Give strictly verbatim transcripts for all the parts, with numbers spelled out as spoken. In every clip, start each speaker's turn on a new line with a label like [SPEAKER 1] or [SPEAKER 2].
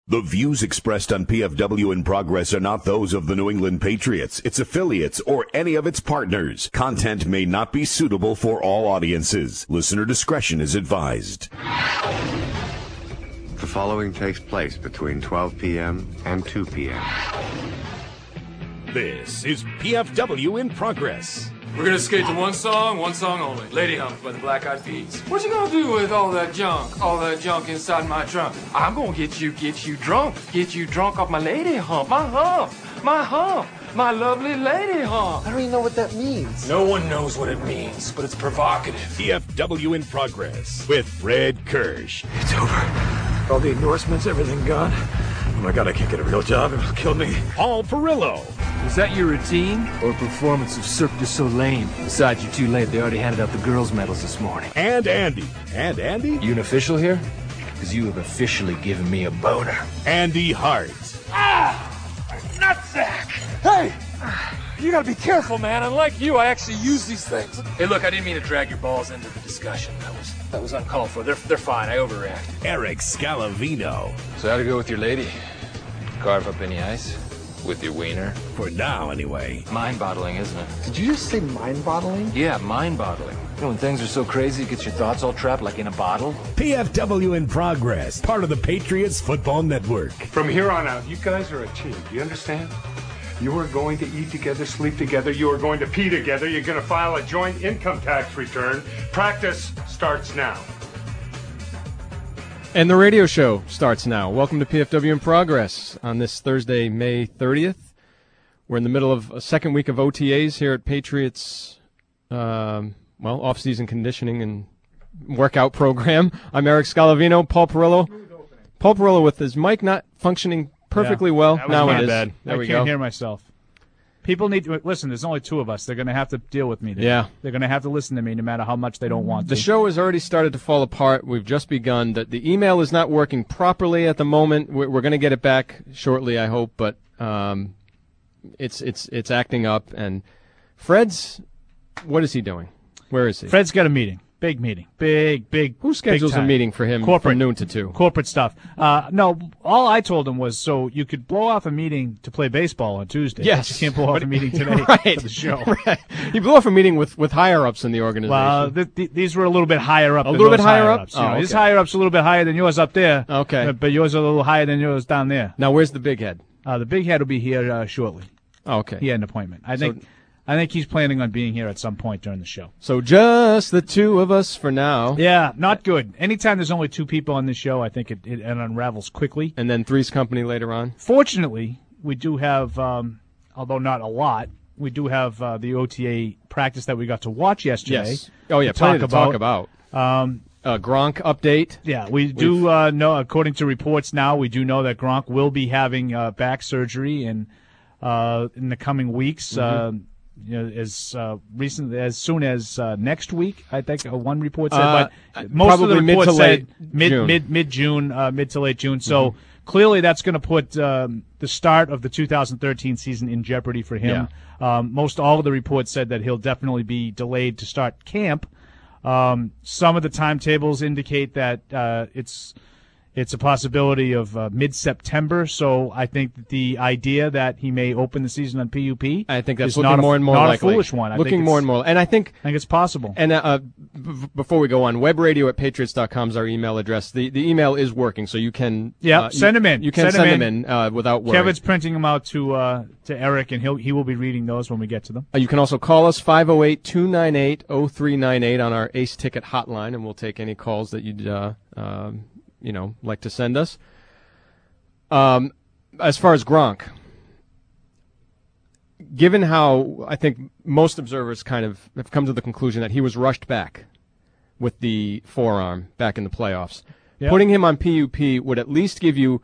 [SPEAKER 1] The views expressed on P F W in Progress are not those of the New England Patriots, its affiliates, or any of its partners. Content may not be suitable for all audiences. Listener discretion is advised.
[SPEAKER 2] The following takes place between twelve p.m. and two p.m.
[SPEAKER 1] This is P F W in Progress.
[SPEAKER 3] We're gonna skate to one song, one song only. Lady Hump by the Black Eyed Peas. What you gonna do with all that junk, all that junk inside my trunk? I'm gonna get you, get you drunk, get you drunk off my lady hump, my hump, my hump, my lovely lady hump.
[SPEAKER 4] I don't even know what that means.
[SPEAKER 3] No one knows what it means, but it's provocative.
[SPEAKER 1] P F W in Progress with Fred Kirsch.
[SPEAKER 3] It's over. All the endorsements, everything gone. Oh my God, I can't get a real job. It'll kill me.
[SPEAKER 1] Paul Perillo.
[SPEAKER 5] Is that your routine or a performance of Cirque du Soleil? Besides, you're too late. They already handed out the girls' medals this morning.
[SPEAKER 1] And Andy. And Andy?
[SPEAKER 5] You an official here? Because you have officially given me a boner.
[SPEAKER 1] Andy Hart.
[SPEAKER 3] Ah! Nutsack! Hey! You gotta be careful, man. Unlike you, I actually use these things. Hey, look, I didn't mean to drag your balls into the discussion. That was that was uncalled for. They're they're fine. I overreact.
[SPEAKER 1] Eric Scalavino.
[SPEAKER 6] So how'd it go with your lady? Carve up any ice? With your wiener?
[SPEAKER 1] For now, anyway.
[SPEAKER 6] Mind-boggling, isn't it?
[SPEAKER 4] Did you just say mind-boggling?
[SPEAKER 6] Yeah, mind-boggling. You know, when things are so crazy, it gets your thoughts all trapped like in a bottle.
[SPEAKER 1] P F W in Progress, part of the Patriots Football Network.
[SPEAKER 7] From here on out, you guys are a team. Do you understand? You are going to eat together, sleep together. You are going to pee together. You're going to file a joint income tax return. Practice starts now.
[SPEAKER 8] And the radio show starts now. Welcome to P F W in Progress on this Thursday, May thirtieth. We're in the middle of a second week of O T As here at Patriots, um, well, off-season conditioning and workout program. I'm Eric Scalavino, Paul Perillo. Paul Perillo with his mic not functioning perfectly
[SPEAKER 9] yeah,
[SPEAKER 8] well.
[SPEAKER 9] That was
[SPEAKER 8] now
[SPEAKER 9] my
[SPEAKER 8] it is.
[SPEAKER 9] bad.
[SPEAKER 8] There
[SPEAKER 9] I
[SPEAKER 8] we
[SPEAKER 9] can't
[SPEAKER 8] go.
[SPEAKER 9] hear myself. People need to listen. There's only two of us. They're going to have to deal with me. They're,
[SPEAKER 8] Yeah.
[SPEAKER 9] They're going to have to listen to me no matter how much they don't want
[SPEAKER 8] The
[SPEAKER 9] to.
[SPEAKER 8] show has already started to fall apart. We've just begun. The, the email is not working properly at the moment. We're, we're going to get it back shortly, I hope, but um, it's it's it's acting up. And Fred's, what is he doing? Where is he?
[SPEAKER 9] Fred's got a meeting. Big meeting. Big, big.
[SPEAKER 8] Who schedules
[SPEAKER 9] big
[SPEAKER 8] a
[SPEAKER 9] time.
[SPEAKER 8] meeting for him
[SPEAKER 9] Corporate,
[SPEAKER 8] from noon to two?
[SPEAKER 9] Corporate stuff. Uh, no, all I told him was so you could blow off a meeting to play baseball on Tuesday.
[SPEAKER 8] Yes.
[SPEAKER 9] But you can't blow off a meeting today
[SPEAKER 8] right,
[SPEAKER 9] for the show.
[SPEAKER 8] Right. He blew off a meeting with, with higher-ups in the organization.
[SPEAKER 9] Well, th- th- these were a little bit higher up.
[SPEAKER 8] A
[SPEAKER 9] than
[SPEAKER 8] little bit
[SPEAKER 9] those
[SPEAKER 8] higher up?
[SPEAKER 9] ups. You know,
[SPEAKER 8] Oh,
[SPEAKER 9] His
[SPEAKER 8] okay.
[SPEAKER 9] higher up's a little bit higher than yours up there.
[SPEAKER 8] Okay.
[SPEAKER 9] But, but yours are a little higher than yours down there.
[SPEAKER 8] Now, where's the big head?
[SPEAKER 9] Uh, the big head will be here uh, shortly.
[SPEAKER 8] Oh, okay.
[SPEAKER 9] He had an appointment. I think
[SPEAKER 8] So-
[SPEAKER 9] I think he's planning on being here at some point during the show.
[SPEAKER 8] So just the two of us for now.
[SPEAKER 9] Yeah, not good. Anytime there's only two people on this show, I think it, it, it unravels quickly.
[SPEAKER 8] And then Three's Company later on.
[SPEAKER 9] Fortunately, we do have, um, although not a lot, we do have uh, the O T A practice that we got to watch yesterday.
[SPEAKER 8] Yes. Oh, yeah,
[SPEAKER 9] to
[SPEAKER 8] plenty
[SPEAKER 9] talk
[SPEAKER 8] to talk
[SPEAKER 9] about.
[SPEAKER 8] about.
[SPEAKER 9] Um,
[SPEAKER 8] uh, Gronk update.
[SPEAKER 9] Yeah, we do uh, know, according to reports now, we do know that Gronk will be having uh, back surgery in, uh, in the coming weeks.
[SPEAKER 8] Mm-hmm.
[SPEAKER 9] Uh, you know, as uh, recent as soon as uh, next week, I think uh, one report said.
[SPEAKER 8] Uh,
[SPEAKER 9] but most of the
[SPEAKER 8] probably mid
[SPEAKER 9] reports
[SPEAKER 8] to late
[SPEAKER 9] said mid
[SPEAKER 8] June.
[SPEAKER 9] mid mid June, uh, mid to late June. So
[SPEAKER 8] Mm-hmm.
[SPEAKER 9] clearly, that's going to put um, the start of the two thousand thirteen season in jeopardy for him. Um, most all of the reports said that he'll definitely be delayed to start camp. Um, some of the timetables indicate that uh, it's. It's a possibility of uh, mid-September, so I think that the idea that he may open the season on P U P
[SPEAKER 8] I think that's
[SPEAKER 9] is
[SPEAKER 8] looking
[SPEAKER 9] not
[SPEAKER 8] more
[SPEAKER 9] a,
[SPEAKER 8] and more
[SPEAKER 9] not
[SPEAKER 8] likely.
[SPEAKER 9] a foolish one. I
[SPEAKER 8] looking
[SPEAKER 9] think
[SPEAKER 8] more
[SPEAKER 9] it's-
[SPEAKER 8] and more. And I think
[SPEAKER 9] I think it's possible.
[SPEAKER 8] And uh, b- before we go on, webradio at patriots dot com is our email address. The the email is working, so you can
[SPEAKER 9] Yeah,
[SPEAKER 8] uh,
[SPEAKER 9] send
[SPEAKER 8] you,
[SPEAKER 9] them in.
[SPEAKER 8] You can
[SPEAKER 9] send,
[SPEAKER 8] send
[SPEAKER 9] them
[SPEAKER 8] them
[SPEAKER 9] in,
[SPEAKER 8] in, uh, without worry.
[SPEAKER 9] Kevin's printing them out to uh, to Eric, and he'll he will be reading those when we get to them.
[SPEAKER 8] Uh, you can also call us five oh eight, two nine eight, oh three nine eight on our Ace Ticket hotline, and we'll take any calls that you'd uh, um, you know like to send us. Um, as far as Gronk, given how I think most observers kind of have come to the conclusion that he was rushed back with the forearm back in the playoffs,
[SPEAKER 9] Yep.
[SPEAKER 8] putting him on P U P would at least give you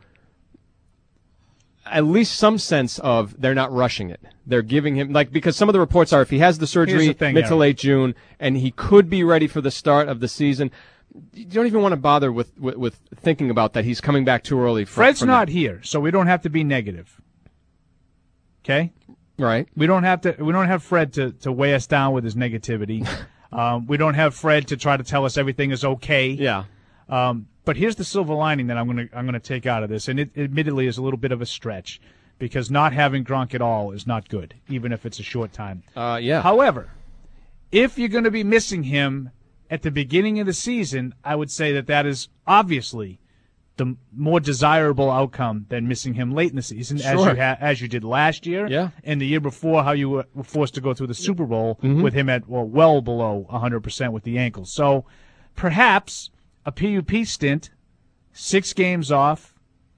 [SPEAKER 8] at least some sense of they're not rushing it. They're giving him, like, because some of the reports are if he has the surgery
[SPEAKER 9] Here's the thing,
[SPEAKER 8] mid to
[SPEAKER 9] Eric.
[SPEAKER 8] late June and he could be ready for the start of the season, you don't even want to bother with, with, with thinking about that he's coming back too early. For,
[SPEAKER 9] Fred's
[SPEAKER 8] from
[SPEAKER 9] not
[SPEAKER 8] that.
[SPEAKER 9] here, so we don't have to be negative. Okay?
[SPEAKER 8] Right.
[SPEAKER 9] We don't have to. We don't have Fred to, to weigh us down with his negativity. um, we don't have Fred to try to tell us everything is okay.
[SPEAKER 8] Yeah.
[SPEAKER 9] Um, but here's the silver lining that I'm going to I'm going to take out of this, and it admittedly is a little bit of a stretch because not having Gronk at all is not good, even if it's a short time.
[SPEAKER 8] Uh, yeah.
[SPEAKER 9] However, if you're going to be missing him at the beginning of the season, I would say that that is obviously the more desirable outcome than missing him late in the season,
[SPEAKER 8] Sure.
[SPEAKER 9] as you ha- as you did last year,
[SPEAKER 8] Yeah.
[SPEAKER 9] and the year before, how you were forced to go through the Super Bowl
[SPEAKER 8] Mhm.
[SPEAKER 9] with him at well, well below one hundred percent with the ankle. So perhaps a P U P stint, six games off.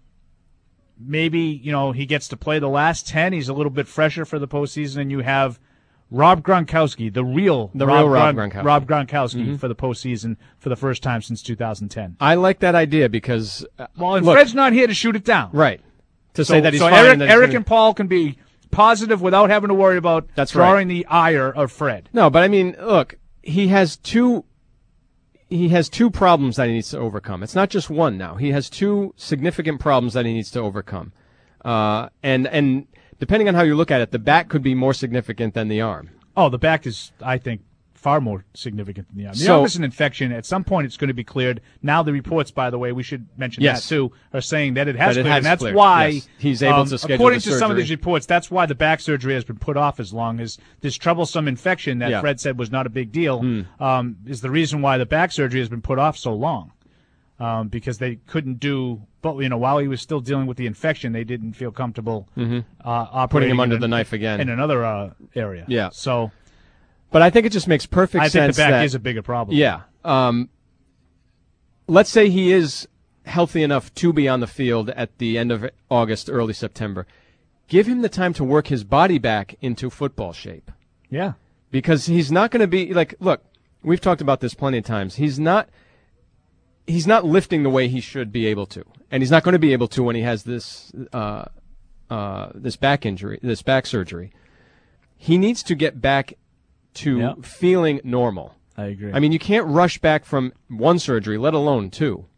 [SPEAKER 9] Maybe you know he gets to play the last ten. He's a little bit fresher for the postseason, and you have Rob Gronkowski, the real
[SPEAKER 8] The
[SPEAKER 9] Rob,
[SPEAKER 8] real Rob
[SPEAKER 9] Gron-
[SPEAKER 8] Gronkowski.
[SPEAKER 9] Rob Gronkowski
[SPEAKER 8] Mhm.
[SPEAKER 9] for the postseason for the first time since two thousand ten.
[SPEAKER 8] I like that idea because uh,
[SPEAKER 9] Well, and
[SPEAKER 8] look,
[SPEAKER 9] Fred's not here to shoot it down.
[SPEAKER 8] right to
[SPEAKER 9] So,
[SPEAKER 8] say that he's
[SPEAKER 9] so
[SPEAKER 8] fine
[SPEAKER 9] Eric,
[SPEAKER 8] and that he's
[SPEAKER 9] Eric
[SPEAKER 8] gonna-
[SPEAKER 9] and Paul can be positive without having to worry about
[SPEAKER 8] That's right.
[SPEAKER 9] drawing the ire of Fred.
[SPEAKER 8] No, but I mean, look, he has two. He has two problems that he needs to overcome. It's not just one now. He has two significant problems that he needs to overcome, uh, and and depending on how you look at it, the back could be more significant than the arm.
[SPEAKER 9] Oh, the back is, I think, far more significant than the arm. The
[SPEAKER 8] So-
[SPEAKER 9] arm is an infection. At some point, it's going to be cleared. Now, the reports, by the way, we should mention
[SPEAKER 8] Yes.
[SPEAKER 9] that too, are saying that it has
[SPEAKER 8] That it
[SPEAKER 9] cleared,
[SPEAKER 8] has
[SPEAKER 9] and that's
[SPEAKER 8] cleared,
[SPEAKER 9] why
[SPEAKER 8] yes. He's able
[SPEAKER 9] um,
[SPEAKER 8] to schedule
[SPEAKER 9] according
[SPEAKER 8] the
[SPEAKER 9] to some of
[SPEAKER 8] surgery.
[SPEAKER 9] these reports, that's why the back surgery has been put off as long as this troublesome infection that
[SPEAKER 8] Yeah.
[SPEAKER 9] Fred said was not a big deal
[SPEAKER 8] Hmm.
[SPEAKER 9] um, is the reason why the back surgery has been put off so long. Um, because they couldn't do, but you know, while he was still dealing with the infection, they didn't feel comfortable
[SPEAKER 8] Mhm.
[SPEAKER 9] uh, operating
[SPEAKER 8] Putting him
[SPEAKER 9] in
[SPEAKER 8] under
[SPEAKER 9] an-
[SPEAKER 8] the knife again.
[SPEAKER 9] in another uh, area.
[SPEAKER 8] Yeah.
[SPEAKER 9] So,
[SPEAKER 8] But I think it just makes perfect
[SPEAKER 9] I think
[SPEAKER 8] sense
[SPEAKER 9] the back
[SPEAKER 8] that,
[SPEAKER 9] is a bigger problem.
[SPEAKER 8] Yeah. Um, let's say he is healthy enough to be on the field at the end of August, early September. Give him the time to work his body back into football shape.
[SPEAKER 9] Yeah.
[SPEAKER 8] Because he's not going to be like, look, we've talked about this plenty of times. He's not he's not lifting the way he should be able to. And he's not going to be able to when he has this uh, uh, this back injury, this back surgery. He needs to get back to
[SPEAKER 9] Yeah.
[SPEAKER 8] feeling normal.
[SPEAKER 9] I agree.
[SPEAKER 8] I mean, you can't rush back from one surgery, let alone two.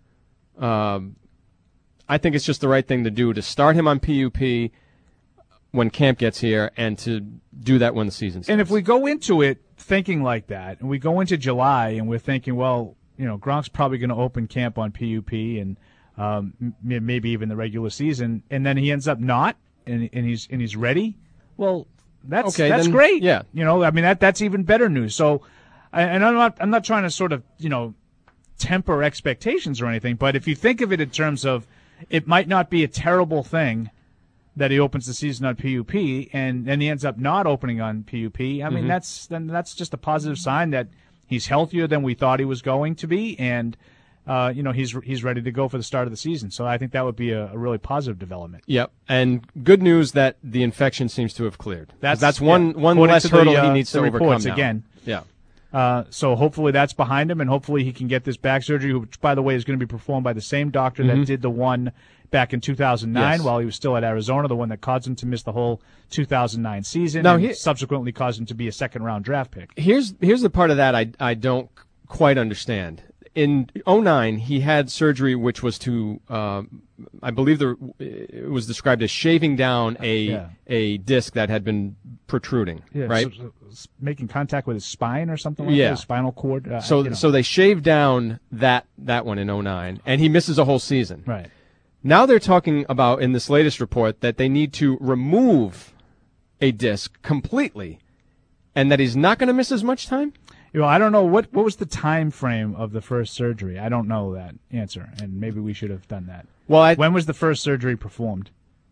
[SPEAKER 8] Um, I think it's just the right thing to do to start him on P U P when camp gets here and to do that when the season starts.
[SPEAKER 9] And if we go into it thinking like that, and we go into July and we're thinking, well, you know, Gronk's probably going to open camp on P U P and um, m- maybe even the regular season, and then he ends up not, and, and he's and he's ready. Well, that's
[SPEAKER 8] Okay,
[SPEAKER 9] that's
[SPEAKER 8] then,
[SPEAKER 9] great.
[SPEAKER 8] yeah.
[SPEAKER 9] You know, I mean that that's even better news. So, I- and I'm not I'm not trying to sort of you know temper expectations or anything, but if you think of it in terms of it might not be a terrible thing that he opens the season on P U P and then he ends up not opening on P U P. I mean,
[SPEAKER 8] Mhm.
[SPEAKER 9] that's then that's just a positive sign that he's healthier than we thought he was going to be, and uh, you know he's he's ready to go for the start of the season. So I think that would be a, a really positive development.
[SPEAKER 8] Yep, and good news that the infection seems to have cleared.
[SPEAKER 9] That's
[SPEAKER 8] that's one
[SPEAKER 9] yeah.
[SPEAKER 8] one
[SPEAKER 9] According
[SPEAKER 8] less
[SPEAKER 9] to the,
[SPEAKER 8] hurdle
[SPEAKER 9] uh,
[SPEAKER 8] he needs
[SPEAKER 9] the
[SPEAKER 8] to overcome
[SPEAKER 9] reports
[SPEAKER 8] now.
[SPEAKER 9] again.
[SPEAKER 8] Yeah.
[SPEAKER 9] Uh, so hopefully that's behind him, and hopefully he can get this back surgery, which, by the way, is going to be performed by the same doctor
[SPEAKER 8] Mhm.
[SPEAKER 9] that did the one back in two thousand nine
[SPEAKER 8] Yes.
[SPEAKER 9] while he was still at Arizona, the one that caused him to miss the whole two thousand nine season,
[SPEAKER 8] Now,
[SPEAKER 9] and
[SPEAKER 8] he-
[SPEAKER 9] subsequently caused him to be a second-round draft pick.
[SPEAKER 8] Here's here's the part of that I I don't quite understand. In oh nine, he had surgery which was to, uh, I believe the it was described as shaving down a
[SPEAKER 9] Yeah.
[SPEAKER 8] a disc that had been protruding,
[SPEAKER 9] Yeah,
[SPEAKER 8] right?
[SPEAKER 9] so- so making contact with his spine or something like
[SPEAKER 8] Yeah.
[SPEAKER 9] that, his spinal cord. Uh,
[SPEAKER 8] so
[SPEAKER 9] you know.
[SPEAKER 8] so they shaved down that that one in oh nine, and he misses a whole season.
[SPEAKER 9] Right.
[SPEAKER 8] Now they're talking about in this latest report that they need to remove a disc completely, and that he's not going to miss as much time.
[SPEAKER 9] You know, I don't know what what was the time frame of the first surgery. I don't know that answer, and maybe we should have done that.
[SPEAKER 8] Well, I,
[SPEAKER 9] when was the first surgery performed?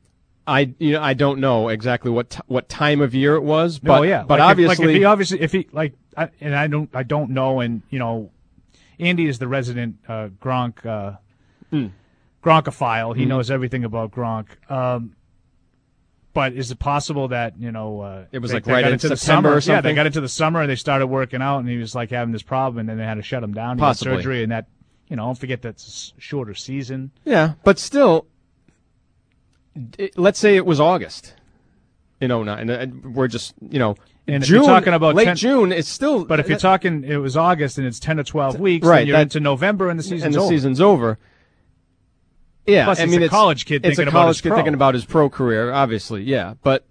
[SPEAKER 8] I you know I don't know exactly what t- what time of year it was, but
[SPEAKER 9] no, yeah,
[SPEAKER 8] but
[SPEAKER 9] like
[SPEAKER 8] obviously,
[SPEAKER 9] if, like if he obviously if he like, I, and I don't I don't know, and you know, Andy is the resident uh, Gronk uh,
[SPEAKER 8] Mm.
[SPEAKER 9] Gronkophile. He
[SPEAKER 8] Mm.
[SPEAKER 9] knows everything about Gronk. Um, but is it possible that you know uh,
[SPEAKER 8] It was
[SPEAKER 9] they,
[SPEAKER 8] like
[SPEAKER 9] they
[SPEAKER 8] right
[SPEAKER 9] got
[SPEAKER 8] in
[SPEAKER 9] into the
[SPEAKER 8] September
[SPEAKER 9] summer?
[SPEAKER 8] or
[SPEAKER 9] Yeah, they
[SPEAKER 8] something?
[SPEAKER 9] got into the summer and they started working out, and he was like having this problem, and then they had to shut him down. He had
[SPEAKER 8] Possibly.
[SPEAKER 9] surgery, and that you know, don't forget that's a shorter season.
[SPEAKER 8] yeah, but still, it, let's say it was August in oh nine, and, and we're just you know.
[SPEAKER 9] And if
[SPEAKER 8] June,
[SPEAKER 9] you're talking about
[SPEAKER 8] late
[SPEAKER 9] ten,
[SPEAKER 8] June, it's still.
[SPEAKER 9] But if you're talking, it was August and it's ten or twelve weeks,
[SPEAKER 8] right,
[SPEAKER 9] then you're
[SPEAKER 8] that-
[SPEAKER 9] into November and the season's
[SPEAKER 8] and the
[SPEAKER 9] over.
[SPEAKER 8] season's over. Yeah,
[SPEAKER 9] Plus,
[SPEAKER 8] I
[SPEAKER 9] it's
[SPEAKER 8] mean,
[SPEAKER 9] a
[SPEAKER 8] it's
[SPEAKER 9] college kid
[SPEAKER 8] It's
[SPEAKER 9] thinking
[SPEAKER 8] a
[SPEAKER 9] about
[SPEAKER 8] college
[SPEAKER 9] his
[SPEAKER 8] kid
[SPEAKER 9] pro.
[SPEAKER 8] thinking about his pro career, obviously. Yeah, but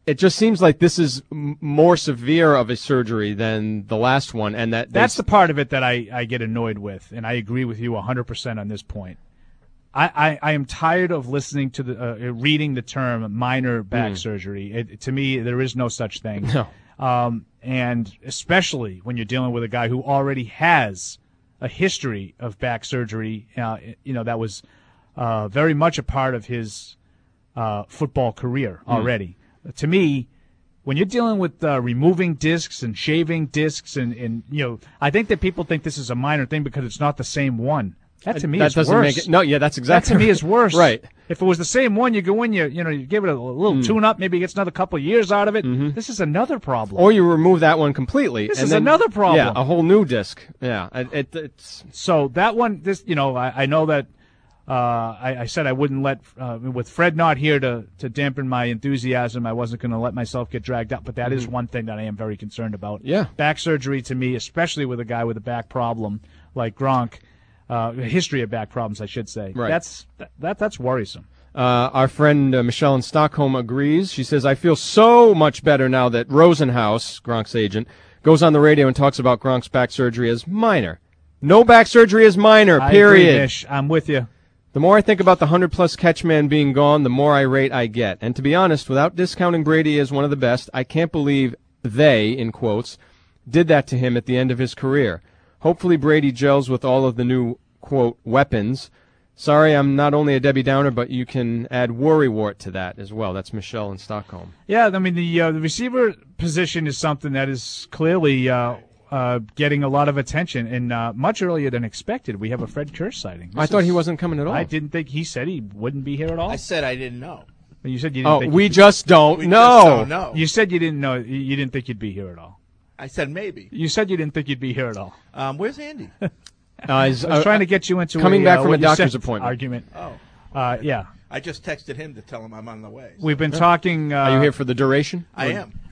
[SPEAKER 8] it just seems like this is m- more severe of a surgery than the last one, and that
[SPEAKER 9] that's the part of it that I, I get annoyed with, and I agree with you one hundred percent on this point. I, I, I am tired of listening to the uh, reading the term minor back mm. surgery. It, to me, there is no such thing.
[SPEAKER 8] No.
[SPEAKER 9] Um, and especially when you're dealing with a guy who already has a history of back surgery, uh, you know, that was uh, very much a part of his uh, football career already. Mm. To me, when you're dealing with uh, removing discs and shaving discs, and, and, you know, I think that people think this is a minor thing because it's not the same one. That to me
[SPEAKER 8] that
[SPEAKER 9] is
[SPEAKER 8] doesn't
[SPEAKER 9] worse.
[SPEAKER 8] Make it, no, yeah, that's exactly.
[SPEAKER 9] That to me is worse.
[SPEAKER 8] Right.
[SPEAKER 9] If it was the same one, you go in, you you know, you give it a little mm. tune-up, maybe it gets another couple of years out of it.
[SPEAKER 8] Mm-hmm.
[SPEAKER 9] This is another problem.
[SPEAKER 8] Or you remove that one completely.
[SPEAKER 9] This
[SPEAKER 8] and
[SPEAKER 9] is
[SPEAKER 8] then,
[SPEAKER 9] another problem.
[SPEAKER 8] Yeah, a whole new disc. Yeah, it, it, it's
[SPEAKER 9] so that one. This, you know, I, I know that uh, I, I said I wouldn't let uh, with Fred not here to to dampen my enthusiasm. I wasn't going to let myself get dragged up, but that mm-hmm. is one thing that I am very concerned about.
[SPEAKER 8] Yeah,
[SPEAKER 9] back surgery to me, especially with a guy with a back problem like Gronk. Uh, history of back problems, I should say.
[SPEAKER 8] Right.
[SPEAKER 9] That's that, that that's worrisome.
[SPEAKER 8] Uh, our friend uh, Michelle in Stockholm agrees. She says, I feel so much better now that Rosenhaus, Gronk's agent, goes on the radio and talks about Gronk's back surgery as minor. No back surgery is minor, period.
[SPEAKER 9] I agree, Mish. I'm with you.
[SPEAKER 8] The more I think about the one hundred plus catch man being gone, the more irate I get. And to be honest, without discounting Brady as one of the best, I can't believe they, in quotes, did that to him at the end of his career. Hopefully Brady gels with all of the new, quote, weapons. Sorry, I'm not only a Debbie Downer, but you can add worrywart to that as well. That's Michelle in Stockholm.
[SPEAKER 9] Yeah, I mean, the uh, the receiver position is something that is clearly uh, uh, getting a lot of attention, and uh, much earlier than expected. We have a Fred Kirsch sighting. This
[SPEAKER 8] I thought
[SPEAKER 9] is,
[SPEAKER 8] he wasn't coming at all.
[SPEAKER 9] I didn't think he said he wouldn't be here at all.
[SPEAKER 10] I said I didn't know.
[SPEAKER 9] You said you didn't
[SPEAKER 8] oh,
[SPEAKER 9] think
[SPEAKER 8] we
[SPEAKER 9] you'd
[SPEAKER 8] just
[SPEAKER 9] be,
[SPEAKER 8] don't
[SPEAKER 10] we
[SPEAKER 8] know.
[SPEAKER 10] Just don't know.
[SPEAKER 9] You said you didn't know. You didn't think you'd be here at all.
[SPEAKER 10] I said maybe.
[SPEAKER 9] You said you didn't think you'd be here at all.
[SPEAKER 10] Um, where's Andy?
[SPEAKER 8] Uh,
[SPEAKER 9] I was
[SPEAKER 8] uh,
[SPEAKER 9] trying to get you into
[SPEAKER 8] coming
[SPEAKER 9] a,
[SPEAKER 8] back
[SPEAKER 9] uh,
[SPEAKER 8] from a
[SPEAKER 9] what you
[SPEAKER 8] doctor's
[SPEAKER 9] said
[SPEAKER 8] appointment
[SPEAKER 9] argument.
[SPEAKER 10] Oh,
[SPEAKER 9] uh, yeah.
[SPEAKER 10] I just texted him to tell him I'm on the way.
[SPEAKER 9] We've been talking. Uh,
[SPEAKER 8] Are you here for the duration?
[SPEAKER 10] I
[SPEAKER 8] or?
[SPEAKER 10] am.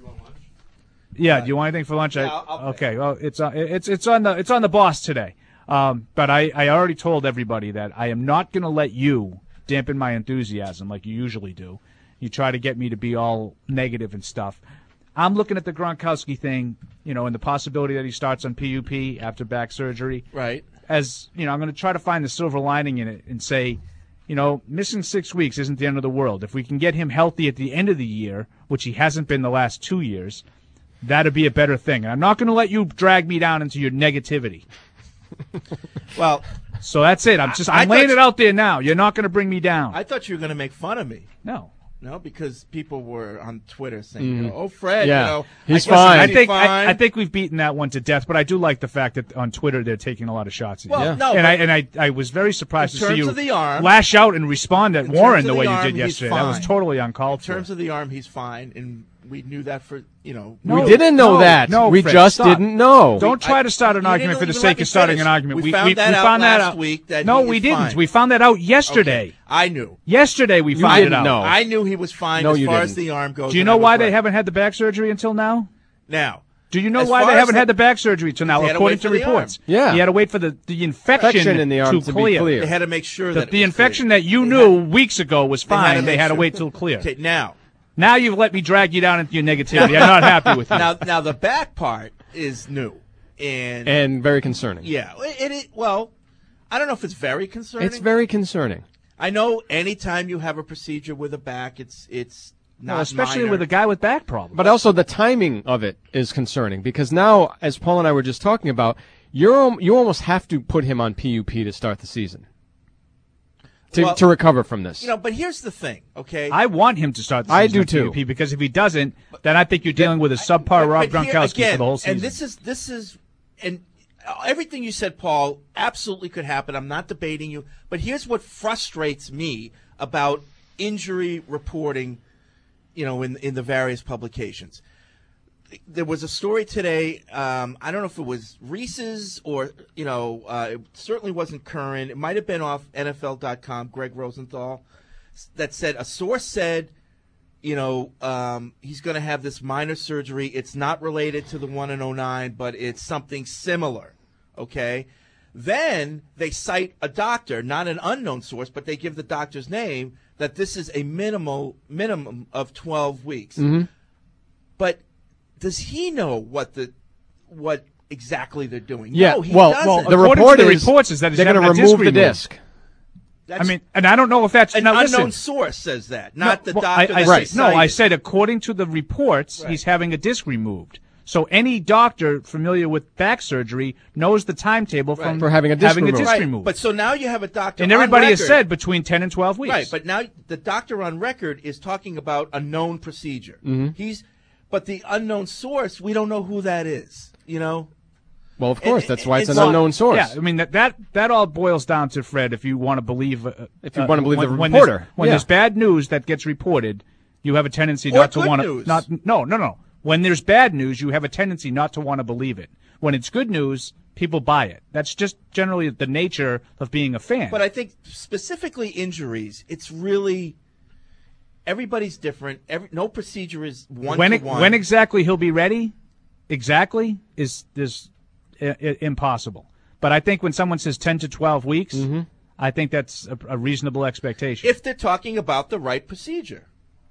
[SPEAKER 9] Yeah. Do you want anything for lunch?
[SPEAKER 10] Yeah,
[SPEAKER 9] I,
[SPEAKER 10] I'll, I'll
[SPEAKER 9] okay. Well, it's uh, it's it's on the it's on the boss today. Um, but I, I already told everybody that I am not going to let you dampen my enthusiasm like you usually do. You try to get me to be all negative and stuff. I'm looking at the Gronkowski thing, you know, and the possibility that he starts on P U P after back surgery.
[SPEAKER 10] Right.
[SPEAKER 9] As, you know, I'm going to try to find the silver lining in it and say, you know, missing six weeks isn't the end of the world. If we can get him healthy at the end of the year, which he hasn't been the last two years, that'd be a better thing. And I'm not going to let you drag me down into your negativity.
[SPEAKER 10] Well,
[SPEAKER 9] so that's it. I'm just I'm
[SPEAKER 10] I
[SPEAKER 9] laying it
[SPEAKER 10] you,
[SPEAKER 9] out there now. You're not going to bring me down.
[SPEAKER 10] I thought you were going to make fun of me.
[SPEAKER 9] No.
[SPEAKER 10] No, because people were on Twitter saying,
[SPEAKER 8] mm.
[SPEAKER 10] you know, "Oh, Fred,
[SPEAKER 8] yeah.
[SPEAKER 10] you know,
[SPEAKER 8] he's
[SPEAKER 10] I guess
[SPEAKER 8] fine."
[SPEAKER 9] I think
[SPEAKER 10] fine.
[SPEAKER 9] I, I think we've beaten that one to death, but I do like the fact that on Twitter they're taking a lot of shots at
[SPEAKER 10] well,
[SPEAKER 9] you.
[SPEAKER 8] Yeah.
[SPEAKER 10] no,
[SPEAKER 9] and I and I, I was very surprised
[SPEAKER 10] in
[SPEAKER 9] to
[SPEAKER 10] terms
[SPEAKER 9] see you
[SPEAKER 10] of the arm,
[SPEAKER 9] lash out and respond at
[SPEAKER 10] in
[SPEAKER 9] Warren
[SPEAKER 10] terms of
[SPEAKER 9] the way
[SPEAKER 10] the
[SPEAKER 9] you
[SPEAKER 10] arm,
[SPEAKER 9] did yesterday.
[SPEAKER 10] he's
[SPEAKER 9] That was
[SPEAKER 10] fine.
[SPEAKER 9] totally uncalled
[SPEAKER 10] in
[SPEAKER 9] for.
[SPEAKER 10] terms of the arm, he's fine, and we knew that for you know.
[SPEAKER 9] No,
[SPEAKER 8] we didn't know
[SPEAKER 9] no,
[SPEAKER 8] that.
[SPEAKER 9] no,
[SPEAKER 8] we
[SPEAKER 9] Fred,
[SPEAKER 8] just
[SPEAKER 9] stop.
[SPEAKER 8] didn't know.
[SPEAKER 9] Don't try
[SPEAKER 10] I-
[SPEAKER 9] to start an
[SPEAKER 10] you
[SPEAKER 9] argument for
[SPEAKER 10] didn't
[SPEAKER 9] the
[SPEAKER 10] even let
[SPEAKER 9] sake
[SPEAKER 10] me
[SPEAKER 9] of starting
[SPEAKER 10] finish.
[SPEAKER 9] an argument.
[SPEAKER 10] We found that
[SPEAKER 9] we
[SPEAKER 10] out
[SPEAKER 9] found that
[SPEAKER 10] last
[SPEAKER 9] out.
[SPEAKER 10] week that
[SPEAKER 9] no,
[SPEAKER 10] he
[SPEAKER 9] we
[SPEAKER 10] is
[SPEAKER 9] didn't.
[SPEAKER 10] fine.
[SPEAKER 9] We found that out yesterday.
[SPEAKER 10] Okay. I knew.
[SPEAKER 9] Yesterday we
[SPEAKER 8] You
[SPEAKER 9] found
[SPEAKER 8] didn't
[SPEAKER 9] it out.
[SPEAKER 8] know.
[SPEAKER 10] I knew he was fine
[SPEAKER 8] No,
[SPEAKER 10] as
[SPEAKER 8] you
[SPEAKER 10] far
[SPEAKER 8] didn't.
[SPEAKER 10] as the arm goes.
[SPEAKER 9] Do you
[SPEAKER 10] and
[SPEAKER 9] know
[SPEAKER 10] I was
[SPEAKER 9] why they
[SPEAKER 10] right.
[SPEAKER 9] haven't had the back surgery until now?
[SPEAKER 10] Now,
[SPEAKER 9] Do you know
[SPEAKER 10] as
[SPEAKER 9] why
[SPEAKER 10] far
[SPEAKER 9] they
[SPEAKER 10] as
[SPEAKER 9] haven't
[SPEAKER 10] the-
[SPEAKER 9] had the back surgery until now,
[SPEAKER 10] They had to
[SPEAKER 9] according
[SPEAKER 10] wait
[SPEAKER 9] to
[SPEAKER 10] for the
[SPEAKER 9] reports?
[SPEAKER 10] arm.
[SPEAKER 8] Yeah.
[SPEAKER 9] You had to wait for the, the infection,
[SPEAKER 8] Infection in the arm
[SPEAKER 9] to
[SPEAKER 8] to be
[SPEAKER 9] clear.
[SPEAKER 8] clear.
[SPEAKER 10] they had to make sure
[SPEAKER 9] The,
[SPEAKER 10] that
[SPEAKER 9] the
[SPEAKER 10] it was
[SPEAKER 9] infection
[SPEAKER 10] clear.
[SPEAKER 9] that you
[SPEAKER 10] They
[SPEAKER 9] knew
[SPEAKER 10] had-
[SPEAKER 9] weeks ago was
[SPEAKER 10] they had
[SPEAKER 9] fine.
[SPEAKER 10] to
[SPEAKER 9] They
[SPEAKER 10] make
[SPEAKER 9] had to
[SPEAKER 10] sure.
[SPEAKER 9] wait till clear.
[SPEAKER 10] Okay, now,
[SPEAKER 9] Now you've let me drag you down into your negativity. I'm not happy with you.
[SPEAKER 10] now, now the back part is new, and
[SPEAKER 8] and very concerning.
[SPEAKER 10] yeah, it, it. Well, I don't know if it's very concerning.
[SPEAKER 8] It's very concerning.
[SPEAKER 10] I know anytime you have a procedure with a back, it's it's not
[SPEAKER 9] No, especially
[SPEAKER 10] minor.
[SPEAKER 9] with a guy with back problems.
[SPEAKER 8] But also the timing of it is concerning because now, as Paul and I were just talking about, you're you almost have to put him on P U P to start the season to
[SPEAKER 10] Well,
[SPEAKER 8] to recover from this.
[SPEAKER 10] You know, but here's the thing, okay?
[SPEAKER 9] I want him to start the
[SPEAKER 8] I
[SPEAKER 9] season
[SPEAKER 8] do
[SPEAKER 9] on
[SPEAKER 8] too.
[SPEAKER 9] P U P because if he doesn't, then I think you're dealing with a subpar
[SPEAKER 10] But-
[SPEAKER 9] Rob
[SPEAKER 10] but here
[SPEAKER 9] Gronkowski
[SPEAKER 10] again,
[SPEAKER 9] for the whole season.
[SPEAKER 10] And this is this is and everything you said, Paul, absolutely could happen. I'm not debating you, but here's what frustrates me about injury reporting, you know, in in the various publications. There was a story today. Um, I don't know if it was Reese's or, you know, uh, it certainly wasn't Curran. It might have been off N F L dot com, Greg Rosenthal, that said a source said, you know, um, he's going to have this minor surgery. It's not related to the one in oh nine, but it's something similar. Okay. Then they cite a doctor, not an unknown source, but they give the doctor's name, that this is a minimal minimum of twelve weeks.
[SPEAKER 8] Mm-hmm.
[SPEAKER 10] But does he know what the what exactly they're doing?
[SPEAKER 8] Yeah,
[SPEAKER 10] no, he
[SPEAKER 8] well,
[SPEAKER 10] doesn't.
[SPEAKER 8] well, the
[SPEAKER 9] According
[SPEAKER 8] report
[SPEAKER 9] to the
[SPEAKER 8] is
[SPEAKER 9] reports is that he's
[SPEAKER 8] they're
[SPEAKER 9] having
[SPEAKER 8] going to
[SPEAKER 9] a disc
[SPEAKER 8] remove the
[SPEAKER 9] removed.
[SPEAKER 8] disc.
[SPEAKER 10] That's,
[SPEAKER 9] I mean, and I don't know if that's
[SPEAKER 10] an
[SPEAKER 9] now,
[SPEAKER 10] unknown
[SPEAKER 9] listen,
[SPEAKER 10] source says that, not
[SPEAKER 9] no,
[SPEAKER 10] the
[SPEAKER 9] well, I,
[SPEAKER 10] doctor.
[SPEAKER 9] I
[SPEAKER 10] that
[SPEAKER 9] said, no, I
[SPEAKER 10] cited.
[SPEAKER 9] said according to the reports,
[SPEAKER 10] Right.
[SPEAKER 9] he's having a disc removed. So any doctor familiar with back surgery knows the timetable from
[SPEAKER 10] Right.
[SPEAKER 8] For having a disc
[SPEAKER 9] having a
[SPEAKER 8] removed.
[SPEAKER 9] disc
[SPEAKER 10] Right,
[SPEAKER 9] removed.
[SPEAKER 10] but so now you have a doctor,
[SPEAKER 9] and
[SPEAKER 10] on
[SPEAKER 9] everybody has
[SPEAKER 10] record-
[SPEAKER 9] said between ten and twelve weeks.
[SPEAKER 10] right. But now the doctor on record is talking about a known procedure.
[SPEAKER 8] Mm-hmm.
[SPEAKER 10] He's, but the unknown source, we don't know who that is. You know.
[SPEAKER 8] Well, of course,
[SPEAKER 10] And-
[SPEAKER 8] that's why it's an
[SPEAKER 10] and so-
[SPEAKER 8] unknown source.
[SPEAKER 9] Yeah, I mean that, that that all boils down to Fred. If you want to believe, uh,
[SPEAKER 8] If you
[SPEAKER 9] uh,
[SPEAKER 8] want to believe
[SPEAKER 9] when,
[SPEAKER 8] the
[SPEAKER 9] when there's-
[SPEAKER 8] reporter.
[SPEAKER 9] when
[SPEAKER 8] Yeah.
[SPEAKER 9] there's bad news that gets reported, you have a tendency
[SPEAKER 10] Or
[SPEAKER 9] not to
[SPEAKER 10] good
[SPEAKER 9] want
[SPEAKER 10] news.
[SPEAKER 9] to not. No, no, no. When there's bad news, you have a tendency not to want to believe it. When it's good news, people buy it. That's just generally the nature of being a fan.
[SPEAKER 10] But I think specifically injuries, it's really everybody's different. Every no procedure is one
[SPEAKER 9] when
[SPEAKER 10] to
[SPEAKER 9] it,
[SPEAKER 10] one.
[SPEAKER 9] when exactly he'll be ready, exactly is is I- I- impossible. But I think when someone says ten to twelve weeks,
[SPEAKER 8] Mm-hmm.
[SPEAKER 9] I think that's a, a reasonable expectation.
[SPEAKER 10] if they're talking about the right procedure,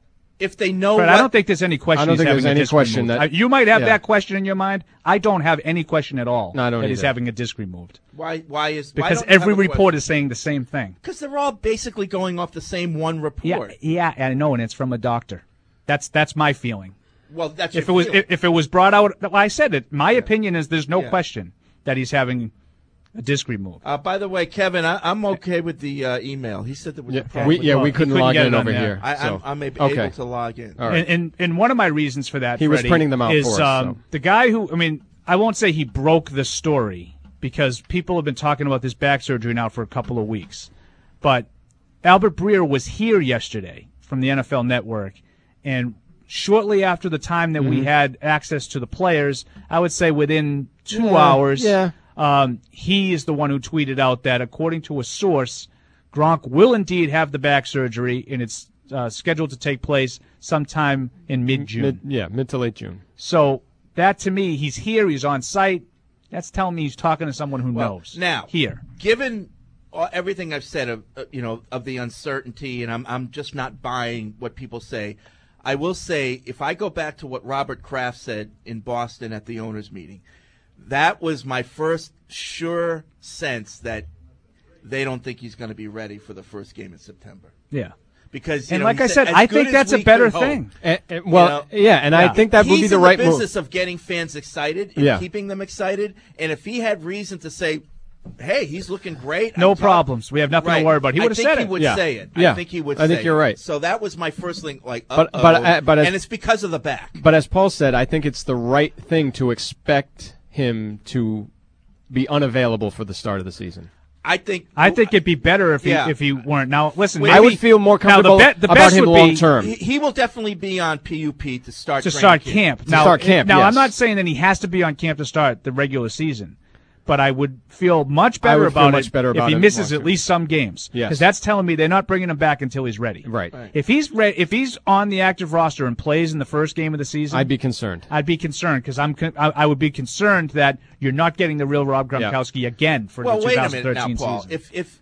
[SPEAKER 10] if they know
[SPEAKER 9] But
[SPEAKER 10] what,
[SPEAKER 9] I don't think there's any question.
[SPEAKER 8] I don't
[SPEAKER 9] he's
[SPEAKER 8] think
[SPEAKER 9] having
[SPEAKER 8] there's
[SPEAKER 9] a
[SPEAKER 8] any
[SPEAKER 9] disc
[SPEAKER 8] question
[SPEAKER 9] removed.
[SPEAKER 8] that-
[SPEAKER 9] Uh, you might have
[SPEAKER 8] yeah.
[SPEAKER 9] that question in your mind. I don't have any question at all.
[SPEAKER 8] No, I don't
[SPEAKER 9] that he's
[SPEAKER 8] either.
[SPEAKER 9] having a disc removed
[SPEAKER 10] why why is why
[SPEAKER 9] because
[SPEAKER 10] don't you
[SPEAKER 9] every
[SPEAKER 10] have a
[SPEAKER 9] report is saying the same thing.
[SPEAKER 10] because they're all basically going off the same one
[SPEAKER 9] Yeah,
[SPEAKER 10] report.
[SPEAKER 9] yeah, I know, and it's from a doctor. That's that's my feeling.
[SPEAKER 10] Well, that's
[SPEAKER 9] If it
[SPEAKER 10] your
[SPEAKER 9] was
[SPEAKER 10] feeling.
[SPEAKER 9] if, if it was brought out, well, I said it. My opinion is there's no
[SPEAKER 10] Yeah.
[SPEAKER 9] question that he's having a disc removed.
[SPEAKER 10] Uh, by the way, Kevin, I, I'm okay with the uh, email. He said there was
[SPEAKER 8] Yeah,
[SPEAKER 10] a problem.
[SPEAKER 8] we,
[SPEAKER 10] with
[SPEAKER 8] yeah,
[SPEAKER 10] the-
[SPEAKER 8] we
[SPEAKER 9] he
[SPEAKER 8] couldn't
[SPEAKER 9] couldn't
[SPEAKER 8] log
[SPEAKER 9] get
[SPEAKER 8] in
[SPEAKER 9] it on
[SPEAKER 8] over
[SPEAKER 9] there.
[SPEAKER 8] here.
[SPEAKER 10] I,
[SPEAKER 8] so.
[SPEAKER 10] I'm, I'm ab-
[SPEAKER 8] okay.
[SPEAKER 10] able to log in.
[SPEAKER 8] All right.
[SPEAKER 9] And, and and one of my reasons for that,
[SPEAKER 8] He was
[SPEAKER 9] Freddie,
[SPEAKER 8] printing them out
[SPEAKER 9] is,
[SPEAKER 8] for us,
[SPEAKER 9] um,
[SPEAKER 8] so.
[SPEAKER 9] the guy who, I mean, I won't say he broke the story because people have been talking about this back surgery now for a couple of weeks, but Albert Breer was here yesterday from the N F L Network, and shortly after the time that
[SPEAKER 8] Mm-hmm.
[SPEAKER 9] we had access to the players, I would say within two
[SPEAKER 8] Yeah,
[SPEAKER 9] hours,
[SPEAKER 8] yeah.
[SPEAKER 9] um, he is the one who tweeted out that according to a source, Gronk will indeed have the back surgery, and it's uh, scheduled to take place sometime in mid-June.
[SPEAKER 8] Mid, yeah, mid to late June.
[SPEAKER 9] So that to me, he's here, he's on site. That's telling me he's talking to someone who
[SPEAKER 10] Well,
[SPEAKER 9] knows.
[SPEAKER 10] now,
[SPEAKER 9] here,
[SPEAKER 10] given all, everything I've said of uh, you know of the uncertainty, and I'm I'm just not buying what people say. I will say, if I go back to what Robert Kraft said in Boston at the owners' meeting, that was my first sure sense that they don't think he's going to be ready for the first game in September.
[SPEAKER 9] yeah.
[SPEAKER 10] Because you
[SPEAKER 9] And
[SPEAKER 10] know,
[SPEAKER 9] like
[SPEAKER 10] he
[SPEAKER 9] I said,
[SPEAKER 10] as
[SPEAKER 9] I
[SPEAKER 10] good
[SPEAKER 9] think
[SPEAKER 10] as
[SPEAKER 9] that's a
[SPEAKER 10] we
[SPEAKER 9] better
[SPEAKER 10] could hope,
[SPEAKER 9] thing.
[SPEAKER 8] And, and- well,
[SPEAKER 10] You know?
[SPEAKER 8] yeah, and I
[SPEAKER 9] Yeah.
[SPEAKER 8] think that would
[SPEAKER 10] he's
[SPEAKER 8] be the
[SPEAKER 10] in
[SPEAKER 8] right
[SPEAKER 10] the
[SPEAKER 8] move.
[SPEAKER 10] business of getting fans excited and
[SPEAKER 8] Yeah.
[SPEAKER 10] keeping them excited. And if he had reason to say, "Hey, he's looking great,"
[SPEAKER 9] No
[SPEAKER 10] I'm talk-
[SPEAKER 9] problems. We have nothing
[SPEAKER 10] Right.
[SPEAKER 9] to worry about. He
[SPEAKER 10] I
[SPEAKER 9] would have
[SPEAKER 10] think
[SPEAKER 9] said
[SPEAKER 10] he
[SPEAKER 9] it.
[SPEAKER 10] would
[SPEAKER 8] Yeah.
[SPEAKER 10] say it.
[SPEAKER 8] Yeah.
[SPEAKER 10] I think he would.
[SPEAKER 8] I think
[SPEAKER 10] say
[SPEAKER 8] you're
[SPEAKER 10] it.
[SPEAKER 8] right.
[SPEAKER 10] So that was my first thing. Like,
[SPEAKER 8] But-
[SPEAKER 10] uh-oh.
[SPEAKER 8] but, uh, but as-
[SPEAKER 10] and it's because of the back.
[SPEAKER 8] But as Paul said, I think it's the right thing to expect him to be unavailable for the start of the season.
[SPEAKER 10] I think.
[SPEAKER 9] I think it'd be better if he
[SPEAKER 10] Yeah.
[SPEAKER 9] if he weren't. Now, listen,
[SPEAKER 10] Wait,
[SPEAKER 8] I
[SPEAKER 9] maybe-
[SPEAKER 8] would feel more
[SPEAKER 9] now, the
[SPEAKER 8] comfortable
[SPEAKER 9] be- the
[SPEAKER 8] about
[SPEAKER 9] best
[SPEAKER 8] him
[SPEAKER 9] would be-
[SPEAKER 8] long term.
[SPEAKER 10] he, he will definitely be on P U P to start
[SPEAKER 9] to
[SPEAKER 10] training
[SPEAKER 9] start camp.
[SPEAKER 8] To
[SPEAKER 9] now,
[SPEAKER 8] start camp,
[SPEAKER 9] now
[SPEAKER 8] yes.
[SPEAKER 9] I'm not saying that he has to be on camp to start the regular season, but I would feel much
[SPEAKER 8] I
[SPEAKER 9] better
[SPEAKER 8] would feel
[SPEAKER 9] about
[SPEAKER 8] much
[SPEAKER 9] it
[SPEAKER 8] better
[SPEAKER 9] if
[SPEAKER 8] about
[SPEAKER 9] he
[SPEAKER 8] it
[SPEAKER 9] misses
[SPEAKER 8] long
[SPEAKER 9] at
[SPEAKER 8] term.
[SPEAKER 9] least some games.
[SPEAKER 8] Yes.
[SPEAKER 9] Because that's telling me they're not bringing him back until he's ready.
[SPEAKER 8] Right.
[SPEAKER 10] Right.
[SPEAKER 9] If he's re- if he's on the active roster and plays in the first game of the season,
[SPEAKER 8] I'd be concerned.
[SPEAKER 9] I'd be concerned because I'm con- I, I would be concerned that you're not getting the real Rob Gronkowski again for
[SPEAKER 10] Well,
[SPEAKER 9] the
[SPEAKER 10] wait a
[SPEAKER 9] twenty thirteen
[SPEAKER 10] minute now, Paul.
[SPEAKER 9] season.
[SPEAKER 10] If if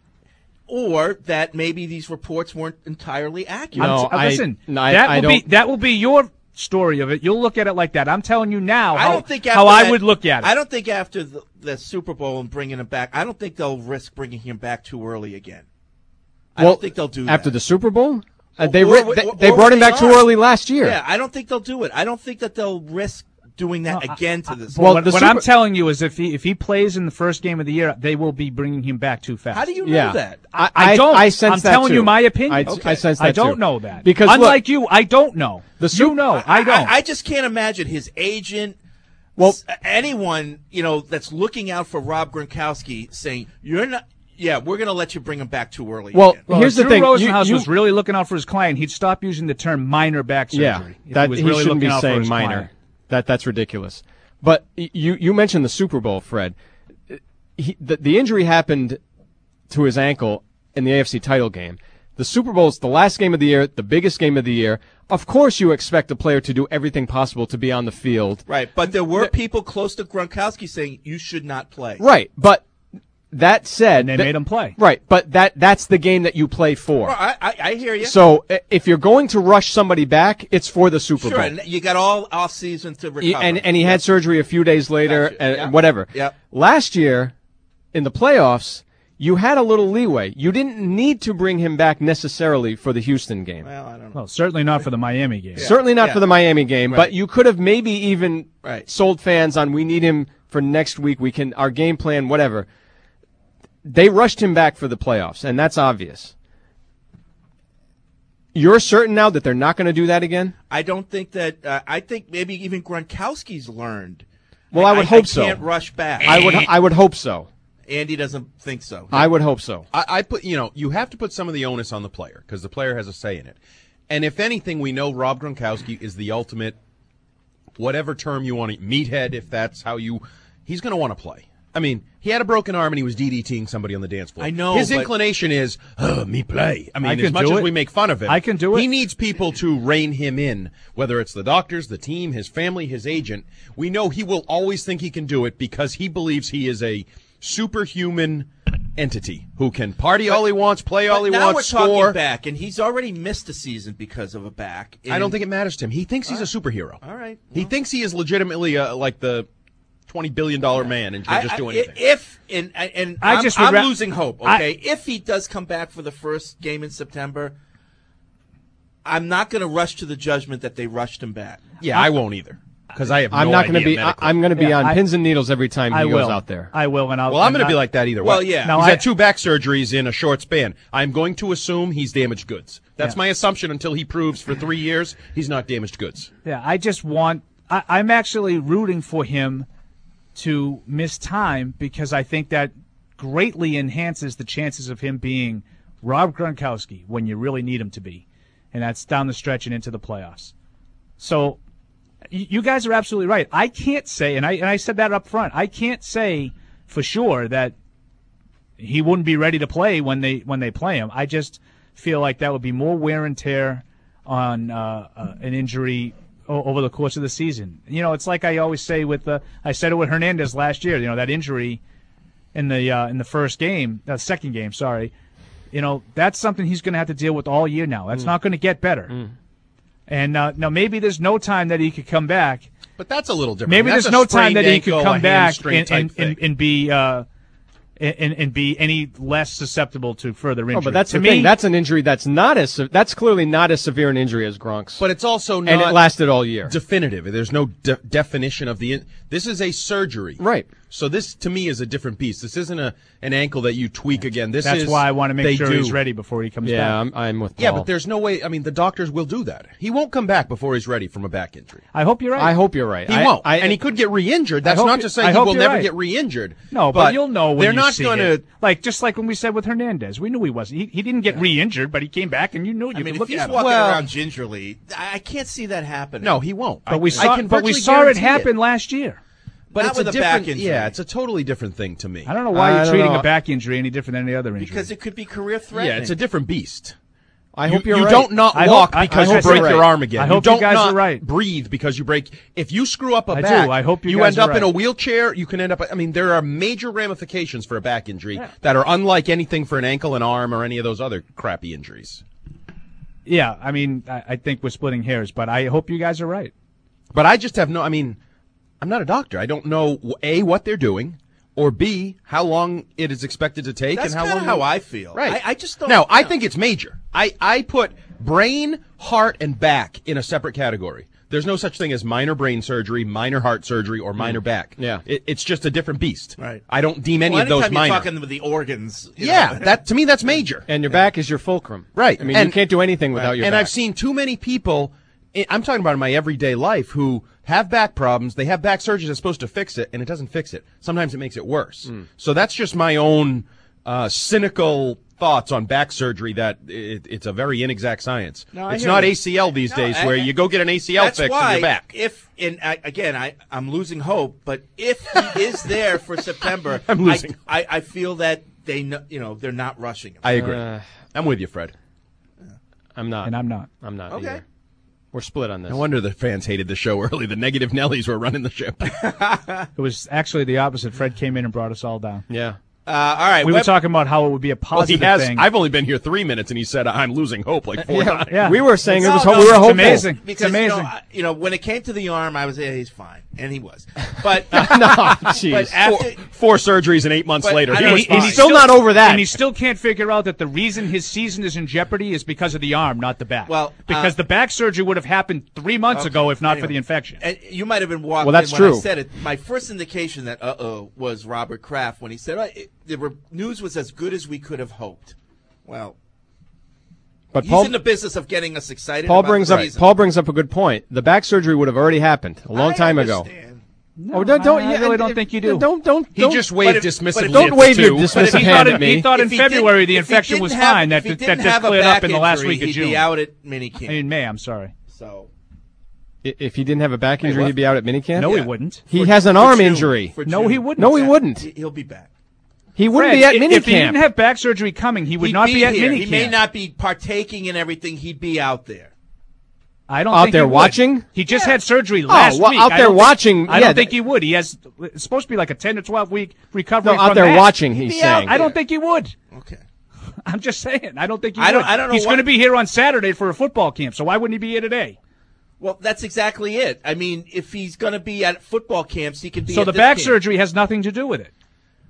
[SPEAKER 10] or that maybe these reports weren't entirely accurate.
[SPEAKER 8] No,
[SPEAKER 9] I'm t- uh,
[SPEAKER 8] I-
[SPEAKER 9] listen,
[SPEAKER 8] no, I-
[SPEAKER 9] that
[SPEAKER 8] I
[SPEAKER 9] will be
[SPEAKER 8] don't-
[SPEAKER 9] that will be your story of it. You'll look at it like that. I'm telling you now
[SPEAKER 10] I
[SPEAKER 9] how,
[SPEAKER 10] don't think
[SPEAKER 9] how
[SPEAKER 10] after
[SPEAKER 9] I
[SPEAKER 10] that-
[SPEAKER 9] would look at it.
[SPEAKER 10] I don't think after the, the Super Bowl and bringing him back, I don't think they'll risk bringing him back too early again. I
[SPEAKER 8] well,
[SPEAKER 10] don't think they'll do
[SPEAKER 8] after
[SPEAKER 10] that.
[SPEAKER 8] the Super Bowl. Uh, they
[SPEAKER 10] Or-
[SPEAKER 8] ri-
[SPEAKER 10] or-
[SPEAKER 8] they,
[SPEAKER 10] or-
[SPEAKER 8] they
[SPEAKER 10] or
[SPEAKER 8] brought him
[SPEAKER 10] they
[SPEAKER 8] back too
[SPEAKER 10] are.
[SPEAKER 8] early last year.
[SPEAKER 10] Yeah, I don't think they'll do it. I don't think that they'll risk doing that
[SPEAKER 9] No, I-
[SPEAKER 10] again to this.
[SPEAKER 8] Well,
[SPEAKER 9] what
[SPEAKER 8] the
[SPEAKER 9] what
[SPEAKER 8] Super-
[SPEAKER 9] I'm telling you is if he if he plays in the first game of the year, they will be bringing him back too fast.
[SPEAKER 10] How do you know
[SPEAKER 8] Yeah.
[SPEAKER 10] that?
[SPEAKER 8] I,
[SPEAKER 9] I don't.
[SPEAKER 8] I sense
[SPEAKER 9] I'm
[SPEAKER 8] that
[SPEAKER 9] telling
[SPEAKER 8] too.
[SPEAKER 9] you my opinion.
[SPEAKER 8] I,
[SPEAKER 10] Okay.
[SPEAKER 8] I sense that
[SPEAKER 9] I don't
[SPEAKER 8] too.
[SPEAKER 9] know that
[SPEAKER 8] because look,
[SPEAKER 9] unlike you, I don't know.
[SPEAKER 8] The
[SPEAKER 9] you
[SPEAKER 8] Super-
[SPEAKER 9] know, I don't.
[SPEAKER 10] I, I just can't imagine his agent,
[SPEAKER 8] Well-
[SPEAKER 10] s- anyone you know that's looking out for Rob Gronkowski saying you're not. Yeah, we're going to let you bring him back too early.
[SPEAKER 8] Well,
[SPEAKER 10] again.
[SPEAKER 9] Well,
[SPEAKER 8] here's
[SPEAKER 9] if
[SPEAKER 8] the
[SPEAKER 9] Drew
[SPEAKER 8] thing. You-
[SPEAKER 9] Rosenhaus
[SPEAKER 8] you-
[SPEAKER 9] was really looking out for his client, he'd stop using the term minor back surgery.
[SPEAKER 8] Yeah,
[SPEAKER 9] if
[SPEAKER 8] that
[SPEAKER 9] he was
[SPEAKER 8] he
[SPEAKER 9] really
[SPEAKER 8] shouldn't
[SPEAKER 9] looking
[SPEAKER 8] be
[SPEAKER 9] out for
[SPEAKER 8] saying
[SPEAKER 9] his
[SPEAKER 8] minor.
[SPEAKER 9] client.
[SPEAKER 8] That that's ridiculous. But y- you you mentioned the Super Bowl, Fred. He, the, the injury happened to his ankle in the A F C title game. The Super Bowl is the last game of the year, the biggest game of the year. Of course, you expect a player to do everything possible to be on the field.
[SPEAKER 10] Right, but there were people close to Gronkowski saying you should not play.
[SPEAKER 8] Right, but that said,
[SPEAKER 9] And they
[SPEAKER 8] that-
[SPEAKER 9] made him play.
[SPEAKER 8] Right, but that that's the game that you play for.
[SPEAKER 10] Well, I, I, I hear you.
[SPEAKER 8] So uh, if you're going to rush somebody back, it's for the Super
[SPEAKER 10] sure,
[SPEAKER 8] Bowl.
[SPEAKER 10] and you got all off season to recover.
[SPEAKER 8] He- and and he
[SPEAKER 10] Yep.
[SPEAKER 8] had surgery a few days later,
[SPEAKER 10] Gotcha.
[SPEAKER 8] and
[SPEAKER 10] Yep.
[SPEAKER 8] whatever.
[SPEAKER 10] Yep.
[SPEAKER 8] Last year, in the playoffs, you had a little leeway. You didn't need to bring him back necessarily for the Houston game.
[SPEAKER 10] Well, I don't know.
[SPEAKER 9] Well, certainly not for the Miami game.
[SPEAKER 8] Certainly not
[SPEAKER 10] Yeah.
[SPEAKER 8] for the Miami game,
[SPEAKER 10] Right.
[SPEAKER 8] but you could have maybe even
[SPEAKER 10] Right.
[SPEAKER 8] sold fans on we need him for next week. We can our game plan, whatever. They rushed him back for the playoffs, and that's obvious. You're certain now that they're not going to do that again?
[SPEAKER 10] I don't think that. Uh, I think maybe even Gronkowski's learned.
[SPEAKER 8] Well, I would hope
[SPEAKER 10] I
[SPEAKER 8] so.
[SPEAKER 10] Can't rush back.
[SPEAKER 8] I would I would hope so.
[SPEAKER 10] Andy doesn't think so.
[SPEAKER 8] I would hope so.
[SPEAKER 11] I, I put, you know, you have to put some of the onus on the player because the player has a say in it. And if anything, we know Rob Gronkowski is the ultimate, whatever term you want to, meathead, if that's how you, he's going to want to play. I mean, he had a broken arm and he was DDTing somebody on the dance floor.
[SPEAKER 10] I know,
[SPEAKER 11] His
[SPEAKER 10] but-
[SPEAKER 11] inclination is, oh, me play. I mean,
[SPEAKER 9] I
[SPEAKER 11] as
[SPEAKER 9] can
[SPEAKER 11] much
[SPEAKER 9] do
[SPEAKER 11] as
[SPEAKER 9] it.
[SPEAKER 11] we make fun of him,
[SPEAKER 9] I can do it.
[SPEAKER 11] He needs people to rein him in, whether it's the doctors, the team, his family, his agent. We know he will always think he can do it because he believes he is a superhuman entity who can party all he wants, play all
[SPEAKER 10] But
[SPEAKER 11] he
[SPEAKER 10] now
[SPEAKER 11] wants,
[SPEAKER 10] we're talking
[SPEAKER 11] score.
[SPEAKER 10] back, and he's already missed a season because of a back.
[SPEAKER 11] I don't think it matters to him. He thinks he's a superhero.
[SPEAKER 10] All right.
[SPEAKER 11] He thinks he is legitimately uh, like the twenty billion dollar man and can
[SPEAKER 10] I,
[SPEAKER 11] just do
[SPEAKER 10] I-
[SPEAKER 11] anything.
[SPEAKER 10] If and and
[SPEAKER 9] I
[SPEAKER 10] I'm,
[SPEAKER 9] just would
[SPEAKER 10] I'm
[SPEAKER 9] ra-
[SPEAKER 10] losing hope.
[SPEAKER 9] I-
[SPEAKER 10] Okay, if he does come back for the first game in September, I'm not going to rush to the judgment that they rushed him back.
[SPEAKER 11] yeah, I won't either because I have.
[SPEAKER 8] I'm
[SPEAKER 11] no
[SPEAKER 8] not going to
[SPEAKER 11] idea
[SPEAKER 8] be I,
[SPEAKER 11] medically.
[SPEAKER 8] I'm going to be
[SPEAKER 9] Yeah,
[SPEAKER 8] on
[SPEAKER 9] I-
[SPEAKER 8] pins and needles every time he
[SPEAKER 9] I
[SPEAKER 8] goes
[SPEAKER 9] will.
[SPEAKER 8] out there.
[SPEAKER 9] I will, and I'll.
[SPEAKER 11] Well, I'm
[SPEAKER 9] and
[SPEAKER 11] going to
[SPEAKER 9] I-
[SPEAKER 11] be like that either way.
[SPEAKER 10] Well, yeah.
[SPEAKER 9] Now,
[SPEAKER 11] he's
[SPEAKER 9] I-
[SPEAKER 11] had two back surgeries in a short span. I'm going to assume he's damaged goods. That's
[SPEAKER 9] Yeah.
[SPEAKER 11] my assumption until he proves for three years he's not damaged goods.
[SPEAKER 9] Yeah, I just want. I, I'm actually rooting for him to miss time because I think that greatly enhances the chances of him being Rob Gronkowski when you really need him to be, and that's down the stretch and into the playoffs. So, y- you guys are absolutely right. I can't say, and I and I said that up front. I can't say for sure that he wouldn't be ready to play when they when they play him. I just feel like that would be more wear and tear on uh, uh, an injury o- over the course of the season. You know, it's like I always say with the I said it with Hernandez last year. You know, that injury in the uh, in the first game, the second game, sorry. You know, that's something he's going to have to deal with all year now. That's
[SPEAKER 11] Mm.
[SPEAKER 9] not going to get better.
[SPEAKER 11] Mm.
[SPEAKER 9] And uh, now maybe there's no time that he could come back.
[SPEAKER 11] But that's a little different.
[SPEAKER 9] Maybe
[SPEAKER 11] That's
[SPEAKER 9] there's
[SPEAKER 11] a
[SPEAKER 9] no time
[SPEAKER 11] sprained
[SPEAKER 9] that he
[SPEAKER 11] ankle,
[SPEAKER 9] could
[SPEAKER 11] a
[SPEAKER 9] come back
[SPEAKER 11] hamstring
[SPEAKER 9] and,
[SPEAKER 11] type
[SPEAKER 9] and,
[SPEAKER 11] thing.
[SPEAKER 9] and, and be uh, and, and be any less susceptible to further injury.
[SPEAKER 8] Oh, but that's
[SPEAKER 9] to
[SPEAKER 8] the
[SPEAKER 9] me,
[SPEAKER 8] thing. That's an injury that's not as se- that's clearly not as severe an injury as Gronk's.
[SPEAKER 11] But it's also not
[SPEAKER 8] and it lasted all year.
[SPEAKER 11] definitive. There's no de- definition of the. In- this is a surgery,
[SPEAKER 8] right?
[SPEAKER 11] So this, to me, is a different beast. This isn't a an ankle that you tweak again. This
[SPEAKER 9] that's
[SPEAKER 11] is
[SPEAKER 9] why I want to make
[SPEAKER 11] they
[SPEAKER 9] sure
[SPEAKER 11] do.
[SPEAKER 9] he's ready before he comes
[SPEAKER 8] Yeah,
[SPEAKER 9] back.
[SPEAKER 8] I'm, I'm with Paul.
[SPEAKER 11] Yeah, but there's no way. I mean, the doctors will do that. He won't come back before he's ready from a back injury.
[SPEAKER 9] I hope you're right.
[SPEAKER 8] I hope you're right.
[SPEAKER 11] He
[SPEAKER 8] I,
[SPEAKER 11] won't,
[SPEAKER 8] I,
[SPEAKER 11] and he could get re-injured.
[SPEAKER 9] I
[SPEAKER 11] That's
[SPEAKER 9] hope
[SPEAKER 11] not
[SPEAKER 9] you-
[SPEAKER 11] to say
[SPEAKER 9] I
[SPEAKER 11] he
[SPEAKER 9] hope
[SPEAKER 11] will
[SPEAKER 9] you're
[SPEAKER 11] never
[SPEAKER 9] right.
[SPEAKER 11] get re-injured.
[SPEAKER 9] No, but, you'll know when
[SPEAKER 11] they're
[SPEAKER 9] you
[SPEAKER 11] not
[SPEAKER 9] see
[SPEAKER 11] going
[SPEAKER 9] it.
[SPEAKER 11] to.
[SPEAKER 9] Like just like when we said with Hernandez, we knew he wasn't. He, he didn't get re-injured, but he came back, and you knew you
[SPEAKER 10] I mean,
[SPEAKER 9] could
[SPEAKER 10] if
[SPEAKER 9] look
[SPEAKER 10] he's
[SPEAKER 9] at him.
[SPEAKER 10] walking
[SPEAKER 11] Well-
[SPEAKER 10] around gingerly, I I can't see that happening.
[SPEAKER 11] No, he won't.
[SPEAKER 9] But we
[SPEAKER 11] I-
[SPEAKER 9] saw,
[SPEAKER 11] I can
[SPEAKER 9] but we
[SPEAKER 11] virtually
[SPEAKER 9] saw it
[SPEAKER 11] guarantee
[SPEAKER 9] happen last year.
[SPEAKER 11] But
[SPEAKER 10] Not
[SPEAKER 11] it's
[SPEAKER 10] with
[SPEAKER 11] a
[SPEAKER 10] a back
[SPEAKER 11] different.
[SPEAKER 10] injury.
[SPEAKER 11] Yeah, it's a totally different thing to me.
[SPEAKER 9] I don't know why
[SPEAKER 8] I
[SPEAKER 9] you're
[SPEAKER 8] don't
[SPEAKER 9] treating
[SPEAKER 8] know.
[SPEAKER 9] a back injury any different than any other injury.
[SPEAKER 10] because it could be career threatening.
[SPEAKER 11] Yeah, it's a different beast.
[SPEAKER 8] I
[SPEAKER 11] You,
[SPEAKER 8] hope you're
[SPEAKER 11] you
[SPEAKER 8] right.
[SPEAKER 11] don't not
[SPEAKER 9] I
[SPEAKER 11] walk
[SPEAKER 9] hope- I-
[SPEAKER 11] because
[SPEAKER 9] I
[SPEAKER 11] you
[SPEAKER 9] hope
[SPEAKER 11] break
[SPEAKER 9] you're
[SPEAKER 11] your
[SPEAKER 9] right.
[SPEAKER 11] arm again.
[SPEAKER 9] I
[SPEAKER 11] you
[SPEAKER 9] hope you
[SPEAKER 11] don't
[SPEAKER 9] guys
[SPEAKER 11] not
[SPEAKER 9] are right.
[SPEAKER 11] breathe because you break. If you screw up a
[SPEAKER 9] I do.
[SPEAKER 11] back,
[SPEAKER 9] I hope you guys
[SPEAKER 11] end
[SPEAKER 9] are
[SPEAKER 11] up in a
[SPEAKER 9] right.
[SPEAKER 11] wheelchair. You can end up. I mean, there are major ramifications for a back injury that are unlike anything for an ankle, an arm, or any of those other crappy injuries.
[SPEAKER 9] Yeah, I mean, I, I think we're splitting hairs, but I hope you guys are right.
[SPEAKER 11] But I just have no. I mean, I'm not a doctor. I don't know a what they're doing, or b how long it is expected to take,
[SPEAKER 10] That's
[SPEAKER 11] and how
[SPEAKER 10] kinda
[SPEAKER 11] long.
[SPEAKER 10] how I feel.
[SPEAKER 11] Right.
[SPEAKER 10] I, I just don't.
[SPEAKER 11] Now, I
[SPEAKER 10] know.
[SPEAKER 11] think it's major. I, I put brain, heart, and back in a separate category. There's no such thing as minor brain surgery, minor heart surgery, or minor back.
[SPEAKER 8] Yeah.
[SPEAKER 11] It, it's just a different beast.
[SPEAKER 10] Right.
[SPEAKER 11] I don't deem any
[SPEAKER 10] well,
[SPEAKER 11] of those
[SPEAKER 10] anytime
[SPEAKER 11] minor.
[SPEAKER 10] you're talking with the organs. you
[SPEAKER 11] yeah,
[SPEAKER 10] know.
[SPEAKER 11] that to me that's major.
[SPEAKER 8] And your back is your fulcrum.
[SPEAKER 11] Right.
[SPEAKER 8] I mean,
[SPEAKER 11] And-
[SPEAKER 8] you can't do anything without your
[SPEAKER 11] and
[SPEAKER 8] back.
[SPEAKER 11] I've seen too many people. I- I'm talking about in my everyday life who have back problems. They have back surgery that's supposed to fix it, and it doesn't fix it. Sometimes it makes it worse.
[SPEAKER 8] Mm.
[SPEAKER 11] So that's just my own uh, cynical thoughts on back surgery. That it, it's a very inexact science.
[SPEAKER 10] No, I
[SPEAKER 11] it's
[SPEAKER 10] hear
[SPEAKER 11] not
[SPEAKER 10] you.
[SPEAKER 11] A C L these
[SPEAKER 10] No,
[SPEAKER 11] days,
[SPEAKER 10] I-
[SPEAKER 11] where
[SPEAKER 10] I-
[SPEAKER 11] you go get an A C L
[SPEAKER 10] That's
[SPEAKER 11] fix
[SPEAKER 10] why
[SPEAKER 11] in your back.
[SPEAKER 10] If and I, again, I I'm losing hope, but if he is there for September,
[SPEAKER 11] I'm losing
[SPEAKER 10] I, I, I feel that they know, you know they're not rushing him.
[SPEAKER 11] I agree.
[SPEAKER 8] Uh,
[SPEAKER 11] I'm with you, Fred.
[SPEAKER 8] I'm not.
[SPEAKER 9] And I'm not.
[SPEAKER 8] I'm not
[SPEAKER 10] Okay.
[SPEAKER 8] either. We're split on this.
[SPEAKER 11] No wonder the fans hated the show early. The negative Nellies were running the ship.
[SPEAKER 9] It was actually the opposite. Fred came in and brought us all down.
[SPEAKER 8] Yeah.
[SPEAKER 10] Uh, all right.
[SPEAKER 9] We
[SPEAKER 10] Web-
[SPEAKER 9] were talking about how it would be a
[SPEAKER 11] Well, he
[SPEAKER 9] positive
[SPEAKER 11] has.
[SPEAKER 9] thing.
[SPEAKER 11] I've only been here three minutes, and he said I'm losing hope like four
[SPEAKER 8] Yeah,
[SPEAKER 11] times.
[SPEAKER 9] yeah.
[SPEAKER 8] We were saying
[SPEAKER 10] No,
[SPEAKER 8] it was.
[SPEAKER 10] no,
[SPEAKER 8] we were
[SPEAKER 10] it's
[SPEAKER 8] hopeful.
[SPEAKER 9] amazing.
[SPEAKER 10] Because,
[SPEAKER 9] It's amazing.
[SPEAKER 10] You know, I- you know, when it came to the arm, I was, yeah, he's fine. And he was. But,
[SPEAKER 8] no, jeez.
[SPEAKER 10] but after,
[SPEAKER 11] Four surgeries and eight months
[SPEAKER 10] But
[SPEAKER 11] later,
[SPEAKER 10] I
[SPEAKER 11] he
[SPEAKER 10] mean,
[SPEAKER 11] was
[SPEAKER 10] he-
[SPEAKER 11] fine.
[SPEAKER 8] he's still not over that.
[SPEAKER 9] And he still can't figure out that the reason his season is in jeopardy is because of the arm, not the back.
[SPEAKER 10] Well,
[SPEAKER 9] because
[SPEAKER 10] uh,
[SPEAKER 9] the back surgery would have happened three months
[SPEAKER 10] Okay,
[SPEAKER 9] ago if not
[SPEAKER 10] anyway.
[SPEAKER 9] for the infection.
[SPEAKER 10] And you might have been walked
[SPEAKER 8] Well, that's
[SPEAKER 10] in when
[SPEAKER 8] true.
[SPEAKER 10] I said it. My first indication that uh-oh was Robert Kraft when he said, oh, it, the re- news was as good as we could have hoped. Well,
[SPEAKER 8] But
[SPEAKER 10] he's
[SPEAKER 8] Paul,
[SPEAKER 10] in the business of getting us excited
[SPEAKER 8] Paul
[SPEAKER 10] about
[SPEAKER 8] brings
[SPEAKER 10] the
[SPEAKER 8] up
[SPEAKER 10] reason.
[SPEAKER 8] Paul brings up a good point. The back surgery would have already happened a long
[SPEAKER 10] I
[SPEAKER 8] time ago.
[SPEAKER 10] understand.
[SPEAKER 8] Oh, don't, don't,
[SPEAKER 9] I
[SPEAKER 8] yeah,
[SPEAKER 9] really
[SPEAKER 8] uh,
[SPEAKER 9] don't think you do.
[SPEAKER 8] Don't don't.
[SPEAKER 11] He
[SPEAKER 8] don't
[SPEAKER 11] just waved
[SPEAKER 10] But if- but
[SPEAKER 11] dismissively.
[SPEAKER 10] if-
[SPEAKER 8] Don't
[SPEAKER 11] at the
[SPEAKER 8] wave your
[SPEAKER 11] two.
[SPEAKER 8] dismissive
[SPEAKER 9] But if he
[SPEAKER 8] hand
[SPEAKER 9] thought,
[SPEAKER 8] at
[SPEAKER 9] in,
[SPEAKER 8] me.
[SPEAKER 9] he thought in
[SPEAKER 10] If he
[SPEAKER 9] February
[SPEAKER 10] didn't-
[SPEAKER 9] the
[SPEAKER 10] if he
[SPEAKER 9] infection
[SPEAKER 10] didn't
[SPEAKER 9] was
[SPEAKER 10] have-
[SPEAKER 9] fine, that,
[SPEAKER 10] if he
[SPEAKER 9] that,
[SPEAKER 10] didn't
[SPEAKER 9] that just
[SPEAKER 10] have a
[SPEAKER 9] cleared up
[SPEAKER 10] back
[SPEAKER 9] in the last
[SPEAKER 10] injury,
[SPEAKER 9] week of
[SPEAKER 10] he'd
[SPEAKER 9] June.
[SPEAKER 10] be out at minicamp.
[SPEAKER 9] I mean, May, I'm sorry.
[SPEAKER 10] So
[SPEAKER 8] I- If he didn't have a back injury,
[SPEAKER 10] what?
[SPEAKER 8] he'd be out at minicamp.
[SPEAKER 9] No,
[SPEAKER 10] Yeah.
[SPEAKER 9] he wouldn't.
[SPEAKER 8] He
[SPEAKER 10] For-
[SPEAKER 8] has an
[SPEAKER 10] for
[SPEAKER 8] arm
[SPEAKER 10] June.
[SPEAKER 8] injury.
[SPEAKER 10] For
[SPEAKER 9] No,
[SPEAKER 10] June.
[SPEAKER 9] he wouldn't.
[SPEAKER 8] No, he wouldn't.
[SPEAKER 10] He- He'll be back.
[SPEAKER 8] He wouldn't
[SPEAKER 9] Fred,
[SPEAKER 8] be at
[SPEAKER 9] if-
[SPEAKER 8] minicamp.
[SPEAKER 9] If he didn't have back surgery coming, he would
[SPEAKER 10] He'd
[SPEAKER 9] not
[SPEAKER 10] be
[SPEAKER 9] be at
[SPEAKER 10] here.
[SPEAKER 9] minicamp.
[SPEAKER 10] He may not be partaking in everything. He'd be out there.
[SPEAKER 9] I don't
[SPEAKER 8] Out
[SPEAKER 9] think
[SPEAKER 8] there
[SPEAKER 9] he would.
[SPEAKER 8] watching?
[SPEAKER 9] He just had surgery last
[SPEAKER 8] well,
[SPEAKER 9] week.
[SPEAKER 8] out
[SPEAKER 9] I
[SPEAKER 8] there
[SPEAKER 9] don't think-
[SPEAKER 8] watching,
[SPEAKER 9] I
[SPEAKER 8] yeah,
[SPEAKER 9] don't think
[SPEAKER 8] that-
[SPEAKER 9] he would. He has. It's supposed to be like a ten to twelve week recovery.
[SPEAKER 8] No, out
[SPEAKER 9] from
[SPEAKER 8] there
[SPEAKER 9] that.
[SPEAKER 8] watching, he's
[SPEAKER 10] Be out
[SPEAKER 8] saying.
[SPEAKER 9] I don't think he would.
[SPEAKER 10] Okay.
[SPEAKER 9] I'm just saying. I don't think he
[SPEAKER 10] I don't-
[SPEAKER 9] would.
[SPEAKER 10] I don't know
[SPEAKER 9] He's
[SPEAKER 10] what-
[SPEAKER 9] going to be here on Saturday for a football camp. So why wouldn't he be here today?
[SPEAKER 10] Well, that's exactly it. I mean, if he's going to be at football camps, he can be
[SPEAKER 9] So
[SPEAKER 10] at
[SPEAKER 9] the
[SPEAKER 10] this
[SPEAKER 9] back
[SPEAKER 10] camp.
[SPEAKER 9] surgery has nothing to do with it.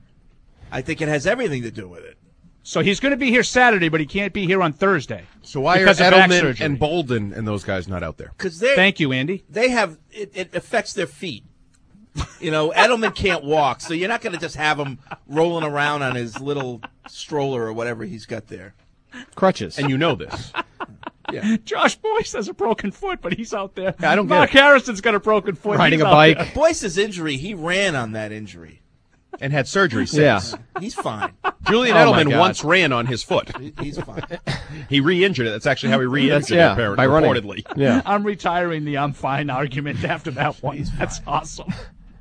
[SPEAKER 10] I think it has everything to do with it.
[SPEAKER 9] So he's going to be here Saturday, but he can't be here on Thursday.
[SPEAKER 11] So why
[SPEAKER 9] because
[SPEAKER 11] are
[SPEAKER 9] of back
[SPEAKER 11] Edelman
[SPEAKER 9] surgery.
[SPEAKER 11] and Bolden and those guys not out there?
[SPEAKER 10] Because they
[SPEAKER 9] Thank you, Andy.
[SPEAKER 10] they have it, it affects their feet. You know, Edelman can't walk, so you're not going to just have him rolling around on his little stroller or whatever he's got there.
[SPEAKER 8] Crutches.
[SPEAKER 11] And you know this.
[SPEAKER 10] Yeah.
[SPEAKER 9] Josh Boyce has a broken foot, but he's out there.
[SPEAKER 11] Yeah, I don't get
[SPEAKER 9] Mark
[SPEAKER 11] it.
[SPEAKER 9] Harrison's got a broken foot.
[SPEAKER 8] Riding
[SPEAKER 9] he's
[SPEAKER 8] a
[SPEAKER 9] out
[SPEAKER 8] bike.
[SPEAKER 9] there.
[SPEAKER 10] Boyce's injury, he ran on that injury.
[SPEAKER 11] And had surgery
[SPEAKER 8] Yeah.
[SPEAKER 11] since.
[SPEAKER 10] He's fine.
[SPEAKER 11] Julian
[SPEAKER 8] Oh, my
[SPEAKER 11] Edelman
[SPEAKER 8] God.
[SPEAKER 11] once ran on his foot.
[SPEAKER 10] He- He's fine.
[SPEAKER 11] He re-injured it. That's actually how he re-injured
[SPEAKER 8] That's-
[SPEAKER 11] it,
[SPEAKER 8] yeah,
[SPEAKER 11] apparently,
[SPEAKER 8] by running.
[SPEAKER 11] reportedly.
[SPEAKER 8] Yeah.
[SPEAKER 9] I'm retiring the I'm fine argument after that one. That's awesome.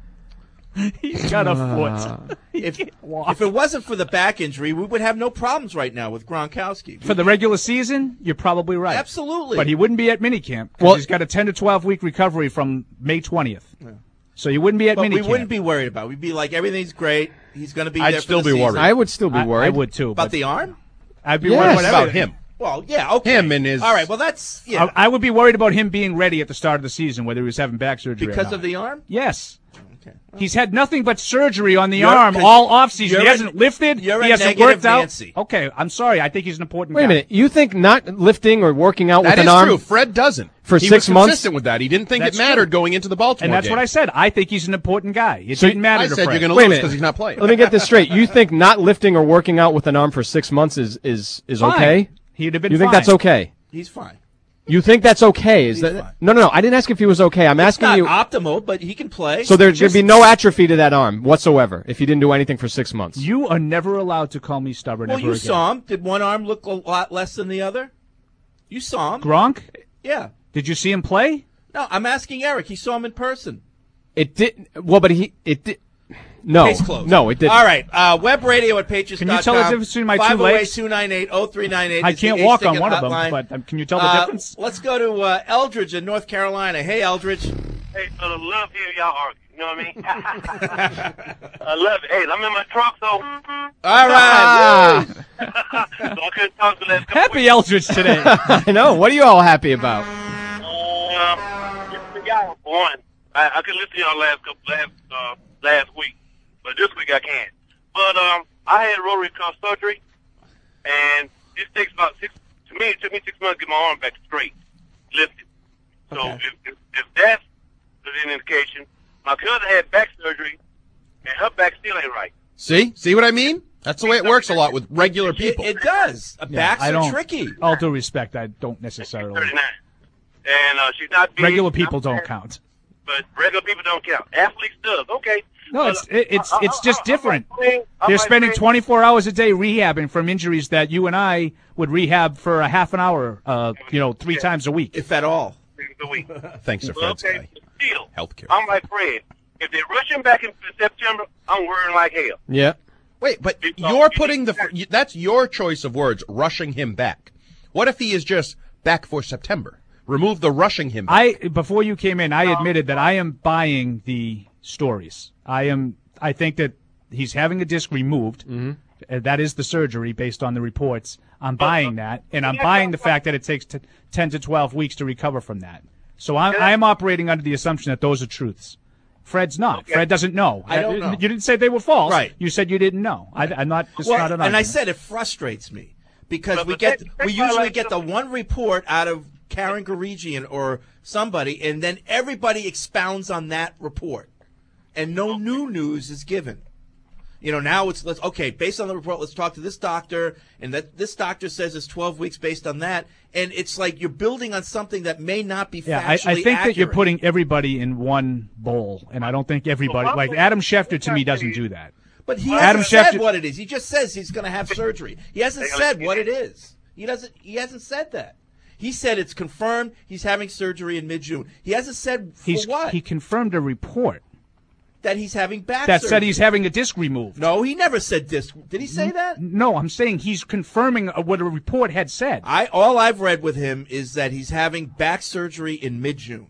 [SPEAKER 9] He's got a foot. He
[SPEAKER 10] If,
[SPEAKER 9] can't walk.
[SPEAKER 10] if it wasn't for the back injury, we would have no problems right now with Gronkowski.
[SPEAKER 9] For the regular season, you're probably right.
[SPEAKER 10] Absolutely.
[SPEAKER 9] But he wouldn't be at minicamp because
[SPEAKER 8] Well-
[SPEAKER 9] he's got a ten to twelve week recovery from May twentieth. So he wouldn't be at
[SPEAKER 10] But
[SPEAKER 9] minicamp.
[SPEAKER 10] we wouldn't be worried about it. We'd be like, everything's great. He's going to be
[SPEAKER 11] I'd
[SPEAKER 10] there for
[SPEAKER 11] still
[SPEAKER 10] the
[SPEAKER 11] be
[SPEAKER 10] season.
[SPEAKER 11] worried.
[SPEAKER 8] I would still be
[SPEAKER 9] I-
[SPEAKER 8] worried.
[SPEAKER 9] I, would too.
[SPEAKER 10] About
[SPEAKER 9] but
[SPEAKER 10] the arm?
[SPEAKER 9] I'd be
[SPEAKER 8] Yes.
[SPEAKER 9] worried about
[SPEAKER 11] About
[SPEAKER 9] everything.
[SPEAKER 11] him.
[SPEAKER 10] Well, yeah, okay.
[SPEAKER 11] Him and his-
[SPEAKER 10] All right, well, that's, yeah.
[SPEAKER 9] I, I would be worried about him being ready at the start of the season, whether he was having back surgery or
[SPEAKER 10] because
[SPEAKER 9] not.
[SPEAKER 10] of the arm?
[SPEAKER 9] Yes.
[SPEAKER 10] Okay.
[SPEAKER 9] He's had nothing but surgery on the
[SPEAKER 10] You're-
[SPEAKER 9] arm
[SPEAKER 10] 'cause
[SPEAKER 9] all offseason.
[SPEAKER 10] you're
[SPEAKER 9] He
[SPEAKER 10] a-
[SPEAKER 9] hasn't lifted.
[SPEAKER 10] you're a
[SPEAKER 9] he hasn't
[SPEAKER 10] negative
[SPEAKER 9] worked out.
[SPEAKER 10] Nancy.
[SPEAKER 9] Okay, I'm sorry. I think he's an important
[SPEAKER 8] Wait
[SPEAKER 9] guy.
[SPEAKER 8] a minute. You think not lifting or working out
[SPEAKER 11] That
[SPEAKER 8] with
[SPEAKER 11] is
[SPEAKER 8] an arm
[SPEAKER 11] true. Fred doesn't.
[SPEAKER 8] for
[SPEAKER 11] he
[SPEAKER 8] six
[SPEAKER 11] was
[SPEAKER 8] months?
[SPEAKER 11] consistent with that. He didn't think
[SPEAKER 9] That's
[SPEAKER 11] it mattered
[SPEAKER 9] true.
[SPEAKER 11] going into the Baltimore
[SPEAKER 9] And that's
[SPEAKER 11] game.
[SPEAKER 9] what I said. I think he's an important guy. It
[SPEAKER 8] So
[SPEAKER 9] didn't matter
[SPEAKER 11] I
[SPEAKER 9] to
[SPEAKER 11] said
[SPEAKER 9] Fred.
[SPEAKER 11] you're going to
[SPEAKER 8] Wait a
[SPEAKER 11] lose
[SPEAKER 8] minute.
[SPEAKER 11] because he's not playing.
[SPEAKER 8] Let me get this straight. You think not lifting or working out with an arm for six months is is is
[SPEAKER 9] Fine.
[SPEAKER 8] okay?
[SPEAKER 9] He'd have been
[SPEAKER 8] You think
[SPEAKER 9] fine.
[SPEAKER 8] that's okay?
[SPEAKER 10] He's fine.
[SPEAKER 8] You think that's okay? Is
[SPEAKER 10] He's
[SPEAKER 8] that
[SPEAKER 10] fine.
[SPEAKER 8] no, no, no? I didn't ask if he was okay. I'm
[SPEAKER 10] It's
[SPEAKER 8] asking
[SPEAKER 10] not
[SPEAKER 8] you.
[SPEAKER 10] optimal, but he can play.
[SPEAKER 8] So there's going
[SPEAKER 10] Just-
[SPEAKER 8] to be no atrophy to that arm whatsoever if he didn't do anything for six months.
[SPEAKER 9] You are never allowed to call me stubborn
[SPEAKER 10] Well,
[SPEAKER 9] ever
[SPEAKER 10] you
[SPEAKER 9] again.
[SPEAKER 10] saw him. Did one arm look a lot less than the other? You saw him.
[SPEAKER 9] Gronk?
[SPEAKER 10] Yeah.
[SPEAKER 9] Did you see him play?
[SPEAKER 10] No, I'm asking Eric. He saw him in person.
[SPEAKER 8] It did well, but he it did. No,
[SPEAKER 10] Case closed.
[SPEAKER 8] no, it didn't.
[SPEAKER 10] All right. Uh, web radio at patriots dot com.
[SPEAKER 9] Can you tell the difference between my two
[SPEAKER 10] five oh eight,
[SPEAKER 9] legs?
[SPEAKER 10] two nine eight, oh three nine eight
[SPEAKER 9] I
[SPEAKER 10] is the
[SPEAKER 9] can't walk on
[SPEAKER 10] Ace
[SPEAKER 9] one of
[SPEAKER 10] Ticket
[SPEAKER 9] them,
[SPEAKER 10] hotline.
[SPEAKER 9] but um, can you tell the
[SPEAKER 10] Uh,
[SPEAKER 9] difference?
[SPEAKER 10] Let's go to uh, Eldridge in North Carolina. Hey, Eldridge.
[SPEAKER 12] Hey, fella, love hearing y'all argue. You know what I mean? I love it. Hey, I'm in my truck, so.
[SPEAKER 10] All right.
[SPEAKER 12] so I couldn't talk the last couple
[SPEAKER 9] Happy
[SPEAKER 12] weeks.
[SPEAKER 9] Eldridge today.
[SPEAKER 8] I know. What are you all happy about?
[SPEAKER 12] Um, just for y'all, for one, I, I could listen to y'all last couple last uh, last week, but this week I can't. But um, I had rotary cuff surgery, and this takes about six. To me, it took me six months to get my arm back straight, lifted. So
[SPEAKER 10] Okay.
[SPEAKER 12] if, if if that's an indication, my cousin had back surgery, and her back still ain't right.
[SPEAKER 11] See? See what I mean? That's the way it works a lot with regular
[SPEAKER 10] It,
[SPEAKER 11] people.
[SPEAKER 10] it does. Uh,
[SPEAKER 9] Yeah,
[SPEAKER 10] Backs
[SPEAKER 9] I
[SPEAKER 10] are
[SPEAKER 9] don't,
[SPEAKER 10] tricky.
[SPEAKER 9] All due respect, I don't necessarily.
[SPEAKER 12] thirty-nine. And uh, she's not big.
[SPEAKER 9] Regular
[SPEAKER 12] not
[SPEAKER 9] people don't
[SPEAKER 12] fat,
[SPEAKER 9] count.
[SPEAKER 12] But regular people don't count. Athletes does. Okay.
[SPEAKER 9] No,
[SPEAKER 12] But,
[SPEAKER 9] it's it, it's
[SPEAKER 12] uh,
[SPEAKER 9] it's
[SPEAKER 12] uh,
[SPEAKER 9] just
[SPEAKER 12] uh,
[SPEAKER 9] different.
[SPEAKER 12] I'm like, I'm
[SPEAKER 9] They're
[SPEAKER 12] like,
[SPEAKER 9] spending
[SPEAKER 12] man,
[SPEAKER 9] twenty-four hours a day rehabbing from injuries that you and I would rehab for a half an hour, uh, you know, three times a week.
[SPEAKER 10] If at all.
[SPEAKER 12] a week.
[SPEAKER 11] Thanks to
[SPEAKER 12] Well,
[SPEAKER 11] Fred's
[SPEAKER 12] okay,
[SPEAKER 11] guy.
[SPEAKER 12] still,
[SPEAKER 11] Healthcare.
[SPEAKER 12] I'm like Fred. If they rush him back in September, I'm worrying like hell.
[SPEAKER 8] Yeah.
[SPEAKER 11] Wait, but
[SPEAKER 12] It's
[SPEAKER 11] you're
[SPEAKER 12] all-
[SPEAKER 11] putting the fr- that's your choice of words, rushing him back. What if he is just back for September? Remove the rushing him back.
[SPEAKER 9] I before you came in, I admitted that I am buying the stories. I am. I think that he's having a disc removed.
[SPEAKER 8] Mm-hmm.
[SPEAKER 9] Uh, that is the surgery based on the reports. I'm buying that, and I'm buying the fact that it takes t- ten to twelve weeks to recover from that. So I'm, I'm operating under the assumption that those are truths. Fred's not.
[SPEAKER 10] Okay.
[SPEAKER 9] Fred doesn't know.
[SPEAKER 10] I don't know.
[SPEAKER 9] You didn't say they were false.
[SPEAKER 10] Right.
[SPEAKER 9] You said you didn't know. I, I'm not. It's
[SPEAKER 10] well,
[SPEAKER 9] not an
[SPEAKER 10] and I
[SPEAKER 9] argument.
[SPEAKER 10] said it frustrates me because
[SPEAKER 12] But-
[SPEAKER 10] we
[SPEAKER 12] but
[SPEAKER 10] get
[SPEAKER 12] that-
[SPEAKER 10] we
[SPEAKER 12] that's why I
[SPEAKER 10] usually
[SPEAKER 12] like
[SPEAKER 10] get the
[SPEAKER 12] something-
[SPEAKER 10] one report out of Karen Garigian or somebody, and then everybody expounds on that report, and no new news is given. You know, now it's let's okay, based on the report, let's talk to this doctor, and that this doctor says it's twelve weeks based on that, and it's like you're building on something that may not be
[SPEAKER 9] Yeah, I,
[SPEAKER 10] factually
[SPEAKER 9] I think
[SPEAKER 10] accurate.
[SPEAKER 9] that you're putting everybody in one bowl, and I don't think everybody like Adam Schefter to me doesn't do that.
[SPEAKER 10] But he
[SPEAKER 9] Adam
[SPEAKER 10] hasn't said
[SPEAKER 9] Schefter-
[SPEAKER 10] what it is. He just says he's going to have surgery. He hasn't said what it is. He doesn't. He hasn't said that. He said it's confirmed. He's having surgery in mid-June. He hasn't said for
[SPEAKER 9] He's
[SPEAKER 10] what.
[SPEAKER 9] he confirmed a report
[SPEAKER 10] that he's having back
[SPEAKER 9] that
[SPEAKER 10] surgery.
[SPEAKER 9] said he's having a disc removed.
[SPEAKER 10] No, he never said disc. Did he say that?
[SPEAKER 9] No, I'm saying he's confirming uh, what a report had said.
[SPEAKER 10] I all I've read with him is that he's having back surgery in mid-June.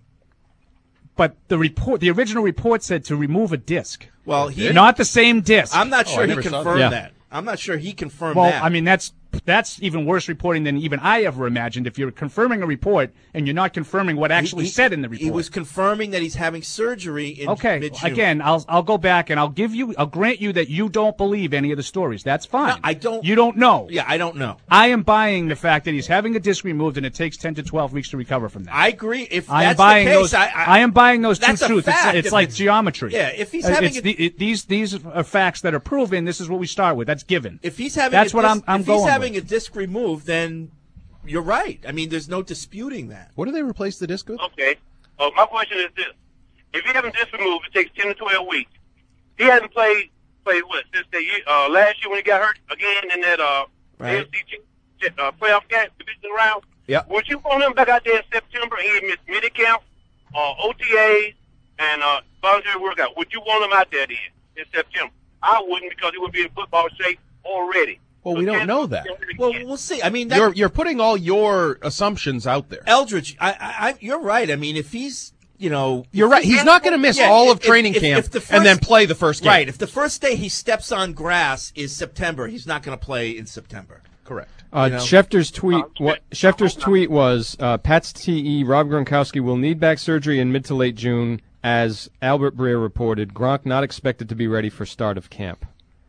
[SPEAKER 9] But the report, the original report said to remove a disc.
[SPEAKER 10] Well, he
[SPEAKER 9] not the same disc.
[SPEAKER 10] I'm not
[SPEAKER 11] Oh,
[SPEAKER 10] sure
[SPEAKER 11] I
[SPEAKER 10] he
[SPEAKER 11] never saw
[SPEAKER 10] confirmed
[SPEAKER 9] that.
[SPEAKER 10] that. I'm not sure he confirmed
[SPEAKER 9] Well,
[SPEAKER 10] that.
[SPEAKER 9] I mean that's that's even worse reporting than even I ever imagined. If you're confirming a report and you're not confirming what actually
[SPEAKER 10] He- he-
[SPEAKER 9] said in the report.
[SPEAKER 10] He was confirming that he's having surgery in
[SPEAKER 9] Okay,
[SPEAKER 10] mid-June.
[SPEAKER 9] again, I'll I'll go back and I'll give you I'll grant you that you don't believe any of the stories. That's fine.
[SPEAKER 10] No, I don't.
[SPEAKER 9] You don't know.
[SPEAKER 10] Yeah, I don't know.
[SPEAKER 9] I am buying the fact that he's having a disc removed and it takes ten to twelve weeks to recover from that.
[SPEAKER 10] I agree. If
[SPEAKER 9] I am
[SPEAKER 10] that's
[SPEAKER 9] buying
[SPEAKER 10] the case,
[SPEAKER 9] those.
[SPEAKER 10] I, I,
[SPEAKER 9] am buying those two
[SPEAKER 10] that's a
[SPEAKER 9] truths.
[SPEAKER 10] fact.
[SPEAKER 9] It's, it's
[SPEAKER 10] If
[SPEAKER 9] like
[SPEAKER 10] it's-
[SPEAKER 9] geometry.
[SPEAKER 10] Yeah, if he's
[SPEAKER 9] Uh,
[SPEAKER 10] having
[SPEAKER 9] it's
[SPEAKER 10] a-
[SPEAKER 9] the, it, these these are facts that are proven. This is what we start with. That's given.
[SPEAKER 10] If he's having
[SPEAKER 9] that's
[SPEAKER 10] a
[SPEAKER 9] what
[SPEAKER 10] disc,
[SPEAKER 9] I'm I'm
[SPEAKER 10] if
[SPEAKER 9] going
[SPEAKER 10] he's having
[SPEAKER 9] with.
[SPEAKER 10] a disc removed, then you're right. I mean, there's no disputing that.
[SPEAKER 11] What do they replace the disc with?
[SPEAKER 12] Okay. Uh, my question is this: if you haven't disc removed, it takes ten to twelve weeks. He hasn't played played what since the year, uh, last year when he got hurt again in that uh,
[SPEAKER 10] Right.
[SPEAKER 12] A F C ch- uh, playoff game division round.
[SPEAKER 11] Yeah.
[SPEAKER 12] Would you want him back out there in September? He missed mini camp, uh, O T As, and uh, voluntary workout. Would you want him out there then in September? I wouldn't because he would be in football shape already.
[SPEAKER 11] Well, we don't know that.
[SPEAKER 10] Well, we'll see. I mean, that,
[SPEAKER 11] You're you're putting all your assumptions out there.
[SPEAKER 10] Eldridge, I, I, I, you're right. I mean, if he's, you know,
[SPEAKER 11] You're right. He's not going to miss
[SPEAKER 10] Yeah,
[SPEAKER 11] all of
[SPEAKER 10] if-
[SPEAKER 11] training
[SPEAKER 10] if-
[SPEAKER 11] camp
[SPEAKER 10] if the
[SPEAKER 11] and
[SPEAKER 10] first-
[SPEAKER 11] then play the first game.
[SPEAKER 10] Right. If the first day he steps on grass is September, he's not going to play in September.
[SPEAKER 11] Correct.
[SPEAKER 8] Uh,
[SPEAKER 10] You know?
[SPEAKER 8] Schefter's tweet. What Schefter's tweet was: uh, Pat's T E. Rob Gronkowski will need back surgery in mid to late June, as Albert Breer reported. Gronk not expected to be ready for start of camp.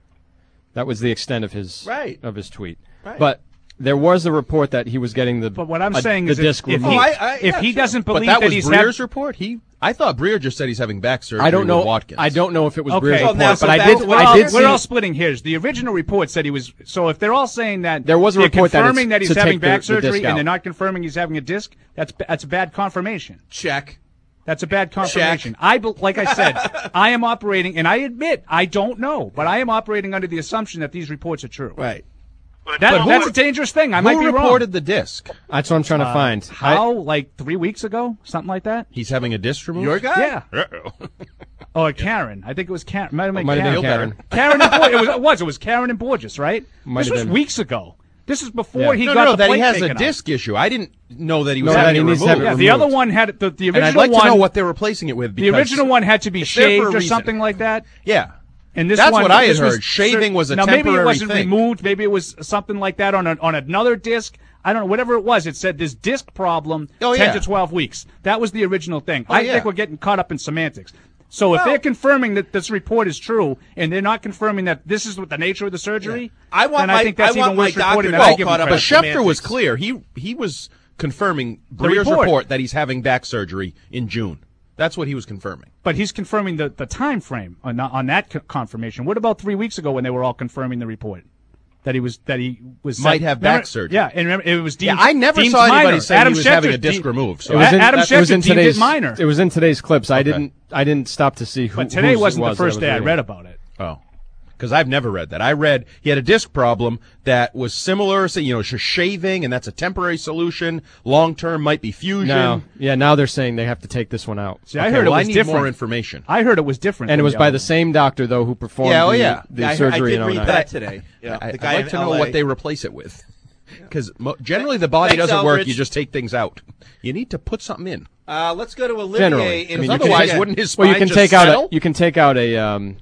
[SPEAKER 8] That was the extent of his
[SPEAKER 10] Right.
[SPEAKER 8] of his tweet.
[SPEAKER 10] Right.
[SPEAKER 8] But there was a report that he was getting the.
[SPEAKER 9] But what I'm
[SPEAKER 8] a-
[SPEAKER 9] saying
[SPEAKER 8] the
[SPEAKER 9] is,
[SPEAKER 8] disc
[SPEAKER 9] if, if he,
[SPEAKER 8] removed.
[SPEAKER 10] Oh, I- I-
[SPEAKER 9] if
[SPEAKER 10] yeah,
[SPEAKER 9] he
[SPEAKER 10] sure.
[SPEAKER 9] doesn't
[SPEAKER 11] But
[SPEAKER 9] believe
[SPEAKER 11] that was
[SPEAKER 9] he's
[SPEAKER 11] Breer's
[SPEAKER 9] had,
[SPEAKER 11] report. He, I thought Breer just said he's having back surgery.
[SPEAKER 8] I don't know.
[SPEAKER 11] With Watkins.
[SPEAKER 8] I don't know if it was
[SPEAKER 9] Okay.
[SPEAKER 8] Breer's
[SPEAKER 9] Well,
[SPEAKER 8] report,
[SPEAKER 10] now, so
[SPEAKER 8] but I
[SPEAKER 10] back
[SPEAKER 8] did.
[SPEAKER 10] to-
[SPEAKER 9] we're,
[SPEAKER 8] I
[SPEAKER 9] all,
[SPEAKER 8] did
[SPEAKER 9] we're
[SPEAKER 8] see.
[SPEAKER 9] all splitting hairs. The original report said he was. So if they're all saying that
[SPEAKER 8] There was a
[SPEAKER 9] they're
[SPEAKER 8] report that
[SPEAKER 9] confirming
[SPEAKER 8] it's
[SPEAKER 9] that he's
[SPEAKER 8] to
[SPEAKER 9] having
[SPEAKER 8] take the-
[SPEAKER 9] back
[SPEAKER 8] the
[SPEAKER 9] surgery
[SPEAKER 8] disc
[SPEAKER 9] and
[SPEAKER 8] out.
[SPEAKER 9] they're not confirming he's having a disc, that's that's a bad confirmation.
[SPEAKER 10] Check.
[SPEAKER 9] That's a bad confirmation. I be- like I said, I am operating, and I admit I don't know, but I am operating under the assumption that these reports are true.
[SPEAKER 10] Right.
[SPEAKER 12] But
[SPEAKER 9] That,
[SPEAKER 12] who
[SPEAKER 9] that's a
[SPEAKER 12] would-
[SPEAKER 9] dangerous thing. I
[SPEAKER 11] Who
[SPEAKER 9] might be
[SPEAKER 11] reported
[SPEAKER 9] wrong.
[SPEAKER 11] the disc?
[SPEAKER 8] That's what I'm trying to
[SPEAKER 9] Uh,
[SPEAKER 8] find.
[SPEAKER 9] How? like three weeks ago, something like that.
[SPEAKER 11] He's having a disc removed.
[SPEAKER 10] Your guy?
[SPEAKER 9] Yeah.
[SPEAKER 11] Uh-oh.
[SPEAKER 9] Oh, Karen. I think it was Karen. Might have been
[SPEAKER 8] Might have been
[SPEAKER 9] Karen.
[SPEAKER 8] Karen.
[SPEAKER 9] Karen and Borges. It was, it was. It was Karen and Borges, right?
[SPEAKER 8] Might
[SPEAKER 9] this
[SPEAKER 8] have
[SPEAKER 9] was
[SPEAKER 8] been.
[SPEAKER 9] weeks ago. This is before
[SPEAKER 8] Yeah.
[SPEAKER 9] he
[SPEAKER 11] no,
[SPEAKER 9] got
[SPEAKER 11] no,
[SPEAKER 9] the
[SPEAKER 11] that he
[SPEAKER 9] plate
[SPEAKER 11] has a
[SPEAKER 9] taken off.
[SPEAKER 11] disc issue. I didn't know that he was
[SPEAKER 8] No,
[SPEAKER 11] having
[SPEAKER 8] that he
[SPEAKER 11] it
[SPEAKER 8] needs to
[SPEAKER 11] removed.
[SPEAKER 8] have it
[SPEAKER 9] Yeah, the other
[SPEAKER 8] removed.
[SPEAKER 9] one had the, the
[SPEAKER 11] And
[SPEAKER 9] original
[SPEAKER 11] I'd like
[SPEAKER 9] one.
[SPEAKER 11] to know what they're replacing it with.
[SPEAKER 9] the
[SPEAKER 11] Because
[SPEAKER 9] original one had to be
[SPEAKER 11] it's there for
[SPEAKER 9] shaved
[SPEAKER 11] a
[SPEAKER 9] or
[SPEAKER 11] reason.
[SPEAKER 9] something like that.
[SPEAKER 11] Yeah.
[SPEAKER 9] And this
[SPEAKER 11] That's
[SPEAKER 9] one,
[SPEAKER 11] what I had
[SPEAKER 9] this
[SPEAKER 11] heard. Shaving was a
[SPEAKER 9] now maybe it
[SPEAKER 11] temporary
[SPEAKER 9] wasn't
[SPEAKER 11] thing.
[SPEAKER 9] removed. Maybe it was something like that on a, on another disc. I don't know. Whatever it was, it said this disc problem,
[SPEAKER 11] Oh,
[SPEAKER 9] ten
[SPEAKER 11] yeah.
[SPEAKER 9] to twelve weeks. That was the original thing.
[SPEAKER 11] Oh,
[SPEAKER 9] I
[SPEAKER 11] yeah.
[SPEAKER 9] think we're getting caught up in semantics. So if
[SPEAKER 10] Well-
[SPEAKER 9] they're confirming that this report is true, and they're not confirming that this is what the nature of the surgery,
[SPEAKER 10] I want
[SPEAKER 9] then
[SPEAKER 10] my-
[SPEAKER 9] I think that's
[SPEAKER 10] I want
[SPEAKER 9] even
[SPEAKER 10] my
[SPEAKER 9] worse
[SPEAKER 10] doctor
[SPEAKER 9] reporting
[SPEAKER 10] to
[SPEAKER 9] than I
[SPEAKER 10] be
[SPEAKER 9] give
[SPEAKER 10] caught
[SPEAKER 9] him
[SPEAKER 10] up
[SPEAKER 11] But
[SPEAKER 9] credit.
[SPEAKER 10] in
[SPEAKER 11] Schefter was
[SPEAKER 10] semantics.
[SPEAKER 11] clear. He he was confirming
[SPEAKER 9] The
[SPEAKER 11] Breer's
[SPEAKER 9] report.
[SPEAKER 11] report. that he's having back surgery in June. That's what he was confirming.
[SPEAKER 9] But he's confirming the, the time frame on, on that co- confirmation. What about three weeks ago when they were all confirming the report? That he was that he was
[SPEAKER 11] Might
[SPEAKER 9] said-
[SPEAKER 11] have
[SPEAKER 9] remember-
[SPEAKER 11] back surgery.
[SPEAKER 9] Yeah, and remember, it was deemed.
[SPEAKER 11] Yeah, I never
[SPEAKER 9] deemed
[SPEAKER 11] saw anybody
[SPEAKER 9] minor.
[SPEAKER 11] say
[SPEAKER 9] Adam
[SPEAKER 11] he was having
[SPEAKER 9] Schefter
[SPEAKER 11] a disc
[SPEAKER 9] deemed-
[SPEAKER 11] removed. So
[SPEAKER 8] It was in,
[SPEAKER 9] Adam
[SPEAKER 8] it was
[SPEAKER 9] Schefter
[SPEAKER 8] in
[SPEAKER 9] deemed
[SPEAKER 8] today's.
[SPEAKER 9] it minor.
[SPEAKER 8] It was in today's clips. I
[SPEAKER 9] Okay.
[SPEAKER 8] didn't. I didn't stop to see who.
[SPEAKER 9] But today
[SPEAKER 8] whose it
[SPEAKER 9] wasn't the
[SPEAKER 8] was that I
[SPEAKER 9] first
[SPEAKER 8] was
[SPEAKER 9] day I
[SPEAKER 8] reading.
[SPEAKER 9] read about it.
[SPEAKER 11] Oh, because I've never read that. I read he had a disc problem that was similar, so, you know, just shaving, and that's a temporary solution. Long term might be fusion.
[SPEAKER 8] No, yeah. Now they're saying they have to take this one out.
[SPEAKER 9] See, I
[SPEAKER 11] Okay,
[SPEAKER 9] heard
[SPEAKER 11] well,
[SPEAKER 9] it
[SPEAKER 11] I
[SPEAKER 9] was
[SPEAKER 11] need
[SPEAKER 9] different.
[SPEAKER 11] more information.
[SPEAKER 9] I heard it was different.
[SPEAKER 8] And it
[SPEAKER 9] than
[SPEAKER 8] was
[SPEAKER 9] the
[SPEAKER 8] by
[SPEAKER 9] other
[SPEAKER 8] the
[SPEAKER 9] one.
[SPEAKER 8] same doctor though who performed
[SPEAKER 11] Yeah, oh,
[SPEAKER 8] the,
[SPEAKER 11] yeah.
[SPEAKER 8] the
[SPEAKER 10] Yeah, I,
[SPEAKER 8] surgery
[SPEAKER 10] I did
[SPEAKER 8] in oh
[SPEAKER 10] read
[SPEAKER 8] nine.
[SPEAKER 10] that today. Yeah,
[SPEAKER 11] I,
[SPEAKER 10] the
[SPEAKER 11] I'd
[SPEAKER 10] guy
[SPEAKER 11] like
[SPEAKER 10] in
[SPEAKER 11] to know
[SPEAKER 10] L A.
[SPEAKER 11] what they replace it with. Because mo- generally the body
[SPEAKER 10] Thanks,
[SPEAKER 11] doesn't work.
[SPEAKER 10] Eldridge.
[SPEAKER 11] You just take things out. You need to put something in.
[SPEAKER 10] Uh, let's go to Olivier.
[SPEAKER 8] Generally,
[SPEAKER 10] in
[SPEAKER 8] I mean,
[SPEAKER 11] Because
[SPEAKER 8] you can
[SPEAKER 11] otherwise,
[SPEAKER 8] take-
[SPEAKER 11] wouldn't his
[SPEAKER 8] well, you
[SPEAKER 11] spine
[SPEAKER 8] can
[SPEAKER 11] just
[SPEAKER 8] take out
[SPEAKER 11] settle?
[SPEAKER 8] a you can take out a um,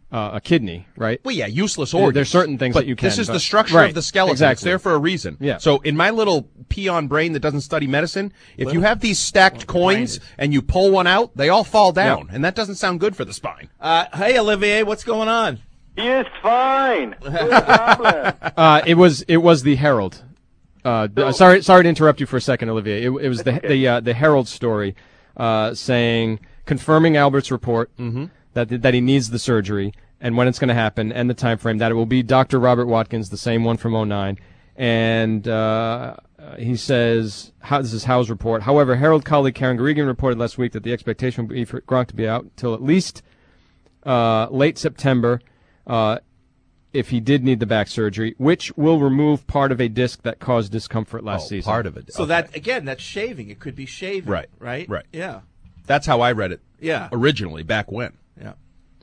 [SPEAKER 8] uh, a kidney, right?
[SPEAKER 11] Well, yeah, useless
[SPEAKER 8] There-
[SPEAKER 11] organs.
[SPEAKER 8] There's certain things
[SPEAKER 11] but
[SPEAKER 8] that you can.
[SPEAKER 11] This is
[SPEAKER 8] but-
[SPEAKER 11] the structure
[SPEAKER 8] right,
[SPEAKER 11] of the skeleton.
[SPEAKER 8] Exactly.
[SPEAKER 11] It's there for a reason.
[SPEAKER 8] Yeah.
[SPEAKER 11] So in my little peon brain that doesn't study medicine, if you have these stacked coins and you pull one out, they all fall down,
[SPEAKER 8] Yeah.
[SPEAKER 11] and that doesn't sound good for the spine.
[SPEAKER 10] Uh, hey, Olivier, what's going on?
[SPEAKER 13] He is fine. No problem.
[SPEAKER 8] Uh, it was it was the Herald. Uh, th- sorry sorry to interrupt you for a second, Olivier. It, it was the the uh, the Herald story, uh, saying confirming Albert's report
[SPEAKER 11] Mm-hmm.
[SPEAKER 8] that that he needs the surgery and when it's going to happen and the time frame. That it will be Doctor Robert Watkins, the same one from oh nine, and uh, he says how, this is Howe's report. However, Herald colleague Karen Garrigan reported last week that the expectation would be for Gronk to be out till at least uh, late September. Uh, if he did need the back surgery, which will remove part of a disc that caused discomfort last
[SPEAKER 11] Oh,
[SPEAKER 8] season.
[SPEAKER 11] part of it.
[SPEAKER 10] So
[SPEAKER 11] Okay.
[SPEAKER 10] that again, that's shaving. It could be shaving.
[SPEAKER 11] Right.
[SPEAKER 10] Right.
[SPEAKER 11] Right.
[SPEAKER 10] Yeah.
[SPEAKER 11] That's how I read it.
[SPEAKER 10] Yeah.
[SPEAKER 11] Originally, back when.
[SPEAKER 10] Yeah.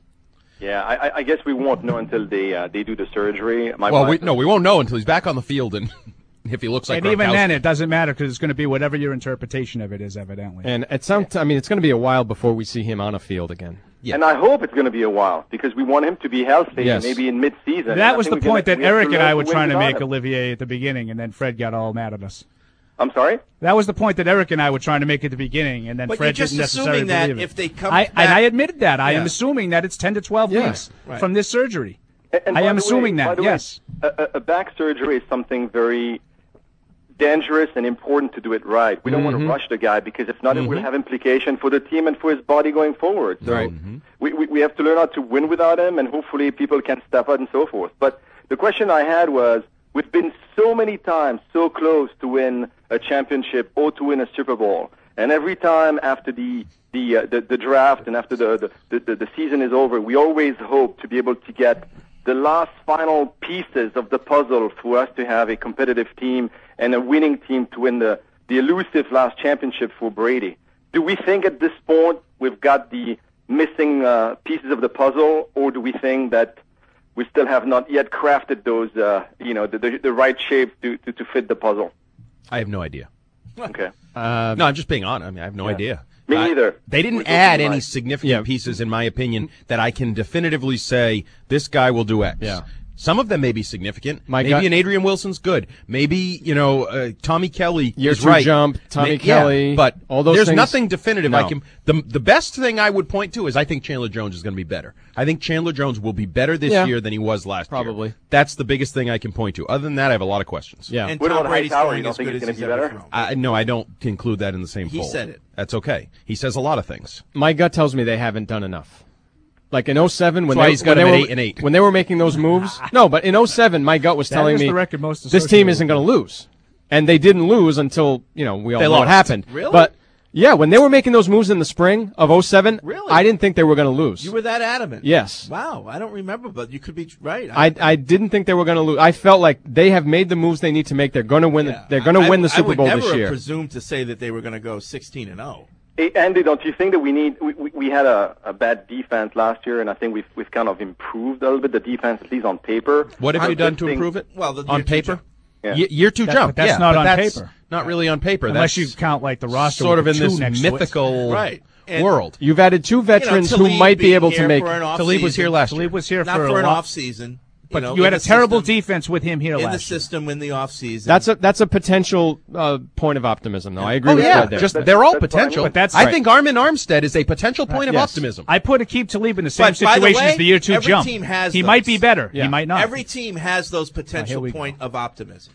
[SPEAKER 13] Yeah, I, I guess we won't know until they uh, they do the surgery. My
[SPEAKER 11] well, we,
[SPEAKER 13] wife-
[SPEAKER 11] no, we won't know until he's back on the field and if he looks like
[SPEAKER 9] and even
[SPEAKER 11] Gronkowski.
[SPEAKER 9] then, it doesn't matter because it's going to be whatever your interpretation of it is, evidently.
[SPEAKER 8] And at some t- I mean, it's going to be a while before we see him on a field again.
[SPEAKER 11] Yeah.
[SPEAKER 13] And I hope it's going to be a while because we want him to be healthy,
[SPEAKER 8] Yes.
[SPEAKER 13] maybe in mid-season. And
[SPEAKER 9] That
[SPEAKER 13] I
[SPEAKER 9] was the
[SPEAKER 13] think we're
[SPEAKER 9] point
[SPEAKER 13] gonna-
[SPEAKER 9] that
[SPEAKER 13] we have
[SPEAKER 9] Eric
[SPEAKER 13] to
[SPEAKER 9] and
[SPEAKER 13] learn
[SPEAKER 9] I were
[SPEAKER 13] win
[SPEAKER 9] trying to
[SPEAKER 13] without
[SPEAKER 9] make,
[SPEAKER 13] him.
[SPEAKER 9] Olivier, at the beginning, and then Fred got all mad at us.
[SPEAKER 13] I'm sorry?
[SPEAKER 9] That was the point that Eric and I were trying to make at the beginning, and then
[SPEAKER 10] But
[SPEAKER 9] Fred
[SPEAKER 10] you're just
[SPEAKER 9] didn't necessarily
[SPEAKER 10] assuming that
[SPEAKER 9] believe it.
[SPEAKER 10] if they come
[SPEAKER 9] I,
[SPEAKER 10] back-
[SPEAKER 9] and I admitted that. I
[SPEAKER 10] Yeah.
[SPEAKER 9] am assuming that it's ten to twelve
[SPEAKER 8] Yeah.
[SPEAKER 9] weeks
[SPEAKER 10] Right.
[SPEAKER 9] from this surgery.
[SPEAKER 13] And- and
[SPEAKER 9] I
[SPEAKER 13] by
[SPEAKER 9] am
[SPEAKER 13] the way-
[SPEAKER 9] assuming
[SPEAKER 13] by
[SPEAKER 9] that,
[SPEAKER 13] the way,
[SPEAKER 9] yes.
[SPEAKER 13] a, a- a back surgery is something very dangerous and important to do it right. We don't want to
[SPEAKER 8] Mhm.
[SPEAKER 13] rush the guy because if not, it will
[SPEAKER 11] Mhm.
[SPEAKER 13] have implication for the team and for his body going forward. So
[SPEAKER 8] Right.
[SPEAKER 13] we, we, we have to learn how to win without him, and hopefully people can step up and so forth. But the question I had was, we've been so many times so close to win a championship or to win a Super Bowl, and every time after the the uh, the, the draft and after the the, the the season is over, we always hope to be able to get the last final pieces of the puzzle for us to have a competitive team and a winning team to win the, the elusive last championship for Brady. Do we think at this point we've got the missing uh, pieces of the puzzle, or do we think that we still have not yet crafted those, uh, you know, the, the, the right shape to, to, to fit the puzzle?
[SPEAKER 11] I have no idea.
[SPEAKER 13] Okay.
[SPEAKER 8] Uh,
[SPEAKER 11] No, I'm just being honest. I mean, I have no
[SPEAKER 13] Yeah.
[SPEAKER 11] idea.
[SPEAKER 13] Me
[SPEAKER 11] I-
[SPEAKER 13] neither.
[SPEAKER 11] They didn't
[SPEAKER 13] We're
[SPEAKER 11] add
[SPEAKER 13] looking
[SPEAKER 11] any
[SPEAKER 13] right.
[SPEAKER 11] significant
[SPEAKER 8] Yeah.
[SPEAKER 11] pieces, in my opinion, that I can definitively say this guy will do X.
[SPEAKER 8] Yeah.
[SPEAKER 11] Some of them may be significant.
[SPEAKER 8] My
[SPEAKER 11] Maybe
[SPEAKER 8] gut-
[SPEAKER 11] an Adrian Wilson's good. Maybe, you know, uh, Tommy Kelly
[SPEAKER 8] Year
[SPEAKER 11] is
[SPEAKER 8] two
[SPEAKER 11] right.
[SPEAKER 8] jump, Tommy
[SPEAKER 11] Ma- yeah,
[SPEAKER 8] Kelly,
[SPEAKER 11] but
[SPEAKER 8] all those
[SPEAKER 11] there's
[SPEAKER 8] things-
[SPEAKER 11] nothing definitive I
[SPEAKER 8] No.
[SPEAKER 11] can. The the best thing I would point to is I think Chandler Jones is going to be better. I think Chandler Jones will be better this
[SPEAKER 8] Yeah.
[SPEAKER 11] year than he was last year.
[SPEAKER 8] Probably.
[SPEAKER 11] That's the biggest thing I can point to. Other than that, I have a lot of questions.
[SPEAKER 8] Yeah.
[SPEAKER 10] And
[SPEAKER 13] What
[SPEAKER 10] Tom
[SPEAKER 13] about
[SPEAKER 10] Brady's
[SPEAKER 13] Hightower?
[SPEAKER 10] throwing
[SPEAKER 13] You don't
[SPEAKER 10] as
[SPEAKER 13] think
[SPEAKER 10] good
[SPEAKER 13] he's
[SPEAKER 10] as
[SPEAKER 13] gonna
[SPEAKER 10] he's
[SPEAKER 13] be
[SPEAKER 10] ever
[SPEAKER 13] better?
[SPEAKER 10] thrown.
[SPEAKER 11] I, no, I don't include that in the same
[SPEAKER 10] He
[SPEAKER 11] fold.
[SPEAKER 10] said it.
[SPEAKER 11] That's okay. He says a lot of things.
[SPEAKER 8] My gut tells me they haven't done enough. Like in oh seven, when
[SPEAKER 11] That's why
[SPEAKER 8] they,
[SPEAKER 11] he's got
[SPEAKER 8] when, they
[SPEAKER 11] him at
[SPEAKER 8] were,
[SPEAKER 11] eight and eight.
[SPEAKER 8] when they were making those moves, no, but in oh seven, my gut was
[SPEAKER 9] That
[SPEAKER 8] telling
[SPEAKER 9] is
[SPEAKER 8] me
[SPEAKER 9] the record most
[SPEAKER 8] this team
[SPEAKER 9] associated
[SPEAKER 8] isn't
[SPEAKER 9] with
[SPEAKER 8] going to lose, and they didn't lose until you know we all
[SPEAKER 11] They
[SPEAKER 8] know
[SPEAKER 11] lost.
[SPEAKER 8] what happened.
[SPEAKER 10] Really?
[SPEAKER 8] But yeah, when they were making those moves in the spring of oh seven,
[SPEAKER 10] Really?
[SPEAKER 8] I didn't think they were going to lose.
[SPEAKER 10] You were that adamant.
[SPEAKER 8] Yes.
[SPEAKER 10] Wow. I don't remember, but you could be right.
[SPEAKER 8] I, I didn't think they were going to lose. I felt like they have made the moves they need to make. They're going to win.
[SPEAKER 10] Yeah.
[SPEAKER 8] The, they're going to
[SPEAKER 10] I-
[SPEAKER 8] win the
[SPEAKER 10] I
[SPEAKER 8] Super
[SPEAKER 10] would
[SPEAKER 8] Bowl
[SPEAKER 10] never
[SPEAKER 8] this year.
[SPEAKER 10] have presumed to say that they were going to go sixteen and oh.
[SPEAKER 13] Hey, Andy, don't you think that we need we, we, we had a, a bad defense last year, and I think we've we've kind of improved a little bit the defense, at least on paper.
[SPEAKER 11] What have
[SPEAKER 13] I'm
[SPEAKER 11] you done
[SPEAKER 13] just
[SPEAKER 11] to
[SPEAKER 13] think-
[SPEAKER 11] improve it?
[SPEAKER 10] Well, the
[SPEAKER 11] on
[SPEAKER 10] year two
[SPEAKER 11] paper,
[SPEAKER 10] jump.
[SPEAKER 13] Yeah.
[SPEAKER 11] Ye- year two
[SPEAKER 9] That-
[SPEAKER 11] jump.
[SPEAKER 9] but that's
[SPEAKER 11] yeah,
[SPEAKER 9] not
[SPEAKER 11] but
[SPEAKER 9] on
[SPEAKER 11] that's
[SPEAKER 9] paper.
[SPEAKER 11] Not really on paper.
[SPEAKER 9] Unless
[SPEAKER 11] that's
[SPEAKER 9] you count like the roster
[SPEAKER 11] sort
[SPEAKER 9] with
[SPEAKER 11] of in
[SPEAKER 9] the two
[SPEAKER 11] this
[SPEAKER 9] next to it.
[SPEAKER 11] mythical
[SPEAKER 10] Right. And-
[SPEAKER 11] world.
[SPEAKER 8] You've added two veterans
[SPEAKER 10] You know,
[SPEAKER 8] who
[SPEAKER 10] Talib
[SPEAKER 8] might be
[SPEAKER 10] being
[SPEAKER 8] able to
[SPEAKER 10] here
[SPEAKER 8] make.
[SPEAKER 10] for an off
[SPEAKER 11] Talib was
[SPEAKER 10] season.
[SPEAKER 11] here last year.
[SPEAKER 9] Talib was here
[SPEAKER 10] Not
[SPEAKER 9] for,
[SPEAKER 10] for
[SPEAKER 9] a
[SPEAKER 10] an
[SPEAKER 9] while,
[SPEAKER 10] off season.
[SPEAKER 9] but
[SPEAKER 10] know,
[SPEAKER 9] you had
[SPEAKER 10] in
[SPEAKER 9] a
[SPEAKER 10] the
[SPEAKER 9] terrible
[SPEAKER 10] system,
[SPEAKER 9] defense with him here
[SPEAKER 10] in the
[SPEAKER 9] last year.
[SPEAKER 10] system in the off season.
[SPEAKER 8] That's a that's a potential uh, point of optimism, though. I agree
[SPEAKER 11] Oh
[SPEAKER 8] with
[SPEAKER 11] yeah,
[SPEAKER 8] Fred there.
[SPEAKER 11] just
[SPEAKER 13] That's-
[SPEAKER 11] they're all
[SPEAKER 13] that's what I
[SPEAKER 11] potential.
[SPEAKER 13] mean.
[SPEAKER 9] But that's
[SPEAKER 11] I
[SPEAKER 9] right.
[SPEAKER 11] think Armin Armstead is a potential point of
[SPEAKER 8] Yes.
[SPEAKER 11] optimism.
[SPEAKER 9] I put Aqib Talib in the same
[SPEAKER 10] But by the
[SPEAKER 9] situation
[SPEAKER 10] way,
[SPEAKER 9] as the year two
[SPEAKER 10] every
[SPEAKER 9] jump.
[SPEAKER 10] team has
[SPEAKER 9] he
[SPEAKER 10] those.
[SPEAKER 9] might be better.
[SPEAKER 8] Yeah.
[SPEAKER 9] He might not.
[SPEAKER 10] Every team has those potential
[SPEAKER 9] we go.
[SPEAKER 10] point of optimism.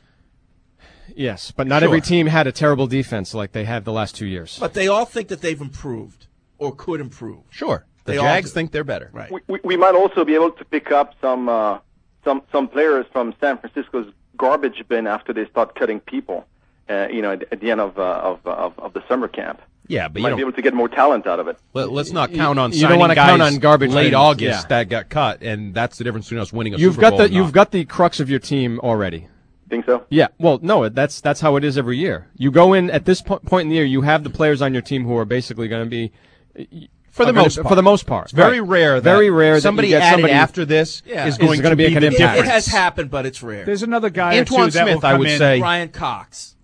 [SPEAKER 8] Yes, but not
[SPEAKER 11] Sure.
[SPEAKER 8] every team had a terrible defense like they have the last two years.
[SPEAKER 10] But they all think that they've improved or could improve.
[SPEAKER 11] Sure, the
[SPEAKER 10] They all
[SPEAKER 11] Jags
[SPEAKER 10] do.
[SPEAKER 11] think they're better.
[SPEAKER 10] Right.
[SPEAKER 13] We, we, we might also be able to pick up some uh, some some players from San Francisco's garbage bin after they start cutting people. Uh, you know, at, at the end of, uh, of of of the summer camp.
[SPEAKER 11] Yeah, but you
[SPEAKER 13] might
[SPEAKER 11] don't-
[SPEAKER 13] be able to get more talent out of it.
[SPEAKER 11] Let, us not count on
[SPEAKER 8] You
[SPEAKER 11] signing
[SPEAKER 8] don't wanna
[SPEAKER 11] guys
[SPEAKER 8] count on garbage
[SPEAKER 11] late
[SPEAKER 8] bins.
[SPEAKER 11] August
[SPEAKER 8] Yeah.
[SPEAKER 11] that got cut, and that's the difference between us winning a
[SPEAKER 8] You've
[SPEAKER 11] Super
[SPEAKER 8] got
[SPEAKER 11] Bowl
[SPEAKER 8] the
[SPEAKER 11] and
[SPEAKER 8] you've
[SPEAKER 11] not.
[SPEAKER 8] got the crux of your team already.
[SPEAKER 13] Think so?
[SPEAKER 8] Yeah, well, no, that's that's how it is every year. You go in at this po- point in the year, you have the players on your team who are basically going to be
[SPEAKER 11] For the
[SPEAKER 8] are gonna-
[SPEAKER 11] most part.
[SPEAKER 8] For the most part,
[SPEAKER 11] It's very
[SPEAKER 8] Right.
[SPEAKER 11] rare. That
[SPEAKER 8] very rare.
[SPEAKER 11] Somebody
[SPEAKER 8] that you get
[SPEAKER 11] added
[SPEAKER 8] somebody
[SPEAKER 11] after this
[SPEAKER 10] Yeah.
[SPEAKER 11] is
[SPEAKER 10] Is
[SPEAKER 11] going
[SPEAKER 8] gonna
[SPEAKER 11] to
[SPEAKER 8] be
[SPEAKER 11] be
[SPEAKER 8] a
[SPEAKER 11] the
[SPEAKER 8] kind of
[SPEAKER 10] It,
[SPEAKER 11] difference.
[SPEAKER 10] it has happened, but it's rare.
[SPEAKER 9] There's another guy
[SPEAKER 11] Antoine
[SPEAKER 9] or two that
[SPEAKER 11] Smith,
[SPEAKER 9] will
[SPEAKER 11] I
[SPEAKER 9] come
[SPEAKER 11] would
[SPEAKER 9] in.
[SPEAKER 11] say-
[SPEAKER 10] Brian Cox.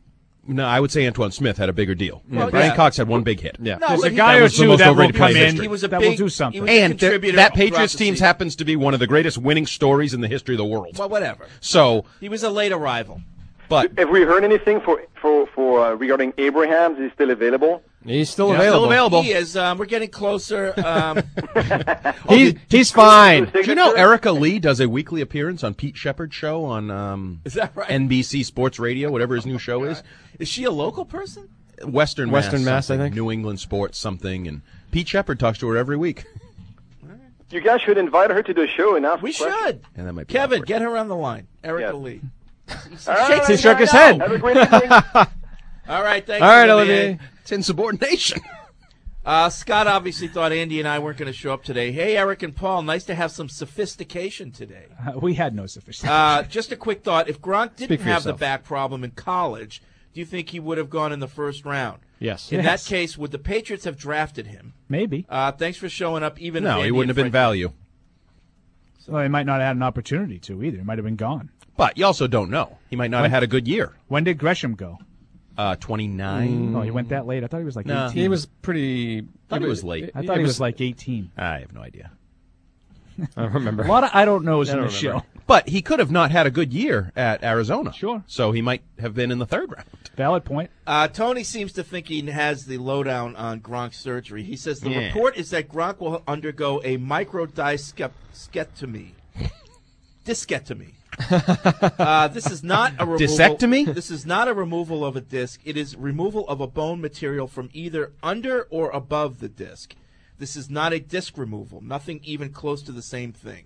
[SPEAKER 11] No, I would say Antoine Smith had a bigger deal.
[SPEAKER 10] Well,
[SPEAKER 11] Brian
[SPEAKER 10] yeah.
[SPEAKER 11] Cox had one big hit.
[SPEAKER 8] Yeah.
[SPEAKER 10] No,
[SPEAKER 9] There's
[SPEAKER 10] but
[SPEAKER 9] a
[SPEAKER 10] he-
[SPEAKER 9] guy
[SPEAKER 11] that
[SPEAKER 9] or
[SPEAKER 11] was the
[SPEAKER 9] two
[SPEAKER 11] most
[SPEAKER 9] that will
[SPEAKER 11] overrated
[SPEAKER 9] come
[SPEAKER 11] player in
[SPEAKER 9] in
[SPEAKER 11] history.
[SPEAKER 10] He was a
[SPEAKER 9] that
[SPEAKER 10] big,
[SPEAKER 9] will do something.
[SPEAKER 10] He was a
[SPEAKER 11] And th-
[SPEAKER 10] contributor
[SPEAKER 11] that
[SPEAKER 10] throughout
[SPEAKER 11] Patriots
[SPEAKER 10] the
[SPEAKER 11] team
[SPEAKER 10] season.
[SPEAKER 11] happens to be one of the greatest winning stories in the history of the world.
[SPEAKER 10] Well, whatever.
[SPEAKER 11] So,
[SPEAKER 10] He was a late arrival.
[SPEAKER 11] but
[SPEAKER 13] Have we heard anything for for for uh, regarding Abrahams? Is he still available?
[SPEAKER 8] He's still
[SPEAKER 11] Yeah,
[SPEAKER 8] available.
[SPEAKER 11] still available.
[SPEAKER 10] He is. Um, we're getting closer. Um,
[SPEAKER 8] He, he's fine.
[SPEAKER 11] do you know Erica Lee does a weekly appearance on Pete Shepard's show on um,
[SPEAKER 10] Is that right?
[SPEAKER 11] N B C Sports Radio, whatever his new show is?
[SPEAKER 10] is she a local person?
[SPEAKER 11] Western
[SPEAKER 8] Western Mass,
[SPEAKER 11] something,
[SPEAKER 8] I think.
[SPEAKER 11] New England Sports something, and Pete Shepard talks to her every week.
[SPEAKER 13] You guys should invite her to the show and ask
[SPEAKER 10] We
[SPEAKER 13] questions.
[SPEAKER 10] should.
[SPEAKER 11] And that might be
[SPEAKER 10] Kevin,
[SPEAKER 11] awkward.
[SPEAKER 10] get her on the line. Erica
[SPEAKER 13] Yes.
[SPEAKER 10] Lee.
[SPEAKER 13] All right,
[SPEAKER 10] Shakes
[SPEAKER 8] He
[SPEAKER 10] his
[SPEAKER 8] shook his
[SPEAKER 10] no.
[SPEAKER 8] head.
[SPEAKER 13] Have a great evening.
[SPEAKER 10] All right, thanks.
[SPEAKER 8] All right, Olivier.
[SPEAKER 11] It's insubordination.
[SPEAKER 10] Uh, Scott obviously thought Andy and I weren't going to show up today. Hey, Eric and Paul, nice to have some sophistication today.
[SPEAKER 9] Uh, we had no sophistication.
[SPEAKER 10] Uh, just a quick thought. If Gronk didn't
[SPEAKER 8] Speak for
[SPEAKER 10] have the
[SPEAKER 8] yourself.
[SPEAKER 10] back problem in college, do you think he would have gone in the first round?
[SPEAKER 8] Yes.
[SPEAKER 10] In
[SPEAKER 9] Yes.
[SPEAKER 10] that case, would the Patriots have drafted him?
[SPEAKER 9] Maybe.
[SPEAKER 10] Uh, thanks for showing up. Even if
[SPEAKER 11] No, he
[SPEAKER 10] Andy
[SPEAKER 11] wouldn't have
[SPEAKER 10] and
[SPEAKER 11] been
[SPEAKER 10] Frank-
[SPEAKER 11] value.
[SPEAKER 9] Well, he might not have had an opportunity to either. He might have been gone.
[SPEAKER 11] But you also don't know. He might not have had a good year.
[SPEAKER 9] When did Gresham go?
[SPEAKER 11] Uh, twenty-nine.
[SPEAKER 9] Oh, he went that late. I thought he was like
[SPEAKER 11] No.
[SPEAKER 9] eighteen.
[SPEAKER 8] He was pretty.
[SPEAKER 11] thought he was late.
[SPEAKER 9] I thought
[SPEAKER 8] it
[SPEAKER 9] he was,
[SPEAKER 8] was
[SPEAKER 9] like eighteen.
[SPEAKER 11] I have no idea.
[SPEAKER 8] I don't remember.
[SPEAKER 9] A lot of I don't knows
[SPEAKER 8] I
[SPEAKER 9] in
[SPEAKER 8] don't
[SPEAKER 9] the
[SPEAKER 8] remember.
[SPEAKER 9] show.
[SPEAKER 11] But he could have not had a good year at Arizona.
[SPEAKER 9] Sure.
[SPEAKER 11] So he might have been in the third round.
[SPEAKER 9] Valid point.
[SPEAKER 10] Uh, Tony seems to think he has the lowdown on Gronk's surgery. He says the
[SPEAKER 11] Yeah.
[SPEAKER 10] report is that Gronk will undergo a microdiscectomy. Discectomy. uh, this is not a removal.
[SPEAKER 11] Disectomy?
[SPEAKER 10] This is not a removal of a disc. It is removal of a bone material from either under or above the disc. This is not a disc removal. Nothing even close to the same thing.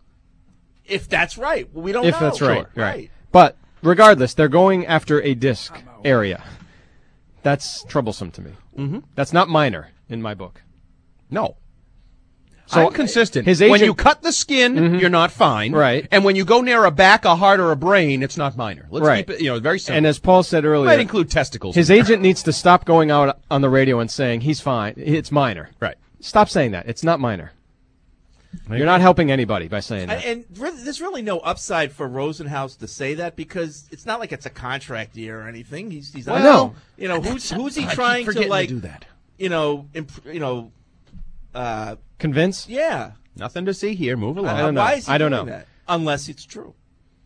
[SPEAKER 10] If that's right, well, we don't
[SPEAKER 8] if
[SPEAKER 10] know.
[SPEAKER 8] that's right,
[SPEAKER 10] Sure.
[SPEAKER 8] right. But regardless, they're going after a disc area. That's troublesome to me.
[SPEAKER 11] Mm-hmm.
[SPEAKER 8] That's not minor in my book.
[SPEAKER 11] No.
[SPEAKER 8] So
[SPEAKER 11] I'm consistent.
[SPEAKER 8] his
[SPEAKER 11] when
[SPEAKER 8] agent-
[SPEAKER 11] you cut the skin,
[SPEAKER 8] Mhm.
[SPEAKER 11] you're not fine.
[SPEAKER 8] Right.
[SPEAKER 11] And when you go near a back, a heart, or a brain, it's not minor. Let's
[SPEAKER 8] Right.
[SPEAKER 11] keep it, you know, very simple.
[SPEAKER 8] And as Paul said earlier,
[SPEAKER 11] might include testicles.
[SPEAKER 8] his
[SPEAKER 11] in there.
[SPEAKER 8] agent needs to stop going out on the radio and saying he's fine. It's minor.
[SPEAKER 11] Right.
[SPEAKER 8] Stop saying that. It's not minor. You're not helping anybody by saying
[SPEAKER 10] And,
[SPEAKER 8] that.
[SPEAKER 10] and really, there's really no upside for Rosenhaus to say that because it's not like it's a contract year or anything. He's, he's
[SPEAKER 8] I know.
[SPEAKER 10] You know, who's who's he
[SPEAKER 11] I keep
[SPEAKER 10] trying to
[SPEAKER 11] forgetting to
[SPEAKER 10] like?
[SPEAKER 11] do that.
[SPEAKER 10] You know, imp- you know, uh,
[SPEAKER 8] Convince?
[SPEAKER 10] yeah.
[SPEAKER 11] Nothing to see here. Move along.
[SPEAKER 8] I don't know.
[SPEAKER 10] Why is he
[SPEAKER 8] I don't
[SPEAKER 10] doing
[SPEAKER 8] know.
[SPEAKER 10] that? Unless it's true.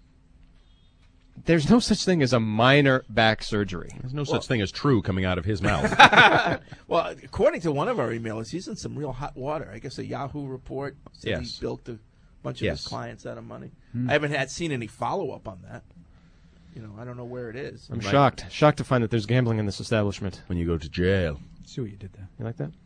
[SPEAKER 8] There's no such thing as a minor back surgery.
[SPEAKER 11] There's no such thing as true coming out of his mouth.
[SPEAKER 10] Well, according to one of our emailers, he's in some real hot water. I guess a Yahoo report said
[SPEAKER 11] Yes.
[SPEAKER 10] he bilked a bunch of
[SPEAKER 11] Yes.
[SPEAKER 10] his clients out of money.
[SPEAKER 8] Hmm.
[SPEAKER 10] I haven't had seen any follow up on that. You know, I don't know where it is.
[SPEAKER 8] I'm shocked. Shocked to find that there's gambling in this establishment.
[SPEAKER 11] When you go to jail.
[SPEAKER 9] See what you did there.
[SPEAKER 8] You like that?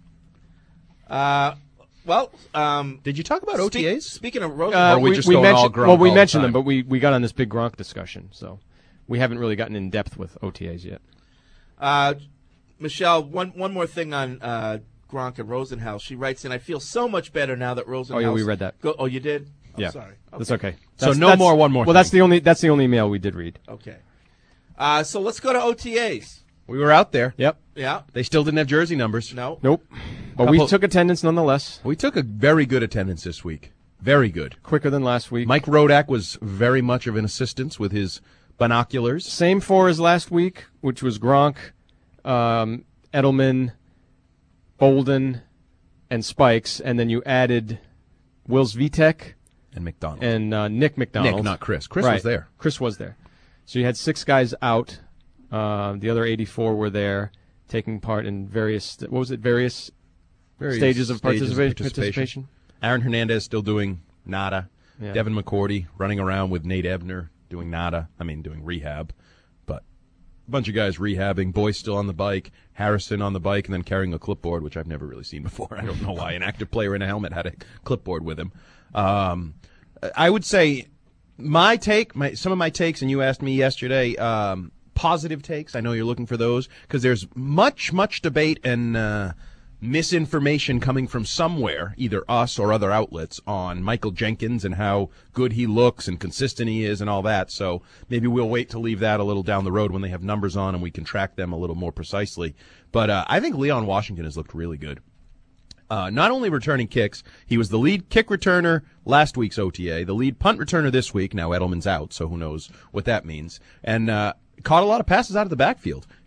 [SPEAKER 10] Uh, well, um,
[SPEAKER 11] Did you talk about
[SPEAKER 10] speak-
[SPEAKER 11] O T As?
[SPEAKER 10] Speaking of Rosen,
[SPEAKER 8] Uh,
[SPEAKER 11] Or are we just
[SPEAKER 8] we
[SPEAKER 11] going all
[SPEAKER 8] mentioned,
[SPEAKER 11] Gronk
[SPEAKER 8] well, we
[SPEAKER 11] all the
[SPEAKER 8] mentioned them,
[SPEAKER 11] time?
[SPEAKER 8] but we, we got on this big Gronk discussion, so we haven't really gotten in depth with O T As yet.
[SPEAKER 10] Uh, Michelle, one one more thing on uh, Gronk and Rosenhaus. She writes in, I feel so much better now that Rosenhaus...
[SPEAKER 8] Oh, yeah, we read that.
[SPEAKER 10] Go, oh, you did? Oh,
[SPEAKER 8] Yeah,
[SPEAKER 10] sorry.
[SPEAKER 8] that's okay.
[SPEAKER 11] So
[SPEAKER 8] That's-
[SPEAKER 11] no
[SPEAKER 8] that's-
[SPEAKER 11] more one more
[SPEAKER 8] Well,
[SPEAKER 11] thing.
[SPEAKER 8] that's the only that's the only email we did read.
[SPEAKER 10] Okay. Uh, so let's go to O T As.
[SPEAKER 11] We were out there.
[SPEAKER 8] Yep.
[SPEAKER 10] Yeah.
[SPEAKER 11] They still didn't have jersey numbers.
[SPEAKER 10] No.
[SPEAKER 8] Nope. But we
[SPEAKER 11] Couple-
[SPEAKER 8] took attendance nonetheless.
[SPEAKER 11] We took a very good attendance this week. Very good.
[SPEAKER 8] Quicker than last week.
[SPEAKER 11] Mike Rodak was very much of an assistance with his binoculars.
[SPEAKER 8] Same four as last week, which was Gronk, um, Edelman, Bolden, and Spikes, and then you added Wills Vitek
[SPEAKER 11] And McDonald.
[SPEAKER 8] and uh, Nick McDonald.
[SPEAKER 11] Nick, not Chris. Chris
[SPEAKER 8] Right.
[SPEAKER 11] was there.
[SPEAKER 8] Chris was there. So you had six guys out. Uh, the other eighty-four were there, taking part in various. What was it? Various,
[SPEAKER 11] Various
[SPEAKER 8] stages of
[SPEAKER 11] stages of
[SPEAKER 8] participa-
[SPEAKER 11] participation.
[SPEAKER 8] participation.
[SPEAKER 11] Aaron Hernandez still doing nada.
[SPEAKER 8] Yeah.
[SPEAKER 11] Devin McCourty running around with Nate Ebner doing nada. I mean, doing rehab. But a bunch of guys rehabbing. Boyce still on the bike. Harrison on the bike and then carrying a clipboard, which I've never really seen before. I don't know why an active player in a helmet had a clipboard with him. Um, I would say my take, my, some of my takes, and you asked me yesterday, um, positive takes. I know you're looking for those because there's much, much debate and uh, misinformation coming from somewhere, either us or other outlets, on Michael Jenkins and how good he looks and consistent he is and all that. So maybe we'll wait to leave that a little down the road when they have numbers on and we can track them a little more precisely. But uh, I think Leon Washington has looked really good. Uh, not only returning kicks, he was the lead kick returner last week's O T A, the lead punt returner this week. Now Edelman's out, so who knows what that means. And uh, caught a lot of passes out of the backfield.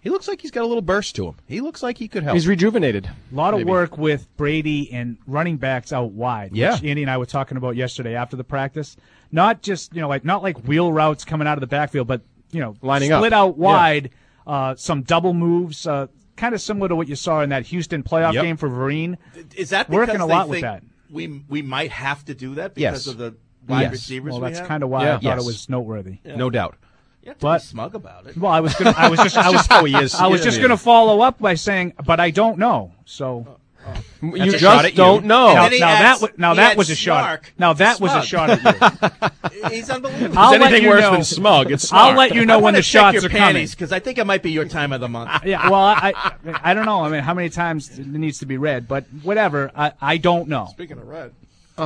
[SPEAKER 11] He looks like he's got a little burst to him. He looks like he could help.
[SPEAKER 8] He's rejuvenated.
[SPEAKER 9] A lot of
[SPEAKER 11] Maybe.
[SPEAKER 9] work with Brady and running backs out wide,
[SPEAKER 11] Yeah.
[SPEAKER 9] which Andy and I were talking about yesterday after the practice. Not just, you know, like not like wheel routes coming out of the backfield, but, you know,
[SPEAKER 8] Lining up.
[SPEAKER 9] split out wide, yeah. uh, some double moves, uh, kind of similar to what you saw in that Houston playoff
[SPEAKER 11] Yep.
[SPEAKER 9] game for Vereen.
[SPEAKER 10] Is that
[SPEAKER 9] working
[SPEAKER 10] because
[SPEAKER 9] a lot
[SPEAKER 10] they
[SPEAKER 9] with
[SPEAKER 10] think
[SPEAKER 9] that?
[SPEAKER 10] We we might have to do that because
[SPEAKER 11] Yes.
[SPEAKER 10] of the wide
[SPEAKER 11] Yes.
[SPEAKER 10] receivers
[SPEAKER 9] Well,
[SPEAKER 10] we
[SPEAKER 9] that's
[SPEAKER 10] have?
[SPEAKER 9] kind of why
[SPEAKER 11] Yeah.
[SPEAKER 9] I thought
[SPEAKER 11] Yes.
[SPEAKER 9] it was noteworthy.
[SPEAKER 10] Yeah.
[SPEAKER 11] No doubt.
[SPEAKER 10] You have to
[SPEAKER 9] But-
[SPEAKER 10] be smug about it.
[SPEAKER 9] Well, I was gonna, I was just, I was
[SPEAKER 11] just how he is.
[SPEAKER 9] I was
[SPEAKER 11] Yeah,
[SPEAKER 9] just
[SPEAKER 11] I
[SPEAKER 9] going to
[SPEAKER 11] mean.
[SPEAKER 9] follow up by saying, but I don't know. So
[SPEAKER 8] You
[SPEAKER 11] That's a
[SPEAKER 8] just
[SPEAKER 11] shot at you.
[SPEAKER 8] don't know.
[SPEAKER 10] And
[SPEAKER 9] now,
[SPEAKER 10] then he
[SPEAKER 9] now
[SPEAKER 10] adds-
[SPEAKER 9] that wa- now
[SPEAKER 10] he
[SPEAKER 9] that
[SPEAKER 10] adds
[SPEAKER 9] was a shot.
[SPEAKER 10] snark
[SPEAKER 9] Now that
[SPEAKER 10] to
[SPEAKER 9] was a
[SPEAKER 10] smug.
[SPEAKER 9] shot at you.
[SPEAKER 10] He's unbelievable.
[SPEAKER 9] I'll
[SPEAKER 11] Is
[SPEAKER 9] let
[SPEAKER 11] anything
[SPEAKER 9] you
[SPEAKER 11] worse
[SPEAKER 9] know.
[SPEAKER 11] than smug? It's
[SPEAKER 9] I'll
[SPEAKER 11] smart.
[SPEAKER 9] let you know
[SPEAKER 10] I
[SPEAKER 9] when
[SPEAKER 10] wanna
[SPEAKER 9] the
[SPEAKER 10] check
[SPEAKER 9] shots
[SPEAKER 10] your
[SPEAKER 9] are coming.
[SPEAKER 10] panties because I think it might be your time of the month.
[SPEAKER 9] Yeah, well, I, I I don't know. I mean, how many times it needs to be read, but whatever. I, I don't know.
[SPEAKER 10] Speaking of red,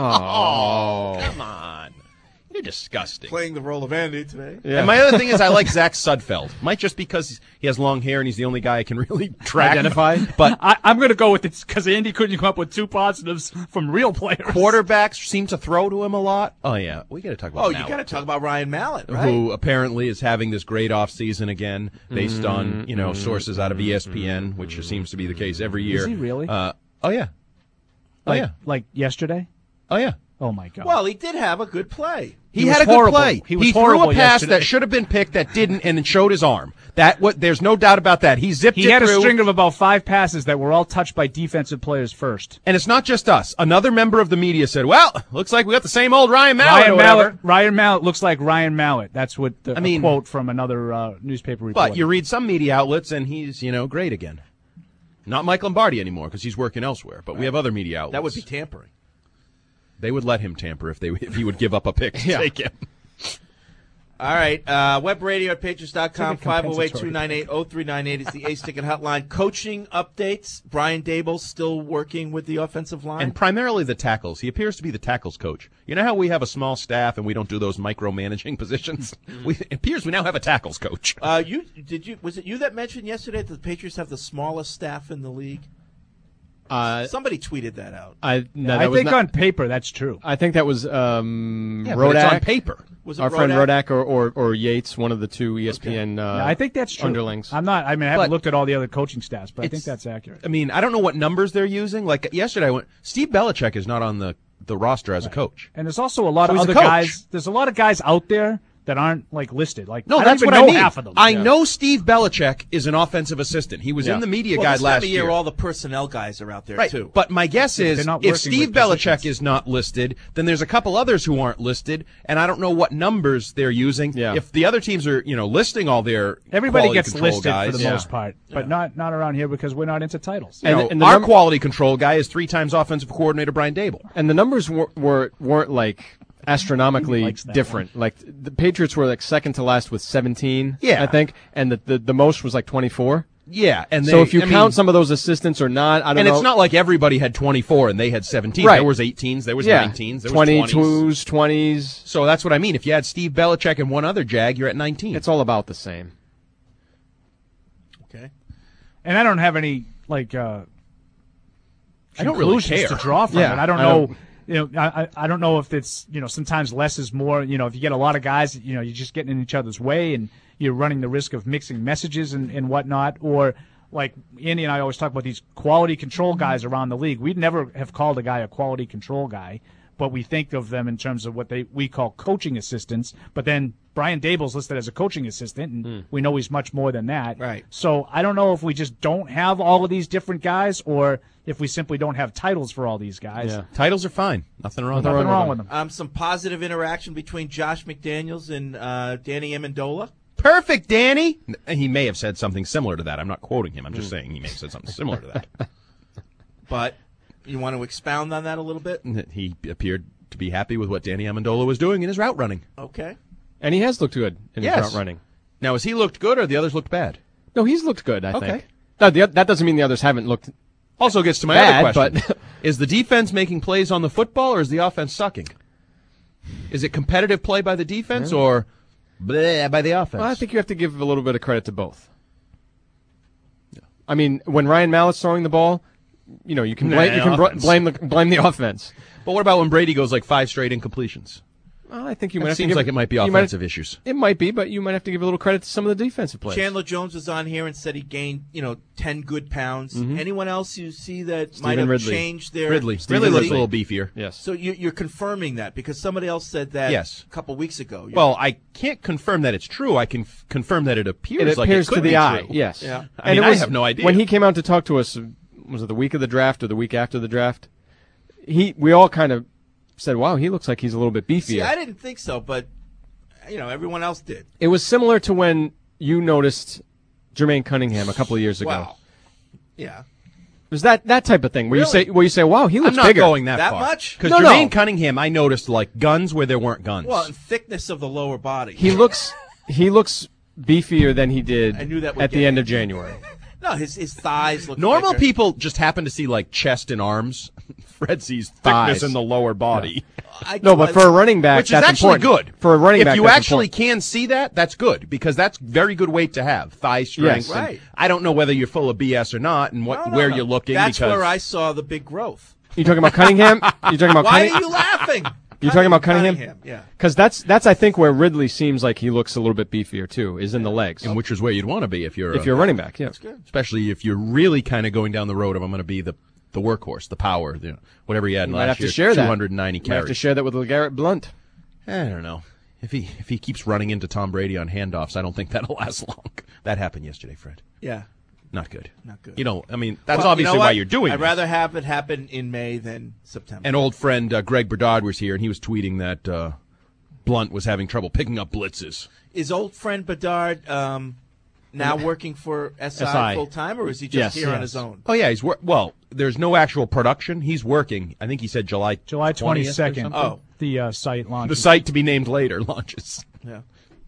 [SPEAKER 11] Oh, come on. You're disgusting.
[SPEAKER 10] playing the role of Andy today.
[SPEAKER 8] Yeah.
[SPEAKER 11] And my other thing is I like Zach Sudfeld. Might just because he has long hair and he's the only guy I can really track.
[SPEAKER 8] Identify.
[SPEAKER 11] But
[SPEAKER 9] I, I'm going to go with it because Andy couldn't come up with two positives from real players.
[SPEAKER 11] quarterbacks seem to throw to him a lot. Oh, yeah. We got to talk about
[SPEAKER 10] Oh, you
[SPEAKER 11] Mallett,
[SPEAKER 10] got to
[SPEAKER 11] too.
[SPEAKER 10] talk about Ryan Mallett, right?
[SPEAKER 11] Who apparently is having this great off season again, based on you know sources out of E S P N, which seems to be the case every year.
[SPEAKER 9] Is he really?
[SPEAKER 11] Uh, oh yeah, oh
[SPEAKER 9] Like,
[SPEAKER 11] yeah,
[SPEAKER 9] like yesterday?
[SPEAKER 11] oh yeah.
[SPEAKER 9] Oh, my God.
[SPEAKER 10] Well, he did have a good play.
[SPEAKER 11] He,
[SPEAKER 9] He
[SPEAKER 11] had
[SPEAKER 9] was
[SPEAKER 11] a good
[SPEAKER 9] horrible.
[SPEAKER 11] play.
[SPEAKER 9] He was
[SPEAKER 11] threw
[SPEAKER 9] horrible
[SPEAKER 11] a pass
[SPEAKER 9] yesterday.
[SPEAKER 11] that should have been picked that didn't, and it showed his arm. That what? There's no doubt about that. He zipped
[SPEAKER 9] he
[SPEAKER 11] it
[SPEAKER 9] had
[SPEAKER 11] through.
[SPEAKER 9] a string of about five passes that were all touched by defensive players first.
[SPEAKER 11] And it's not just us. Another member of the media said, "Well, looks like we got the same old Ryan Mallett."
[SPEAKER 9] Ryan
[SPEAKER 11] or whatever.
[SPEAKER 9] Mallett, Ryan Mallett looks like Ryan Mallett. That's what the,
[SPEAKER 11] I mean-
[SPEAKER 9] a quote from another uh, newspaper report.
[SPEAKER 11] But you read some media outlets, and he's you know great again. Not Mike Lombardi anymore because he's working elsewhere. But we have other media outlets.
[SPEAKER 10] That would be tampering.
[SPEAKER 11] They would let him tamper if they if he would give up a pick to
[SPEAKER 8] Yeah.
[SPEAKER 11] take him.
[SPEAKER 10] All right. Uh, web radio at patriots dot com,
[SPEAKER 9] It's like a
[SPEAKER 10] five oh eight, two
[SPEAKER 9] compensatory.
[SPEAKER 10] nine eight, oh three nine eight is the Ace Ticket hotline. Coaching updates. Brian Dable still working with the offensive line.
[SPEAKER 11] And primarily the tackles. He appears to be the tackles coach. You know how we have a small staff and we don't do those micromanaging positions? we, it appears we now have a tackles coach.
[SPEAKER 10] uh, you did you was it you that mentioned yesterday that the Patriots have the smallest staff in the league?
[SPEAKER 8] Uh,
[SPEAKER 10] Somebody tweeted that out.
[SPEAKER 8] I no, that
[SPEAKER 9] I
[SPEAKER 8] was
[SPEAKER 9] think
[SPEAKER 8] not-
[SPEAKER 9] on paper that's true.
[SPEAKER 8] I think that was um,
[SPEAKER 11] Yeah, but it's
[SPEAKER 8] Rodak.
[SPEAKER 11] on paper.
[SPEAKER 10] Was it
[SPEAKER 8] Our friend
[SPEAKER 10] Rodak?
[SPEAKER 8] Rodak or, or, or Yates, one of the two E S P N uh,
[SPEAKER 9] Yeah, I think that's true.
[SPEAKER 8] underlings.
[SPEAKER 9] I'm not. I mean, I haven't
[SPEAKER 11] But-
[SPEAKER 9] looked at all the other coaching staffs, but I think
[SPEAKER 11] It's-
[SPEAKER 9] that's accurate.
[SPEAKER 11] I mean, I don't know what numbers they're using. Like yesterday, I went. Steve Belichick is not on the, the roster as a coach.
[SPEAKER 9] And there's also a lot
[SPEAKER 11] So
[SPEAKER 9] of
[SPEAKER 11] he's a
[SPEAKER 9] other
[SPEAKER 11] coach.
[SPEAKER 9] guys. There's a lot of guys out there that aren't like listed. Like
[SPEAKER 11] No,
[SPEAKER 9] I
[SPEAKER 11] that's
[SPEAKER 9] don't
[SPEAKER 11] what
[SPEAKER 9] even
[SPEAKER 11] I
[SPEAKER 9] know
[SPEAKER 11] mean.
[SPEAKER 9] half of them.
[SPEAKER 11] I
[SPEAKER 9] Yeah.
[SPEAKER 11] know Steve Belichick is an offensive assistant. He was
[SPEAKER 8] Yeah.
[SPEAKER 11] in the media
[SPEAKER 10] Well,
[SPEAKER 11] guide
[SPEAKER 10] this time
[SPEAKER 11] last
[SPEAKER 10] of year,
[SPEAKER 11] year.
[SPEAKER 10] all the personnel guys are out there
[SPEAKER 11] Right,
[SPEAKER 10] too.
[SPEAKER 11] but my guess is
[SPEAKER 9] They're not
[SPEAKER 11] if
[SPEAKER 9] working
[SPEAKER 11] Steve
[SPEAKER 9] with
[SPEAKER 11] Belichick
[SPEAKER 9] positions.
[SPEAKER 11] is not listed, then there's a couple others who aren't listed, and I don't know what numbers they're using.
[SPEAKER 8] Yeah.
[SPEAKER 11] If the other teams are, you know, listing all their
[SPEAKER 9] Everybody
[SPEAKER 11] quality
[SPEAKER 9] gets
[SPEAKER 11] control
[SPEAKER 9] listed
[SPEAKER 11] guys,
[SPEAKER 9] for the
[SPEAKER 8] Yeah.
[SPEAKER 9] most part, but not not around here because we're not into titles.
[SPEAKER 11] You
[SPEAKER 8] And-
[SPEAKER 11] know,
[SPEAKER 8] and the
[SPEAKER 11] our
[SPEAKER 8] number-
[SPEAKER 11] quality control guy is three times offensive coordinator Brian Dable.
[SPEAKER 8] And the numbers were, were weren't like astronomically
[SPEAKER 9] likes that
[SPEAKER 8] different. Like the Patriots were like second to last with seventeen,
[SPEAKER 11] Yeah.
[SPEAKER 8] I think, and the the, the most was like twenty-four.
[SPEAKER 11] Yeah, and they,
[SPEAKER 8] So if you
[SPEAKER 11] I
[SPEAKER 8] count
[SPEAKER 11] mean,
[SPEAKER 8] some of those assistants or not, I don't
[SPEAKER 11] and
[SPEAKER 8] know.
[SPEAKER 11] it's not like everybody had twenty-four and they had seventeen.
[SPEAKER 8] Right.
[SPEAKER 11] There was eighteens, there was
[SPEAKER 8] yeah,
[SPEAKER 11] nineteens, there was twenties.
[SPEAKER 8] twenty-twos, twenties.
[SPEAKER 11] So that's what I mean. If you had Steve Belichick and one other Jag, you're at nineteen.
[SPEAKER 8] It's all about the same.
[SPEAKER 10] Okay.
[SPEAKER 9] And I don't have any like uh,
[SPEAKER 11] I don't really
[SPEAKER 9] conclusions
[SPEAKER 11] care.
[SPEAKER 9] to draw from
[SPEAKER 8] Yeah,
[SPEAKER 9] it. I don't
[SPEAKER 8] I
[SPEAKER 9] know.
[SPEAKER 8] don't-
[SPEAKER 9] You know, I, I I don't know if it's, you know, sometimes less is more. You know, if you get a lot of guys, you know, you're just getting in each other's way and you're running the risk of mixing messages and, and whatnot. Or like Andy and I always talk about these quality control guys around the league. We'd never have called a guy a quality control guy, but we think of them in terms of what they we call coaching assistants. But then Brian Dable's listed as a coaching assistant, and
[SPEAKER 11] Hmm.
[SPEAKER 9] we know he's much more than that.
[SPEAKER 10] Right.
[SPEAKER 9] So I don't know if we just don't have all of these different guys, or if we simply don't have titles for all these guys.
[SPEAKER 8] Yeah.
[SPEAKER 11] Titles are fine. Nothing wrong.
[SPEAKER 9] Nothing
[SPEAKER 11] with
[SPEAKER 9] wrong,
[SPEAKER 11] them.
[SPEAKER 9] with them.
[SPEAKER 10] Um, some positive interaction between Josh McDaniels and uh, Danny Amendola.
[SPEAKER 11] Perfect, Danny. He may have said something similar to that. I'm not quoting him. I'm just saying he may have said something similar to that.
[SPEAKER 10] But you want to expound on that a little bit?
[SPEAKER 11] He appeared to be happy with what Danny Amendola was doing in his route running.
[SPEAKER 10] Okay.
[SPEAKER 8] And he has looked good in
[SPEAKER 11] Yes.
[SPEAKER 8] his route running.
[SPEAKER 11] Now, has he looked good or the others looked bad?
[SPEAKER 8] No, he's looked good, I
[SPEAKER 11] Okay.
[SPEAKER 8] think. No, the, that doesn't mean the others haven't looked.
[SPEAKER 11] Also gets to my
[SPEAKER 8] Bad,
[SPEAKER 11] other question.
[SPEAKER 8] but-
[SPEAKER 11] Is the defense making plays on the football or is the offense sucking? Is it competitive play by the defense or bleh by the offense?
[SPEAKER 8] Well, I think you have to give a little bit of credit to both. I mean, when Ryan Mallett's throwing the ball, you know, you can blame,
[SPEAKER 11] Nah,
[SPEAKER 8] you can br-
[SPEAKER 11] offense.
[SPEAKER 8] blame the blame the offense.
[SPEAKER 11] But what about when Brady goes like five straight incompletions?
[SPEAKER 8] Well, I think you
[SPEAKER 11] That
[SPEAKER 8] might have
[SPEAKER 11] seems
[SPEAKER 8] to give,
[SPEAKER 11] like it might be
[SPEAKER 8] you
[SPEAKER 11] offensive
[SPEAKER 8] have,
[SPEAKER 11] issues.
[SPEAKER 8] It might be, but you might have to give a little credit to some of the defensive players.
[SPEAKER 10] Chandler Jones was on here and said he gained, you know, ten good pounds.
[SPEAKER 8] Mhm.
[SPEAKER 10] Anyone else you see that
[SPEAKER 8] Stephen
[SPEAKER 10] might have
[SPEAKER 8] Ridley.
[SPEAKER 10] changed their
[SPEAKER 11] Ridley.
[SPEAKER 10] Stephen
[SPEAKER 11] Ridley looks a little beefier.
[SPEAKER 8] Yes.
[SPEAKER 10] So you, you're confirming that because somebody else said that
[SPEAKER 11] Yes.
[SPEAKER 10] a couple weeks ago. You're-
[SPEAKER 11] Well, I can't confirm that it's true. I can f- confirm that it appears
[SPEAKER 8] It
[SPEAKER 11] like
[SPEAKER 8] appears
[SPEAKER 11] it could
[SPEAKER 8] to the
[SPEAKER 11] be
[SPEAKER 8] eye.
[SPEAKER 11] true.
[SPEAKER 8] Yes.
[SPEAKER 10] Yeah.
[SPEAKER 11] I mean,
[SPEAKER 8] it
[SPEAKER 11] I
[SPEAKER 8] was-
[SPEAKER 11] have no idea.
[SPEAKER 8] When he came out to talk to us, was it the week of the draft or the week after the draft? He, we all kind of said, "Wow, he looks like he's a little bit beefier."
[SPEAKER 10] See, I didn't think so, but you know, everyone else did.
[SPEAKER 8] It was similar to when you noticed Jermaine Cunningham a couple of years ago.
[SPEAKER 10] Wow. Yeah.
[SPEAKER 8] It was that that type of thing where
[SPEAKER 10] Really?
[SPEAKER 8] you say, where you say, "Wow, he looks
[SPEAKER 11] I'm not
[SPEAKER 8] bigger."
[SPEAKER 11] going that,
[SPEAKER 10] That
[SPEAKER 11] far.
[SPEAKER 10] much?
[SPEAKER 11] Because
[SPEAKER 8] No,
[SPEAKER 11] Jermaine
[SPEAKER 8] no.
[SPEAKER 11] Cunningham, I noticed like guns where there weren't guns.
[SPEAKER 10] Well, and thickness of the lower body.
[SPEAKER 8] He looks he looks beefier than he did
[SPEAKER 10] I knew that would
[SPEAKER 8] at the
[SPEAKER 10] get
[SPEAKER 8] end
[SPEAKER 10] me.
[SPEAKER 8] of January.
[SPEAKER 10] No, his his thighs look
[SPEAKER 11] Normal
[SPEAKER 10] thicker.
[SPEAKER 11] people just happen to see like chest and arms. Fred sees thickness
[SPEAKER 8] Thighs.
[SPEAKER 11] in the lower body.
[SPEAKER 10] I,
[SPEAKER 8] No, but for a running back,
[SPEAKER 11] Which is
[SPEAKER 8] that's
[SPEAKER 11] actually
[SPEAKER 8] important.
[SPEAKER 11] good.
[SPEAKER 8] For a running
[SPEAKER 11] if
[SPEAKER 8] back,
[SPEAKER 11] you
[SPEAKER 8] that's
[SPEAKER 11] actually
[SPEAKER 8] important.
[SPEAKER 11] can see that, that's good because that's very good weight to have. Thigh strength.
[SPEAKER 8] Yes.
[SPEAKER 11] and
[SPEAKER 10] Right.
[SPEAKER 11] I don't know whether you're full of B S or not, and what
[SPEAKER 10] No, no,
[SPEAKER 11] where
[SPEAKER 10] no.
[SPEAKER 11] you're looking.
[SPEAKER 10] That's
[SPEAKER 11] because
[SPEAKER 10] where I saw the big growth.
[SPEAKER 8] You talking about Cunningham? You talking about
[SPEAKER 10] Why
[SPEAKER 8] Cunning-
[SPEAKER 10] are you laughing?
[SPEAKER 8] You talking about Cunningham?
[SPEAKER 10] Cunningham, yeah.
[SPEAKER 8] Because that's that's I think where Ridley seems like he looks a little bit beefier too. Is in the legs,
[SPEAKER 11] and which is where you'd want to be if you're
[SPEAKER 8] if
[SPEAKER 11] a-
[SPEAKER 8] you're a running back. Yeah.
[SPEAKER 10] That's good.
[SPEAKER 11] especially if you're really kind of going down the road of I'm going to be the the workhorse, the power, you know, whatever he had
[SPEAKER 8] You
[SPEAKER 11] in
[SPEAKER 8] might
[SPEAKER 11] last
[SPEAKER 8] have to
[SPEAKER 11] year,
[SPEAKER 8] share that.
[SPEAKER 11] two hundred ninety
[SPEAKER 8] You might have to
[SPEAKER 11] carries.
[SPEAKER 8] share that with LeGarrette Blunt.
[SPEAKER 11] I don't know. If he if he keeps running into Tom Brady on handoffs, I don't think that'll last long. That happened yesterday, Fred.
[SPEAKER 10] Yeah.
[SPEAKER 11] Not good.
[SPEAKER 10] Not good.
[SPEAKER 11] You know, I mean, that's
[SPEAKER 10] Well, you
[SPEAKER 11] obviously
[SPEAKER 10] know
[SPEAKER 11] why
[SPEAKER 10] what?
[SPEAKER 11] you're doing
[SPEAKER 10] I'd
[SPEAKER 11] this.
[SPEAKER 10] rather have it happen in May than September.
[SPEAKER 11] An old friend, uh, Greg Berdard, was here, and he was tweeting that uh, Blunt was having trouble picking up blitzes.
[SPEAKER 10] Is old friend Bedard um, now working for S I,
[SPEAKER 8] S I.
[SPEAKER 10] full time, or is he just
[SPEAKER 8] Yes,
[SPEAKER 10] here on
[SPEAKER 8] yes.
[SPEAKER 10] his own?
[SPEAKER 11] Oh yeah, he's wor- well. There's no actual production. He's working. I think he said July
[SPEAKER 9] July
[SPEAKER 11] twentieth or
[SPEAKER 9] twenty-second.
[SPEAKER 11] something.
[SPEAKER 10] Oh.
[SPEAKER 9] The uh, site
[SPEAKER 11] The
[SPEAKER 9] launches.
[SPEAKER 11] site to be named later launches.
[SPEAKER 10] Yeah.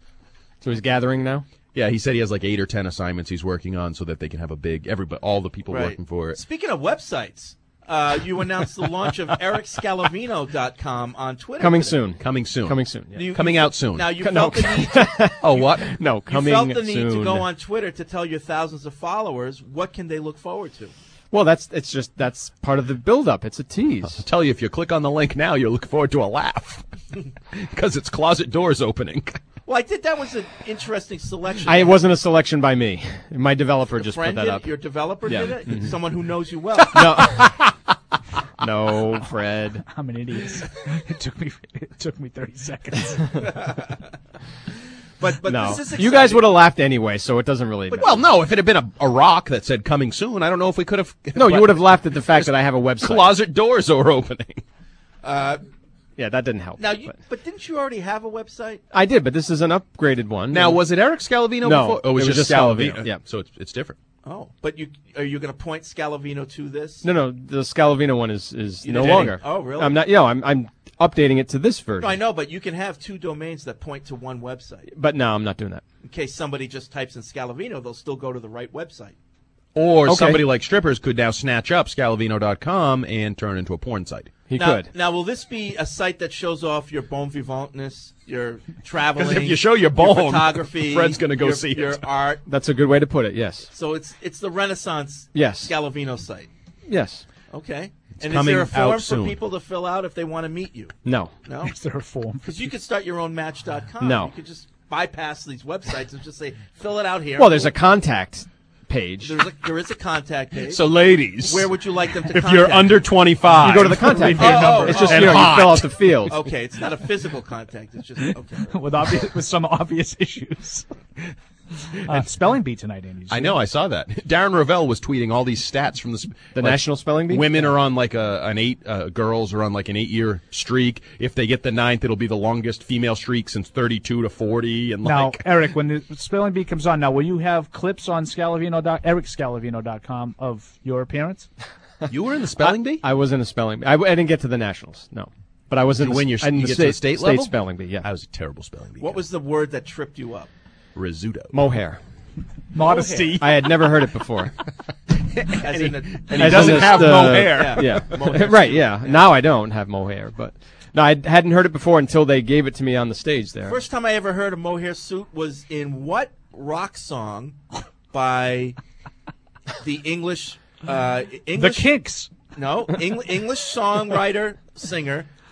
[SPEAKER 8] So he's gathering now.
[SPEAKER 11] Yeah, he said he has like eight or ten assignments he's working on so that they can have a big everybody, all the people
[SPEAKER 10] Right.
[SPEAKER 11] working for it.
[SPEAKER 10] Speaking of websites, uh, you announced the launch of Eric Scalavino dot com on Twitter.
[SPEAKER 8] Coming
[SPEAKER 10] today.
[SPEAKER 8] soon.
[SPEAKER 11] Coming soon.
[SPEAKER 8] Coming soon. Yeah.
[SPEAKER 10] You-
[SPEAKER 11] Coming
[SPEAKER 10] you-
[SPEAKER 11] out soon.
[SPEAKER 10] Now you
[SPEAKER 8] No.
[SPEAKER 10] felt the need to,
[SPEAKER 11] Oh, what?
[SPEAKER 8] No,
[SPEAKER 10] you
[SPEAKER 8] coming
[SPEAKER 10] felt the need
[SPEAKER 8] soon.
[SPEAKER 10] to go on Twitter to tell your thousands of followers what can they look forward to.
[SPEAKER 8] Well, that's it's just that's part of the build-up. It's a
[SPEAKER 11] I'll
[SPEAKER 8] tease.
[SPEAKER 11] tell you, if you click on the link now, you'll look forward to a laugh because it's closet doors opening.
[SPEAKER 10] Well, I did. That was an interesting selection.
[SPEAKER 8] I, it wasn't a selection by me. My developer
[SPEAKER 10] Your
[SPEAKER 8] just put
[SPEAKER 10] friend
[SPEAKER 8] that
[SPEAKER 10] did
[SPEAKER 8] up.
[SPEAKER 10] it? Your developer
[SPEAKER 8] Yeah.
[SPEAKER 10] did it?
[SPEAKER 8] Mhm.
[SPEAKER 10] Someone who knows you well.
[SPEAKER 8] No, no, Fred.
[SPEAKER 9] I'm an idiot. It took me it took me thirty seconds.
[SPEAKER 10] But but
[SPEAKER 8] No,
[SPEAKER 10] this is
[SPEAKER 8] you guys
[SPEAKER 10] exciting.
[SPEAKER 8] would have laughed anyway, so it doesn't really.
[SPEAKER 11] Well, no, if it had been a, a rock that said coming soon, I don't know if we could have.
[SPEAKER 8] no, you would have laughed at the fact that I have a website.
[SPEAKER 11] Closet doors are opening.
[SPEAKER 10] Uh,
[SPEAKER 8] Yeah, that didn't help.
[SPEAKER 10] now, you,
[SPEAKER 8] but-
[SPEAKER 10] but didn't you already have a website?
[SPEAKER 8] I did, but this is an upgraded one.
[SPEAKER 11] Now, was it Eric Scalavino
[SPEAKER 8] No,
[SPEAKER 11] before? Oh,
[SPEAKER 8] it was just Scalavino, yeah.
[SPEAKER 11] So it's, it's different.
[SPEAKER 10] Oh, but you are you going to point Scalavino to this?
[SPEAKER 8] No, no, the Scalavino one is is
[SPEAKER 10] You
[SPEAKER 8] no
[SPEAKER 10] didn't?
[SPEAKER 8] longer.
[SPEAKER 10] Oh, really?
[SPEAKER 8] I'm not. You know, I'm I'm updating it to this version.
[SPEAKER 10] No, I know, but you can have two domains that point to one website.
[SPEAKER 8] But no, I'm not doing that.
[SPEAKER 10] In case somebody just types in Scalavino, they'll still go to the right website.
[SPEAKER 11] Or
[SPEAKER 8] Okay.
[SPEAKER 11] somebody like strippers could now snatch up Scalavino dot com and turn it into a porn site.
[SPEAKER 8] He
[SPEAKER 10] now,
[SPEAKER 8] could.
[SPEAKER 10] Now, will this be a site that shows off your bon vivantness, your traveling?
[SPEAKER 11] Because if you show your bone,
[SPEAKER 10] photography,
[SPEAKER 11] Fred's gonna go
[SPEAKER 10] your,
[SPEAKER 11] see it.
[SPEAKER 10] your art.
[SPEAKER 8] That's a good way to put it. Yes.
[SPEAKER 10] So it's it's the Renaissance
[SPEAKER 8] Yes.
[SPEAKER 10] Scalavino site.
[SPEAKER 8] Yes.
[SPEAKER 10] Okay.
[SPEAKER 11] It's
[SPEAKER 10] and is
[SPEAKER 11] coming
[SPEAKER 10] there a form
[SPEAKER 11] out
[SPEAKER 10] for
[SPEAKER 11] soon.
[SPEAKER 10] people to fill out if they want to meet you?
[SPEAKER 8] No.
[SPEAKER 10] No.
[SPEAKER 9] Is there a form?
[SPEAKER 10] Because you could start your own Match dot com.
[SPEAKER 8] No.
[SPEAKER 10] You could just bypass these websites and just say, fill it out here.
[SPEAKER 8] Well, there's a contact page.
[SPEAKER 10] There's a, there is a contact page.
[SPEAKER 11] So, ladies,
[SPEAKER 10] Where would you like them to
[SPEAKER 11] if
[SPEAKER 10] contact
[SPEAKER 11] you're under twenty-five,
[SPEAKER 8] You go to the contact
[SPEAKER 10] Oh,
[SPEAKER 8] page.
[SPEAKER 10] oh,
[SPEAKER 8] It's just
[SPEAKER 10] oh.
[SPEAKER 8] you know
[SPEAKER 11] And
[SPEAKER 8] you
[SPEAKER 11] hot.
[SPEAKER 8] fill out the field.
[SPEAKER 10] Okay, it's not a physical contact. It's just okay.
[SPEAKER 9] with obvious, with some obvious issues. Uh, spelling bee tonight, Andy.
[SPEAKER 11] I know, I saw that. Darren Ravel was tweeting all these stats from the sp-
[SPEAKER 8] The
[SPEAKER 11] like,
[SPEAKER 8] National Spelling Bee?
[SPEAKER 11] Women are on like a an eight. Uh, girls are on like an eight-year streak. If they get the ninth, it'll be the longest female streak since thirty-two to forty. And
[SPEAKER 9] Now,
[SPEAKER 11] like,
[SPEAKER 9] Eric, when the spelling bee comes on, now will you have clips on Scalavino dot Eric Scalavino dot com of your appearance?
[SPEAKER 11] you were in the spelling bee.
[SPEAKER 8] I was in a spelling bee. I, I didn't get to the Nationals. No. But I was in
[SPEAKER 11] You
[SPEAKER 8] the,
[SPEAKER 11] win your-
[SPEAKER 8] in
[SPEAKER 11] you
[SPEAKER 8] the
[SPEAKER 11] get to
[SPEAKER 8] state,
[SPEAKER 11] the state level?
[SPEAKER 8] spelling bee. Yeah.
[SPEAKER 11] I was a terrible spelling bee.
[SPEAKER 10] What was the word that tripped you up?
[SPEAKER 11] Rizzuto?
[SPEAKER 8] Mohair.
[SPEAKER 9] Modesty.
[SPEAKER 8] I had never heard it before.
[SPEAKER 10] As in a,
[SPEAKER 11] And he doesn't have mohair.
[SPEAKER 8] Yeah.
[SPEAKER 10] Mohair
[SPEAKER 8] right,
[SPEAKER 10] suit.
[SPEAKER 8] yeah. Now I don't have mohair, but no, I hadn't heard it before until they gave it to me on the stage there.
[SPEAKER 10] First time I ever heard a mohair suit was in what rock song by the English uh,
[SPEAKER 9] The
[SPEAKER 10] English
[SPEAKER 9] Kinks.
[SPEAKER 10] no Eng- English songwriter singer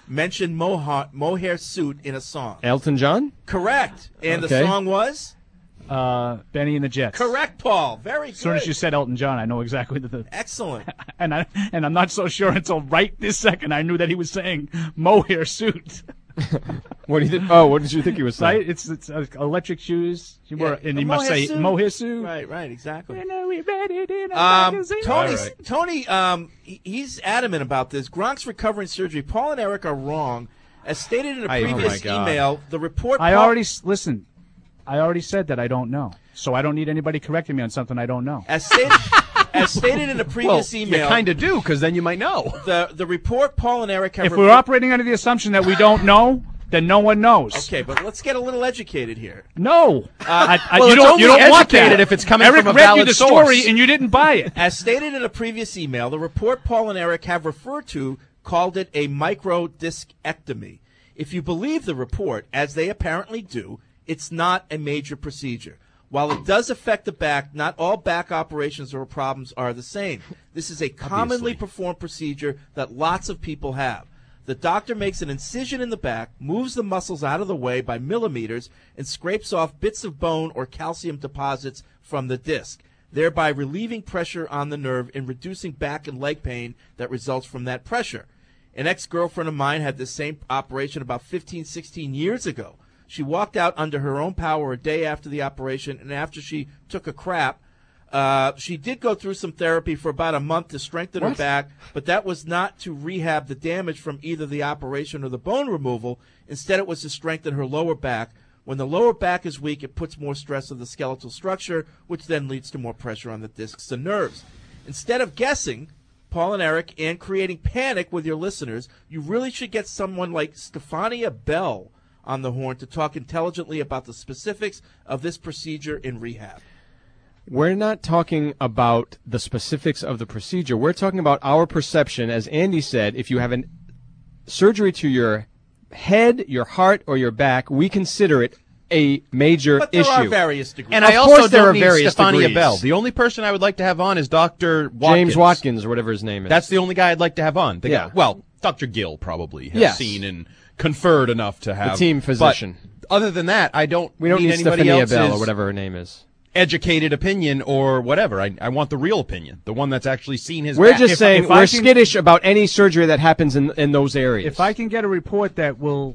[SPEAKER 10] mentioned moha- mohair suit in a song?
[SPEAKER 8] Elton John?
[SPEAKER 10] Correct. And
[SPEAKER 8] Okay.
[SPEAKER 10] the song was?
[SPEAKER 9] Uh, Benny and the Jets.
[SPEAKER 10] Correct, Paul. Very good.
[SPEAKER 9] As soon as you said Elton John, I know exactly the. the
[SPEAKER 10] Excellent.
[SPEAKER 9] and I and I'm not so sure until right this second I knew that he was saying mohair suit.
[SPEAKER 8] What do you think? Oh, what did you think he was saying?
[SPEAKER 9] Right? It's it's uh, electric shoes. You
[SPEAKER 10] Yeah,
[SPEAKER 9] were, and
[SPEAKER 10] a
[SPEAKER 9] he must
[SPEAKER 10] mohair
[SPEAKER 9] say
[SPEAKER 10] suit.
[SPEAKER 9] mohair suit.
[SPEAKER 10] Right, right, exactly.
[SPEAKER 9] You know, we read it in a
[SPEAKER 10] Um,
[SPEAKER 9] magazine.
[SPEAKER 10] Tony,
[SPEAKER 11] All right.
[SPEAKER 10] Tony, um, he- he's adamant about this. Gronk's recovering surgery. Paul and Eric are wrong. As stated in a
[SPEAKER 11] I- oh
[SPEAKER 10] previous
[SPEAKER 11] my God.
[SPEAKER 10] email, the report.
[SPEAKER 9] I
[SPEAKER 10] Paul-
[SPEAKER 9] already s- listen. I already said that I don't know, so I don't need anybody correcting me on something I don't know.
[SPEAKER 10] As stated, as stated in a previous
[SPEAKER 11] well,
[SPEAKER 10] email,
[SPEAKER 11] you kind of do, because then you might know.
[SPEAKER 10] the the report Paul and Eric have.
[SPEAKER 9] If
[SPEAKER 10] report-
[SPEAKER 9] we're operating under the assumption that we don't know, then no one knows.
[SPEAKER 10] Okay, but let's get a little educated here.
[SPEAKER 9] No, I, I,
[SPEAKER 11] well,
[SPEAKER 9] you
[SPEAKER 11] it's
[SPEAKER 9] don't. You
[SPEAKER 11] only
[SPEAKER 9] don't want
[SPEAKER 11] educated
[SPEAKER 9] that.
[SPEAKER 11] if it's coming
[SPEAKER 9] Eric
[SPEAKER 11] from a
[SPEAKER 9] read you
[SPEAKER 11] valid
[SPEAKER 9] the
[SPEAKER 11] source.
[SPEAKER 9] story and you didn't buy it.
[SPEAKER 10] As stated in a previous email, the report Paul and Eric have referred to called it a microdiscectomy. If you believe the report, as they apparently do, it's not a major procedure. While it does affect the back, not all back operations or problems are the same. This is a commonly performed procedure that lots of people have. The doctor makes an incision in the back, moves the muscles out of the way by millimeters, and scrapes off bits of bone or calcium deposits from the disc, thereby relieving pressure on the nerve and reducing back and leg pain that results from that pressure. An ex-girlfriend of mine had this same operation about fifteen, sixteen years ago. She walked out under her own power a day after the operation, and after she took a crap, uh, she did go through some therapy for about a month to strengthen her
[SPEAKER 8] What?
[SPEAKER 10] back, but that was not to rehab the damage from either the operation or the bone removal. Instead, it was to strengthen her lower back. When the lower back is weak, it puts more stress on the skeletal structure, which then leads to more pressure on the discs and nerves. Instead of guessing, Paul and Eric, and creating panic with your listeners, you really should get someone like Stefania Bell on the horn to talk intelligently about the specifics of this procedure in rehab.
[SPEAKER 8] We're not talking about the specifics of the procedure. We're talking about our perception. As Andy said, if you have an surgery to your head, your heart, or your back, we consider it a major
[SPEAKER 10] But there
[SPEAKER 8] issue.
[SPEAKER 10] are various degrees.
[SPEAKER 11] And
[SPEAKER 8] Of
[SPEAKER 11] I also
[SPEAKER 8] course there
[SPEAKER 11] don't
[SPEAKER 8] are
[SPEAKER 11] need
[SPEAKER 8] various
[SPEAKER 11] Stefania
[SPEAKER 8] degrees.
[SPEAKER 11] Bell. The only person I would like to have on is Doctor Watkins.
[SPEAKER 8] James Watkins, or whatever his name is.
[SPEAKER 11] That's the only guy I'd like to have on. The
[SPEAKER 8] Yeah.
[SPEAKER 11] guy, well, Doctor Gill probably has
[SPEAKER 8] Yes.
[SPEAKER 11] seen and conferred enough to have.
[SPEAKER 8] team physician.
[SPEAKER 11] But other than that, I don't
[SPEAKER 8] we don't
[SPEAKER 11] need,
[SPEAKER 8] need
[SPEAKER 11] anybody
[SPEAKER 8] Stefania
[SPEAKER 11] else's
[SPEAKER 8] Bell or whatever her name is.
[SPEAKER 11] educated opinion or whatever. I, I want the real opinion, the one that's actually seen his
[SPEAKER 8] We're
[SPEAKER 11] back.
[SPEAKER 8] just
[SPEAKER 9] If-
[SPEAKER 8] saying
[SPEAKER 9] if I
[SPEAKER 8] we're
[SPEAKER 9] can-
[SPEAKER 8] skittish about any surgery that happens in in those areas.
[SPEAKER 9] If I can get a report that will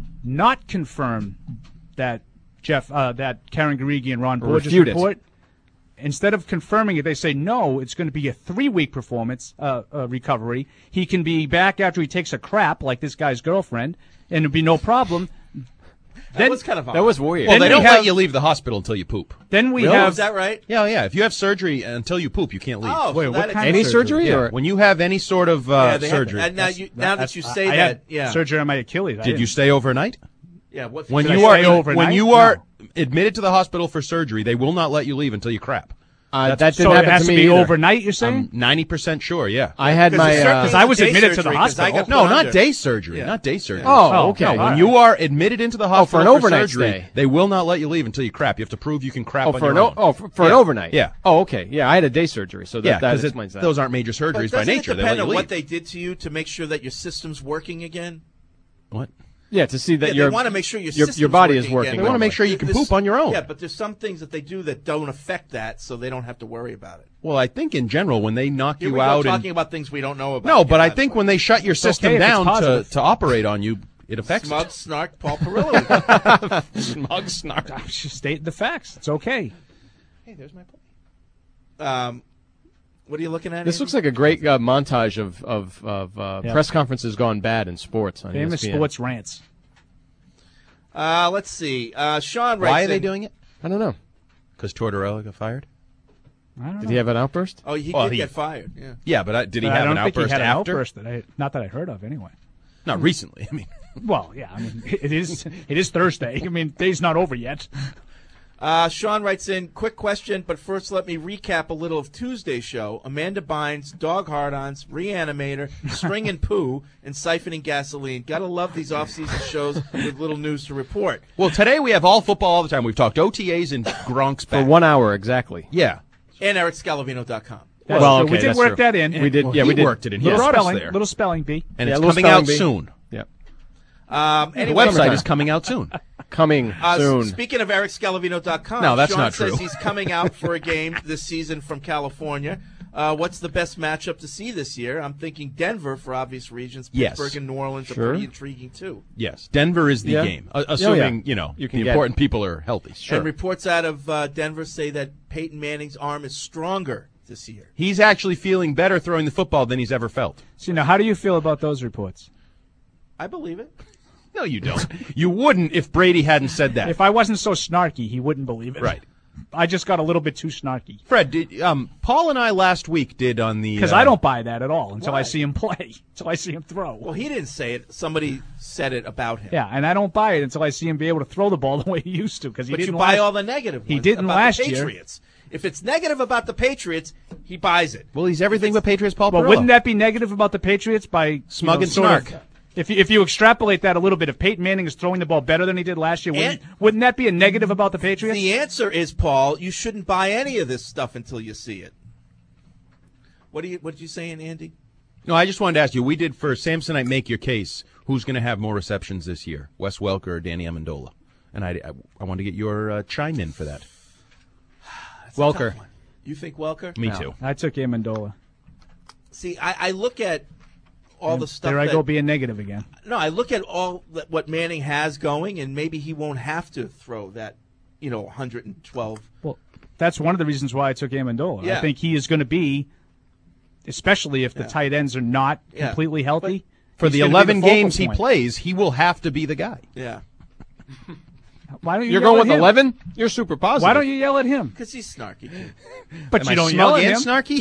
[SPEAKER 9] not confirm that Jeff, uh, that Karen Garigi and Ron
[SPEAKER 8] Or
[SPEAKER 9] Borges
[SPEAKER 8] refute it.
[SPEAKER 9] report, instead of confirming it, they say no, it's going to be a three-week performance uh, uh, recovery. He can be back after he takes a crap, like this guy's girlfriend, and it'll be no problem.
[SPEAKER 10] That
[SPEAKER 9] Then-
[SPEAKER 10] was kind of odd.
[SPEAKER 8] that was weird.
[SPEAKER 11] Well,
[SPEAKER 9] Then
[SPEAKER 11] they
[SPEAKER 9] we
[SPEAKER 11] don't
[SPEAKER 9] have-
[SPEAKER 11] let you leave the hospital until you poop.
[SPEAKER 9] Then we
[SPEAKER 10] Really?
[SPEAKER 9] have
[SPEAKER 10] Is that right?
[SPEAKER 11] Yeah, yeah. If you have surgery until you poop, you can't leave.
[SPEAKER 10] Oh,
[SPEAKER 9] Wait,
[SPEAKER 10] so
[SPEAKER 9] what
[SPEAKER 10] that
[SPEAKER 9] kind
[SPEAKER 8] any
[SPEAKER 9] of
[SPEAKER 8] surgery,
[SPEAKER 11] Yeah,
[SPEAKER 8] or
[SPEAKER 11] when you have any sort of uh,
[SPEAKER 10] Yeah, they have-
[SPEAKER 11] surgery.
[SPEAKER 10] and now you now that
[SPEAKER 9] That's-
[SPEAKER 10] you
[SPEAKER 9] I-
[SPEAKER 10] say
[SPEAKER 9] I
[SPEAKER 10] that,
[SPEAKER 9] had
[SPEAKER 10] yeah,
[SPEAKER 9] surgery on my Achilles. I
[SPEAKER 11] Did you
[SPEAKER 9] didn't-
[SPEAKER 11] stay overnight?
[SPEAKER 10] yeah. What,
[SPEAKER 11] When
[SPEAKER 9] Should
[SPEAKER 11] you
[SPEAKER 9] I
[SPEAKER 11] are
[SPEAKER 9] stay overnight?
[SPEAKER 11] when you are
[SPEAKER 9] No.
[SPEAKER 11] admitted to the hospital for surgery, they will not let you leave until you crap.
[SPEAKER 8] uh,
[SPEAKER 11] That's-
[SPEAKER 8] that didn't
[SPEAKER 9] So it
[SPEAKER 8] happen
[SPEAKER 9] has
[SPEAKER 8] to
[SPEAKER 9] to
[SPEAKER 8] me
[SPEAKER 9] be
[SPEAKER 8] either.
[SPEAKER 9] overnight, you're saying?
[SPEAKER 11] I'm ninety percent sure. Yeah.
[SPEAKER 8] I had
[SPEAKER 10] Because
[SPEAKER 8] my.
[SPEAKER 10] it's
[SPEAKER 8] Uh,
[SPEAKER 10] certainly
[SPEAKER 9] Because I was
[SPEAKER 10] day
[SPEAKER 9] admitted to the
[SPEAKER 10] surgery, 'cause I
[SPEAKER 9] hospital.
[SPEAKER 10] got
[SPEAKER 11] No,
[SPEAKER 10] put
[SPEAKER 11] not
[SPEAKER 10] under.
[SPEAKER 11] day surgery.
[SPEAKER 10] Yeah.
[SPEAKER 11] Not day surgery.
[SPEAKER 8] Oh,
[SPEAKER 9] Oh,
[SPEAKER 8] okay.
[SPEAKER 11] No,
[SPEAKER 9] all
[SPEAKER 11] when
[SPEAKER 9] right.
[SPEAKER 11] you are admitted into the
[SPEAKER 8] for
[SPEAKER 11] hospital
[SPEAKER 8] an overnight
[SPEAKER 11] surgery,
[SPEAKER 8] stay.
[SPEAKER 11] they will not let you leave until you crap. You have to prove you can crap
[SPEAKER 8] oh,
[SPEAKER 11] on
[SPEAKER 8] for
[SPEAKER 11] your
[SPEAKER 8] an
[SPEAKER 11] own.
[SPEAKER 8] o- oh for, for an
[SPEAKER 11] Yeah.
[SPEAKER 8] overnight.
[SPEAKER 11] Yeah.
[SPEAKER 8] Oh, okay. Yeah, I had a day surgery, so that,
[SPEAKER 11] Yeah,
[SPEAKER 8] that
[SPEAKER 11] because
[SPEAKER 8] explains that.
[SPEAKER 11] those aren't major
[SPEAKER 10] But
[SPEAKER 11] surgeries by
[SPEAKER 10] doesn't
[SPEAKER 11] nature.
[SPEAKER 10] it
[SPEAKER 11] They let
[SPEAKER 10] depend
[SPEAKER 11] you
[SPEAKER 10] on
[SPEAKER 11] leave.
[SPEAKER 10] what they did to you to make sure that your system's working again?
[SPEAKER 11] What?
[SPEAKER 8] yeah, to see that
[SPEAKER 10] Yeah,
[SPEAKER 8] your
[SPEAKER 10] they want to make sure your
[SPEAKER 8] your,
[SPEAKER 10] system's
[SPEAKER 8] your body
[SPEAKER 10] working
[SPEAKER 8] is working.
[SPEAKER 10] again.
[SPEAKER 11] They want to make sure you can
[SPEAKER 10] There's-
[SPEAKER 11] poop on your own.
[SPEAKER 10] Yeah, but there's some things that they do that don't affect that, so they don't have to worry about it.
[SPEAKER 11] Well, I think in general, when they knock
[SPEAKER 10] Here
[SPEAKER 11] you
[SPEAKER 10] we go
[SPEAKER 11] out
[SPEAKER 10] talking
[SPEAKER 11] and
[SPEAKER 10] about things we don't know about.
[SPEAKER 11] no, but
[SPEAKER 10] Yeah,
[SPEAKER 11] I think when they shut your
[SPEAKER 9] It's
[SPEAKER 11] system
[SPEAKER 9] okay if it's
[SPEAKER 11] down to,
[SPEAKER 9] positive.
[SPEAKER 11] to operate on you, it affects
[SPEAKER 10] Smug
[SPEAKER 11] it.
[SPEAKER 10] snark Paul Perillo.
[SPEAKER 11] Smug snark.
[SPEAKER 9] I just state the facts. It's okay.
[SPEAKER 11] Hey, there's my puppy.
[SPEAKER 10] um, what are you looking at?
[SPEAKER 8] This
[SPEAKER 10] Andrew?
[SPEAKER 8] looks like a great uh, montage of of, of uh,
[SPEAKER 9] Yeah.
[SPEAKER 8] press conferences gone bad in sports on
[SPEAKER 9] Famous
[SPEAKER 8] E S P N.
[SPEAKER 9] sports rants.
[SPEAKER 10] Uh, let's see. Uh, Sean writes
[SPEAKER 11] Why are they
[SPEAKER 10] in-
[SPEAKER 11] doing it?
[SPEAKER 8] I don't know.
[SPEAKER 11] Because Tortorella got fired.
[SPEAKER 9] I don't
[SPEAKER 8] Did
[SPEAKER 9] know.
[SPEAKER 8] he have an outburst?
[SPEAKER 10] Oh, he
[SPEAKER 11] Well,
[SPEAKER 10] did
[SPEAKER 11] he-
[SPEAKER 10] get fired. Yeah.
[SPEAKER 11] Yeah, but I, did he
[SPEAKER 9] But I
[SPEAKER 11] have
[SPEAKER 9] don't
[SPEAKER 11] an
[SPEAKER 9] think
[SPEAKER 11] outburst
[SPEAKER 9] he had an
[SPEAKER 11] after?
[SPEAKER 9] outburst that I, not that I heard of anyway.
[SPEAKER 11] Not recently. I mean,
[SPEAKER 9] Well, yeah, I mean, it is it is Thursday. I mean, day's not over yet.
[SPEAKER 10] Uh, Sean writes in, quick question, but first let me recap a little of Tuesday's show. Amanda Bynes, Dog Hard-Ons, Reanimator, String and Poo, and Siphoning Gasoline. Gotta love these off-season shows with little news to report.
[SPEAKER 11] well, today we have all football all the time. We've talked O T As and Gronk's
[SPEAKER 8] For
[SPEAKER 11] back.
[SPEAKER 8] one hour exactly.
[SPEAKER 11] Yeah.
[SPEAKER 10] And eric scalavino dot com.
[SPEAKER 9] That's
[SPEAKER 8] Well,
[SPEAKER 9] true.
[SPEAKER 8] okay,
[SPEAKER 9] we did
[SPEAKER 8] that's
[SPEAKER 9] work
[SPEAKER 8] true.
[SPEAKER 9] that in.
[SPEAKER 8] We did.
[SPEAKER 11] Well,
[SPEAKER 8] yeah,
[SPEAKER 11] he
[SPEAKER 8] we did.
[SPEAKER 11] worked it in. He
[SPEAKER 9] Little
[SPEAKER 11] brought us
[SPEAKER 9] spelling,
[SPEAKER 11] there.
[SPEAKER 9] little spelling bee.
[SPEAKER 11] And
[SPEAKER 8] Yeah,
[SPEAKER 11] it's
[SPEAKER 8] little
[SPEAKER 11] coming out
[SPEAKER 8] spelling bee.
[SPEAKER 11] soon.
[SPEAKER 8] Yeah.
[SPEAKER 10] Um,
[SPEAKER 11] The
[SPEAKER 10] anyway,
[SPEAKER 11] website is coming out soon.
[SPEAKER 8] Coming
[SPEAKER 10] Uh,
[SPEAKER 8] soon.
[SPEAKER 10] Speaking of Eric Scalavino dot com,
[SPEAKER 11] No, that's
[SPEAKER 10] Sean
[SPEAKER 11] not
[SPEAKER 10] says
[SPEAKER 11] true.
[SPEAKER 10] he's coming out for a game this season from California. Uh, what's the best matchup to see this year? I'm thinking Denver for obvious reasons.
[SPEAKER 11] Yes.
[SPEAKER 10] Pittsburgh and New Orleans
[SPEAKER 11] Sure.
[SPEAKER 10] are pretty intriguing too.
[SPEAKER 11] Yes, Denver is the
[SPEAKER 8] Yeah.
[SPEAKER 11] game, uh,
[SPEAKER 8] Oh,
[SPEAKER 11] assuming
[SPEAKER 8] yeah.
[SPEAKER 11] you know
[SPEAKER 8] You can
[SPEAKER 11] the
[SPEAKER 8] get
[SPEAKER 11] important
[SPEAKER 8] it.
[SPEAKER 11] people are healthy. Sure,
[SPEAKER 10] And reports out of uh, Denver say that Peyton Manning's arm is stronger this year.
[SPEAKER 11] he's actually feeling better throwing the football than he's ever felt.
[SPEAKER 9] So, now, how do you feel about those reports?
[SPEAKER 10] I believe it.
[SPEAKER 11] No, you don't. You wouldn't if Brady hadn't said that.
[SPEAKER 9] If I wasn't so snarky, he wouldn't believe it.
[SPEAKER 11] Right.
[SPEAKER 9] I just got a little bit too snarky.
[SPEAKER 11] Fred, did, um, Paul and I last week did on the
[SPEAKER 9] Because
[SPEAKER 11] uh,
[SPEAKER 9] I don't buy that at all until
[SPEAKER 10] Why?
[SPEAKER 9] I see him play, until I see him throw.
[SPEAKER 10] Well, he didn't say it. Somebody said it about him.
[SPEAKER 9] Yeah, and I don't buy it until I see him be able to throw the ball the way he used to. Because he
[SPEAKER 10] But
[SPEAKER 9] didn't
[SPEAKER 10] you buy
[SPEAKER 9] last,
[SPEAKER 10] all the negative ones
[SPEAKER 9] He didn't
[SPEAKER 10] about
[SPEAKER 9] last
[SPEAKER 10] the
[SPEAKER 9] year.
[SPEAKER 10] Patriots. If it's negative about the Patriots, he buys it.
[SPEAKER 11] Well, he's everything but Patriots. Paul
[SPEAKER 9] But
[SPEAKER 11] Perillo.
[SPEAKER 9] wouldn't that be negative about the Patriots by
[SPEAKER 11] Smug
[SPEAKER 9] you know,
[SPEAKER 11] and
[SPEAKER 9] sort of-
[SPEAKER 11] snark.
[SPEAKER 9] if you, if you extrapolate that a little bit, if Peyton Manning is throwing the ball better than he did last year, wouldn't,
[SPEAKER 10] And-
[SPEAKER 9] wouldn't that be a negative about the Patriots?
[SPEAKER 10] The answer is, Paul, you shouldn't buy any of this stuff until you see it. What are you? What did you saying, Andy?
[SPEAKER 11] No, I just wanted to ask you. We did for Samsonite Make Your Case. Who's going to have more receptions this year, Wes Welker or Danny Amendola? And I, I, I want to get your uh, chime in for that.
[SPEAKER 8] Welker.
[SPEAKER 10] You think Welker?
[SPEAKER 11] Me
[SPEAKER 9] No,
[SPEAKER 11] too.
[SPEAKER 9] I took Amendola.
[SPEAKER 10] See, I, I look at all the stuff.
[SPEAKER 9] There I
[SPEAKER 10] that,
[SPEAKER 9] go being negative again.
[SPEAKER 10] No, I look at all that, what Manning has going, and maybe he won't have to throw that, you know, one hundred twelve.
[SPEAKER 9] Well, that's one of the reasons why I took Amendola.
[SPEAKER 10] Yeah.
[SPEAKER 9] I think he is going to be, especially if the
[SPEAKER 10] Yeah.
[SPEAKER 9] tight ends are not
[SPEAKER 10] Yeah.
[SPEAKER 9] completely healthy.
[SPEAKER 11] For
[SPEAKER 9] he's
[SPEAKER 11] the
[SPEAKER 9] gonna be
[SPEAKER 11] eleven
[SPEAKER 9] focal
[SPEAKER 11] games he
[SPEAKER 9] point.
[SPEAKER 11] plays, he will have to be the guy.
[SPEAKER 10] Yeah,
[SPEAKER 9] Why don't you
[SPEAKER 8] You're
[SPEAKER 9] yell
[SPEAKER 8] going with
[SPEAKER 9] at him?
[SPEAKER 8] eleven? You're super positive.
[SPEAKER 9] Why don't you yell at him?
[SPEAKER 10] because he's snarky.
[SPEAKER 9] But
[SPEAKER 11] Am
[SPEAKER 9] you
[SPEAKER 11] I
[SPEAKER 9] don't
[SPEAKER 11] smug
[SPEAKER 9] yell at
[SPEAKER 11] and
[SPEAKER 9] him.
[SPEAKER 11] snarky?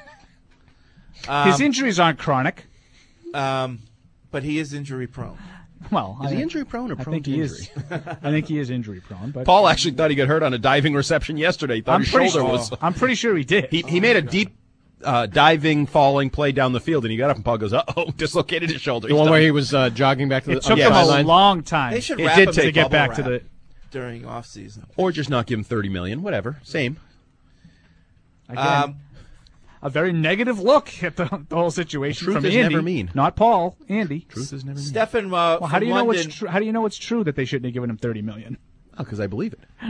[SPEAKER 9] His injuries aren't chronic.
[SPEAKER 10] Um, but he is injury prone.
[SPEAKER 9] Well,
[SPEAKER 11] Is
[SPEAKER 9] I,
[SPEAKER 11] he injury prone or
[SPEAKER 9] I
[SPEAKER 11] prone
[SPEAKER 9] think
[SPEAKER 11] to
[SPEAKER 9] he
[SPEAKER 11] injury?
[SPEAKER 9] is. I think he is injury prone. But
[SPEAKER 11] Paul actually thought he got hurt on a diving reception yesterday. He thought
[SPEAKER 9] I'm
[SPEAKER 11] his
[SPEAKER 9] pretty
[SPEAKER 11] shoulder
[SPEAKER 9] sure.
[SPEAKER 11] was.
[SPEAKER 9] I'm pretty sure he did.
[SPEAKER 11] He he made a deep uh, diving, falling play down the field, and he got up and Paul goes, "Uh oh, dislocated his shoulder."
[SPEAKER 8] The
[SPEAKER 11] He's
[SPEAKER 8] one
[SPEAKER 11] done.
[SPEAKER 8] where he was uh, jogging back to the
[SPEAKER 9] it took
[SPEAKER 11] yes.
[SPEAKER 9] him a
[SPEAKER 8] sideline?
[SPEAKER 9] long time.
[SPEAKER 10] They should
[SPEAKER 11] It
[SPEAKER 10] wrap
[SPEAKER 11] did
[SPEAKER 10] him
[SPEAKER 11] take
[SPEAKER 10] in
[SPEAKER 9] to get
[SPEAKER 10] bubble
[SPEAKER 9] back
[SPEAKER 10] wrap
[SPEAKER 9] to the.
[SPEAKER 10] during off season.
[SPEAKER 11] Or just not give him thirty million, whatever. Same.
[SPEAKER 9] Again,
[SPEAKER 10] Um,
[SPEAKER 9] a very negative look at the, the whole situation
[SPEAKER 11] Truth
[SPEAKER 9] from
[SPEAKER 11] is
[SPEAKER 9] Andy,
[SPEAKER 11] never mean.
[SPEAKER 9] not Paul. Andy.
[SPEAKER 11] Truth is never mean.
[SPEAKER 10] Stefan, uh,
[SPEAKER 9] Well, how do
[SPEAKER 10] from
[SPEAKER 9] you know
[SPEAKER 10] London,
[SPEAKER 9] it's true? How do you know it's true that they shouldn't have given him thirty million?
[SPEAKER 11] Oh, because I believe it.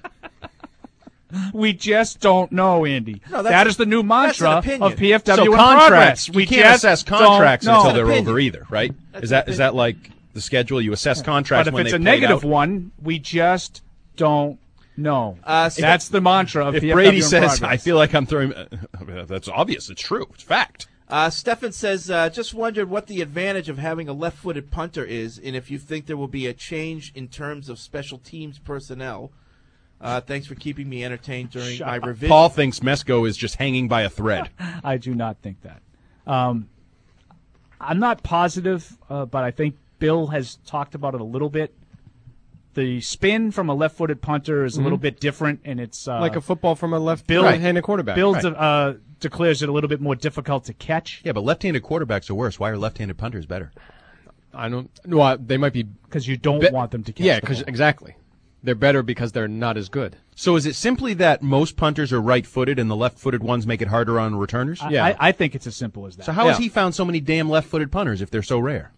[SPEAKER 9] We just don't know, Andy.
[SPEAKER 10] No, that's-
[SPEAKER 9] that is the new
[SPEAKER 10] that's an
[SPEAKER 9] mantra
[SPEAKER 10] opinion.
[SPEAKER 9] of P F W
[SPEAKER 11] So
[SPEAKER 9] in
[SPEAKER 11] contracts,
[SPEAKER 9] progress. We
[SPEAKER 11] you can't
[SPEAKER 9] just
[SPEAKER 11] assess contracts
[SPEAKER 9] don't know.
[SPEAKER 11] until they're
[SPEAKER 10] Opinion.
[SPEAKER 11] over either, right?
[SPEAKER 10] That's
[SPEAKER 11] Is that
[SPEAKER 10] an
[SPEAKER 11] is that like the schedule? You assess contracts
[SPEAKER 9] But if
[SPEAKER 11] when
[SPEAKER 9] it's
[SPEAKER 11] they
[SPEAKER 9] a
[SPEAKER 11] played
[SPEAKER 9] negative
[SPEAKER 11] out?
[SPEAKER 9] one, we just don't know.
[SPEAKER 10] Uh, so-
[SPEAKER 9] That's the mantra of
[SPEAKER 11] If
[SPEAKER 9] P F W
[SPEAKER 11] Brady
[SPEAKER 9] in
[SPEAKER 11] says,
[SPEAKER 9] progress.
[SPEAKER 11] "I feel like I'm throwing," that's obvious. It's true. It's fact.
[SPEAKER 10] Uh, Stefan says, uh, just wondered what the advantage of having a left-footed punter is, and if you think there will be a change in terms of special teams personnel. Uh, thanks for keeping me entertained during
[SPEAKER 9] Shut
[SPEAKER 10] my
[SPEAKER 9] up.
[SPEAKER 10] revision.
[SPEAKER 11] Paul thinks Mesko is just hanging by a thread.
[SPEAKER 9] I do not think that. Um, I'm not positive, uh, but I think Bill has talked about it a little bit. The spin from a left-footed punter is a little bit different, and it's uh,
[SPEAKER 8] Like a football from a left
[SPEAKER 9] Bill-
[SPEAKER 8] right-handed quarterback.
[SPEAKER 9] Bill
[SPEAKER 8] Right.
[SPEAKER 9] de- uh, declares it a little bit more difficult to catch
[SPEAKER 11] Yeah, but left-handed quarterbacks are worse. Why are left-handed punters better?
[SPEAKER 8] I don't. No, I- they might be.
[SPEAKER 9] because you don't
[SPEAKER 8] Be-
[SPEAKER 9] want them to catch.
[SPEAKER 8] Yeah,
[SPEAKER 9] the
[SPEAKER 8] because
[SPEAKER 9] ball.
[SPEAKER 8] exactly, they're better because they're not as good.
[SPEAKER 11] So is it simply that most punters are right-footed and the left-footed ones make it harder on returners?
[SPEAKER 9] I,
[SPEAKER 8] yeah.
[SPEAKER 9] I, I think it's as simple as that.
[SPEAKER 11] So how has
[SPEAKER 8] Yeah.
[SPEAKER 11] he found so many damn left-footed punters if they're so rare?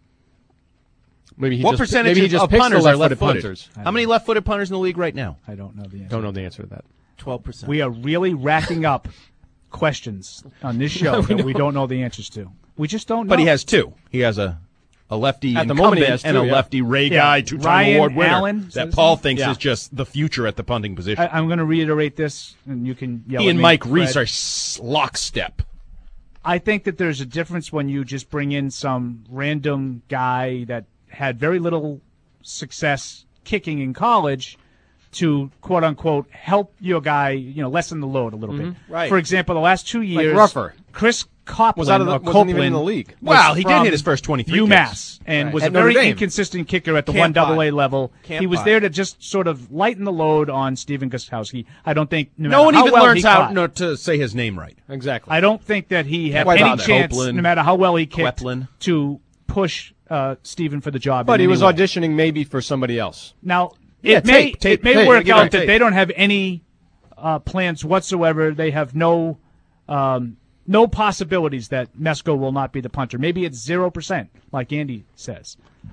[SPEAKER 8] Maybe he
[SPEAKER 11] What
[SPEAKER 8] just,
[SPEAKER 11] percentage
[SPEAKER 8] maybe he
[SPEAKER 11] of,
[SPEAKER 8] just
[SPEAKER 11] of
[SPEAKER 8] picks the
[SPEAKER 11] punters are
[SPEAKER 8] left-footed
[SPEAKER 11] left-footed?
[SPEAKER 8] punters.
[SPEAKER 11] How many left-footed punters in the league right now?
[SPEAKER 9] I don't know the answer.
[SPEAKER 8] Don't know the answer to that.
[SPEAKER 10] twelve percent.
[SPEAKER 9] We are really racking up questions on this show
[SPEAKER 8] We
[SPEAKER 9] that we
[SPEAKER 8] don't.
[SPEAKER 9] don't know the answers to. We just don't know.
[SPEAKER 11] But he has two. He has a a lefty
[SPEAKER 8] At the
[SPEAKER 11] incumbent
[SPEAKER 8] moment he has
[SPEAKER 11] and
[SPEAKER 8] two,
[SPEAKER 11] a
[SPEAKER 8] yeah.
[SPEAKER 11] lefty Ray
[SPEAKER 9] Yeah.
[SPEAKER 11] guy, two-time
[SPEAKER 9] Ryan
[SPEAKER 11] award winner
[SPEAKER 9] Allen,
[SPEAKER 11] that
[SPEAKER 9] says
[SPEAKER 11] Paul
[SPEAKER 9] he?
[SPEAKER 11] thinks
[SPEAKER 8] Yeah.
[SPEAKER 11] is just the future at the punting position.
[SPEAKER 9] I, I'm going to reiterate this, and you can yell
[SPEAKER 11] he
[SPEAKER 9] at
[SPEAKER 11] and
[SPEAKER 9] me,
[SPEAKER 11] Mike
[SPEAKER 9] Fred.
[SPEAKER 11] Reese are s- lockstep.
[SPEAKER 9] I think that there's a difference when you just bring in some random guy that had very little success kicking in college to quote unquote help your guy, you know, lessen the load a little bit.
[SPEAKER 10] Right.
[SPEAKER 9] For example, the last two years,
[SPEAKER 8] Ruffer.
[SPEAKER 9] Chris Copland
[SPEAKER 8] Was out of the,
[SPEAKER 9] or
[SPEAKER 8] wasn't
[SPEAKER 9] Copeland
[SPEAKER 8] even in the league.
[SPEAKER 9] was
[SPEAKER 11] Wow, he did
[SPEAKER 9] from
[SPEAKER 11] hit his first twenty-three
[SPEAKER 9] UMass
[SPEAKER 11] kicks.
[SPEAKER 9] and
[SPEAKER 10] Right.
[SPEAKER 9] was
[SPEAKER 8] At
[SPEAKER 9] a very
[SPEAKER 8] Notre Dame.
[SPEAKER 9] inconsistent kicker at the
[SPEAKER 10] Camp
[SPEAKER 9] one double A
[SPEAKER 10] High.
[SPEAKER 9] level.
[SPEAKER 10] Camp
[SPEAKER 9] he was
[SPEAKER 10] High.
[SPEAKER 9] there to just sort of lighten the load on Stephen Gostkowski. I don't think no,
[SPEAKER 11] No
[SPEAKER 9] matter
[SPEAKER 11] one
[SPEAKER 9] how
[SPEAKER 11] even
[SPEAKER 9] well
[SPEAKER 11] learns
[SPEAKER 9] he
[SPEAKER 11] how
[SPEAKER 9] caught,
[SPEAKER 11] no, to say his name right.
[SPEAKER 8] Exactly.
[SPEAKER 9] I don't think that he had
[SPEAKER 8] Why
[SPEAKER 9] any
[SPEAKER 8] bother?
[SPEAKER 9] chance,
[SPEAKER 11] Copeland.
[SPEAKER 9] no matter how well he kicked,
[SPEAKER 11] Queplin.
[SPEAKER 9] to push uh, Stephen for the job.
[SPEAKER 8] But
[SPEAKER 9] in
[SPEAKER 8] he
[SPEAKER 9] any
[SPEAKER 8] was
[SPEAKER 9] way.
[SPEAKER 8] auditioning maybe for somebody else.
[SPEAKER 9] Now,
[SPEAKER 11] Yeah,
[SPEAKER 9] it may
[SPEAKER 11] tape, tape,
[SPEAKER 9] it may
[SPEAKER 11] tape.
[SPEAKER 9] work
[SPEAKER 11] Give it
[SPEAKER 9] out that
[SPEAKER 11] tape.
[SPEAKER 9] they don't have any uh, plans whatsoever. They have no um, no possibilities that Mesko will not be the punter. Maybe it's zero percent, like Andy says.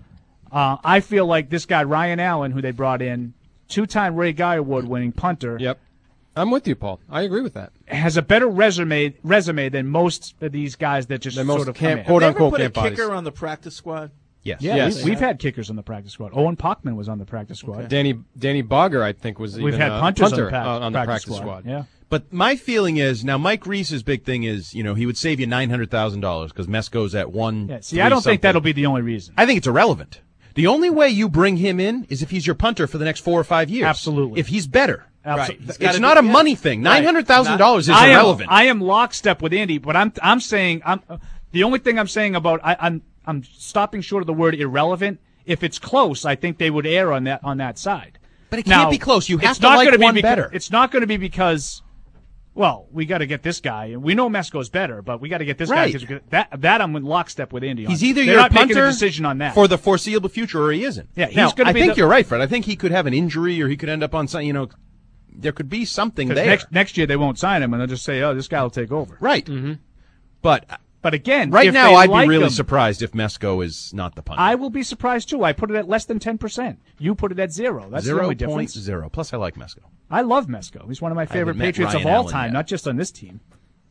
[SPEAKER 9] Uh, I feel like this guy, Ryan Allen, who they brought in, two-time Ray Guy Award-winning punter.
[SPEAKER 8] Yep. I'm with you, Paul. I agree with that.
[SPEAKER 9] Has a better resume resume than most of these guys that just
[SPEAKER 8] Than
[SPEAKER 9] sort
[SPEAKER 8] most
[SPEAKER 9] of
[SPEAKER 8] camp-
[SPEAKER 9] come in.
[SPEAKER 8] quote
[SPEAKER 10] Have they ever
[SPEAKER 8] unquote
[SPEAKER 10] put a
[SPEAKER 8] camp bodies.
[SPEAKER 10] kicker on the practice squad?
[SPEAKER 11] Yes.
[SPEAKER 9] Yeah,
[SPEAKER 8] Yes.
[SPEAKER 9] we, we've had kickers on the practice squad. Owen Pochman was on the practice squad.
[SPEAKER 8] Danny Danny Bogger, I think, was
[SPEAKER 9] We've
[SPEAKER 8] even
[SPEAKER 9] had
[SPEAKER 8] a
[SPEAKER 9] punters
[SPEAKER 8] punter
[SPEAKER 9] on the, pa-
[SPEAKER 8] on, on the
[SPEAKER 9] practice,
[SPEAKER 8] practice
[SPEAKER 9] squad.
[SPEAKER 8] squad.
[SPEAKER 9] Yeah.
[SPEAKER 11] But my feeling is now Mike Reese's big thing is, you know, he would save you nine hundred thousand dollars because Mesco's at one.
[SPEAKER 9] Yeah. See, I don't think that'll be the only reason.
[SPEAKER 11] I think it's irrelevant. The only way you bring him in is if he's your punter for the next four or five years.
[SPEAKER 9] Absolutely.
[SPEAKER 11] If he's better.
[SPEAKER 9] Absolutely.
[SPEAKER 11] Right. It's not a money thing. Nine hundred thousand dollars is
[SPEAKER 9] I am-
[SPEAKER 11] irrelevant.
[SPEAKER 9] I am lockstep with Andy, but I'm I'm saying I'm uh, the only thing I'm saying about I, I'm I'm stopping short of the word irrelevant. If it's close, I think they would err on that on that side.
[SPEAKER 11] But it
[SPEAKER 9] Now,
[SPEAKER 11] can't be close. You have
[SPEAKER 9] it's
[SPEAKER 11] to
[SPEAKER 9] not
[SPEAKER 11] like
[SPEAKER 9] gonna
[SPEAKER 11] one
[SPEAKER 9] be beca-
[SPEAKER 11] better.
[SPEAKER 9] It's not going to be because, well, we got to get this guy, and we know Mesco's better, but we got to get this
[SPEAKER 11] Right.
[SPEAKER 9] guy. 'Cause that that I'm in lockstep with Andy. on.
[SPEAKER 11] He's either
[SPEAKER 9] They're
[SPEAKER 11] your
[SPEAKER 9] not making
[SPEAKER 11] punter
[SPEAKER 9] a decision on that
[SPEAKER 11] for the foreseeable future, or he isn't.
[SPEAKER 9] Yeah, he's
[SPEAKER 11] now,
[SPEAKER 9] gonna
[SPEAKER 11] I
[SPEAKER 9] be
[SPEAKER 11] think
[SPEAKER 9] the-
[SPEAKER 11] you're right, Fred. I think he could have an injury, or he could end up on some. You know, there could be something
[SPEAKER 9] 'Cause
[SPEAKER 11] there.
[SPEAKER 9] Next, next year they won't sign him, and they'll just say, "Oh, this guy will take over."
[SPEAKER 11] Right.
[SPEAKER 8] Mm-hmm.
[SPEAKER 11] But
[SPEAKER 9] But again,
[SPEAKER 11] right
[SPEAKER 9] if
[SPEAKER 11] now,
[SPEAKER 9] they
[SPEAKER 11] I'd
[SPEAKER 9] like
[SPEAKER 11] be really
[SPEAKER 9] him,
[SPEAKER 11] surprised if Mesco is not the punter.
[SPEAKER 9] I will be surprised too. I put it at less than ten percent. You put it at zero. That's the
[SPEAKER 11] Zero
[SPEAKER 9] only
[SPEAKER 11] point
[SPEAKER 9] difference.
[SPEAKER 11] zero. Plus, I like Mesco.
[SPEAKER 9] I love Mesco. He's one of my favorite
[SPEAKER 11] met
[SPEAKER 9] Patriots
[SPEAKER 11] Ryan
[SPEAKER 9] of all
[SPEAKER 11] Allen
[SPEAKER 9] time,
[SPEAKER 11] yet.
[SPEAKER 9] not just on this team.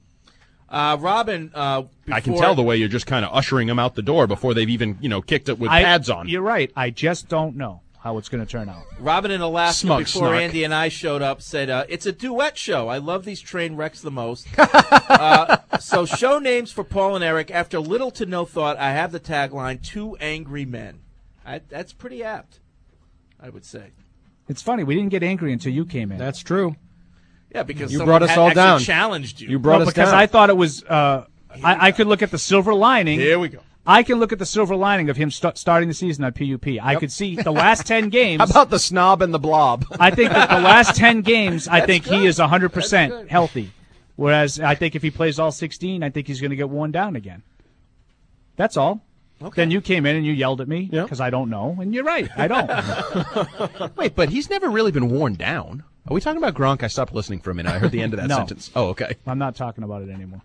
[SPEAKER 10] Uh, Robin, uh,
[SPEAKER 11] I can
[SPEAKER 10] before-
[SPEAKER 11] tell the way you're just kind of ushering him out the door before they've even, you know, kicked it with
[SPEAKER 9] I-
[SPEAKER 11] pads on.
[SPEAKER 9] You're right. I just don't know how it's going to turn out.
[SPEAKER 10] Robin in Alaska,
[SPEAKER 11] Smug
[SPEAKER 10] before
[SPEAKER 11] snark.
[SPEAKER 10] Andy and I showed up, said, uh, it's a duet show. I love these train wrecks the most. uh, so show names for Paul and Eric. After little to no thought, I have the tagline, Two Angry Men. I, that's pretty apt, I would say.
[SPEAKER 9] It's funny. We didn't get angry until you came in.
[SPEAKER 8] That's true.
[SPEAKER 10] Yeah, because
[SPEAKER 8] You
[SPEAKER 10] someone
[SPEAKER 8] brought us
[SPEAKER 10] had
[SPEAKER 8] all
[SPEAKER 10] actually
[SPEAKER 8] down.
[SPEAKER 10] challenged you.
[SPEAKER 8] You brought
[SPEAKER 9] Well,
[SPEAKER 8] us
[SPEAKER 9] because
[SPEAKER 8] down.
[SPEAKER 9] I thought it was. Uh, I, I could look at the silver lining.
[SPEAKER 11] Here we go.
[SPEAKER 9] I can look at the silver lining of him st- starting the season on P U P. I could see the last ten games.
[SPEAKER 11] How about the snob and the blob?
[SPEAKER 9] I think that the last ten games, I think
[SPEAKER 10] good.
[SPEAKER 9] he is one hundred
[SPEAKER 10] That's
[SPEAKER 9] percent
[SPEAKER 10] good.
[SPEAKER 9] healthy. Whereas I think if he plays all sixteen, I think he's going to get worn down again. That's all.
[SPEAKER 10] Okay.
[SPEAKER 9] Then you came in and you yelled at me
[SPEAKER 8] Yep.
[SPEAKER 9] because I don't know, and you're right. I don't.
[SPEAKER 11] Wait, but he's never really been worn down. Are we talking about Gronk? I stopped listening for a minute. I heard the end of that
[SPEAKER 9] No.
[SPEAKER 11] sentence. Oh, okay.
[SPEAKER 9] I'm not talking about it anymore.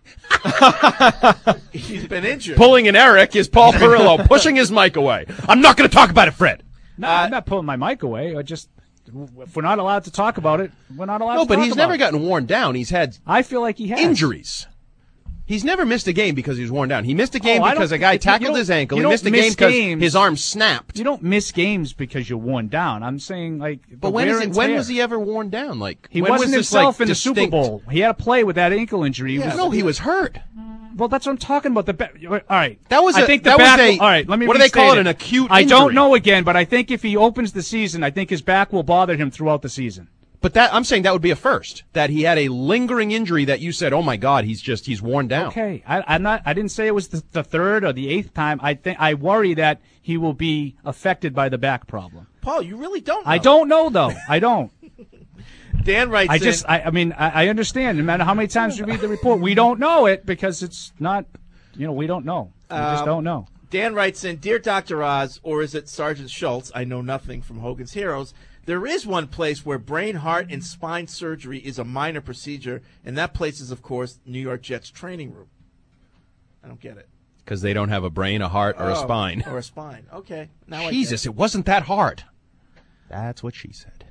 [SPEAKER 10] He's been injured.
[SPEAKER 11] Pulling an Eric is Paul Perillo pushing his mic away. I'm not going to talk about it, Fred.
[SPEAKER 9] No, I'm not pulling my mic away. I just, if we're not allowed to talk about it, we're not allowed
[SPEAKER 11] No,
[SPEAKER 9] to
[SPEAKER 11] but
[SPEAKER 9] talk
[SPEAKER 11] he's
[SPEAKER 9] about
[SPEAKER 11] never
[SPEAKER 9] it.
[SPEAKER 11] gotten worn down. He's had
[SPEAKER 9] I feel like he has.
[SPEAKER 11] injuries. He's never missed a game because he was worn down. He missed a game
[SPEAKER 9] Oh, I
[SPEAKER 11] because
[SPEAKER 9] don't-
[SPEAKER 11] a guy
[SPEAKER 9] you
[SPEAKER 11] tackled
[SPEAKER 9] don't-
[SPEAKER 11] his ankle.
[SPEAKER 9] you
[SPEAKER 11] He
[SPEAKER 9] don't
[SPEAKER 11] missed a
[SPEAKER 9] miss
[SPEAKER 11] game because
[SPEAKER 9] games.
[SPEAKER 11] his arm snapped.
[SPEAKER 9] You don't miss games because you're worn down. I'm saying, like, the
[SPEAKER 11] But when,
[SPEAKER 9] wear
[SPEAKER 11] is it,
[SPEAKER 9] and
[SPEAKER 11] when
[SPEAKER 9] tear.
[SPEAKER 11] was he ever worn down? Like
[SPEAKER 9] He
[SPEAKER 11] when
[SPEAKER 9] wasn't
[SPEAKER 11] was this,
[SPEAKER 9] himself
[SPEAKER 11] like,
[SPEAKER 9] in the Super
[SPEAKER 11] distinct-
[SPEAKER 9] Bowl. He had to play with that ankle injury. He
[SPEAKER 11] Yeah,
[SPEAKER 9] was,
[SPEAKER 11] no, he was hurt.
[SPEAKER 9] Well, that's what I'm talking about. The ba- all right,
[SPEAKER 11] That was
[SPEAKER 9] I
[SPEAKER 11] a-
[SPEAKER 9] think the
[SPEAKER 11] that was
[SPEAKER 9] back.
[SPEAKER 11] a-
[SPEAKER 9] all right, let me.
[SPEAKER 11] what do they call
[SPEAKER 9] restate
[SPEAKER 11] it, an acute
[SPEAKER 9] I don't
[SPEAKER 11] injury?
[SPEAKER 9] know again, but I think if he opens the season, I think his back will bother him throughout the season.
[SPEAKER 11] But that I'm saying that would be a first. That he had a lingering injury that you said, "Oh my God, he's just he's worn down."
[SPEAKER 9] Okay, I, I'm not. I didn't say it was the, the third or the eighth time. I think I worry that he will be affected by the back problem.
[SPEAKER 10] Paul, you really don't know.
[SPEAKER 9] I don't know though. I don't.
[SPEAKER 10] Dan writes
[SPEAKER 9] I
[SPEAKER 10] in,
[SPEAKER 9] just. I, I mean, I, I understand. No matter how many times you read the report, we don't know it because it's not. You know, we don't know. We just
[SPEAKER 10] Um,
[SPEAKER 9] don't know.
[SPEAKER 10] Dan writes in, Dear Doctor Oz, or is it Sergeant Schultz? I know nothing from Hogan's Heroes. There is one place where brain, heart, and spine surgery is a minor procedure, and that place is, of course, New York Jets training room. I don't get it.
[SPEAKER 11] Because they don't have a brain, a heart, or a
[SPEAKER 10] Oh,
[SPEAKER 11] spine.
[SPEAKER 10] Or a spine. Okay. Now
[SPEAKER 11] Jesus,
[SPEAKER 10] I
[SPEAKER 11] it wasn't that hard. That's what she said.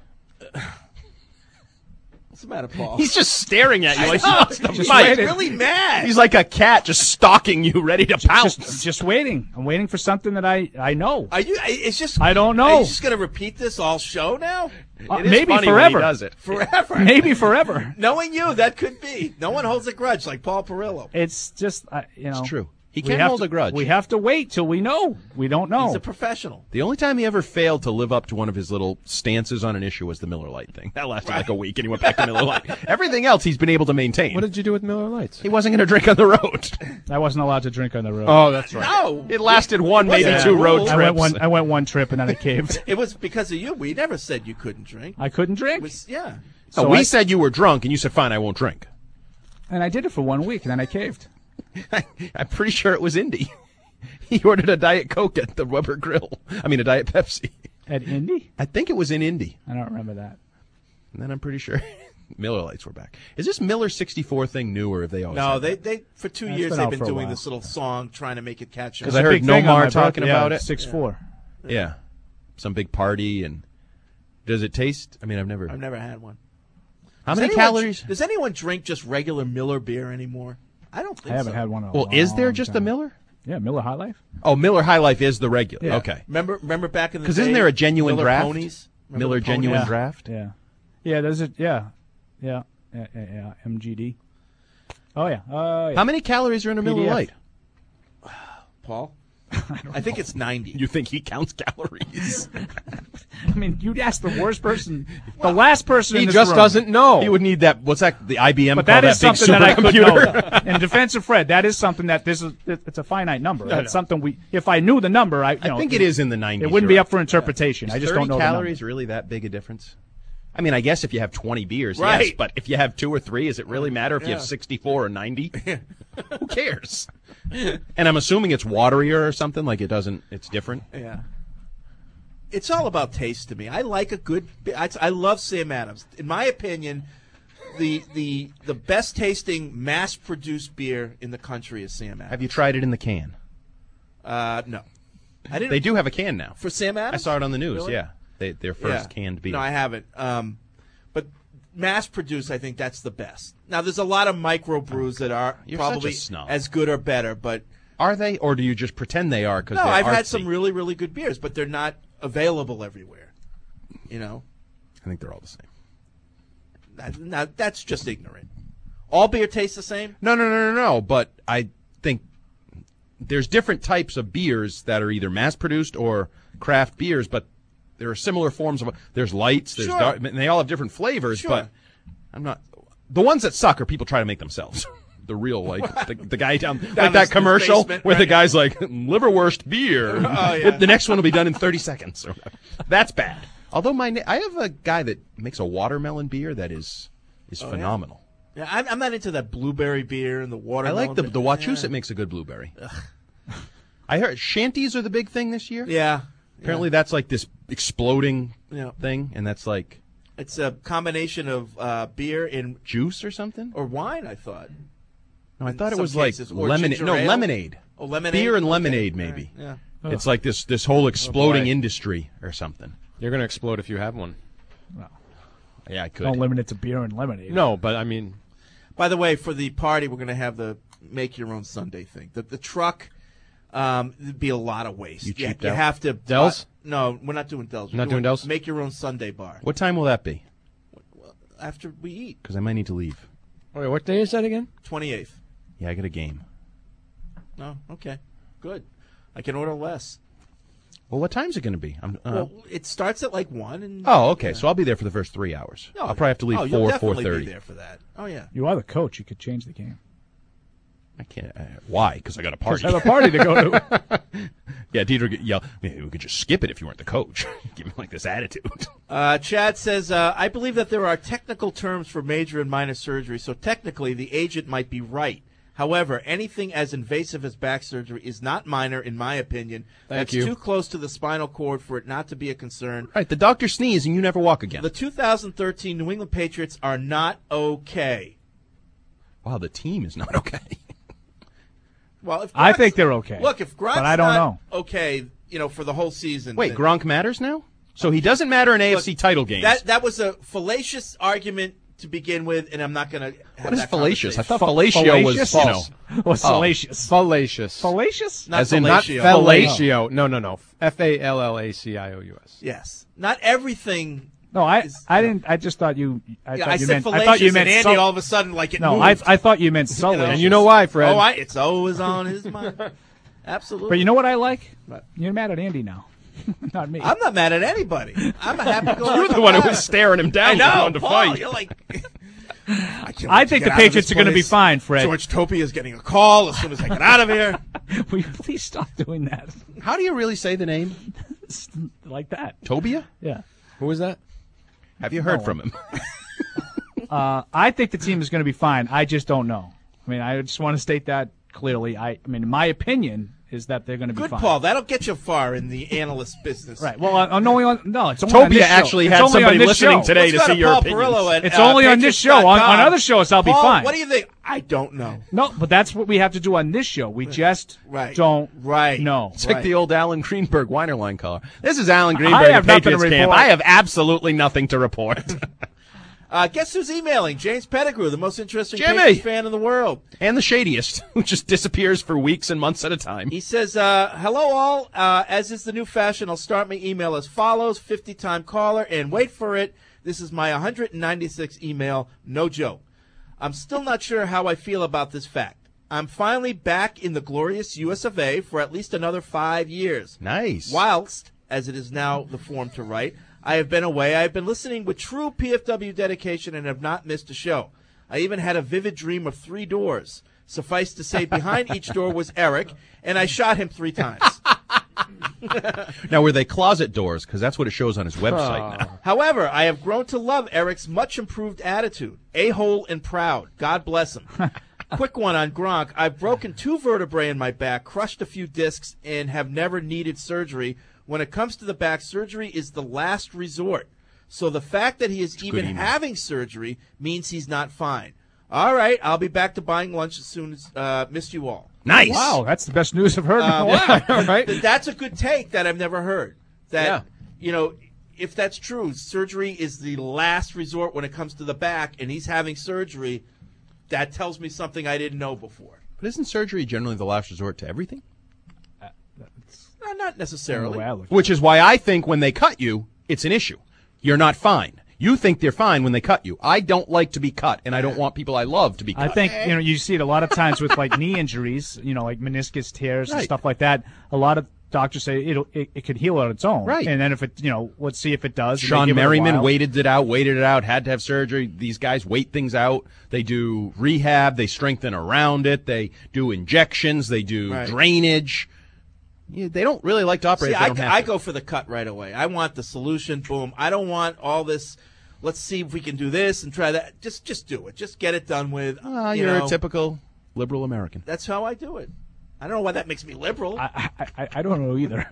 [SPEAKER 10] What's the matter, Paul?
[SPEAKER 11] He's just staring at you like he
[SPEAKER 10] I know.
[SPEAKER 11] wants to
[SPEAKER 10] He's
[SPEAKER 11] fight.
[SPEAKER 10] really mad.
[SPEAKER 11] He's like a cat just stalking you, ready to pounce.
[SPEAKER 9] Just, just waiting. I'm waiting for something that I I know.
[SPEAKER 10] Are you? It's just.
[SPEAKER 9] I don't know.
[SPEAKER 10] Are you just going to repeat this all show now?
[SPEAKER 9] Uh,
[SPEAKER 11] It is
[SPEAKER 9] maybe
[SPEAKER 11] funny when
[SPEAKER 9] forever.
[SPEAKER 11] he does it.
[SPEAKER 10] Forever.
[SPEAKER 9] Maybe forever.
[SPEAKER 10] Knowing you, that could be. No one holds a grudge like Paul Perillo.
[SPEAKER 9] It's just uh, you know.
[SPEAKER 11] It's true. He
[SPEAKER 9] we
[SPEAKER 11] can
[SPEAKER 9] have
[SPEAKER 11] hold
[SPEAKER 9] to-
[SPEAKER 11] a grudge.
[SPEAKER 9] We have to wait till we know. We don't know.
[SPEAKER 10] He's a professional.
[SPEAKER 11] The only time he ever failed to live up to one of his little stances on an issue was the Miller Lite thing. That lasted like a week, and he went back to Miller Lite. Everything else he's been able to maintain.
[SPEAKER 8] What did you do with Miller Lights?
[SPEAKER 11] He wasn't going to drink on the road.
[SPEAKER 9] I wasn't allowed to drink on the road.
[SPEAKER 8] Oh, that's right.
[SPEAKER 10] No.
[SPEAKER 11] It lasted one,
[SPEAKER 10] It
[SPEAKER 11] maybe
[SPEAKER 10] wasn't
[SPEAKER 11] two
[SPEAKER 10] a
[SPEAKER 11] road
[SPEAKER 10] rule.
[SPEAKER 11] trips.
[SPEAKER 9] I went one. I went one trip and then I caved.
[SPEAKER 10] It was because of you. We never said you couldn't drink.
[SPEAKER 9] I couldn't drink,
[SPEAKER 10] It was, yeah.
[SPEAKER 11] No,
[SPEAKER 9] So
[SPEAKER 11] we
[SPEAKER 9] I-
[SPEAKER 11] said you were drunk, and you said, fine, I won't drink.
[SPEAKER 9] and I did it for one week and then I caved.
[SPEAKER 11] I'm pretty sure it was Indy. He ordered a Diet Coke at the Weber Grill. I mean, a Diet Pepsi.
[SPEAKER 9] At Indy,
[SPEAKER 11] I think it was in Indy.
[SPEAKER 9] I don't remember that.
[SPEAKER 11] And then I'm pretty sure Miller Lights were back. Is this Miller sixty-four thing new, or have they always
[SPEAKER 10] No,
[SPEAKER 11] had
[SPEAKER 10] they,
[SPEAKER 11] that?
[SPEAKER 10] they for two
[SPEAKER 9] That's
[SPEAKER 10] years
[SPEAKER 9] been
[SPEAKER 10] they've
[SPEAKER 9] out
[SPEAKER 10] been
[SPEAKER 9] for a
[SPEAKER 10] doing
[SPEAKER 9] while.
[SPEAKER 10] this little song trying to make it catchy.
[SPEAKER 11] 'Cause I heard
[SPEAKER 9] Big thing on
[SPEAKER 11] Nomar
[SPEAKER 9] my
[SPEAKER 11] talking
[SPEAKER 9] birthday.
[SPEAKER 11] about
[SPEAKER 9] Yeah,
[SPEAKER 11] it.
[SPEAKER 9] Six four.
[SPEAKER 11] Yeah. Some big party. And does it taste? I mean, I've never.
[SPEAKER 10] I've never had one.
[SPEAKER 11] How
[SPEAKER 10] Does
[SPEAKER 11] many
[SPEAKER 10] anyone,
[SPEAKER 11] calories?
[SPEAKER 10] Does anyone drink just regular Miller beer anymore? I don't think
[SPEAKER 9] I haven't
[SPEAKER 10] so.
[SPEAKER 9] had one in a
[SPEAKER 11] Well, is there
[SPEAKER 9] long
[SPEAKER 11] just
[SPEAKER 9] time.
[SPEAKER 11] a Miller?
[SPEAKER 9] Yeah, Miller High Life.
[SPEAKER 11] Oh, Miller High Life is the regular.
[SPEAKER 9] Yeah.
[SPEAKER 11] Okay.
[SPEAKER 10] Remember, remember back in the day?
[SPEAKER 11] Because isn't there a genuine
[SPEAKER 10] Miller
[SPEAKER 11] draft?
[SPEAKER 10] Ponies? Remember
[SPEAKER 11] Miller
[SPEAKER 10] the ponies?
[SPEAKER 11] genuine
[SPEAKER 9] Yeah.
[SPEAKER 11] draft?
[SPEAKER 9] Yeah. Yeah, there's a yeah. Yeah. Yeah, yeah, yeah. M G D. Oh yeah. Oh yeah.
[SPEAKER 11] How many calories are in a Miller
[SPEAKER 9] P D F.
[SPEAKER 11] Lite?
[SPEAKER 10] Paul? I, I think it's ninety.
[SPEAKER 11] You think he counts calories?
[SPEAKER 9] I mean, you'd ask the worst person, the last person
[SPEAKER 8] He
[SPEAKER 9] in this
[SPEAKER 8] just
[SPEAKER 9] room.
[SPEAKER 8] doesn't know.
[SPEAKER 11] He would need that. What's that? The I B M.
[SPEAKER 9] But
[SPEAKER 11] call
[SPEAKER 9] that is
[SPEAKER 11] big
[SPEAKER 9] something that I could know.
[SPEAKER 11] supercomputer.
[SPEAKER 9] In defense of Fred, that is something that this is. It's a finite number.
[SPEAKER 11] No,
[SPEAKER 9] That's
[SPEAKER 11] no.
[SPEAKER 9] something we. If I knew the number, I. You
[SPEAKER 11] I
[SPEAKER 9] know,
[SPEAKER 11] think it is in the nineties.
[SPEAKER 9] It wouldn't be up for interpretation.
[SPEAKER 11] Is
[SPEAKER 9] I just
[SPEAKER 11] thirty
[SPEAKER 9] don't know
[SPEAKER 11] calories
[SPEAKER 9] the number.
[SPEAKER 11] really that big a difference? I mean, I guess if you have twenty beers,
[SPEAKER 10] Right.
[SPEAKER 11] yes. But if you have two or three, does it really matter if you
[SPEAKER 10] Yeah.
[SPEAKER 11] have sixty-four or ninety? Who cares? And I'm assuming it's waterier or something. Like it doesn't. It's different.
[SPEAKER 10] Yeah. It's all about taste to me. I like a good. I, I love Sam Adams. In my opinion, the the the best tasting mass produced beer in the country is Sam Adams.
[SPEAKER 11] Have you tried it in the can?
[SPEAKER 10] Uh, no. I didn't.
[SPEAKER 11] They do have a can now.
[SPEAKER 10] For Sam Adams?
[SPEAKER 11] I saw it on the news.
[SPEAKER 10] Really?
[SPEAKER 11] Yeah, they, their first
[SPEAKER 10] Yeah.
[SPEAKER 11] canned beer.
[SPEAKER 10] No, I haven't. Um, but mass produced, I think that's the best. Now, there's a lot of microbrews that are
[SPEAKER 11] You're such a
[SPEAKER 10] probably
[SPEAKER 11] snob.
[SPEAKER 10] as good or better, but
[SPEAKER 11] Are they, or do you just pretend they are? Because
[SPEAKER 10] no,
[SPEAKER 11] they're
[SPEAKER 10] I've had
[SPEAKER 11] artsy?
[SPEAKER 10] some really, really good beers, but they're not available everywhere. You know,
[SPEAKER 11] I think they're all the same.
[SPEAKER 10] that, now, that's just ignorant. All beer tastes the same.
[SPEAKER 11] No, no, no, no, no. But I think there's different types of beers that are either mass-produced or craft beers, but there are similar forms of. There's lights, there's
[SPEAKER 10] Sure.
[SPEAKER 11] dark, and they all have different flavors.
[SPEAKER 10] Sure.
[SPEAKER 11] But I'm not. The ones that suck are people try to make themselves. The real, like the, the guy down, like
[SPEAKER 10] the-
[SPEAKER 11] that
[SPEAKER 10] the
[SPEAKER 11] commercial
[SPEAKER 10] basement,
[SPEAKER 11] where the
[SPEAKER 10] right.
[SPEAKER 11] guy's like liverwurst beer.
[SPEAKER 10] Oh, yeah.
[SPEAKER 11] The next one will be done in thirty seconds. That's bad. Although my, na- I have a guy that makes a watermelon beer that is is
[SPEAKER 10] Oh, yeah?
[SPEAKER 11] phenomenal.
[SPEAKER 10] Yeah, I'm, I'm not into that blueberry beer and the water.
[SPEAKER 11] I like the the Wachusett makes a good blueberry. I heard shanties are the big thing this year.
[SPEAKER 10] Yeah.
[SPEAKER 11] Apparently that's like this exploding
[SPEAKER 10] Yeah.
[SPEAKER 11] thing, and that's like
[SPEAKER 10] It's a combination of uh, beer and
[SPEAKER 11] juice or something.
[SPEAKER 10] or wine. I thought.
[SPEAKER 11] No, I
[SPEAKER 10] in
[SPEAKER 11] thought it
[SPEAKER 10] some
[SPEAKER 11] was
[SPEAKER 10] cases.
[SPEAKER 11] like
[SPEAKER 10] Or
[SPEAKER 11] lemonade.
[SPEAKER 10] ginger
[SPEAKER 11] No,
[SPEAKER 10] ale.
[SPEAKER 11] lemonade.
[SPEAKER 10] Oh, lemonade.
[SPEAKER 11] Beer and
[SPEAKER 10] Okay.
[SPEAKER 11] lemonade,
[SPEAKER 10] All
[SPEAKER 11] maybe.
[SPEAKER 10] right. Yeah.
[SPEAKER 11] It's like this this whole exploding
[SPEAKER 8] boy.
[SPEAKER 11] industry or something.
[SPEAKER 8] You're going to explode if you have one.
[SPEAKER 11] Yeah, I could.
[SPEAKER 9] Don't limit it to beer and lemonade.
[SPEAKER 8] No, but I mean,
[SPEAKER 10] By the way, for the party, we're going to have the make your own Sunday thing. The the truck, um, it'd be a lot of waste.
[SPEAKER 11] You
[SPEAKER 10] Yeah,
[SPEAKER 11] cheaped
[SPEAKER 10] you
[SPEAKER 11] out.
[SPEAKER 10] have to.
[SPEAKER 8] Dells?
[SPEAKER 10] Uh, no, we're not doing Dells. We're
[SPEAKER 8] Not doing Dells?
[SPEAKER 10] Make your own Sunday bar
[SPEAKER 11] What time will that be?
[SPEAKER 10] after we eat.
[SPEAKER 11] Because I might need to leave.
[SPEAKER 8] wait, what day is that again?
[SPEAKER 10] twenty-eighth.
[SPEAKER 11] Yeah, I got a game.
[SPEAKER 10] No, okay, good. I can order less.
[SPEAKER 11] Well, what time's it going to be? I'm, uh,
[SPEAKER 10] Well, it starts at like one. And
[SPEAKER 11] oh, okay. So I'll be there for the first three hours.
[SPEAKER 10] No,
[SPEAKER 11] I'll probably have to leave
[SPEAKER 10] oh, you'll
[SPEAKER 11] four,
[SPEAKER 10] definitely
[SPEAKER 11] four thirty.
[SPEAKER 10] be there for that. Oh yeah.
[SPEAKER 9] You are the coach. You could change the game.
[SPEAKER 11] I can't. Uh, why? Because I got a party.
[SPEAKER 9] I have a party to go to.
[SPEAKER 11] Yeah, Dieter could yell. "Man, we could just skip it if you weren't the coach." Give me like this attitude.
[SPEAKER 10] Uh, Chad says, uh, I believe that there are technical terms for major and minor surgery, so technically the agent might be right. However, anything as invasive as back surgery is not minor, in my opinion.
[SPEAKER 8] Thank
[SPEAKER 10] That's
[SPEAKER 8] you.
[SPEAKER 10] too close to the spinal cord for it not to be a concern.
[SPEAKER 11] Right, the doctor sneezes and you never walk again.
[SPEAKER 10] The two thousand thirteen New England Patriots are not okay.
[SPEAKER 11] Wow, the team is not okay.
[SPEAKER 10] Well, if
[SPEAKER 9] I
[SPEAKER 10] Gronk's-
[SPEAKER 9] think they're okay.
[SPEAKER 10] Look, if Gronk's
[SPEAKER 9] but I don't
[SPEAKER 10] not
[SPEAKER 9] know.
[SPEAKER 10] okay, you know, for the whole season.
[SPEAKER 11] Wait,
[SPEAKER 10] then-
[SPEAKER 11] Gronk matters now? So he doesn't matter in A F C
[SPEAKER 10] Look,
[SPEAKER 11] title games.
[SPEAKER 10] That that was a fallacious argument to begin with, and I'm not going to have
[SPEAKER 11] What is
[SPEAKER 10] that
[SPEAKER 11] fallacious? I
[SPEAKER 10] conversation.
[SPEAKER 11] thought fellatio was,
[SPEAKER 9] Fallacious?
[SPEAKER 11] you know.
[SPEAKER 9] False. What's
[SPEAKER 11] Oh.
[SPEAKER 9] salacious?
[SPEAKER 8] Fallacious.
[SPEAKER 9] Fallacious?
[SPEAKER 10] Not
[SPEAKER 11] As in not
[SPEAKER 10] fellatio.
[SPEAKER 8] Fellatio. No, no, no. F A L L A C I O U S.
[SPEAKER 10] Yes. Not everything.
[SPEAKER 9] No, I
[SPEAKER 10] is-
[SPEAKER 9] I didn't. I just thought you. I
[SPEAKER 10] Yeah,
[SPEAKER 9] thought
[SPEAKER 10] I
[SPEAKER 9] you
[SPEAKER 10] said
[SPEAKER 9] meant.
[SPEAKER 10] fallacious,
[SPEAKER 9] I thought you meant.
[SPEAKER 10] and Andy
[SPEAKER 9] sul-
[SPEAKER 10] all of a sudden, like it
[SPEAKER 9] no, I
[SPEAKER 10] moved.
[SPEAKER 9] I thought you meant salacious.
[SPEAKER 8] And you know why, Fred?
[SPEAKER 10] Oh, I, it's always on his mind. Absolutely.
[SPEAKER 9] But you know what I like?
[SPEAKER 10] What?
[SPEAKER 9] You're mad at Andy now, not me.
[SPEAKER 10] I'm not mad at anybody. I'm a happy go.
[SPEAKER 11] You're the one who was staring him down
[SPEAKER 10] I know,
[SPEAKER 11] wanting to
[SPEAKER 10] Paul,
[SPEAKER 11] fight.
[SPEAKER 10] You're like. I, can't
[SPEAKER 9] I
[SPEAKER 10] wait to
[SPEAKER 9] think
[SPEAKER 10] get
[SPEAKER 9] the
[SPEAKER 10] out of
[SPEAKER 9] Patriots
[SPEAKER 10] this
[SPEAKER 9] are going to be
[SPEAKER 10] place.
[SPEAKER 9] fine, Fred.
[SPEAKER 10] George Topia is getting a call as soon as I get out of here.
[SPEAKER 9] Will you please stop doing that?
[SPEAKER 11] How do you really say the name?
[SPEAKER 9] Like that.
[SPEAKER 11] Tobia?
[SPEAKER 9] Yeah.
[SPEAKER 8] Who was that?
[SPEAKER 11] Have you heard
[SPEAKER 9] No.
[SPEAKER 11] from him?
[SPEAKER 9] Uh, I think the team is going to be fine. I just don't know. I mean, I just want to state that clearly. I, I mean, in my opinion, is that they're going to be
[SPEAKER 10] Good,
[SPEAKER 9] fine.
[SPEAKER 10] Paul. That'll get you far in the analyst business.
[SPEAKER 9] Right. Well, uh, only on no, it's only on
[SPEAKER 11] Tobia
[SPEAKER 9] this show.
[SPEAKER 11] actually
[SPEAKER 9] It's
[SPEAKER 11] had
[SPEAKER 9] only
[SPEAKER 11] somebody
[SPEAKER 9] on this
[SPEAKER 11] listening
[SPEAKER 9] show.
[SPEAKER 11] today
[SPEAKER 10] Let's
[SPEAKER 11] to
[SPEAKER 10] go
[SPEAKER 11] see your
[SPEAKER 10] Paul
[SPEAKER 11] opinions.
[SPEAKER 10] Perillo at,
[SPEAKER 9] It's
[SPEAKER 10] uh,
[SPEAKER 9] only on this show. On, on other shows, I'll be
[SPEAKER 10] Paul,
[SPEAKER 9] fine.
[SPEAKER 10] What do you think? I don't know.
[SPEAKER 9] No, but that's what we have to do on this show. We just
[SPEAKER 10] Right.
[SPEAKER 9] don't
[SPEAKER 10] Right.
[SPEAKER 9] know.
[SPEAKER 11] It's like the old Alan Greenberg Weinerline caller. This is Alan Greenberg
[SPEAKER 9] I
[SPEAKER 11] at
[SPEAKER 9] have nothing to
[SPEAKER 11] Patriots camp.
[SPEAKER 9] report.
[SPEAKER 11] I have absolutely nothing to report.
[SPEAKER 10] Uh, guess who's emailing? James Pettigrew, the most interesting
[SPEAKER 11] Jimmy!
[SPEAKER 10] Patriots fan in the world.
[SPEAKER 11] And the shadiest, who just disappears for weeks and months at a time.
[SPEAKER 10] He says, uh, hello all. Uh, as is the new fashion, I'll start my email as follows, fifty-time caller, and wait for it. This is my one hundred ninety-sixth email, no joke. I'm still not sure how I feel about this fact. I'm finally back in the glorious U S of A for at least another five years.
[SPEAKER 11] Nice.
[SPEAKER 10] Whilst, as it is now the form to write, I have been away. I have been listening with true P F W dedication and have not missed a show. I even had a vivid dream of three doors. Suffice to say, behind each door was Eric, and I shot him three times.
[SPEAKER 11] Now, were they closet doors? Because that's what it shows on his website now.
[SPEAKER 10] However, I have grown to love Eric's much improved attitude. A-hole and proud. God bless him. Quick one on Gronk. I've broken two vertebrae in my back, crushed a few discs, and have never needed surgery. When it comes to the back, surgery is the last resort. So the fact that he is even
[SPEAKER 11] email.
[SPEAKER 10] having surgery means he's not fine. All right, I'll be back to buying lunch as soon as uh, missed you all.
[SPEAKER 11] Nice.
[SPEAKER 9] Wow, that's the best news I've heard in a
[SPEAKER 10] Um,
[SPEAKER 9] while. Right?
[SPEAKER 10] th- That's a good take that I've never heard. That,
[SPEAKER 11] Yeah.
[SPEAKER 10] you know, if that's true, surgery is the last resort when it comes to the back, and he's having surgery, that tells me something I didn't know before.
[SPEAKER 11] But isn't surgery generally the last resort to everything?
[SPEAKER 10] Uh, not necessarily.
[SPEAKER 11] Which is why I think when they cut you, it's an issue. You're not fine. You think they're fine when they cut you. I don't like to be cut, and I don't want people I love to be cut.
[SPEAKER 9] I think you know you see it a lot of times with like knee injuries, you know, like meniscus tears and
[SPEAKER 11] Right.
[SPEAKER 9] stuff like that. A lot of doctors say it'll it, it could heal on its own,
[SPEAKER 11] Right.
[SPEAKER 9] And then if it, you know, let's see if it does. and they
[SPEAKER 11] Sean
[SPEAKER 9] give it a
[SPEAKER 11] Merriman
[SPEAKER 9] while.
[SPEAKER 11] waited it out, waited it out, had to have surgery. These guys wait things out. They do rehab. They strengthen around it. They do injections. They do
[SPEAKER 10] Right.
[SPEAKER 11] drainage. Yeah, they don't really like to operate.
[SPEAKER 10] See,
[SPEAKER 11] if they
[SPEAKER 10] I,
[SPEAKER 11] don't have
[SPEAKER 10] I
[SPEAKER 11] to.
[SPEAKER 10] go for the cut right away. I want the solution. Boom. I don't want all this. Let's see if we can do this and try that. Just, just do it. Just get it done with.
[SPEAKER 11] Ah,
[SPEAKER 10] you
[SPEAKER 11] you're
[SPEAKER 10] know.
[SPEAKER 11] a typical liberal American.
[SPEAKER 10] That's how I do it. I don't know why that makes me liberal.
[SPEAKER 9] I, I, I don't know either.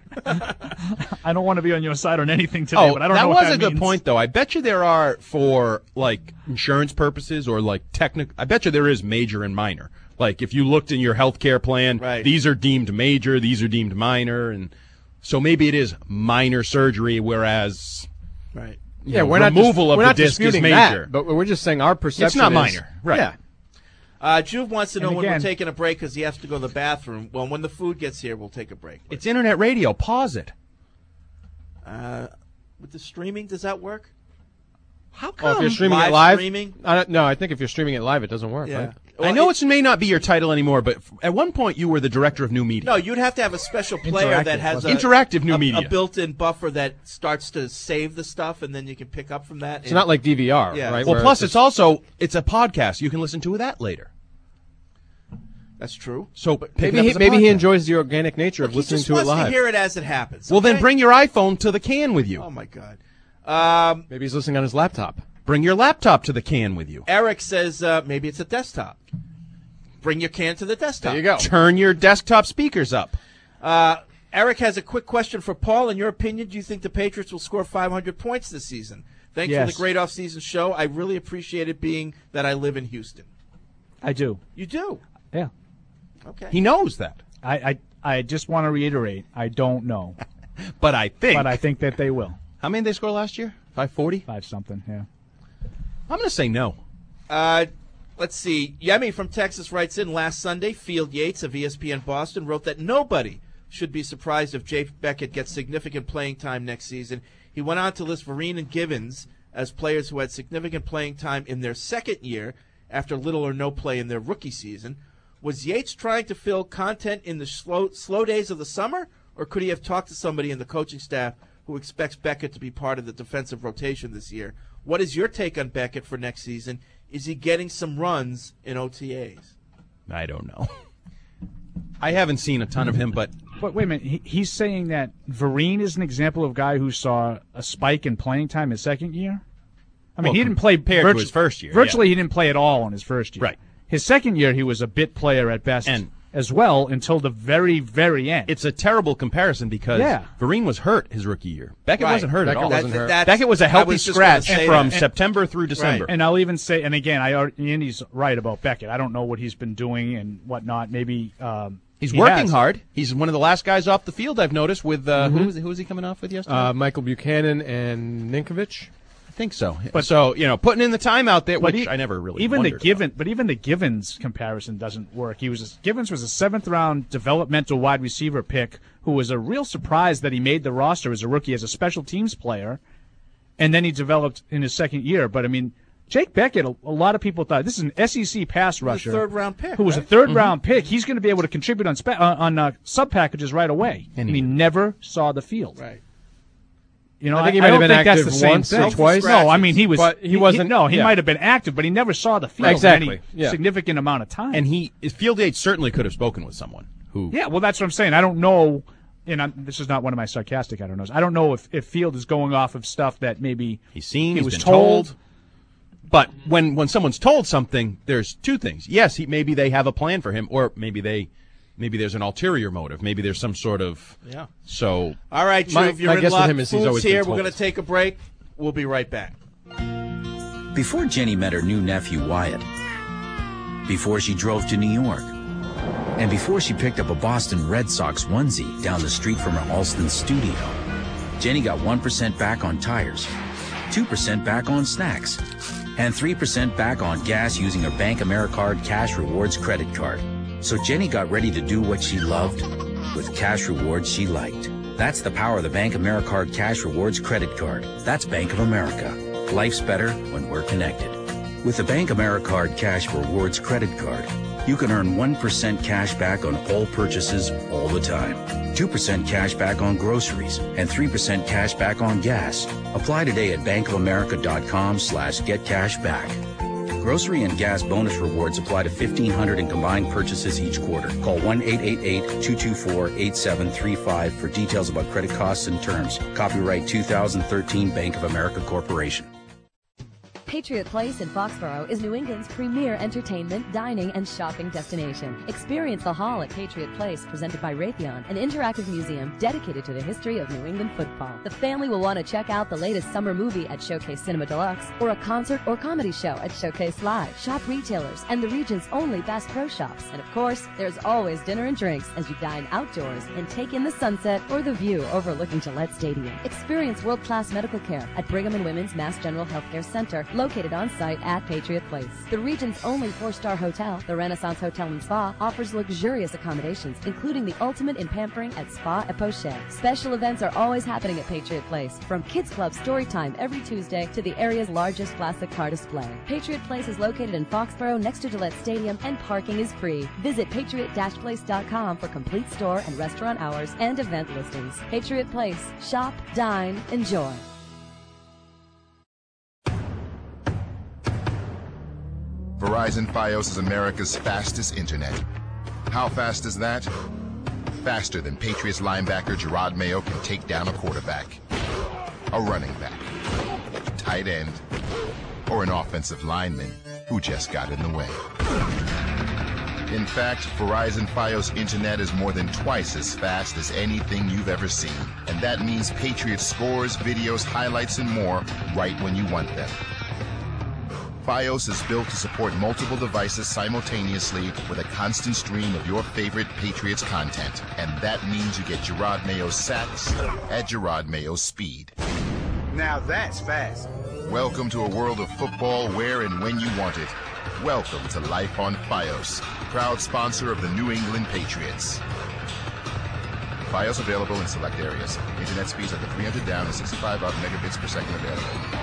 [SPEAKER 9] I don't want to be on your side on anything today,
[SPEAKER 11] Oh,
[SPEAKER 9] but I don't
[SPEAKER 11] that
[SPEAKER 9] know
[SPEAKER 11] was
[SPEAKER 9] what that
[SPEAKER 11] a good
[SPEAKER 9] means.
[SPEAKER 11] point, though. I bet you there are for like insurance purposes or like technical. I bet you there is major and minor. Like if you looked in your health care plan,
[SPEAKER 10] Right.
[SPEAKER 11] these are deemed major, these are deemed minor, and so maybe it is minor surgery, whereas
[SPEAKER 10] right.
[SPEAKER 11] you
[SPEAKER 8] Yeah,
[SPEAKER 11] know,
[SPEAKER 8] we're not
[SPEAKER 11] removal
[SPEAKER 8] dis-
[SPEAKER 11] of
[SPEAKER 8] we're
[SPEAKER 11] the
[SPEAKER 8] not
[SPEAKER 11] disc is
[SPEAKER 8] disputing
[SPEAKER 11] major.
[SPEAKER 8] that, but we're just saying our perception.
[SPEAKER 11] It's not
[SPEAKER 8] is-
[SPEAKER 11] minor, right?
[SPEAKER 8] Yeah.
[SPEAKER 10] Uh, Juve wants to know
[SPEAKER 9] And
[SPEAKER 10] when we're
[SPEAKER 9] again-
[SPEAKER 10] taking a break because he has to go to the bathroom. Well, when the food gets here, we'll take a break.
[SPEAKER 11] It's internet radio. Pause it.
[SPEAKER 10] Uh, with the streaming, does that work? How
[SPEAKER 8] Oh,
[SPEAKER 10] come
[SPEAKER 8] if you're streaming
[SPEAKER 10] live
[SPEAKER 8] it live,
[SPEAKER 10] streaming?
[SPEAKER 8] I don't, no, I think if you're streaming it live, it doesn't work.
[SPEAKER 10] Yeah.
[SPEAKER 8] Right?
[SPEAKER 10] Well,
[SPEAKER 11] I know
[SPEAKER 10] it-
[SPEAKER 11] it may not be your title anymore, but f- at one point you were the director of new media.
[SPEAKER 10] No, you'd have to have a special player
[SPEAKER 9] Interactive,
[SPEAKER 10] that has a,
[SPEAKER 11] wasn't it? Interactive new
[SPEAKER 10] a,
[SPEAKER 11] media.
[SPEAKER 10] a built-in buffer that starts to save the stuff, and then you can pick up from that.
[SPEAKER 8] It's not like D V R,
[SPEAKER 10] Yeah.
[SPEAKER 8] right?
[SPEAKER 11] Well,
[SPEAKER 8] where
[SPEAKER 11] plus it's
[SPEAKER 8] just-
[SPEAKER 11] also it's a podcast. You can listen to that later.
[SPEAKER 10] That's true.
[SPEAKER 11] So pick it
[SPEAKER 8] maybe
[SPEAKER 11] up
[SPEAKER 8] he,
[SPEAKER 11] as a
[SPEAKER 8] maybe he
[SPEAKER 11] podcast.
[SPEAKER 8] enjoys the organic nature of
[SPEAKER 10] He
[SPEAKER 8] listening
[SPEAKER 10] just
[SPEAKER 8] to it
[SPEAKER 10] wants
[SPEAKER 8] live.
[SPEAKER 10] to hear it as it happens.
[SPEAKER 11] Well, then
[SPEAKER 10] okay?
[SPEAKER 11] bring your iPhone to the can with you.
[SPEAKER 10] Oh my God. Um,
[SPEAKER 8] Maybe he's listening on his laptop.
[SPEAKER 11] Bring your laptop to the can with you.
[SPEAKER 10] Eric says uh, maybe it's a desktop. Bring your can to the desktop.
[SPEAKER 8] There you go.
[SPEAKER 11] Turn your desktop speakers up.
[SPEAKER 10] Uh, Eric has a quick question for Paul. In your opinion, do you think the Patriots will score five hundred points this season? Thanks for
[SPEAKER 9] Yes.
[SPEAKER 10] the great off-season show. I really appreciate it being that I live in Houston.
[SPEAKER 9] I do.
[SPEAKER 10] You do?
[SPEAKER 9] Yeah.
[SPEAKER 10] Okay.
[SPEAKER 11] He knows that.
[SPEAKER 9] I, I, I just want to reiterate. I don't know,
[SPEAKER 11] But I think.
[SPEAKER 9] but I think that they will.
[SPEAKER 11] How many did they score last year? five forty?
[SPEAKER 9] Five something. Yeah.
[SPEAKER 11] I'm going to say no.
[SPEAKER 10] Uh, let's see. Yemi from Texas writes in, last Sunday, Field Yates of E S P N Boston wrote that nobody should be surprised if Jay Beckett gets significant playing time next season. He went on to list Vereen and Givens as players who had significant playing time in their second year after little or no play in their rookie season. Was Yates trying to fill content in the slow, slow days of the summer, or could he have talked to somebody in the coaching staff who expects Beckett to be part of the defensive rotation this year? What is your take on Beckett for next season? Is he getting some runs in O T As?
[SPEAKER 11] I don't know. I haven't seen a ton of him, but
[SPEAKER 9] But wait a minute. He, he's saying that Vereen is an example of a guy who saw a spike in playing time his second year. I mean,
[SPEAKER 11] Well,
[SPEAKER 9] he didn't play
[SPEAKER 11] compared to
[SPEAKER 9] virtu-
[SPEAKER 11] his first year,
[SPEAKER 9] Virtually,
[SPEAKER 11] yeah.
[SPEAKER 9] he didn't play at all in his first year.
[SPEAKER 11] Right.
[SPEAKER 9] His second year, he was a bit player at best.
[SPEAKER 11] and
[SPEAKER 9] as well until the very, very end.
[SPEAKER 11] It's a terrible comparison because
[SPEAKER 9] Yeah.
[SPEAKER 11] Vereen was hurt his rookie year. Beckett
[SPEAKER 9] Right.
[SPEAKER 11] wasn't hurt
[SPEAKER 9] Beckett
[SPEAKER 11] at all.
[SPEAKER 9] wasn't hurt.
[SPEAKER 11] Beckett, Beckett was a
[SPEAKER 9] I
[SPEAKER 11] healthy
[SPEAKER 9] was just gonna
[SPEAKER 11] scratch
[SPEAKER 9] say
[SPEAKER 11] from
[SPEAKER 9] that. And-
[SPEAKER 11] September through December.
[SPEAKER 9] And I'll even say, and again, I already- Andy's right about Beckett. I don't know what he's been doing and whatnot. Maybe um,
[SPEAKER 11] He's
[SPEAKER 9] he
[SPEAKER 11] working
[SPEAKER 9] has.
[SPEAKER 11] hard. He's one of the last guys off the field, I've noticed, with uh,
[SPEAKER 8] Mhm.
[SPEAKER 11] who, was, who was he coming off with yesterday?
[SPEAKER 8] Uh, Michael Buchanan and Ninkovich.
[SPEAKER 11] I think so.
[SPEAKER 9] But-
[SPEAKER 11] so, you know, putting in the time out there,
[SPEAKER 9] But
[SPEAKER 11] which
[SPEAKER 9] he-
[SPEAKER 11] I never really
[SPEAKER 9] even the
[SPEAKER 11] wondered
[SPEAKER 9] Given, but even the Givens comparison doesn't work. He was a, Givens was a seventh round developmental wide receiver pick who was a real surprise that he made the roster as a rookie as a special teams player, and then he developed in his second year. But I mean, Jake Beckett, a, a lot of people thought this is an S E C pass rusher,
[SPEAKER 10] third round pick,
[SPEAKER 9] who was
[SPEAKER 10] right?
[SPEAKER 9] a third
[SPEAKER 10] Mhm.
[SPEAKER 9] round pick. He's going to be able to contribute on spe- on, on uh, sub packages right away, and, he never saw the field.
[SPEAKER 10] Right.
[SPEAKER 9] You know,
[SPEAKER 8] I think he
[SPEAKER 9] I,
[SPEAKER 8] might
[SPEAKER 9] I
[SPEAKER 8] have
[SPEAKER 9] don't
[SPEAKER 8] been
[SPEAKER 9] think that's
[SPEAKER 8] active
[SPEAKER 9] the same
[SPEAKER 8] once or
[SPEAKER 9] thing.
[SPEAKER 8] twice.
[SPEAKER 9] No, I mean he was,
[SPEAKER 8] But he wasn't-
[SPEAKER 9] no, he
[SPEAKER 8] yeah.
[SPEAKER 9] might have been active, but he never saw the field
[SPEAKER 11] Exactly,
[SPEAKER 9] for any
[SPEAKER 11] yeah.
[SPEAKER 9] significant amount of time.
[SPEAKER 11] And he, Field Yates certainly could have spoken with someone who.
[SPEAKER 9] Yeah, well, that's what I'm saying. I don't know, and I'm, this is not one of my sarcastic I don't knows. I don't know if, if Field is going off of stuff that maybe
[SPEAKER 11] he's seen,
[SPEAKER 9] he
[SPEAKER 11] he's
[SPEAKER 9] was
[SPEAKER 11] been
[SPEAKER 9] told.
[SPEAKER 11] told. But when, when someone's told something, there's two things. Yes, he, maybe they have a plan for him, or maybe they, maybe there's an ulterior motive. Maybe there's some sort of.
[SPEAKER 10] Yeah.
[SPEAKER 11] So.
[SPEAKER 10] All right, Drew,
[SPEAKER 11] My-
[SPEAKER 10] if you're
[SPEAKER 11] my
[SPEAKER 10] in
[SPEAKER 11] guess with
[SPEAKER 10] luck,
[SPEAKER 11] him is he's
[SPEAKER 10] Food's
[SPEAKER 11] always been
[SPEAKER 10] here. We're
[SPEAKER 11] told.
[SPEAKER 10] going to take a break. We'll be right back.
[SPEAKER 14] Before Jenny met her new nephew Wyatt, before she drove to New York, and before she picked up a Boston Red Sox onesie down the street from her Alston studio, Jenny got one percent back on tires, two percent back on snacks, and three percent back on gas using her Bank AmeriCard Cash Rewards credit card. So Jenny got ready to do what she loved with cash rewards she liked. That's the power of the Bank AmeriCard Cash Rewards credit card. That's Bank of America. Life's better when we're connected. With the Bank AmeriCard Cash Rewards credit card, you can earn one percent cash back on all purchases all the time, two percent cash back on groceries, and three percent cash back on gas. Apply today at bankofamerica.com slash get cash back. Grocery and gas bonus rewards apply to fifteen hundred in combined purchases each quarter. Call one eight eight eight, two two four, eight seven three five for details about credit costs and terms. Copyright two thousand thirteen Bank of America Corporation.
[SPEAKER 15] Patriot Place in Foxborough is New England's premier entertainment, dining, and shopping destination. Experience the Hall at Patriot Place, presented by Raytheon, an interactive museum dedicated to the history of New England football. The family will want to check out the latest summer movie at Showcase Cinema Deluxe, or a concert or comedy show at Showcase Live. Shop retailers and the region's only Bass Pro Shops. And of course, there's always dinner and drinks as you dine outdoors and take in the sunset or the view overlooking Gillette Stadium. Experience world-class medical care at Brigham and Women's Mass General Healthcare Center, located on site at Patriot Place. The region's only four-star hotel, the Renaissance Hotel and Spa, offers luxurious accommodations, including the ultimate in pampering at Spa et Poche. Special events are always happening at Patriot Place, from Kids Club story time every Tuesday to the area's largest classic car display. Patriot Place is located in Foxborough next to Gillette Stadium, and parking is free. Visit patriot dash place dot com for complete store and restaurant hours and event listings. Patriot Place. Shop, dine, enjoy.
[SPEAKER 16] Verizon Fios is America's fastest internet. How fast is that? Faster than Patriots linebacker Gerard Mayo can take down a quarterback, a running back, tight end, or an offensive lineman who just got in the way. In fact, Verizon Fios internet is more than twice as fast as anything you've ever seen. And that means Patriots scores, videos, highlights, and more right when you want them. Fios is built to support multiple devices simultaneously with a constant stream of your favorite Patriots content. And that means you get Gerard Mayo's sacks at Gerard Mayo's speed.
[SPEAKER 17] Now that's fast.
[SPEAKER 16] Welcome to a world of football where and when you want it. Welcome to Life on Fios, proud sponsor of the New England Patriots. Fios available in select areas. Internet speeds up to three hundred down and sixty-five up megabits per second available.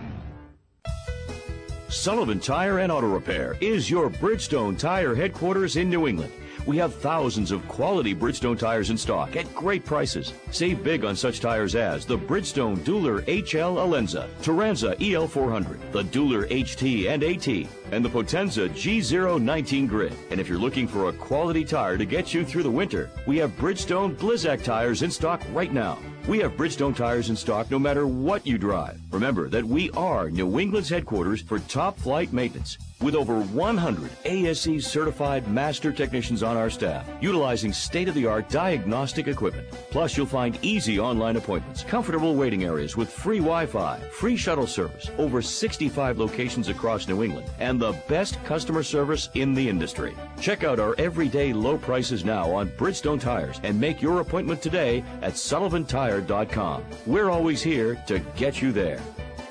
[SPEAKER 18] Sullivan Tire and Auto Repair is your Bridgestone Tire headquarters in New England. We have thousands of quality Bridgestone tires in stock at great prices. Save big on such tires as the Bridgestone Dueler H L Alenza, Turanza E L four hundred, the Dueler H T and AT, and the Potenza G zero nineteen Grid. And if you're looking for a quality tire to get you through the winter, we have Bridgestone Blizzak tires in stock right now. We have Bridgestone tires in stock no matter what you drive. Remember that we are New England's headquarters for top flight maintenance. With over one hundred A S E certified master technicians on our staff, utilizing state-of-the-art diagnostic equipment. Plus, you'll find easy online appointments, comfortable waiting areas with free Wi-Fi, free shuttle service, over sixty-five locations across New England, and the best customer service in the industry. Check out our everyday low prices now on Bridgestone Tires and make your appointment today at sullivan tire dot com. We're always here to get you there.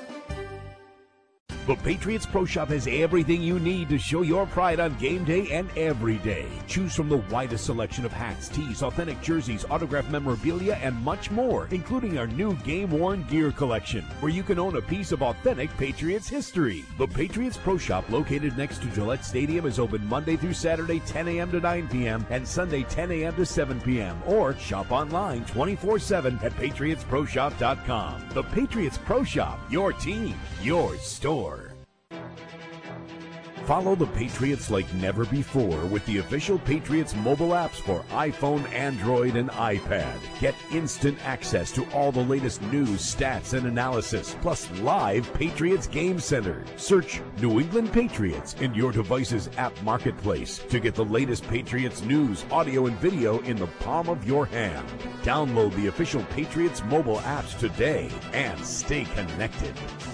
[SPEAKER 19] The Patriots Pro Shop has everything you need to show your pride on game day and every day. Choose from the widest selection of hats, tees, authentic jerseys, autographed memorabilia, and much more, including our new game-worn gear collection, where you can own a piece of authentic Patriots history. The Patriots Pro Shop, located next to Gillette Stadium, is open Monday through Saturday, ten a.m. to nine p.m., and Sunday, ten a.m. to seven p.m., or shop online twenty-four seven at patriots pro shop dot com. The Patriots Pro Shop, your team, your store. Follow the Patriots like never before with the official Patriots mobile apps for iPhone, Android, and iPad. Get instant access to all the latest news, stats, and analysis, plus live Patriots Game Center. Search New England Patriots in your device's app marketplace to get the latest Patriots news, audio, and video in the palm of your hand. Download the official Patriots mobile apps today and stay connected.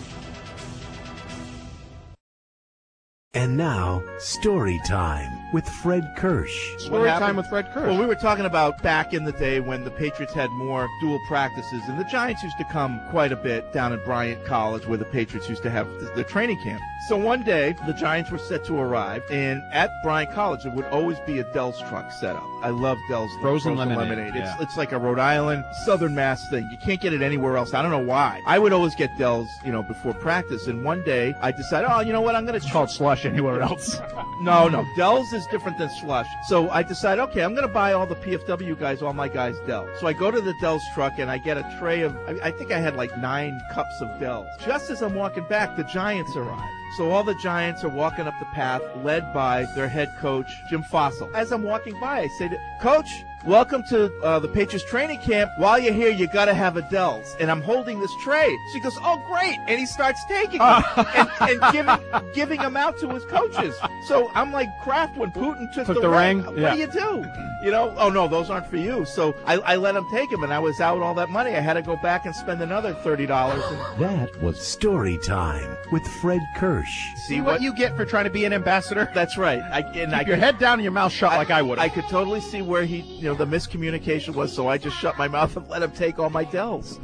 [SPEAKER 20] And now, story time with Fred Kirsch.
[SPEAKER 10] Story time with Fred Kirsch. Well, we were talking about back in the day when the Patriots had more dual practices, and the Giants used to come quite a bit down at Bryant College where the Patriots used to have the, the training camp. So one day, the Giants were set to arrive, and at Bryant College, there would always be a Dell's truck set up. I love Dell's
[SPEAKER 8] frozen, frozen lemonade.
[SPEAKER 10] lemonade.
[SPEAKER 8] Yeah.
[SPEAKER 10] It's, it's like a Rhode Island, Southern Mass thing. You can't get it anywhere else. I don't know why. I would always get Dell's, you know, before practice, and one day I decided, oh, you know what, I'm going to...
[SPEAKER 9] It's called slush anywhere else.
[SPEAKER 10] No, no. Dell's is different than slush. So I decided, okay, I'm going to buy all the P F W guys, all my guys, Dell. So I go to the Dell's truck and I get a tray of, I, I think I had like nine cups of Dell's. Just as I'm walking back, the Giants arrive. So all the Giants are walking up the path, led by their head coach, Jim Fossil. As I'm walking by, I say, to, Coach, welcome to uh, the Patriots training camp. While you're here, you got to have a Dell's. And I'm holding this tray. She goes, oh, great. And he starts taking them and, and giving giving them out to his coaches. So I'm like Kraft when Putin took,
[SPEAKER 8] took
[SPEAKER 10] the,
[SPEAKER 8] the
[SPEAKER 10] ring.
[SPEAKER 8] ring.
[SPEAKER 10] What
[SPEAKER 8] Yeah.
[SPEAKER 10] do you do? You know, oh, no, those aren't for you. So I, I let him take them, and I was out all that money. I had to go back and spend another thirty dollars. And...
[SPEAKER 20] That was story time with Fred Kirsch.
[SPEAKER 11] See what you get for trying to be an ambassador?
[SPEAKER 10] That's right. I, and
[SPEAKER 11] Keep
[SPEAKER 10] I
[SPEAKER 11] your
[SPEAKER 10] could,
[SPEAKER 11] head down and your mouth shut
[SPEAKER 10] I,
[SPEAKER 11] like I would.
[SPEAKER 10] I could totally see where he, you know, the miscommunication was, so I just shut my mouth and let him take all my Dells.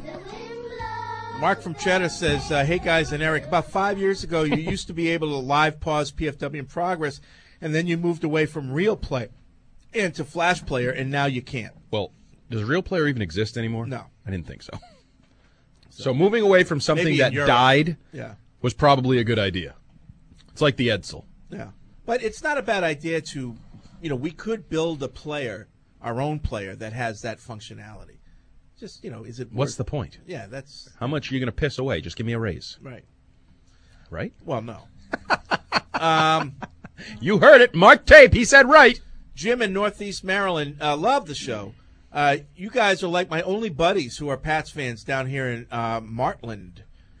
[SPEAKER 10] Mark from Cheddar says, uh, hey, guys, and Eric, about five years ago, you used to be able to live pause P F W in progress, and then you moved away from Real Play into Flash Player, and now you can't.
[SPEAKER 11] Well, does Real Player even exist anymore?
[SPEAKER 10] No.
[SPEAKER 11] I didn't think so. So, so moving away from something
[SPEAKER 10] Maybe
[SPEAKER 11] that
[SPEAKER 10] in Europe.
[SPEAKER 11] died
[SPEAKER 10] Yeah.
[SPEAKER 11] was probably a good idea. It's like the Edsel.
[SPEAKER 10] Yeah. But it's not a bad idea to, you know, we could build a player, our own player, that has that functionality. Just, you know, is it more,
[SPEAKER 11] What's the point?
[SPEAKER 10] Yeah, that's...
[SPEAKER 11] How much are you going to piss away? Just give me a raise.
[SPEAKER 10] Right.
[SPEAKER 11] Right?
[SPEAKER 10] Well, no. um,
[SPEAKER 11] you heard it. Mark Tape. He said right.
[SPEAKER 10] Jim in Northeast Maryland, uh, love the show. Uh, you guys are like my only buddies who are Pats fans down here in uh, Martland.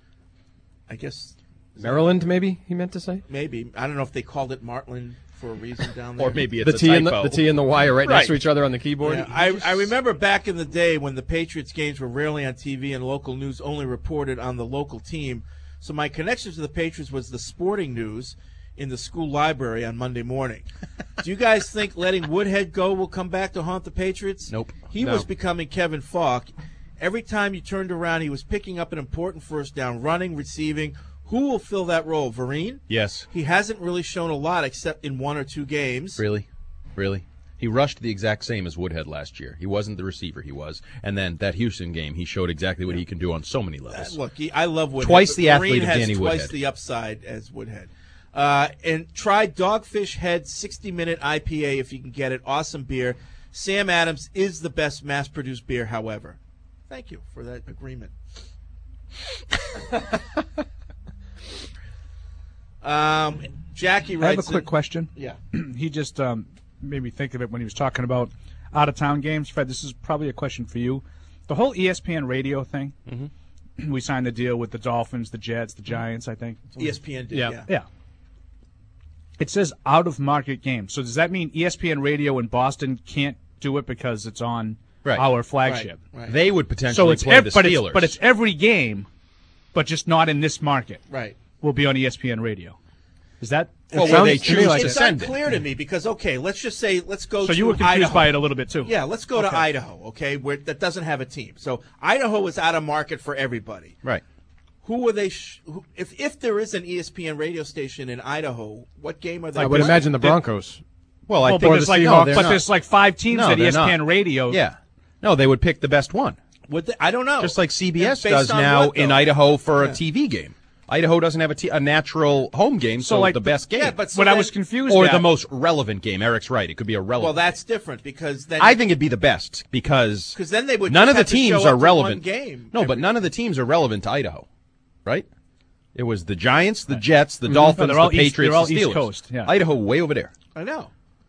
[SPEAKER 10] I guess...
[SPEAKER 8] Maryland, maybe, he meant to say?
[SPEAKER 10] Maybe. I don't know if they called it Martland for a reason down there.
[SPEAKER 11] Or maybe it's
[SPEAKER 8] the
[SPEAKER 11] a
[SPEAKER 8] T
[SPEAKER 11] typo.
[SPEAKER 8] and the, the T and the Y are right,
[SPEAKER 10] Right.
[SPEAKER 8] next to each other on the keyboard.
[SPEAKER 10] Yeah, I, I remember back in the day when the Patriots games were rarely on T V and local news only reported on the local team. So my connection to the Patriots was the sporting news in the school library on Monday morning. Do you guys think letting Woodhead go will come back to haunt the Patriots?
[SPEAKER 11] Nope.
[SPEAKER 10] He
[SPEAKER 11] No.
[SPEAKER 10] was becoming Kevin Falk. Every time you turned around, he was picking up an important first down, running, receiving. Who will fill that role? Vereen?
[SPEAKER 11] Yes.
[SPEAKER 10] He hasn't really shown a lot except in one or two games.
[SPEAKER 11] Really? Really? He rushed the exact same as Woodhead last year. He wasn't the receiver, he was. And then that Houston game, he showed exactly what he can do on so many levels.
[SPEAKER 10] Uh, look, he, I love Woodhead.
[SPEAKER 11] Twice the
[SPEAKER 10] Vereen
[SPEAKER 11] athlete of
[SPEAKER 10] has
[SPEAKER 11] Danny
[SPEAKER 10] twice
[SPEAKER 11] Woodhead.
[SPEAKER 10] the upside as Woodhead. Uh, and try Dogfish Head sixty-minute I P A if you can get it. Awesome beer. Sam Adams is the best mass-produced beer, however. Thank you for that agreement. um, Jackie writes...
[SPEAKER 9] I have a quick
[SPEAKER 10] in-
[SPEAKER 9] question.
[SPEAKER 10] Yeah.
[SPEAKER 9] He just um, made me think of it when he was talking about out-of-town games. Fred, this is probably a question for you. The whole E S P N radio thing,
[SPEAKER 11] mm-hmm.
[SPEAKER 9] we signed the deal with the Dolphins, the Jets, the Giants, I think.
[SPEAKER 10] E S P N did,
[SPEAKER 9] yeah.
[SPEAKER 10] yeah.
[SPEAKER 9] Yeah. It says out-of-market game. So does that mean E S P N Radio in Boston can't do it because it's on
[SPEAKER 11] Right.
[SPEAKER 9] our flagship?
[SPEAKER 10] Right, right.
[SPEAKER 11] They would potentially
[SPEAKER 9] so it's
[SPEAKER 11] play
[SPEAKER 9] ev-
[SPEAKER 11] the
[SPEAKER 9] but
[SPEAKER 11] Steelers.
[SPEAKER 9] It's, but it's every game, but just not in this market.
[SPEAKER 10] Right.
[SPEAKER 9] Will be on E S P N Radio. Is that?
[SPEAKER 11] Well,
[SPEAKER 9] it
[SPEAKER 11] where they
[SPEAKER 9] sounds to me
[SPEAKER 11] choose
[SPEAKER 9] like
[SPEAKER 11] to
[SPEAKER 10] It's
[SPEAKER 9] that.
[SPEAKER 11] send it.
[SPEAKER 10] unclear to me because, okay, let's just say, let's go
[SPEAKER 9] So
[SPEAKER 10] to
[SPEAKER 9] you were confused
[SPEAKER 10] Idaho.
[SPEAKER 9] by it a little bit, too.
[SPEAKER 10] Yeah, let's go to
[SPEAKER 9] Okay.
[SPEAKER 10] Idaho, okay, where that doesn't have a team. So Idaho is out of market for everybody.
[SPEAKER 11] Right.
[SPEAKER 10] Who are they? Sh- who, if if there is an E S P N radio station in Idaho, what game are they?
[SPEAKER 8] I would
[SPEAKER 10] playing?
[SPEAKER 8] imagine the Broncos.
[SPEAKER 11] Well, I
[SPEAKER 9] Well,
[SPEAKER 11] think
[SPEAKER 9] but there's like,
[SPEAKER 11] no, they're
[SPEAKER 9] but
[SPEAKER 11] not.
[SPEAKER 9] there's like five teams
[SPEAKER 11] No,
[SPEAKER 9] at
[SPEAKER 11] they're
[SPEAKER 9] E S P N
[SPEAKER 11] not.
[SPEAKER 9] Radio.
[SPEAKER 11] Yeah. No, they would pick the best one.
[SPEAKER 10] Would they? I don't know.
[SPEAKER 11] Just like C B S
[SPEAKER 10] And based
[SPEAKER 11] does
[SPEAKER 10] on
[SPEAKER 11] now
[SPEAKER 10] what,
[SPEAKER 11] in
[SPEAKER 10] though?
[SPEAKER 11] Idaho for
[SPEAKER 10] Yeah.
[SPEAKER 11] a T V game. Idaho doesn't have a, t- a natural home game, so,
[SPEAKER 9] So, like,
[SPEAKER 11] the best game.
[SPEAKER 10] Yeah, but so
[SPEAKER 9] What I
[SPEAKER 10] then-
[SPEAKER 9] was confused
[SPEAKER 11] or
[SPEAKER 9] at,
[SPEAKER 11] the most relevant game. Eric's right. It could be a relevant.
[SPEAKER 10] Well, that's different because then
[SPEAKER 11] I think it'd be the best because
[SPEAKER 10] 'Cause then they would
[SPEAKER 11] none
[SPEAKER 10] just
[SPEAKER 11] of the
[SPEAKER 10] have to
[SPEAKER 11] teams
[SPEAKER 10] show
[SPEAKER 11] are
[SPEAKER 10] up to
[SPEAKER 11] relevant.
[SPEAKER 10] one game
[SPEAKER 11] no, but
[SPEAKER 10] every-
[SPEAKER 11] none of the teams are relevant to Idaho, right? It was the Giants, the Jets, the
[SPEAKER 9] Mhm.
[SPEAKER 11] Dolphins,
[SPEAKER 9] They're all
[SPEAKER 11] the
[SPEAKER 9] East-
[SPEAKER 11] Patriots,
[SPEAKER 9] they're all
[SPEAKER 11] the
[SPEAKER 9] East
[SPEAKER 11] Steelers.
[SPEAKER 9] Coast, yeah.
[SPEAKER 11] Idaho way over there.
[SPEAKER 10] I know.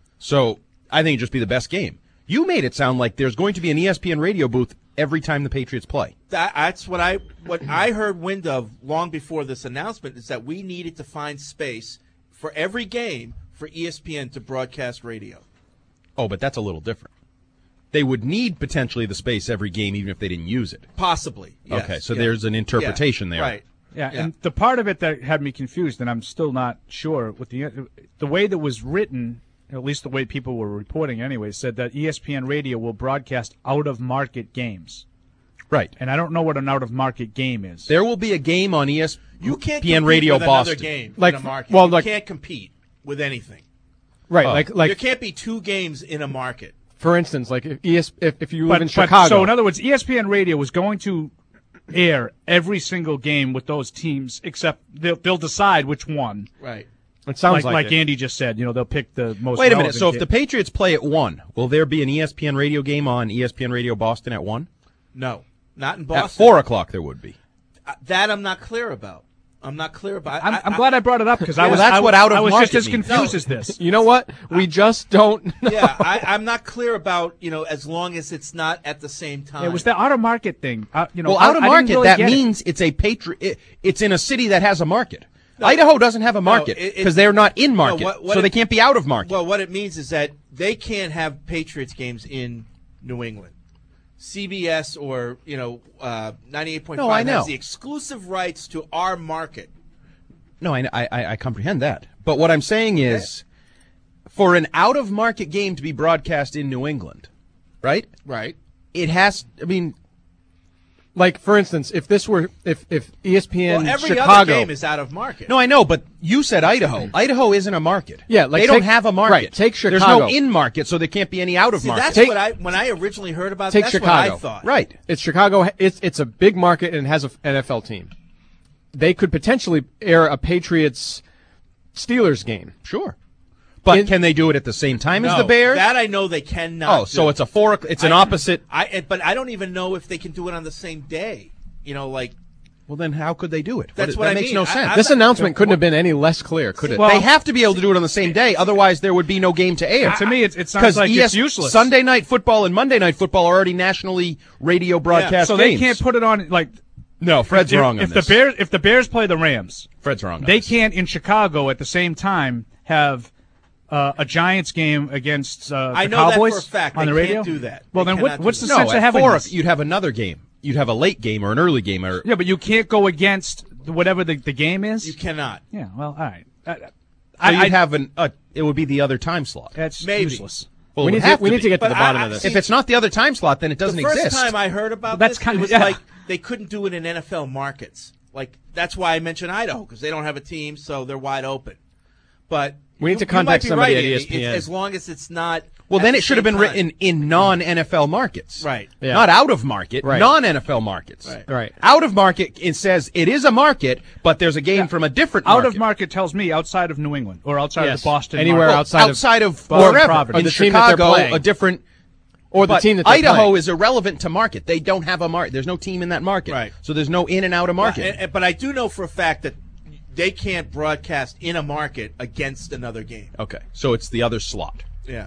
[SPEAKER 11] So I think it'd just be the best game. You made it sound like there's going to be an E S P N radio booth every time the Patriots play.
[SPEAKER 10] That, that's what I what I heard wind of long before this announcement is that we needed to find space for every game for E S P N to broadcast radio.
[SPEAKER 11] Oh, but that's a little different. They would need potentially the space every game, even if they didn't use it.
[SPEAKER 10] Possibly. Yes.
[SPEAKER 11] Okay, so
[SPEAKER 10] Yeah.
[SPEAKER 11] there's an interpretation
[SPEAKER 10] Yeah,
[SPEAKER 11] there.
[SPEAKER 10] Right.
[SPEAKER 9] Yeah,
[SPEAKER 10] Yeah.
[SPEAKER 9] and the part of it that had me confused, and I'm still not sure with the the way that was written, at least the way people were reporting anyway, said that E S P N Radio will broadcast out of market games.
[SPEAKER 11] Right.
[SPEAKER 9] And I don't know what an out of market game is.
[SPEAKER 11] There will be a game on E S P N
[SPEAKER 10] You can't compete
[SPEAKER 11] Radio
[SPEAKER 10] with
[SPEAKER 11] Boston.
[SPEAKER 10] another game
[SPEAKER 8] Like,
[SPEAKER 10] in a market.
[SPEAKER 8] well,
[SPEAKER 10] you
[SPEAKER 8] like-
[SPEAKER 10] can't compete with anything.
[SPEAKER 8] Right,
[SPEAKER 11] Oh.
[SPEAKER 8] like like
[SPEAKER 10] there can't be two games in a market.
[SPEAKER 8] for instance, like if E S, if, if you live
[SPEAKER 9] But,
[SPEAKER 8] in
[SPEAKER 9] but-
[SPEAKER 8] Chicago,
[SPEAKER 9] so in other words, E S P N Radio was going to air every single game with those teams, except they'll, they'll decide which one.
[SPEAKER 10] Right.
[SPEAKER 8] it sounds
[SPEAKER 9] like,
[SPEAKER 8] like,
[SPEAKER 9] like
[SPEAKER 8] it.
[SPEAKER 9] Andy just said, you know, they'll pick the most.
[SPEAKER 11] Wait a minute.
[SPEAKER 9] relevant
[SPEAKER 11] So if
[SPEAKER 9] game.
[SPEAKER 11] the Patriots play at one, will there be an E S P N radio game on E S P N Radio Boston at one?
[SPEAKER 10] No, not in Boston.
[SPEAKER 11] At four o'clock, there would be.
[SPEAKER 10] Uh, That I'm not clear about. I'm not clear about.
[SPEAKER 9] I'm,
[SPEAKER 10] I,
[SPEAKER 9] I'm glad I brought it up because I
[SPEAKER 11] Well,
[SPEAKER 9] was
[SPEAKER 11] that's
[SPEAKER 9] I,
[SPEAKER 11] what out of
[SPEAKER 9] I was
[SPEAKER 11] market
[SPEAKER 9] just as
[SPEAKER 11] means.
[SPEAKER 9] confused
[SPEAKER 10] No.
[SPEAKER 9] as this.
[SPEAKER 8] You know what? We just don't. know.
[SPEAKER 10] yeah, I, I'm not clear about you know as long as it's not at the same time.
[SPEAKER 9] It was the out of market thing. Uh, you know,
[SPEAKER 11] Well,
[SPEAKER 9] I-
[SPEAKER 11] out of
[SPEAKER 9] I didn't
[SPEAKER 11] market,
[SPEAKER 9] really
[SPEAKER 11] that
[SPEAKER 9] get it.
[SPEAKER 11] means it's a patri- it, It's in a city that has a market. Idaho doesn't have a market
[SPEAKER 10] it- it-
[SPEAKER 11] because they're not in
[SPEAKER 10] No,
[SPEAKER 11] market,
[SPEAKER 10] what- what
[SPEAKER 11] so
[SPEAKER 10] it-
[SPEAKER 11] they can't be out of market.
[SPEAKER 10] Well, what it means is that they can't have Patriots games in New England. C B S or you know uh, ninety-eight point
[SPEAKER 11] No, I
[SPEAKER 10] five
[SPEAKER 11] know.
[SPEAKER 10] has the exclusive rights to our market.
[SPEAKER 11] No, I, I, I comprehend that. But what I'm saying is, for an out of market game to be broadcast in New England, right?
[SPEAKER 10] Right.
[SPEAKER 11] It has. I mean,
[SPEAKER 8] Like for instance, if this were if if E S P N
[SPEAKER 10] Well, every
[SPEAKER 8] Chicago,
[SPEAKER 10] other game is out of market.
[SPEAKER 11] no, I know, but you said Idaho. Idaho isn't a market.
[SPEAKER 8] Yeah, like
[SPEAKER 11] they don't
[SPEAKER 8] take-
[SPEAKER 11] have a market.
[SPEAKER 8] right, take
[SPEAKER 11] There's
[SPEAKER 8] Chicago.
[SPEAKER 11] no in market, so there can't be any out of
[SPEAKER 10] See,
[SPEAKER 11] market.
[SPEAKER 10] that's
[SPEAKER 8] Take-
[SPEAKER 10] what I when I originally heard about.
[SPEAKER 8] take
[SPEAKER 10] that's
[SPEAKER 8] Chicago.
[SPEAKER 10] what I thought.
[SPEAKER 11] Right.
[SPEAKER 8] it's Chicago. It's it's a big market and has an N F L team. They could potentially air a Patriots Steelers game.
[SPEAKER 11] Sure. But
[SPEAKER 8] In-
[SPEAKER 11] can they do it at the same time as
[SPEAKER 10] No,
[SPEAKER 11] the Bears?
[SPEAKER 10] That I know they cannot.
[SPEAKER 11] oh, so
[SPEAKER 10] do.
[SPEAKER 11] it's a four. It's an
[SPEAKER 10] I-
[SPEAKER 11] opposite.
[SPEAKER 10] I but I don't even know if they can do it on the same day. You know, like
[SPEAKER 11] Well, then how could they do it?
[SPEAKER 10] That's
[SPEAKER 11] that
[SPEAKER 10] what I
[SPEAKER 11] makes
[SPEAKER 10] mean.
[SPEAKER 11] no
[SPEAKER 10] I-
[SPEAKER 11] sense.
[SPEAKER 10] I'm
[SPEAKER 8] This
[SPEAKER 10] not-
[SPEAKER 8] announcement couldn't have been any less clear, could it?
[SPEAKER 9] Well-
[SPEAKER 11] they have to be able to do it on the same day, otherwise there would be no game to air.
[SPEAKER 9] To me, it, it sounds
[SPEAKER 11] Because
[SPEAKER 9] like
[SPEAKER 11] E S
[SPEAKER 9] it's useless.
[SPEAKER 11] Sunday Night Football and Monday Night Football are already nationally radio broadcast
[SPEAKER 9] so they
[SPEAKER 11] games.
[SPEAKER 9] can't put it on like.
[SPEAKER 11] No, Fred's
[SPEAKER 9] if,
[SPEAKER 11] wrong on
[SPEAKER 9] if
[SPEAKER 11] this.
[SPEAKER 9] the Bears if the Bears play the Rams,
[SPEAKER 11] Fred's wrong on
[SPEAKER 9] they
[SPEAKER 11] this.
[SPEAKER 9] can't in Chicago at the same time have uh, a Giants game against uh, the
[SPEAKER 10] I know that
[SPEAKER 9] Cowboys
[SPEAKER 10] for a fact.
[SPEAKER 9] on
[SPEAKER 10] They
[SPEAKER 9] the radio.
[SPEAKER 10] can't do that.
[SPEAKER 9] Well,
[SPEAKER 10] They
[SPEAKER 9] then what,
[SPEAKER 10] cannot do
[SPEAKER 9] what's the
[SPEAKER 10] that.
[SPEAKER 11] No,
[SPEAKER 9] sense of
[SPEAKER 11] at
[SPEAKER 9] having
[SPEAKER 11] four,
[SPEAKER 9] this?
[SPEAKER 11] you'd have another game. You'd have a late game or an early game. Or,
[SPEAKER 9] Yeah, but you can't go against whatever the, the game is.
[SPEAKER 10] You cannot.
[SPEAKER 9] Yeah, well, all right. I,
[SPEAKER 11] so
[SPEAKER 9] I,
[SPEAKER 11] you'd
[SPEAKER 9] I-
[SPEAKER 11] have an. Uh, it would be the other time slot.
[SPEAKER 9] that's
[SPEAKER 10] Maybe.
[SPEAKER 9] useless.
[SPEAKER 11] Well,
[SPEAKER 8] we
[SPEAKER 11] it
[SPEAKER 8] need
[SPEAKER 11] would
[SPEAKER 8] to
[SPEAKER 11] have
[SPEAKER 8] we need
[SPEAKER 11] be.
[SPEAKER 8] to get to
[SPEAKER 10] But
[SPEAKER 8] the bottom
[SPEAKER 10] I-
[SPEAKER 8] of this.
[SPEAKER 11] If it's not the other time slot, then it doesn't
[SPEAKER 10] the first
[SPEAKER 11] exist.
[SPEAKER 10] time I heard about
[SPEAKER 9] That's
[SPEAKER 10] this,
[SPEAKER 9] kinda-
[SPEAKER 10] it was
[SPEAKER 9] yeah.
[SPEAKER 10] like they couldn't do it in N F L markets. Like that's why I mentioned Idaho because they don't have a team, so they're wide open. But
[SPEAKER 8] We need
[SPEAKER 10] you-
[SPEAKER 8] to
[SPEAKER 10] you might
[SPEAKER 8] contact
[SPEAKER 10] be
[SPEAKER 8] somebody
[SPEAKER 10] right,
[SPEAKER 8] at E S
[SPEAKER 10] Andy,
[SPEAKER 8] P N.
[SPEAKER 10] it's- as long as it's not.
[SPEAKER 11] well,
[SPEAKER 10] at
[SPEAKER 11] then
[SPEAKER 10] the
[SPEAKER 11] it should have
[SPEAKER 10] same
[SPEAKER 11] been
[SPEAKER 10] time.
[SPEAKER 11] written in non-N F L markets.
[SPEAKER 10] Right.
[SPEAKER 8] Yeah.
[SPEAKER 11] Not out of market,
[SPEAKER 8] Right.
[SPEAKER 11] non-N F L markets.
[SPEAKER 10] Right.
[SPEAKER 8] Right.
[SPEAKER 11] Out of market, it says it is a market, but there's a game from a different
[SPEAKER 9] Out
[SPEAKER 11] market.
[SPEAKER 9] of market tells me outside of New England or outside
[SPEAKER 8] Yes.
[SPEAKER 9] of the Boston.
[SPEAKER 8] Anywhere
[SPEAKER 9] market.
[SPEAKER 8] outside of-
[SPEAKER 11] outside of,
[SPEAKER 9] Boston,
[SPEAKER 11] wherever.
[SPEAKER 9] Providence.
[SPEAKER 8] Or
[SPEAKER 11] In
[SPEAKER 8] the team that they're
[SPEAKER 11] Chicago,
[SPEAKER 8] playing.
[SPEAKER 11] a different.
[SPEAKER 8] or the
[SPEAKER 11] but
[SPEAKER 8] team that they're
[SPEAKER 11] Idaho
[SPEAKER 8] playing.
[SPEAKER 11] is irrelevant to market. They don't have a market. There's no team in that market.
[SPEAKER 10] Right.
[SPEAKER 11] So there's no in and out of market.
[SPEAKER 10] Well, and- and- but I do know for a fact that they can't broadcast in a market against another game.
[SPEAKER 11] okay. So it's the other slot.
[SPEAKER 10] Yeah.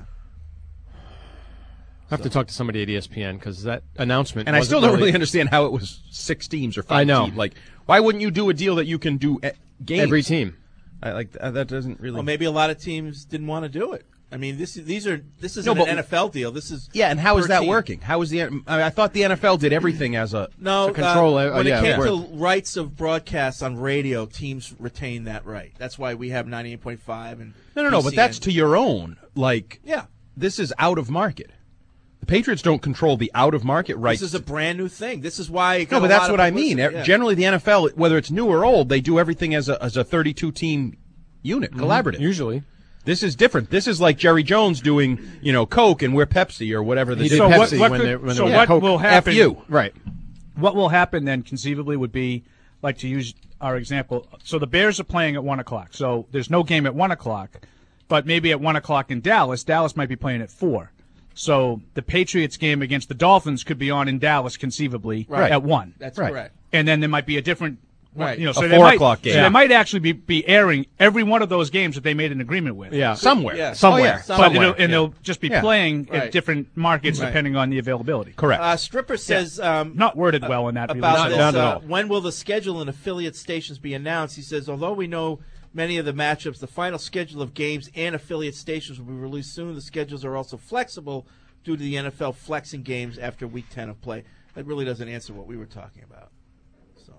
[SPEAKER 8] I have to talk to somebody at E S P N because that announcement.
[SPEAKER 11] And I
[SPEAKER 8] wasn't
[SPEAKER 11] still don't really understand how it was six teams or five
[SPEAKER 8] I know.
[SPEAKER 11] teams. Like, why wouldn't you do a deal that you can do e- games?
[SPEAKER 8] every team.
[SPEAKER 11] I like uh, that doesn't really.
[SPEAKER 10] Well, maybe a lot of teams didn't want to do it. I mean, this these are this isn't
[SPEAKER 11] No, but-
[SPEAKER 10] an N F L deal. This is
[SPEAKER 11] Yeah, and how is
[SPEAKER 10] per
[SPEAKER 11] that
[SPEAKER 10] team.
[SPEAKER 11] working? How is the? I, mean, I thought the N F L did everything as a
[SPEAKER 10] No,
[SPEAKER 11] to control.
[SPEAKER 10] uh,
[SPEAKER 11] uh,
[SPEAKER 10] when
[SPEAKER 11] yeah,
[SPEAKER 10] it came
[SPEAKER 11] yeah.
[SPEAKER 10] to rights of broadcast on radio, teams retain that right. That's why we have ninety-eight point five and
[SPEAKER 11] No, no, no. But that's to your own. Like,
[SPEAKER 10] Yeah.
[SPEAKER 11] this is out of market. The Patriots don't control the out of market rights.
[SPEAKER 10] This is a brand new thing. This is why. It got
[SPEAKER 11] No, but
[SPEAKER 10] a
[SPEAKER 11] that's
[SPEAKER 10] lot of
[SPEAKER 11] what I mean.
[SPEAKER 10] publicity, yeah.
[SPEAKER 11] Generally, the N F L, whether it's new or old, they do everything as a as a thirty-two team unit,
[SPEAKER 8] Mhm.
[SPEAKER 11] collaborative.
[SPEAKER 8] Usually,
[SPEAKER 11] this is different. This is like Jerry Jones doing, you know, Coke and we're Pepsi or whatever. The
[SPEAKER 9] so
[SPEAKER 11] deal
[SPEAKER 9] what,
[SPEAKER 11] is.
[SPEAKER 9] what could- so what will happen?
[SPEAKER 11] F you.
[SPEAKER 8] Right.
[SPEAKER 9] What will happen then, conceivably, would be like to use our example. So the Bears are playing at one o'clock. So there's no game at one o'clock, but maybe at one o'clock in Dallas, Dallas might be playing at four. So the Patriots game against the Dolphins could be on in Dallas, conceivably
[SPEAKER 10] Right.
[SPEAKER 9] at one.
[SPEAKER 10] That's Right. correct.
[SPEAKER 9] And then there might be a different.
[SPEAKER 10] Right.
[SPEAKER 9] You know,
[SPEAKER 10] A
[SPEAKER 9] so
[SPEAKER 10] four
[SPEAKER 9] they might,
[SPEAKER 11] o'clock game.
[SPEAKER 9] So
[SPEAKER 11] Yeah.
[SPEAKER 9] they might actually be, be airing every one of those games that they made an agreement with.
[SPEAKER 8] Yeah.
[SPEAKER 11] Somewhere.
[SPEAKER 10] Yeah.
[SPEAKER 9] Somewhere.
[SPEAKER 11] Oh, yeah.
[SPEAKER 9] But
[SPEAKER 11] Somewhere.
[SPEAKER 9] it'll, and
[SPEAKER 11] Yeah.
[SPEAKER 9] they'll just be
[SPEAKER 11] Yeah.
[SPEAKER 9] playing
[SPEAKER 10] Right.
[SPEAKER 9] at different markets
[SPEAKER 10] Right.
[SPEAKER 9] depending on the availability.
[SPEAKER 11] Correct.
[SPEAKER 10] Uh, Stripper says um,
[SPEAKER 9] Not worded well in that release.
[SPEAKER 10] about
[SPEAKER 9] Not-
[SPEAKER 10] this.
[SPEAKER 9] not at
[SPEAKER 10] uh,
[SPEAKER 9] all.
[SPEAKER 10] when will the schedule and affiliate stations be announced? He says, although we know many of the matchups, the final schedule of games and affiliate stations will be released soon. The schedules are also flexible due to the N F L flexing games after Week ten of play. That really doesn't answer what we were talking about. So,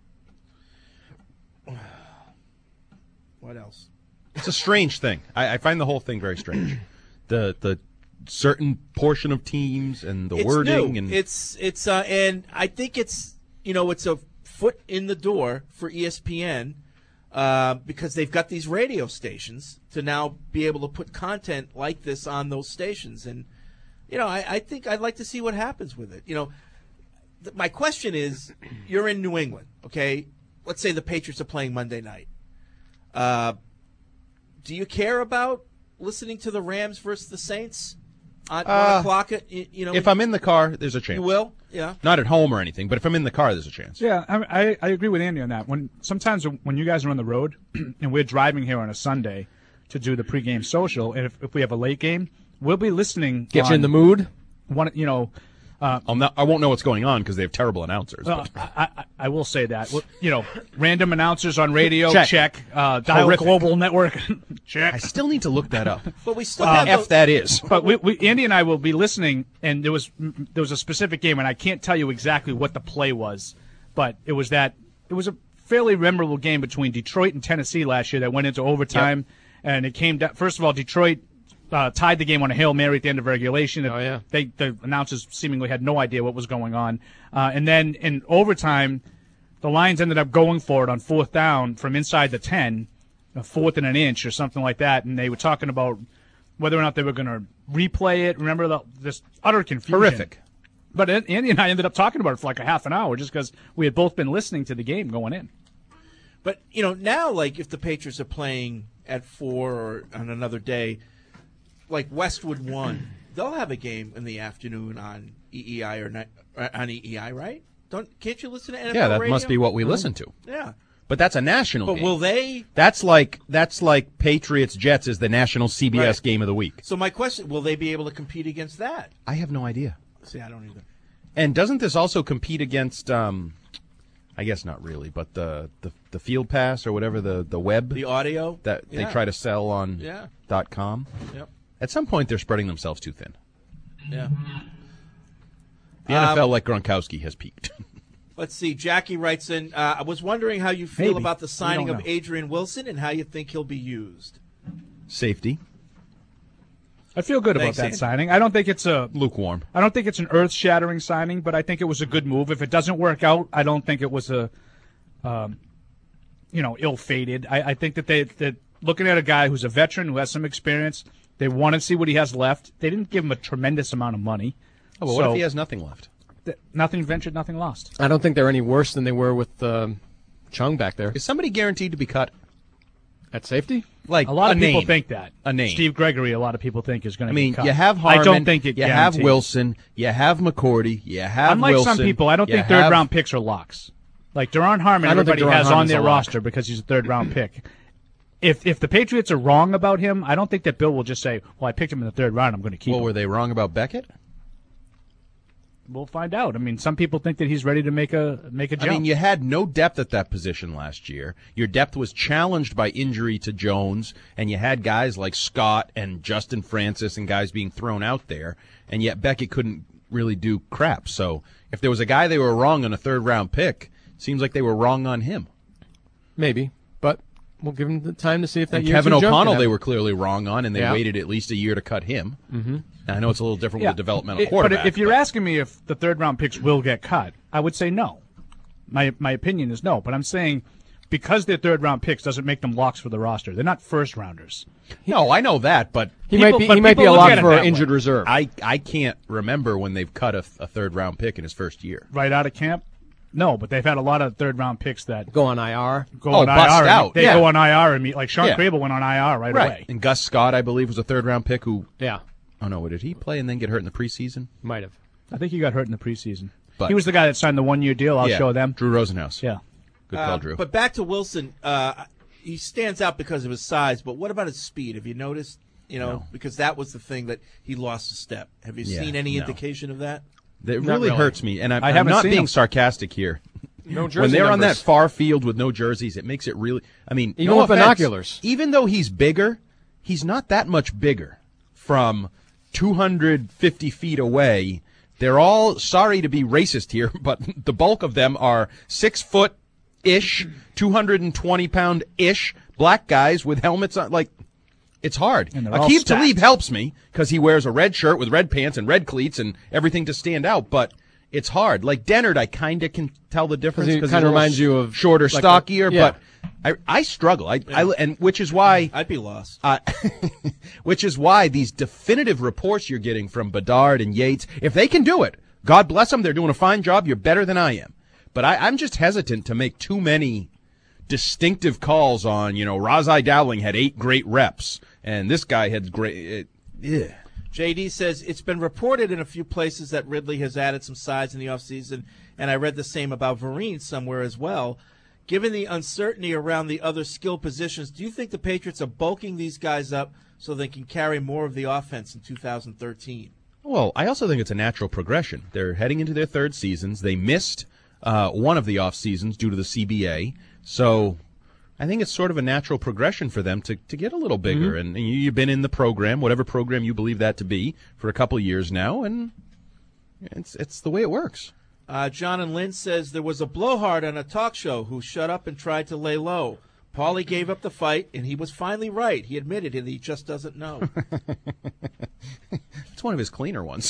[SPEAKER 10] what else?
[SPEAKER 11] It's a strange thing. I, I find the whole thing very strange. the the certain portion of teams and the
[SPEAKER 10] it's
[SPEAKER 11] wording
[SPEAKER 10] new.
[SPEAKER 11] and
[SPEAKER 10] it's it's uh, and I think it's you know it's a foot in the door for E S P N uh, because they've got these radio stations to now be able to put content like this on those stations, and you know I, I think I'd like to see what happens with it. You know, th- my question is, you're in New England, okay? Let's say the Patriots are playing Monday night. Uh, do you care about listening to the Rams versus the Saints at
[SPEAKER 11] Uh,
[SPEAKER 10] one o'clock? At, y- you know,
[SPEAKER 11] if I'm in the car, there's a chance.
[SPEAKER 10] You will? Yeah.
[SPEAKER 11] Not at home or anything, but if I'm in the car, there's a chance.
[SPEAKER 9] Yeah, I, I I agree with Andy on that. When sometimes when you guys are on the road and we're driving here on a Sunday to do the pregame social, and if, if we have a late game, we'll be listening.
[SPEAKER 8] Get you
[SPEAKER 9] on
[SPEAKER 8] in the mood.
[SPEAKER 9] One, you know, uh,
[SPEAKER 11] I'll not, I won't know what's going on because they have terrible announcers.
[SPEAKER 9] uh,
[SPEAKER 11] but-
[SPEAKER 9] I, I, I will say that. Well, you know, random announcers on radio,
[SPEAKER 11] Check.
[SPEAKER 9] check. Uh, Dial
[SPEAKER 11] Horrific.
[SPEAKER 9] Global Network, check.
[SPEAKER 11] I still need to look that up.
[SPEAKER 10] But we still
[SPEAKER 9] Uh,
[SPEAKER 10] have
[SPEAKER 11] F
[SPEAKER 10] those-
[SPEAKER 11] that is.
[SPEAKER 9] But we, we, Andy and I will be listening, and there was there was a specific game, and I can't tell you exactly what the play was, but it was that it was a fairly memorable game between Detroit and Tennessee last year that went into overtime, and it came down. First of all, Detroit uh, tied the game on a Hail Mary at the end of regulation.
[SPEAKER 8] Oh, yeah.
[SPEAKER 9] They the announcers seemingly had no idea what was going on, uh, and then in overtime, the Lions ended up going for it on fourth down from inside the ten, a fourth and an inch or something like that, and they were talking about whether or not they were going to replay it. Remember the, this utter confusion.
[SPEAKER 11] Horrific.
[SPEAKER 9] But Andy and I ended up talking about it for like a half an hour just because we had both been listening to the game going in.
[SPEAKER 10] But you know now, like if the Patriots are playing at four or on another day, like Westwood One, they'll have a game in the afternoon on E E I or not, uh, on E E I, right? Don't can't you listen to N F L
[SPEAKER 11] Yeah, that
[SPEAKER 10] radio?
[SPEAKER 11] must be what we listen to.
[SPEAKER 10] Yeah.
[SPEAKER 11] But that's a national
[SPEAKER 10] But
[SPEAKER 11] game.
[SPEAKER 10] will they?
[SPEAKER 11] That's like that's like Patriots Jets is the national C B S
[SPEAKER 10] Right.
[SPEAKER 11] game of the week.
[SPEAKER 10] So my question: will they be able to compete against that?
[SPEAKER 11] I have no idea.
[SPEAKER 10] See, I don't either.
[SPEAKER 11] And doesn't this also compete against? Um, I guess not really, but the, the the Field Pass or whatever the the web
[SPEAKER 10] The audio
[SPEAKER 11] that
[SPEAKER 10] Yeah.
[SPEAKER 11] they try to sell on
[SPEAKER 10] Yeah.
[SPEAKER 11] dot com.
[SPEAKER 10] Yep.
[SPEAKER 11] At some point, they're spreading themselves too thin.
[SPEAKER 10] Yeah.
[SPEAKER 11] The N F L,
[SPEAKER 10] Um,
[SPEAKER 11] like Gronkowski, has peaked.
[SPEAKER 10] Let's see. Jackie writes in, uh, I was wondering how you feel
[SPEAKER 9] Maybe.
[SPEAKER 10] about the
[SPEAKER 9] We
[SPEAKER 10] signing
[SPEAKER 9] don't
[SPEAKER 10] of
[SPEAKER 9] know.
[SPEAKER 10] Adrian Wilson and how you think he'll be used.
[SPEAKER 11] Safety,
[SPEAKER 9] I feel good
[SPEAKER 10] Thanks,
[SPEAKER 9] about that
[SPEAKER 10] Andy.
[SPEAKER 9] signing. I don't think it's a
[SPEAKER 11] lukewarm.
[SPEAKER 9] I don't think it's an earth-shattering signing, but I think it was a good move. If it doesn't work out, I don't think it was a, um, you know, ill-fated. I, I think that they that looking at a guy who's a veteran who has some experience, they want to see what he has left. They didn't give him a tremendous amount of money.
[SPEAKER 11] Oh, but what
[SPEAKER 9] So,
[SPEAKER 11] if he has nothing left?
[SPEAKER 9] th- nothing ventured, nothing lost.
[SPEAKER 8] I don't think they're any worse than they were with um, Chung back there.
[SPEAKER 11] Is somebody guaranteed to be cut?
[SPEAKER 8] At safety?
[SPEAKER 11] Like
[SPEAKER 9] A lot
[SPEAKER 11] a
[SPEAKER 9] of people
[SPEAKER 11] name.
[SPEAKER 9] think that.
[SPEAKER 11] A name.
[SPEAKER 9] Steve Gregory, a lot of people think is going
[SPEAKER 11] I
[SPEAKER 9] to
[SPEAKER 11] mean,
[SPEAKER 9] be cut.
[SPEAKER 11] you have Harmon.
[SPEAKER 9] I don't think it
[SPEAKER 11] You have
[SPEAKER 9] guarantees.
[SPEAKER 11] Wilson. You have McCourty. You have
[SPEAKER 9] Unlike
[SPEAKER 11] Wilson.
[SPEAKER 9] some people, I don't
[SPEAKER 11] you
[SPEAKER 9] think
[SPEAKER 11] have-
[SPEAKER 9] third-round picks are locks. Like Duron Harmon,
[SPEAKER 8] I don't think
[SPEAKER 9] everybody
[SPEAKER 8] Duron
[SPEAKER 9] has on
[SPEAKER 8] Harmon's
[SPEAKER 9] their
[SPEAKER 8] a lock.
[SPEAKER 9] roster because he's a third-round pick. If if the Patriots are wrong about him, I don't think that Bill will just say, "Well, I picked him in the third round. I'm going to keep
[SPEAKER 11] Well,
[SPEAKER 9] him."
[SPEAKER 11] were they wrong about Beckett?
[SPEAKER 9] we'll find out. I mean, some people think that he's ready to make a make a jump.
[SPEAKER 11] I mean, you had no depth at that position last year. Your depth was challenged by injury to Jones, and you had guys like Scott and Justin Francis and guys being thrown out there, and yet Beckett couldn't really do crap. So if there was a guy they were wrong on a third-round pick, it seems like they were wrong on him.
[SPEAKER 8] Maybe, but we'll give him the time to see if that
[SPEAKER 11] And
[SPEAKER 8] year
[SPEAKER 11] Kevin
[SPEAKER 8] two jump
[SPEAKER 11] O'Connell
[SPEAKER 8] can
[SPEAKER 11] they
[SPEAKER 8] happen.
[SPEAKER 11] were clearly wrong on, and they
[SPEAKER 8] Yeah.
[SPEAKER 11] waited at least a year to cut him.
[SPEAKER 8] Mm-hmm.
[SPEAKER 11] I know it's a little different
[SPEAKER 9] Yeah.
[SPEAKER 11] with a developmental
[SPEAKER 9] It-
[SPEAKER 11] quarterback.
[SPEAKER 9] But if you're asking me if the third round picks will get cut, I would say no. My my opinion is no. But I'm saying because they're third round picks doesn't make them locks for the roster. They're not first rounders.
[SPEAKER 11] No, I know that, but
[SPEAKER 8] He
[SPEAKER 9] People-
[SPEAKER 8] might be.
[SPEAKER 9] but
[SPEAKER 8] He might be
[SPEAKER 9] people
[SPEAKER 8] a
[SPEAKER 9] look
[SPEAKER 8] lock
[SPEAKER 9] at it
[SPEAKER 8] for
[SPEAKER 9] that
[SPEAKER 8] injured
[SPEAKER 9] way.
[SPEAKER 8] reserve.
[SPEAKER 11] I, I can't remember when they've cut a, a third-round pick in his first year.
[SPEAKER 9] Right out of camp? No, but they've had a lot of third round picks that
[SPEAKER 8] go on I R.
[SPEAKER 9] Go
[SPEAKER 11] Oh,
[SPEAKER 9] on
[SPEAKER 11] bust
[SPEAKER 9] I R. and
[SPEAKER 11] out.
[SPEAKER 9] They
[SPEAKER 11] Yeah.
[SPEAKER 9] go on I R and meet like Sean
[SPEAKER 11] Yeah.
[SPEAKER 9] Crable went on I R right,
[SPEAKER 11] Right.
[SPEAKER 9] away.
[SPEAKER 11] And Gus Scott, I believe, was a third-round pick who...
[SPEAKER 8] Yeah.
[SPEAKER 11] Oh, no, did he play and then get hurt in the preseason?
[SPEAKER 8] Might have.
[SPEAKER 9] I think he got hurt in the preseason.
[SPEAKER 11] But-
[SPEAKER 9] he was the guy that signed the one year deal. I'll
[SPEAKER 11] Yeah.
[SPEAKER 9] show them.
[SPEAKER 11] Drew Rosenhaus.
[SPEAKER 9] Yeah.
[SPEAKER 11] Good
[SPEAKER 10] Uh,
[SPEAKER 11] call, Drew.
[SPEAKER 10] But back to Wilson, uh, he stands out because of his size. But what about his speed? Have you noticed? You know,
[SPEAKER 11] No.
[SPEAKER 10] because that was the thing that he lost a step. Have you
[SPEAKER 11] Yeah,
[SPEAKER 10] seen any
[SPEAKER 11] no.
[SPEAKER 10] indication of that?
[SPEAKER 11] It
[SPEAKER 8] Not
[SPEAKER 11] really
[SPEAKER 8] really.
[SPEAKER 11] hurts me, and I'm,
[SPEAKER 9] I
[SPEAKER 11] I'm
[SPEAKER 9] haven't
[SPEAKER 11] not
[SPEAKER 9] seen
[SPEAKER 11] being
[SPEAKER 9] him.
[SPEAKER 11] sarcastic here.
[SPEAKER 8] No jersey
[SPEAKER 11] When they're on that
[SPEAKER 8] numbers.
[SPEAKER 11] far field with no jerseys, it makes it really... I mean,
[SPEAKER 8] Even
[SPEAKER 11] no
[SPEAKER 8] with
[SPEAKER 11] offense,
[SPEAKER 8] binoculars.
[SPEAKER 11] Even though he's bigger, he's not that much bigger from two hundred fifty feet away. They're all, sorry to be racist here, but the bulk of them are six-foot-ish, two hundred twenty pound-ish black guys with helmets on. Like, it's hard.
[SPEAKER 9] And they're all
[SPEAKER 11] Aqib
[SPEAKER 9] stacked.
[SPEAKER 11] Talib helps me because he wears a red shirt with red pants and red cleats and everything to stand out, but it's hard. Like Dennard, I kind of can tell the difference
[SPEAKER 8] he
[SPEAKER 11] because
[SPEAKER 8] kinda reminds you of,
[SPEAKER 11] shorter,
[SPEAKER 8] like,
[SPEAKER 11] stockier,
[SPEAKER 8] yeah.
[SPEAKER 11] but I, I struggle. I, I, and which is why
[SPEAKER 10] I'd be lost.
[SPEAKER 11] uh, which is why these definitive reports you're getting from Bedard and Yates, if they can do it, God bless them, they're doing a fine job. You're better than I am. But I, I'm just hesitant to make too many distinctive calls on, you know, Razai Dowling had eight great reps, and this guy had great. It, yeah.
[SPEAKER 10] J D says it's been reported in a few places that Ridley has added some size in the offseason, and I read the same about Vereen somewhere as well. Given the uncertainty around the other skill positions, do you think the Patriots are bulking these guys up so they can carry more of the offense in two thousand thirteen?
[SPEAKER 11] Well, I also think it's a natural progression. They're heading into their third seasons. They missed uh, one of the off seasons due to the C B A, so I think it's sort of a natural progression for them to, to get a little bigger.
[SPEAKER 8] Mm-hmm.
[SPEAKER 11] And, and you, you've been in the program, whatever program you believe that to be, for a couple of years now, and it's it's the way it works.
[SPEAKER 10] Uh, John and Lynn says there was a blowhard on a talk show who shut up and tried to lay low. Paulie gave up the fight, and he was finally right. He admitted it. He just doesn't know.
[SPEAKER 11] It's one of his cleaner ones.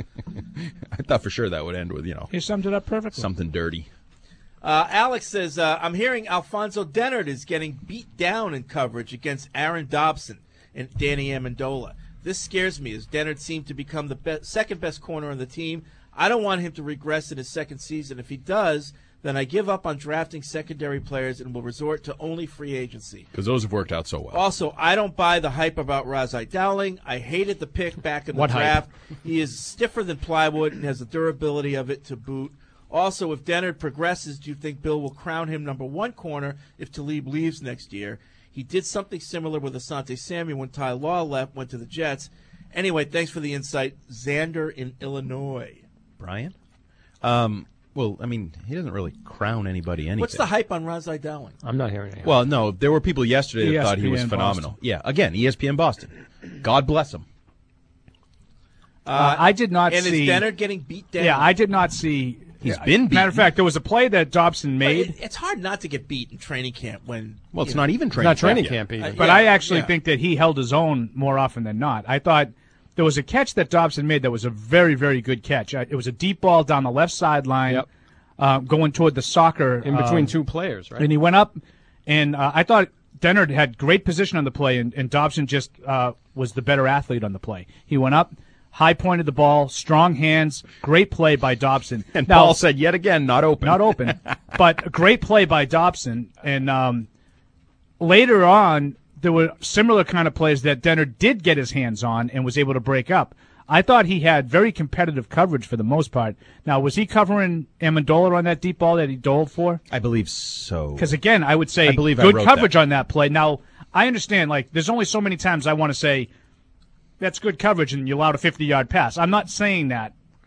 [SPEAKER 11] I thought for sure that would end with, you know,
[SPEAKER 9] He summed it up perfectly.
[SPEAKER 11] something dirty.
[SPEAKER 10] Uh, Alex says, uh, I'm hearing Alfonso Dennard is getting beat down in coverage against Aaron Dobson and Danny Amendola. This scares me as Dennard seemed to become the be- second best corner on the team. I don't want him to regress in his second season. If he does, then I give up on drafting secondary players and will resort to only free agency.
[SPEAKER 11] Because those have worked out so well.
[SPEAKER 10] Also, I don't buy the hype about Razai Dowling. I hated the pick back in the
[SPEAKER 8] What hype?
[SPEAKER 10] draft. He is stiffer than plywood and has the durability of it to boot. Also, if Dennard progresses, do you think Bill will crown him number one corner if Talib leaves next year? He did something similar with Asante Samuel when Ty Law left, went to the Jets. Anyway, thanks for the insight. Xander in Illinois.
[SPEAKER 11] Brian? Um, well, I mean, he doesn't really crown anybody anything.
[SPEAKER 10] What's the hype on Razai Dowling?
[SPEAKER 8] I'm not hearing it.
[SPEAKER 11] Well, no, there were people yesterday that
[SPEAKER 9] E S P N
[SPEAKER 11] thought he was phenomenal.
[SPEAKER 9] Boston.
[SPEAKER 11] Yeah, again, E S P N Boston. God bless him.
[SPEAKER 9] Uh, I did not
[SPEAKER 10] and
[SPEAKER 9] see.
[SPEAKER 10] is Dennard getting beat down?
[SPEAKER 9] Yeah, I did not see.
[SPEAKER 11] He's
[SPEAKER 9] yeah,
[SPEAKER 11] been
[SPEAKER 9] Matter of
[SPEAKER 11] beaten.
[SPEAKER 9] fact, there was a play that Dobson
[SPEAKER 10] But
[SPEAKER 9] made.
[SPEAKER 10] it- it's hard not to get beat in training camp when.
[SPEAKER 11] Well, it's
[SPEAKER 10] you know,
[SPEAKER 11] not even
[SPEAKER 8] It's
[SPEAKER 11] training
[SPEAKER 8] not training
[SPEAKER 11] camp yet.
[SPEAKER 8] camp either.
[SPEAKER 9] But
[SPEAKER 10] Yeah,
[SPEAKER 9] I actually
[SPEAKER 10] yeah.
[SPEAKER 9] think that he held his own more often than not. I thought there was a catch that Dobson made that was a very, very good catch. Uh, It was a deep ball down the left sideline,
[SPEAKER 8] Yep.
[SPEAKER 9] uh, going toward the soccer.
[SPEAKER 8] in between
[SPEAKER 9] um,
[SPEAKER 8] two players, right?
[SPEAKER 9] And he went up, and uh, I thought Dennard had great position on the play, and, and Dobson just uh, was the better athlete on the play. He went up, high pointed the ball, strong hands, great play by Dobson.
[SPEAKER 11] And
[SPEAKER 9] Now-
[SPEAKER 11] Paul said, yet again, not open.
[SPEAKER 9] not open, but a great play by Dobson. And um, later on, there were similar kind of plays that Dennard did get his hands on and was able to break up. I thought he had very competitive coverage for the most part. Now, was he covering Amendola on that deep ball that he dove for?
[SPEAKER 11] I believe so.
[SPEAKER 9] Because, again, I would say
[SPEAKER 11] I believe I
[SPEAKER 9] good
[SPEAKER 11] wrote
[SPEAKER 9] coverage
[SPEAKER 11] that.
[SPEAKER 9] on that play. Now, I understand, like, there's only so many times I want to say that's good coverage and you allowed a fifty-yard pass. I'm not saying that, but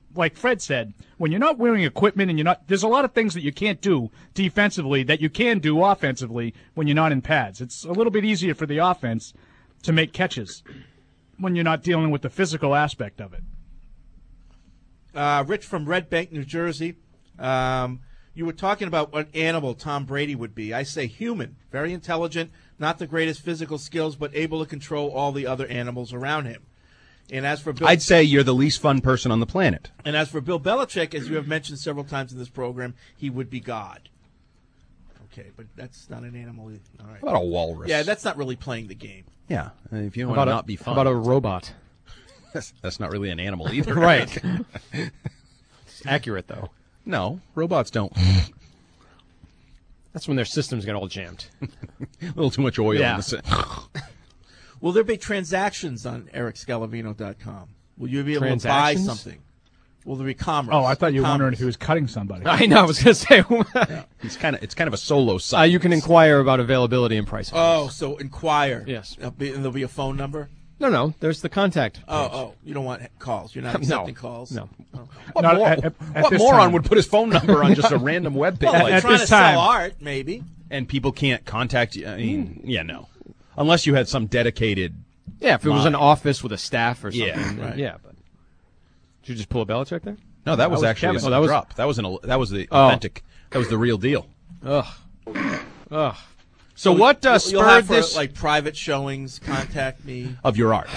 [SPEAKER 9] like Fred said, when you're not wearing equipment and you're not, there's a lot of things that you can't do defensively that you can do offensively when you're not in pads. It's a little bit easier for the offense to make catches when you're not dealing with the physical aspect of it.
[SPEAKER 10] Uh, Rich from Red Bank, New Jersey. Um, you were talking about what animal Tom Brady would be. I say human, very intelligent, not the greatest physical skills, but able to control all the other animals around him. And as for Bill,
[SPEAKER 11] I'd say you're the least fun person on the planet.
[SPEAKER 10] And as for Bill Belichick, as you have mentioned several times in this program, he would be God. Okay, but that's not an animal. All right.
[SPEAKER 11] How about a walrus?
[SPEAKER 10] Yeah, that's not really playing the game.
[SPEAKER 11] Yeah, if you
[SPEAKER 8] How
[SPEAKER 11] want to
[SPEAKER 8] about a-
[SPEAKER 11] not be fun.
[SPEAKER 8] how about a robot?
[SPEAKER 11] That's, that's not really an animal either.
[SPEAKER 8] Right. It's accurate, though.
[SPEAKER 11] No, robots don't.
[SPEAKER 8] That's when their systems get all jammed.
[SPEAKER 11] A little too much oil
[SPEAKER 8] Yeah.
[SPEAKER 11] in the system.
[SPEAKER 10] Will there be transactions on Eric Scalavino dot com? Will you be able to buy
[SPEAKER 8] Transactions?
[SPEAKER 10] something? Will there be commerce?
[SPEAKER 9] Oh, I thought you were
[SPEAKER 10] Commerce.
[SPEAKER 9] wondering if he was cutting somebody.
[SPEAKER 8] I know. I was going to say.
[SPEAKER 11] He's kind of. It's kind of a solo
[SPEAKER 8] Uh,
[SPEAKER 11] site.
[SPEAKER 8] you can inquire about availability and pricing.
[SPEAKER 10] Oh, so inquire.
[SPEAKER 8] Yes.
[SPEAKER 10] There'll be, and there'll be a phone number?
[SPEAKER 8] No, no. There's the contact.
[SPEAKER 10] Oh,
[SPEAKER 8] page.
[SPEAKER 10] oh, you don't want calls. You're not
[SPEAKER 8] No.
[SPEAKER 10] accepting calls?
[SPEAKER 8] No.
[SPEAKER 10] Oh.
[SPEAKER 11] What,
[SPEAKER 9] Not
[SPEAKER 11] mor-
[SPEAKER 9] at- at- at
[SPEAKER 11] what
[SPEAKER 9] this
[SPEAKER 11] moron
[SPEAKER 9] time.
[SPEAKER 11] would put his phone number on just a random web page?
[SPEAKER 10] Well,
[SPEAKER 9] At-
[SPEAKER 10] you're
[SPEAKER 9] at
[SPEAKER 10] trying
[SPEAKER 9] this
[SPEAKER 10] to sell
[SPEAKER 9] time.
[SPEAKER 10] art, maybe.
[SPEAKER 11] And people can't contact you. I mean, yeah, no. Unless you had some dedicated.
[SPEAKER 8] Yeah, if it was an
[SPEAKER 11] line.
[SPEAKER 8] office with a staff or something.
[SPEAKER 11] Yeah,
[SPEAKER 10] right.
[SPEAKER 8] Yeah, but did you just pull a Belichick there?
[SPEAKER 11] No, that was
[SPEAKER 9] was
[SPEAKER 11] actually
[SPEAKER 9] Kevin.
[SPEAKER 11] a
[SPEAKER 8] Oh, that was-
[SPEAKER 11] drop. That was an. That was the
[SPEAKER 8] Oh.
[SPEAKER 11] authentic. That was the real deal.
[SPEAKER 8] Ugh. Ugh.
[SPEAKER 11] So what uh,
[SPEAKER 10] You'll have
[SPEAKER 11] spurred
[SPEAKER 10] for,
[SPEAKER 11] this
[SPEAKER 10] like private showings, contact me.
[SPEAKER 11] of your art?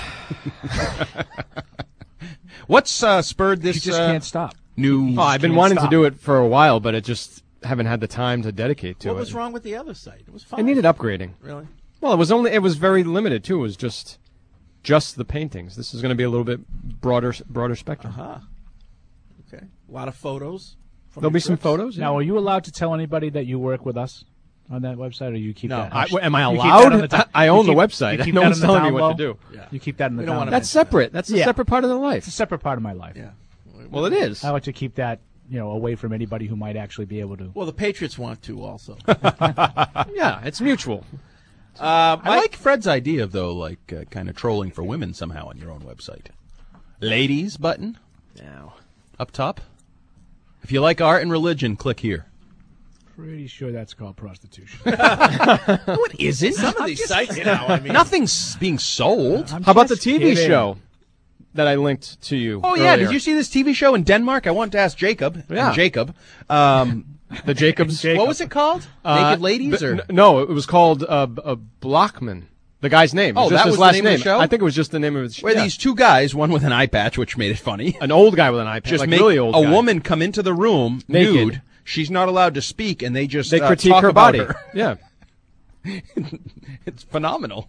[SPEAKER 11] What's uh, spurred this?
[SPEAKER 9] You just
[SPEAKER 11] uh,
[SPEAKER 9] can't stop.
[SPEAKER 11] New.
[SPEAKER 8] Oh, I've been
[SPEAKER 9] can't
[SPEAKER 8] wanting
[SPEAKER 9] stop.
[SPEAKER 8] to do it for a while, but it just haven't had the time to dedicate to
[SPEAKER 10] What
[SPEAKER 8] it.
[SPEAKER 10] was wrong with the other site? It was fine.
[SPEAKER 8] It needed upgrading.
[SPEAKER 10] Really?
[SPEAKER 8] Well, it was only it was very limited too. It was just just the paintings. This is going to be a little bit broader broader spectrum.
[SPEAKER 10] Uh-huh. Okay. A lot of photos. from
[SPEAKER 8] There'll
[SPEAKER 10] your
[SPEAKER 8] be some
[SPEAKER 10] trips?
[SPEAKER 8] photos.
[SPEAKER 9] Now, are you allowed to tell anybody that you work with us on that website, or you keep
[SPEAKER 10] No.
[SPEAKER 9] that?
[SPEAKER 8] I, am I
[SPEAKER 9] you keep
[SPEAKER 8] allowed?
[SPEAKER 9] that on the down-
[SPEAKER 8] I
[SPEAKER 9] you
[SPEAKER 8] own the
[SPEAKER 9] keep-
[SPEAKER 8] website.
[SPEAKER 9] you keep
[SPEAKER 8] No
[SPEAKER 9] that
[SPEAKER 8] one's
[SPEAKER 9] on the
[SPEAKER 8] telling me
[SPEAKER 9] down
[SPEAKER 8] what to
[SPEAKER 9] low?
[SPEAKER 8] do.
[SPEAKER 10] Yeah.
[SPEAKER 9] You keep that in the
[SPEAKER 10] We don't
[SPEAKER 9] down
[SPEAKER 10] wanna
[SPEAKER 9] low.
[SPEAKER 8] That's separate. That's a
[SPEAKER 9] Yeah.
[SPEAKER 8] separate part of the
[SPEAKER 9] It's a
[SPEAKER 8] life.
[SPEAKER 9] separate part of my life.
[SPEAKER 10] Yeah.
[SPEAKER 8] Well, it is.
[SPEAKER 9] I like to keep that, you know, away from anybody who might actually be able to.
[SPEAKER 10] Well, the Patriots want to also.
[SPEAKER 8] Yeah, it's mutual.
[SPEAKER 10] Uh,
[SPEAKER 11] I like Fred's idea of though, like uh, kind of trolling for women somehow on your own website. Ladies button
[SPEAKER 8] Now,
[SPEAKER 11] up top. If you like art and religion, click here.
[SPEAKER 9] Pretty sure that's called prostitution.
[SPEAKER 11] No, it isn't.
[SPEAKER 10] Some of these sites now, I mean.
[SPEAKER 11] Nothing's being sold.
[SPEAKER 9] I'm
[SPEAKER 8] how about the
[SPEAKER 9] just
[SPEAKER 8] T V
[SPEAKER 9] kidding.
[SPEAKER 8] show that I linked to you?
[SPEAKER 11] Oh yeah,
[SPEAKER 8] earlier?
[SPEAKER 11] did you see this T V show in Denmark? I wanted to ask Jacob.
[SPEAKER 8] Yeah.
[SPEAKER 11] And Jacob. Um,
[SPEAKER 8] the Jacobs?
[SPEAKER 11] what was it called?
[SPEAKER 8] Uh,
[SPEAKER 11] Naked Ladies
[SPEAKER 8] b-
[SPEAKER 11] or
[SPEAKER 8] n- no? It was called uh, b- uh, Blockman. The guy's name. It
[SPEAKER 11] Oh,
[SPEAKER 8] was just
[SPEAKER 11] that
[SPEAKER 8] his
[SPEAKER 11] was the
[SPEAKER 8] last
[SPEAKER 11] name of the show?
[SPEAKER 8] I think it was just the name of his show.
[SPEAKER 11] where these two guys, one with an eye patch, which made it funny,
[SPEAKER 8] an old guy with an eye patch,
[SPEAKER 11] just
[SPEAKER 8] like
[SPEAKER 11] make
[SPEAKER 8] really old
[SPEAKER 11] a
[SPEAKER 8] guy.
[SPEAKER 11] woman come into the room
[SPEAKER 8] Naked.
[SPEAKER 11] nude. She's not allowed to speak, and they just
[SPEAKER 8] They
[SPEAKER 11] uh,
[SPEAKER 8] critique
[SPEAKER 11] talk
[SPEAKER 8] her
[SPEAKER 11] about
[SPEAKER 8] body.
[SPEAKER 11] her.
[SPEAKER 8] Yeah.
[SPEAKER 11] It's phenomenal.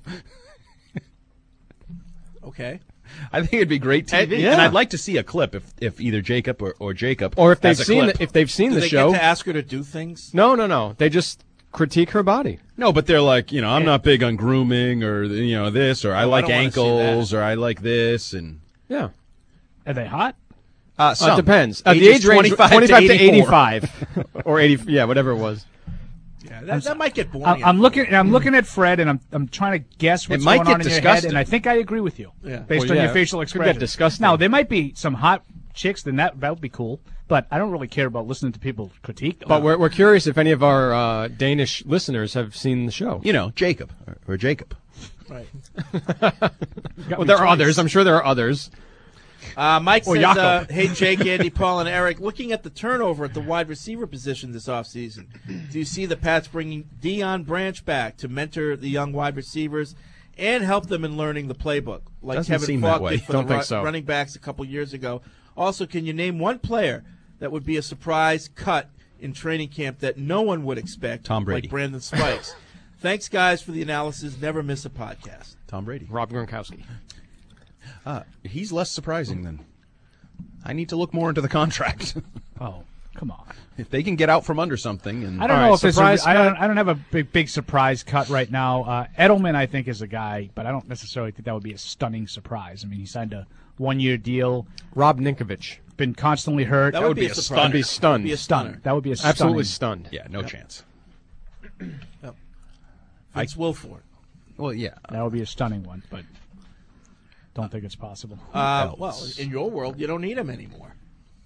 [SPEAKER 10] Okay.
[SPEAKER 11] I think it'd be great T V,
[SPEAKER 8] Uh, yeah.
[SPEAKER 11] and I'd like to see a clip if, if either Jacob or, or Jacob
[SPEAKER 8] Or if they've
[SPEAKER 11] has a
[SPEAKER 8] seen
[SPEAKER 11] clip.
[SPEAKER 8] the, if they've seen
[SPEAKER 10] Do
[SPEAKER 8] the
[SPEAKER 10] they
[SPEAKER 8] show.
[SPEAKER 10] get to ask her to do things?
[SPEAKER 8] No, no, no. They just critique her body.
[SPEAKER 11] No, but they're like, you know, I'm not big on grooming or you know this, or I
[SPEAKER 10] Oh, I
[SPEAKER 11] like
[SPEAKER 10] don't wanna see
[SPEAKER 11] ankles, or I like this, and
[SPEAKER 8] Yeah.
[SPEAKER 9] Are they hot?
[SPEAKER 11] uh,
[SPEAKER 8] Uh,
[SPEAKER 11] some.
[SPEAKER 8] it depends. Uh, the
[SPEAKER 11] Ages
[SPEAKER 8] age range
[SPEAKER 11] twenty-five,
[SPEAKER 8] twenty-five to
[SPEAKER 11] eighty-four.
[SPEAKER 8] eighty-five or eighty. Yeah, whatever it was.
[SPEAKER 10] Yeah, that, that might get boring.
[SPEAKER 9] I'm, I'm looking. I'm looking at Fred, and I'm I'm trying to guess what's
[SPEAKER 11] It might
[SPEAKER 9] going
[SPEAKER 11] get
[SPEAKER 9] on in your head,
[SPEAKER 11] disgusting.
[SPEAKER 9] and I think I agree with you.
[SPEAKER 10] Yeah.
[SPEAKER 9] Based
[SPEAKER 8] Well,
[SPEAKER 9] on
[SPEAKER 8] yeah,
[SPEAKER 9] your facial
[SPEAKER 8] could get
[SPEAKER 9] expression.
[SPEAKER 8] disgusting.
[SPEAKER 9] Now there might be some hot chicks, then that that would be cool. But I don't really care about listening to people critique them.
[SPEAKER 8] But we're we're curious if any of our uh, Danish listeners have seen the show.
[SPEAKER 11] You know, Jacob or, or Jacob.
[SPEAKER 10] Right.
[SPEAKER 8] Well, there are others. I'm sure there are others.
[SPEAKER 10] Uh, Mike
[SPEAKER 8] Or
[SPEAKER 10] says, uh,
[SPEAKER 8] Jakob.
[SPEAKER 10] hey, Jake, Andy, Paul, and Eric, looking at the turnover at the wide receiver position this offseason, do you see the Pats bringing Deion Branch back to mentor the young wide receivers and help them in learning the playbook, like
[SPEAKER 11] Doesn't
[SPEAKER 10] Kevin
[SPEAKER 11] seem that
[SPEAKER 10] Falk
[SPEAKER 11] way.
[SPEAKER 10] did for
[SPEAKER 8] Don't
[SPEAKER 10] the
[SPEAKER 8] think
[SPEAKER 10] ru-
[SPEAKER 8] so.
[SPEAKER 10] running backs a couple years ago? Also, can you name one player that would be a surprise cut in training camp that no one would expect,
[SPEAKER 11] Tom Brady.
[SPEAKER 10] like Brandon Spikes? Thanks, guys, for the analysis. Never miss a podcast.
[SPEAKER 11] Tom Brady.
[SPEAKER 8] Rob Gronkowski.
[SPEAKER 11] Uh, he's less surprising than. I need to look more into the contract.
[SPEAKER 9] Oh, come on.
[SPEAKER 11] If they can get out from under something, and
[SPEAKER 9] I don't
[SPEAKER 8] All
[SPEAKER 9] know
[SPEAKER 8] right,
[SPEAKER 9] if there's a,
[SPEAKER 8] surprise
[SPEAKER 9] I don't.
[SPEAKER 8] cut.
[SPEAKER 9] I don't have a big big surprise cut right now. Uh, Edelman, I think, is a guy, but I don't necessarily think that would be a stunning surprise. I mean, he signed a one year deal.
[SPEAKER 8] Rob Ninkovich.
[SPEAKER 9] Been constantly hurt.
[SPEAKER 10] That, would be, a
[SPEAKER 11] a
[SPEAKER 10] surprise.
[SPEAKER 8] I'd be stunned.
[SPEAKER 10] That would be a stunner.
[SPEAKER 9] That would be a
[SPEAKER 8] Absolutely
[SPEAKER 9] stunning.
[SPEAKER 8] stunned.
[SPEAKER 11] yeah, no chance.
[SPEAKER 10] Yep. Vince Wilfork.
[SPEAKER 11] Well, yeah.
[SPEAKER 9] That would be a stunning one, but don't think it's possible.
[SPEAKER 10] Uh,
[SPEAKER 11] else?
[SPEAKER 10] well, in your world, you don't need him anymore.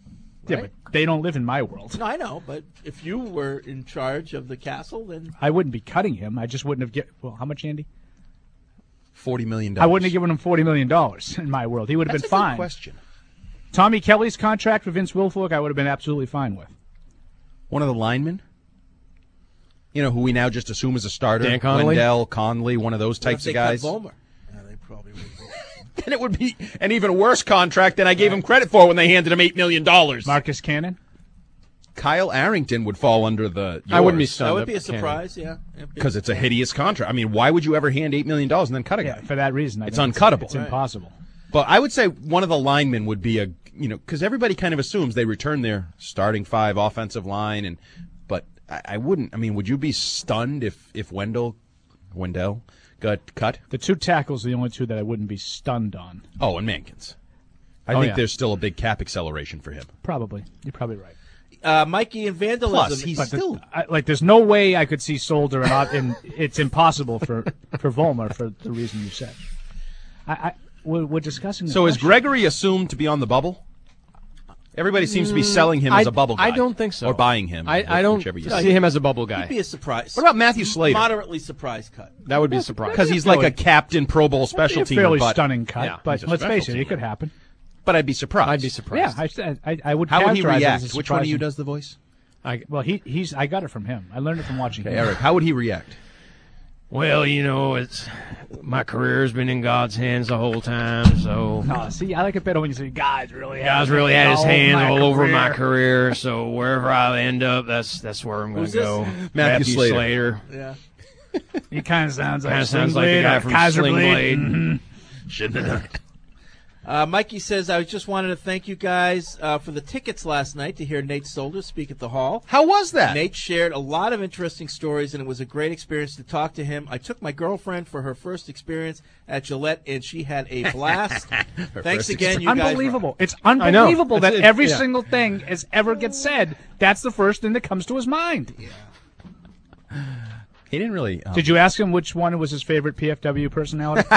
[SPEAKER 9] Yeah,
[SPEAKER 10] right?
[SPEAKER 9] but they don't live in my world.
[SPEAKER 10] No, I know, but if you were in charge of the castle, then
[SPEAKER 9] I wouldn't be cutting him. I just wouldn't have get. Well, how much, Andy?
[SPEAKER 11] Forty million dollars.
[SPEAKER 9] I wouldn't have given him forty million dollars in my world. He would have
[SPEAKER 11] That's
[SPEAKER 9] been
[SPEAKER 11] a good
[SPEAKER 9] fine.
[SPEAKER 11] question.
[SPEAKER 9] Tommy Kelly's contract for Vince Wilfork, I would have been absolutely fine with.
[SPEAKER 11] One of the linemen, you know, who we now just assume is a starter.
[SPEAKER 8] Dan Connolly?
[SPEAKER 11] Wendell, Conley, one of those
[SPEAKER 10] what if
[SPEAKER 11] types
[SPEAKER 10] they
[SPEAKER 11] of guys.
[SPEAKER 10] cut Vollmer? Yeah, they probably would.
[SPEAKER 11] Then it would be an even worse contract than I gave him credit for when they handed him eight million dollars.
[SPEAKER 9] Marcus Cannon?
[SPEAKER 11] Kyle Arrington would fall under the.
[SPEAKER 8] I wouldn't be
[SPEAKER 11] yours.
[SPEAKER 8] stunned.
[SPEAKER 10] That would be a
[SPEAKER 8] at Cannon.
[SPEAKER 10] surprise, yeah.
[SPEAKER 11] Because it's a hideous contract. I mean, why would you ever hand eight million dollars and then cut a
[SPEAKER 9] Yeah,
[SPEAKER 11] guy?
[SPEAKER 9] for that reason. I
[SPEAKER 11] It's
[SPEAKER 9] think
[SPEAKER 11] uncuttable.
[SPEAKER 9] It's, it's impossible.
[SPEAKER 11] But I would say one of the linemen would be a, you know, because everybody kind of assumes they return their starting five offensive line, and but I, I wouldn't. I mean, would you be stunned if if Wendell, Wendell got cut?
[SPEAKER 9] The two tackles are the only two that I wouldn't be stunned on.
[SPEAKER 11] Oh, and Mankins. I
[SPEAKER 9] Oh,
[SPEAKER 11] think
[SPEAKER 9] yeah.
[SPEAKER 11] there's still a big cap acceleration for him.
[SPEAKER 9] Probably. You're probably right.
[SPEAKER 10] Uh, Mikey and vandalism.
[SPEAKER 11] Plus, he's
[SPEAKER 9] But the-
[SPEAKER 11] still
[SPEAKER 9] I, like, there's no way I could see Solder, and, not, and it's impossible for for Vollmer for the reason you said. I, I we're, we're discussing. The
[SPEAKER 11] So is
[SPEAKER 9] question.
[SPEAKER 11] Gregory assumed to be on the bubble? Everybody seems to be selling him
[SPEAKER 8] I,
[SPEAKER 11] as a bubble guy.
[SPEAKER 8] I don't think so.
[SPEAKER 11] Or buying him.
[SPEAKER 8] I, I don't
[SPEAKER 11] whichever you
[SPEAKER 8] see
[SPEAKER 11] say.
[SPEAKER 8] him as a bubble guy.
[SPEAKER 10] He'd be a surprise.
[SPEAKER 11] What about Matthew Slater?
[SPEAKER 10] Moderately surprise cut.
[SPEAKER 8] That would be a surprise.
[SPEAKER 11] Because he's like a captain Pro Bowl special
[SPEAKER 9] That'd be a
[SPEAKER 11] teamer.
[SPEAKER 9] fairly
[SPEAKER 11] but,
[SPEAKER 9] stunning cut,
[SPEAKER 8] Yeah,
[SPEAKER 9] but
[SPEAKER 11] he's a
[SPEAKER 9] let's face
[SPEAKER 11] special
[SPEAKER 9] it, it
[SPEAKER 11] teamer.
[SPEAKER 9] could happen.
[SPEAKER 11] But I'd be surprised.
[SPEAKER 8] I'd be surprised.
[SPEAKER 9] Yeah, I, I, I, I would.
[SPEAKER 11] How would he
[SPEAKER 9] characterize it as
[SPEAKER 11] react?
[SPEAKER 9] a
[SPEAKER 11] Which one of you
[SPEAKER 9] surprising-
[SPEAKER 11] does the voice?
[SPEAKER 8] I,
[SPEAKER 9] Well, he he's. I got it from him. I learned it from watching
[SPEAKER 11] Okay,
[SPEAKER 9] him.
[SPEAKER 11] Eric, how would he react?
[SPEAKER 8] well, you know, it's my career's been in God's hands the whole time, so
[SPEAKER 9] No, see, I like it better when you say God's really.
[SPEAKER 8] God's really had his hands all over my career. So wherever I end up, that's that's where I'm going
[SPEAKER 10] Who's
[SPEAKER 8] to go.
[SPEAKER 10] this?
[SPEAKER 11] Matthew Slater.
[SPEAKER 8] Slater.
[SPEAKER 10] Yeah.
[SPEAKER 9] He kind of sounds like
[SPEAKER 8] Kind
[SPEAKER 9] a
[SPEAKER 8] of sounds
[SPEAKER 9] Sling
[SPEAKER 8] like the
[SPEAKER 9] Blade
[SPEAKER 8] guy
[SPEAKER 9] or
[SPEAKER 8] from
[SPEAKER 9] Kaiser
[SPEAKER 8] Sling
[SPEAKER 9] Blade.
[SPEAKER 8] Blade.
[SPEAKER 9] Mhm.
[SPEAKER 11] Shouldn't have done it.
[SPEAKER 10] Uh, Mikey says, I just wanted to thank you guys uh, for the tickets last night to hear Nate Solder speak at the Hall.
[SPEAKER 11] How was that?
[SPEAKER 10] Nate shared a lot of interesting stories, and it was a great experience to talk to him. I took my girlfriend for her first experience at Gillette, and she had a blast. Thanks
[SPEAKER 11] first
[SPEAKER 10] again, you guys.
[SPEAKER 9] Unbelievable! It's
[SPEAKER 8] know.
[SPEAKER 9] unbelievable that
[SPEAKER 8] It's-
[SPEAKER 9] every
[SPEAKER 8] yeah.
[SPEAKER 9] single thing as ever gets said. That's the first thing that comes to his mind.
[SPEAKER 11] He didn't really. Um,
[SPEAKER 9] Did you ask him which one was his favorite P F W personality?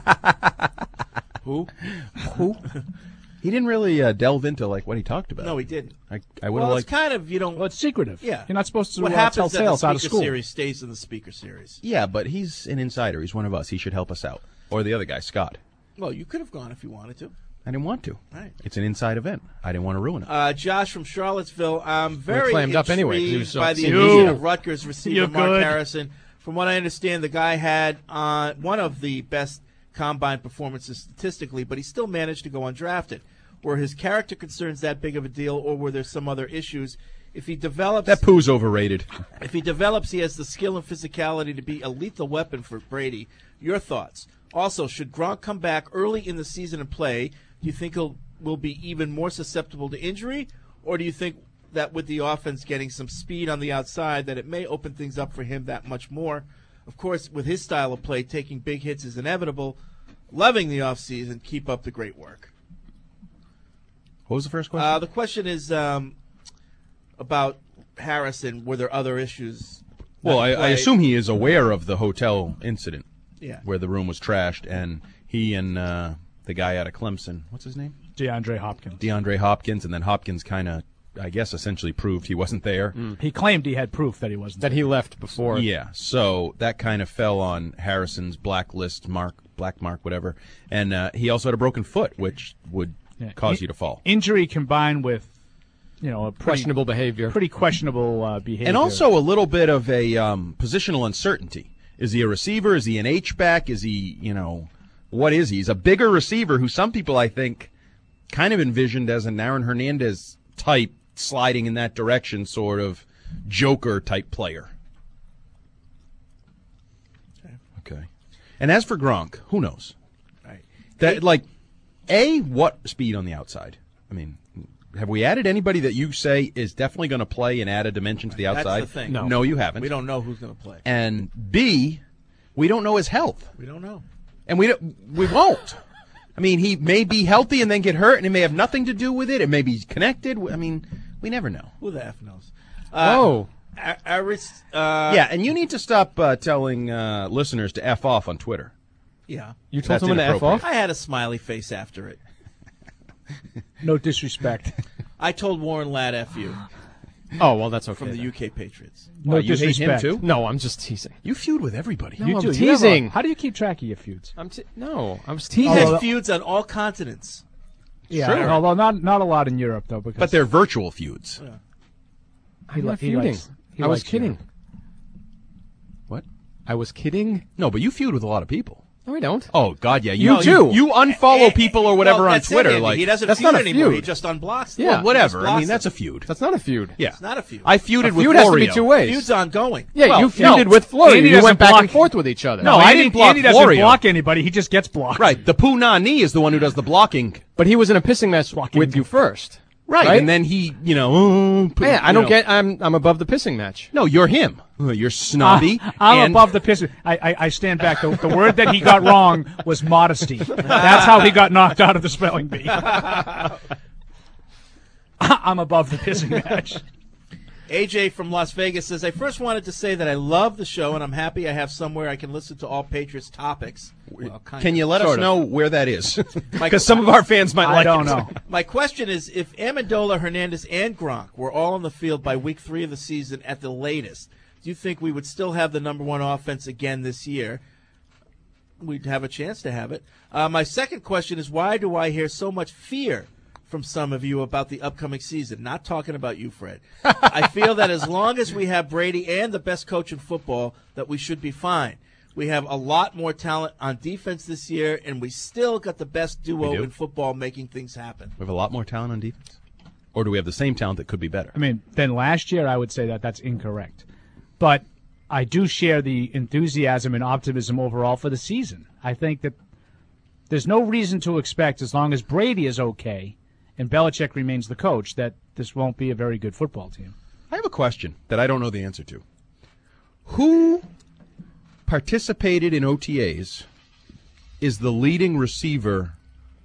[SPEAKER 10] Who?
[SPEAKER 11] Who? He didn't really uh, delve into like what he talked about.
[SPEAKER 10] No, he didn't.
[SPEAKER 11] I, I would
[SPEAKER 10] Well,
[SPEAKER 11] have
[SPEAKER 10] it's
[SPEAKER 11] liked.
[SPEAKER 10] kind of, you don't.
[SPEAKER 9] Well, it's secretive.
[SPEAKER 10] Yeah.
[SPEAKER 9] You're not supposed to
[SPEAKER 10] what
[SPEAKER 9] uh,
[SPEAKER 10] happens
[SPEAKER 9] tell
[SPEAKER 10] at
[SPEAKER 9] tales
[SPEAKER 10] the
[SPEAKER 9] out of
[SPEAKER 10] speaker
[SPEAKER 9] school.
[SPEAKER 10] series stays in the speaker series.
[SPEAKER 11] Yeah, but he's an insider. He's one of us. He should help us out. Or the other guy, Scott.
[SPEAKER 10] Well, you could have gone if you wanted to.
[SPEAKER 11] I didn't want to.
[SPEAKER 10] Right.
[SPEAKER 11] It's an inside event. I didn't want to ruin it.
[SPEAKER 10] Uh, Josh from Charlottesville. I'm very
[SPEAKER 8] clammed up
[SPEAKER 10] intrigued
[SPEAKER 8] anyway, 'cause he was so-
[SPEAKER 10] by the
[SPEAKER 8] You.
[SPEAKER 10] addition of Rutgers receiver
[SPEAKER 9] You're
[SPEAKER 10] Mark
[SPEAKER 9] good.
[SPEAKER 10] Harrison. From what I understand, the guy had uh, one of the best combine performances statistically, but he still managed to go undrafted. Were his character concerns that big of a deal, or were there some other issues? If he develops,
[SPEAKER 11] That poo's overrated.
[SPEAKER 10] if he develops, he has the skill and physicality to be a lethal weapon for Brady. Your thoughts? Also, should Gronk come back early in the season and play, do you think he'll will be even more susceptible to injury, or do you think that with the offense getting some speed on the outside, that it may open things up for him that much more? Of course, with his style of play, taking big hits is inevitable. Loving the offseason. Keep up the great work.
[SPEAKER 11] What was the first question?
[SPEAKER 10] Uh, the question is um, about Harrison. Were there other issues?
[SPEAKER 11] well,
[SPEAKER 10] that
[SPEAKER 11] I,
[SPEAKER 10] he
[SPEAKER 11] I
[SPEAKER 10] played?
[SPEAKER 11] assume he is aware of the hotel incident.
[SPEAKER 10] Yeah.
[SPEAKER 11] Where the room was trashed, and he and uh, the guy out of Clemson, what's his name?
[SPEAKER 9] DeAndre Hopkins.
[SPEAKER 11] DeAndre Hopkins, and then Hopkins kind of, I guess, essentially proved he wasn't there.
[SPEAKER 9] He claimed he had proof that he wasn't.
[SPEAKER 8] That he left before.
[SPEAKER 11] Yeah, so that kind of fell on Harrison's blacklist mark, black mark, whatever. And uh, he also had a broken foot, which would
[SPEAKER 9] Yeah.
[SPEAKER 11] cause
[SPEAKER 9] In-
[SPEAKER 11] you to fall.
[SPEAKER 9] Injury combined with, you know, a pretty,
[SPEAKER 8] Questionable behavior.
[SPEAKER 9] pretty questionable uh, behavior.
[SPEAKER 11] And also a little bit of a um, positional uncertainty. Is he a receiver? Is he an H-back? Is he, you know, what is he? He's a bigger receiver who some people, I think, kind of envisioned as an Aaron Hernandez type, sliding in that direction, sort of Joker-type player.
[SPEAKER 10] Okay.
[SPEAKER 11] Okay. And as for Gronk, who knows?
[SPEAKER 10] Right.
[SPEAKER 11] That, like, A, what speed on the outside? I mean, have we added anybody that you say is definitely going to play and add a dimension to the outside?
[SPEAKER 10] That's the thing.
[SPEAKER 8] No.
[SPEAKER 11] No, you haven't.
[SPEAKER 10] We don't know who's going to play.
[SPEAKER 11] And B, we don't know his health.
[SPEAKER 10] We don't know.
[SPEAKER 11] And we don't, we won't. I mean, he may be healthy and then get hurt, and it may have nothing to do with it. It may be connected. I mean, we never know.
[SPEAKER 10] Who the F knows?
[SPEAKER 8] Oh.
[SPEAKER 10] Uh, Aris, uh,
[SPEAKER 11] yeah, and you need to stop uh, telling uh, listeners to F off on Twitter.
[SPEAKER 10] Yeah.
[SPEAKER 8] You told
[SPEAKER 11] That's
[SPEAKER 8] someone to F
[SPEAKER 11] inappropriate.
[SPEAKER 8] off?
[SPEAKER 10] I had a smiley face after it.
[SPEAKER 9] no disrespect.
[SPEAKER 10] I told Warren Ladd F you.
[SPEAKER 8] Oh, well, that's okay.
[SPEAKER 10] From the
[SPEAKER 8] then.
[SPEAKER 10] U K Patriots.
[SPEAKER 9] No
[SPEAKER 11] you hate him
[SPEAKER 9] disrespect.
[SPEAKER 11] too?
[SPEAKER 8] No, I'm just teasing.
[SPEAKER 11] You feud with everybody.
[SPEAKER 8] No,
[SPEAKER 9] You
[SPEAKER 8] I'm
[SPEAKER 9] do. You
[SPEAKER 8] teasing.
[SPEAKER 9] have a- how do you keep track of your feuds?
[SPEAKER 8] I'm te- no, I was
[SPEAKER 10] He
[SPEAKER 8] teasing.
[SPEAKER 10] has feuds on all continents.
[SPEAKER 9] Yeah,
[SPEAKER 11] Sure.
[SPEAKER 9] although not not a lot in Europe though. Because
[SPEAKER 11] But they're virtual feuds.
[SPEAKER 10] Yeah.
[SPEAKER 8] I'm
[SPEAKER 9] li-
[SPEAKER 8] not
[SPEAKER 9] he
[SPEAKER 8] feuding.
[SPEAKER 9] likes- he
[SPEAKER 8] I was
[SPEAKER 9] likes
[SPEAKER 8] kidding.
[SPEAKER 11] What?
[SPEAKER 8] I was kidding.
[SPEAKER 11] No, but you feud with a lot of people.
[SPEAKER 8] No, I don't.
[SPEAKER 11] Oh God, yeah,
[SPEAKER 8] You
[SPEAKER 11] you,
[SPEAKER 8] do.
[SPEAKER 11] You, you unfollow people or whatever
[SPEAKER 10] Well,
[SPEAKER 11] on
[SPEAKER 10] that's it,
[SPEAKER 11] Twitter.
[SPEAKER 10] Andy.
[SPEAKER 11] like
[SPEAKER 10] he doesn't
[SPEAKER 8] That's
[SPEAKER 10] feud
[SPEAKER 8] not a
[SPEAKER 10] anymore.
[SPEAKER 8] feud.
[SPEAKER 10] He just unblocks them.
[SPEAKER 8] Yeah.
[SPEAKER 11] Well, whatever.
[SPEAKER 10] He just
[SPEAKER 11] I mean,
[SPEAKER 10] blocks
[SPEAKER 11] that's a
[SPEAKER 10] them.
[SPEAKER 11] feud.
[SPEAKER 8] That's not a feud.
[SPEAKER 11] Yeah,
[SPEAKER 10] It's not a feud.
[SPEAKER 11] I feuded
[SPEAKER 8] A
[SPEAKER 11] with
[SPEAKER 8] feud has to
[SPEAKER 11] Florio.
[SPEAKER 8] be two ways.
[SPEAKER 10] Feud's ongoing.
[SPEAKER 8] Yeah,
[SPEAKER 11] Well,
[SPEAKER 8] you feuded
[SPEAKER 11] no.
[SPEAKER 8] with Florio.
[SPEAKER 9] Andy
[SPEAKER 8] You
[SPEAKER 9] doesn't
[SPEAKER 8] went back
[SPEAKER 9] block-
[SPEAKER 8] and forth with each other.
[SPEAKER 11] No, I
[SPEAKER 9] Andy,
[SPEAKER 11] didn't block
[SPEAKER 9] Andy doesn't
[SPEAKER 11] Florio.
[SPEAKER 9] block anybody. He just gets blocked.
[SPEAKER 11] Right, the Punani is the one who does the blocking.
[SPEAKER 8] But he was in a pissing match with you first.
[SPEAKER 11] Right,
[SPEAKER 8] Right?
[SPEAKER 11] and then he, you know, uh, put-
[SPEAKER 8] Yeah, I
[SPEAKER 11] you
[SPEAKER 8] don't
[SPEAKER 11] know.
[SPEAKER 8] get. I'm I'm above the pissing match.
[SPEAKER 11] No, you're him. Uh, You're snobby.
[SPEAKER 9] I- I'm
[SPEAKER 11] and
[SPEAKER 9] above the piss. I, I, I stand back. The, the word that he got wrong was modesty. That's how he got knocked out of the spelling bee. I'm above the pissing match.
[SPEAKER 10] A J from Las Vegas says, I first wanted to say that I love the show, and I'm happy I have somewhere I can listen to all Patriots topics. Well, kind
[SPEAKER 11] Can
[SPEAKER 10] of.
[SPEAKER 11] you let us
[SPEAKER 10] Sort of.
[SPEAKER 11] know where that is?
[SPEAKER 10] My-
[SPEAKER 11] Because some of our fans might
[SPEAKER 9] I
[SPEAKER 11] like
[SPEAKER 9] don't
[SPEAKER 11] it.
[SPEAKER 9] know.
[SPEAKER 10] My question is, if Amendola, Hernandez, and Gronk were all on the field by week three of the season at the latest, do you think we would still have the number one offense again this year? We'd have a chance to have it. Uh, my second question is, why do I hear so much fear from some of you about the upcoming season? Not talking about you, Fred. I feel that as long as we have Brady and the best coach in football, that we should be fine. We have a lot more talent on defense this year, and we still got the best
[SPEAKER 11] We
[SPEAKER 10] duo
[SPEAKER 11] do.
[SPEAKER 10] in football making things happen.
[SPEAKER 11] We have a lot more talent on defense? Or do we have the same talent that could be better?
[SPEAKER 9] I mean, then last year I would say that that's incorrect. But I do share the enthusiasm and optimism overall for the season. I think that there's no reason to expect, as long as Brady is okay and Belichick remains the coach, that this won't be a very good football team.
[SPEAKER 11] I have a question that I don't know the answer to. Who participated in O T As is the leading receiver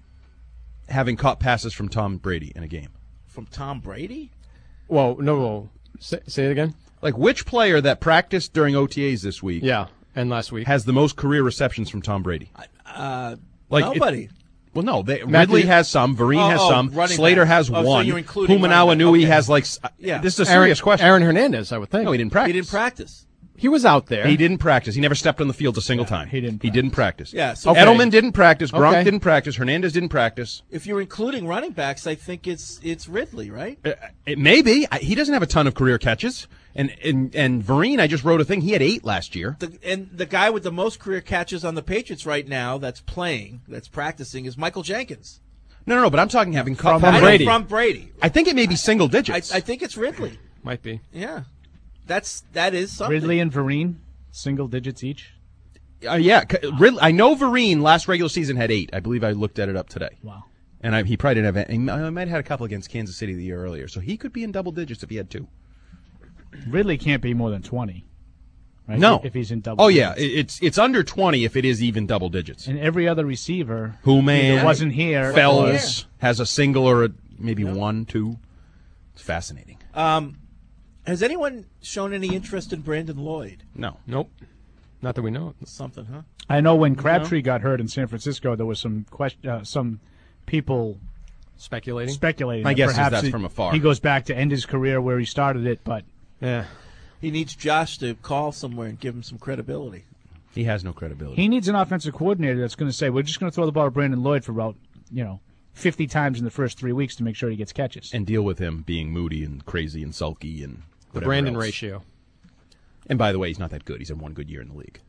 [SPEAKER 11] having caught passes from Tom Brady in a game?
[SPEAKER 10] From Tom Brady?
[SPEAKER 8] Whoa, no, whoa. Say, say it again.
[SPEAKER 11] Like, which player that practiced during O T As this week
[SPEAKER 8] Yeah, and last week.
[SPEAKER 11] has the most career receptions from Tom Brady?
[SPEAKER 10] Uh,
[SPEAKER 11] Like,
[SPEAKER 10] nobody.
[SPEAKER 11] It, well, no. They,
[SPEAKER 8] Matthew-
[SPEAKER 11] Ridley has some. Vereen
[SPEAKER 10] Oh,
[SPEAKER 11] has
[SPEAKER 10] oh,
[SPEAKER 11] some.
[SPEAKER 10] running
[SPEAKER 11] Slater
[SPEAKER 10] back.
[SPEAKER 11] has
[SPEAKER 10] Oh, so
[SPEAKER 11] one.
[SPEAKER 10] you're including
[SPEAKER 11] Humanawa
[SPEAKER 10] running back.
[SPEAKER 11] Nui
[SPEAKER 10] Okay.
[SPEAKER 11] has like. s-
[SPEAKER 10] Yeah.
[SPEAKER 11] This is a
[SPEAKER 8] Aaron,
[SPEAKER 11] serious question.
[SPEAKER 8] Aaron Hernandez, I would think.
[SPEAKER 11] No, he didn't practice.
[SPEAKER 10] He didn't practice.
[SPEAKER 8] He was out there.
[SPEAKER 11] He didn't practice. He never stepped on the field a single time.
[SPEAKER 9] he didn't
[SPEAKER 11] He didn't practice.
[SPEAKER 10] Yeah, so-
[SPEAKER 8] Okay.
[SPEAKER 11] Edelman didn't practice. Gronk
[SPEAKER 8] Okay.
[SPEAKER 11] didn't practice. Hernandez didn't practice.
[SPEAKER 10] If you're including running backs, I think it's it's Ridley, right?
[SPEAKER 11] Uh, It may be. I- He doesn't have a ton of career catches. And and and Vereen, I just wrote a thing. He had eight last year.
[SPEAKER 10] The, and the guy with the most career catches on the Patriots right now that's playing, that's practicing, is Michael Jenkins.
[SPEAKER 11] No, no, no. But I'm talking having caught
[SPEAKER 8] From
[SPEAKER 10] I know
[SPEAKER 11] passes.
[SPEAKER 8] Brady.
[SPEAKER 10] from Brady.
[SPEAKER 11] I think it may be single
[SPEAKER 10] I,
[SPEAKER 11] digits.
[SPEAKER 10] I think it's Ridley.
[SPEAKER 8] Might be.
[SPEAKER 10] Yeah. That's that is something.
[SPEAKER 9] Ridley and Vereen, single digits each.
[SPEAKER 11] Uh, yeah, c- Ridley, I know Vereen last regular season had eight. I believe I looked at it up today.
[SPEAKER 9] Wow.
[SPEAKER 11] And I, he probably didn't have. He might have had a couple against Kansas City the year earlier, so he could be in double digits if he had two.
[SPEAKER 9] Ridley can't be more than twenty. Right?
[SPEAKER 11] No,
[SPEAKER 9] If he's in double
[SPEAKER 11] Oh yeah,
[SPEAKER 9] digits.
[SPEAKER 11] it- it's it's under twenty if it is even double digits.
[SPEAKER 9] And every other receiver
[SPEAKER 11] Who man
[SPEAKER 9] either wasn't here.
[SPEAKER 11] Fells has a single or a, maybe one, two. It's fascinating.
[SPEAKER 10] Um, has anyone shown any interest in Brandon Lloyd?
[SPEAKER 11] No,
[SPEAKER 8] Nope. Not that we know.
[SPEAKER 10] Something, huh?
[SPEAKER 9] I know when Crabtree got hurt in San Francisco, there was some question, uh, some people
[SPEAKER 8] Speculating.
[SPEAKER 9] speculating.
[SPEAKER 11] My
[SPEAKER 9] that
[SPEAKER 11] guess is
[SPEAKER 9] perhaps
[SPEAKER 11] that's
[SPEAKER 9] he-
[SPEAKER 11] from afar.
[SPEAKER 9] He goes back to end his career where he started it, but
[SPEAKER 8] Yeah.
[SPEAKER 10] He needs Josh to call somewhere and give him some credibility.
[SPEAKER 11] he has no credibility.
[SPEAKER 9] he needs an offensive coordinator that's going to say, "We're just going to throw the ball to Brandon Lloyd for about, you know, fifty times in the first three weeks to make sure he gets catches."
[SPEAKER 11] and deal with him being moody and crazy and sulky and
[SPEAKER 8] The
[SPEAKER 11] whatever
[SPEAKER 8] Brandon
[SPEAKER 11] else.
[SPEAKER 8] ratio.
[SPEAKER 11] And by the way, he's not that good. He's had one good year in the league.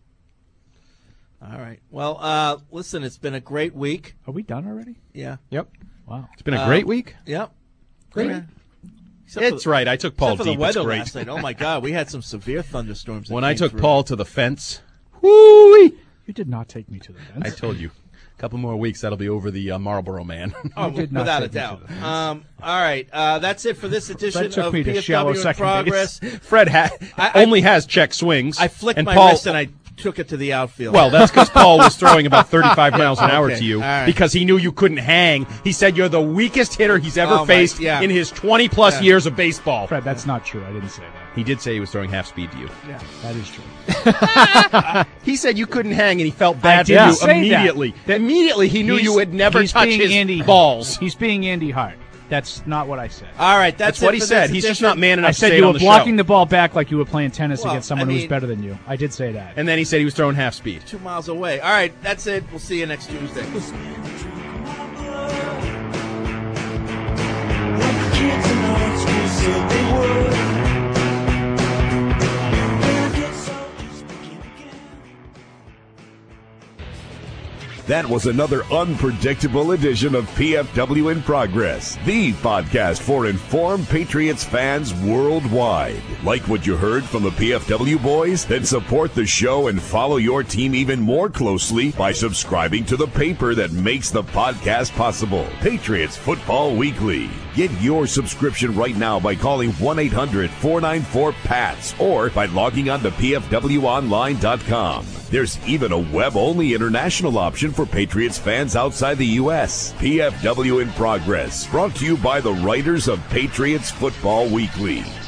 [SPEAKER 10] All right. Well, uh, listen, it's been a great week.
[SPEAKER 9] Are we done already?
[SPEAKER 10] Yeah.
[SPEAKER 8] Yep.
[SPEAKER 9] Wow.
[SPEAKER 11] It's been a
[SPEAKER 10] Uh,
[SPEAKER 11] great week.
[SPEAKER 10] Yep.
[SPEAKER 11] Great.
[SPEAKER 10] Yeah. Except for
[SPEAKER 11] It's
[SPEAKER 10] the-
[SPEAKER 11] right. I took Paul
[SPEAKER 10] Except for
[SPEAKER 11] deep.
[SPEAKER 10] the
[SPEAKER 11] It's
[SPEAKER 10] weather
[SPEAKER 11] great.
[SPEAKER 10] last night. Oh my God, we had some severe thunderstorms. that
[SPEAKER 11] When I
[SPEAKER 10] came
[SPEAKER 11] took
[SPEAKER 10] through.
[SPEAKER 11] Paul to the fence, whoo
[SPEAKER 9] You did not take me to the fence.
[SPEAKER 11] I told you. A couple more weeks, that'll be over the uh, Marlboro Man.
[SPEAKER 10] Oh,
[SPEAKER 9] You did not
[SPEAKER 10] without a
[SPEAKER 9] take me to
[SPEAKER 10] doubt.
[SPEAKER 9] the fence.
[SPEAKER 10] Um, all right, uh, that's it for this edition
[SPEAKER 9] took
[SPEAKER 10] of
[SPEAKER 9] me to
[SPEAKER 10] P F
[SPEAKER 9] shallow
[SPEAKER 10] W in
[SPEAKER 9] second
[SPEAKER 10] Progress.
[SPEAKER 11] Fred ha-
[SPEAKER 10] I- I-
[SPEAKER 11] only has check swings.
[SPEAKER 10] I flicked
[SPEAKER 11] and
[SPEAKER 10] my
[SPEAKER 11] Paul,
[SPEAKER 10] wrist and I took it to the outfield.
[SPEAKER 11] Well, that's because Paul was throwing about thirty-five miles an hour
[SPEAKER 10] Okay,
[SPEAKER 11] to you
[SPEAKER 10] all right.
[SPEAKER 11] because he knew you couldn't hang. He said you're the weakest hitter he's ever
[SPEAKER 10] Oh, my-
[SPEAKER 11] faced
[SPEAKER 10] yeah.
[SPEAKER 11] in his twenty-plus
[SPEAKER 10] Yeah.
[SPEAKER 11] years of baseball.
[SPEAKER 9] Fred, that's not true. I didn't say that.
[SPEAKER 11] He did say he was throwing half speed to you.
[SPEAKER 9] Yeah, that is true.
[SPEAKER 11] He said you couldn't hang, and he felt bad
[SPEAKER 9] didn't
[SPEAKER 11] to you
[SPEAKER 9] say that.
[SPEAKER 11] immediately.
[SPEAKER 9] That-
[SPEAKER 11] Immediately, he knew
[SPEAKER 9] He's-
[SPEAKER 11] you would never
[SPEAKER 9] he's
[SPEAKER 11] touch
[SPEAKER 9] being
[SPEAKER 11] his
[SPEAKER 9] Andy,
[SPEAKER 11] balls.
[SPEAKER 9] He's being Andy Hart. That's not what I said.
[SPEAKER 10] All right, that's,
[SPEAKER 11] That's what
[SPEAKER 10] it
[SPEAKER 11] he
[SPEAKER 10] for
[SPEAKER 11] said.
[SPEAKER 10] this
[SPEAKER 11] He's just
[SPEAKER 10] edition.
[SPEAKER 11] not man enough
[SPEAKER 9] I
[SPEAKER 11] to
[SPEAKER 9] said
[SPEAKER 11] say
[SPEAKER 9] you
[SPEAKER 11] it on
[SPEAKER 9] were
[SPEAKER 11] the
[SPEAKER 9] blocking
[SPEAKER 11] show.
[SPEAKER 9] the ball back like you were playing tennis
[SPEAKER 10] Well,
[SPEAKER 9] against someone
[SPEAKER 10] I
[SPEAKER 9] who was
[SPEAKER 10] mean-
[SPEAKER 9] better than you. I did say that.
[SPEAKER 11] And then he said he was throwing half speed.
[SPEAKER 10] Two miles away. All right, that's it. We'll see you next Tuesday.
[SPEAKER 1] That was another unpredictable edition of P F W in Progress, the podcast for informed Patriots fans worldwide. Like what you heard from the P F W boys? Then support the show and follow your team even more closely by subscribing to the paper that makes the podcast possible, Patriots Football Weekly. Get your subscription right now by calling one eight hundred four nine four P A T S or by logging on to P F W online dot com. There's even a web-only international option for Patriots fans outside the U S. P F W in Progress, brought to you by the writers of Patriots Football Weekly.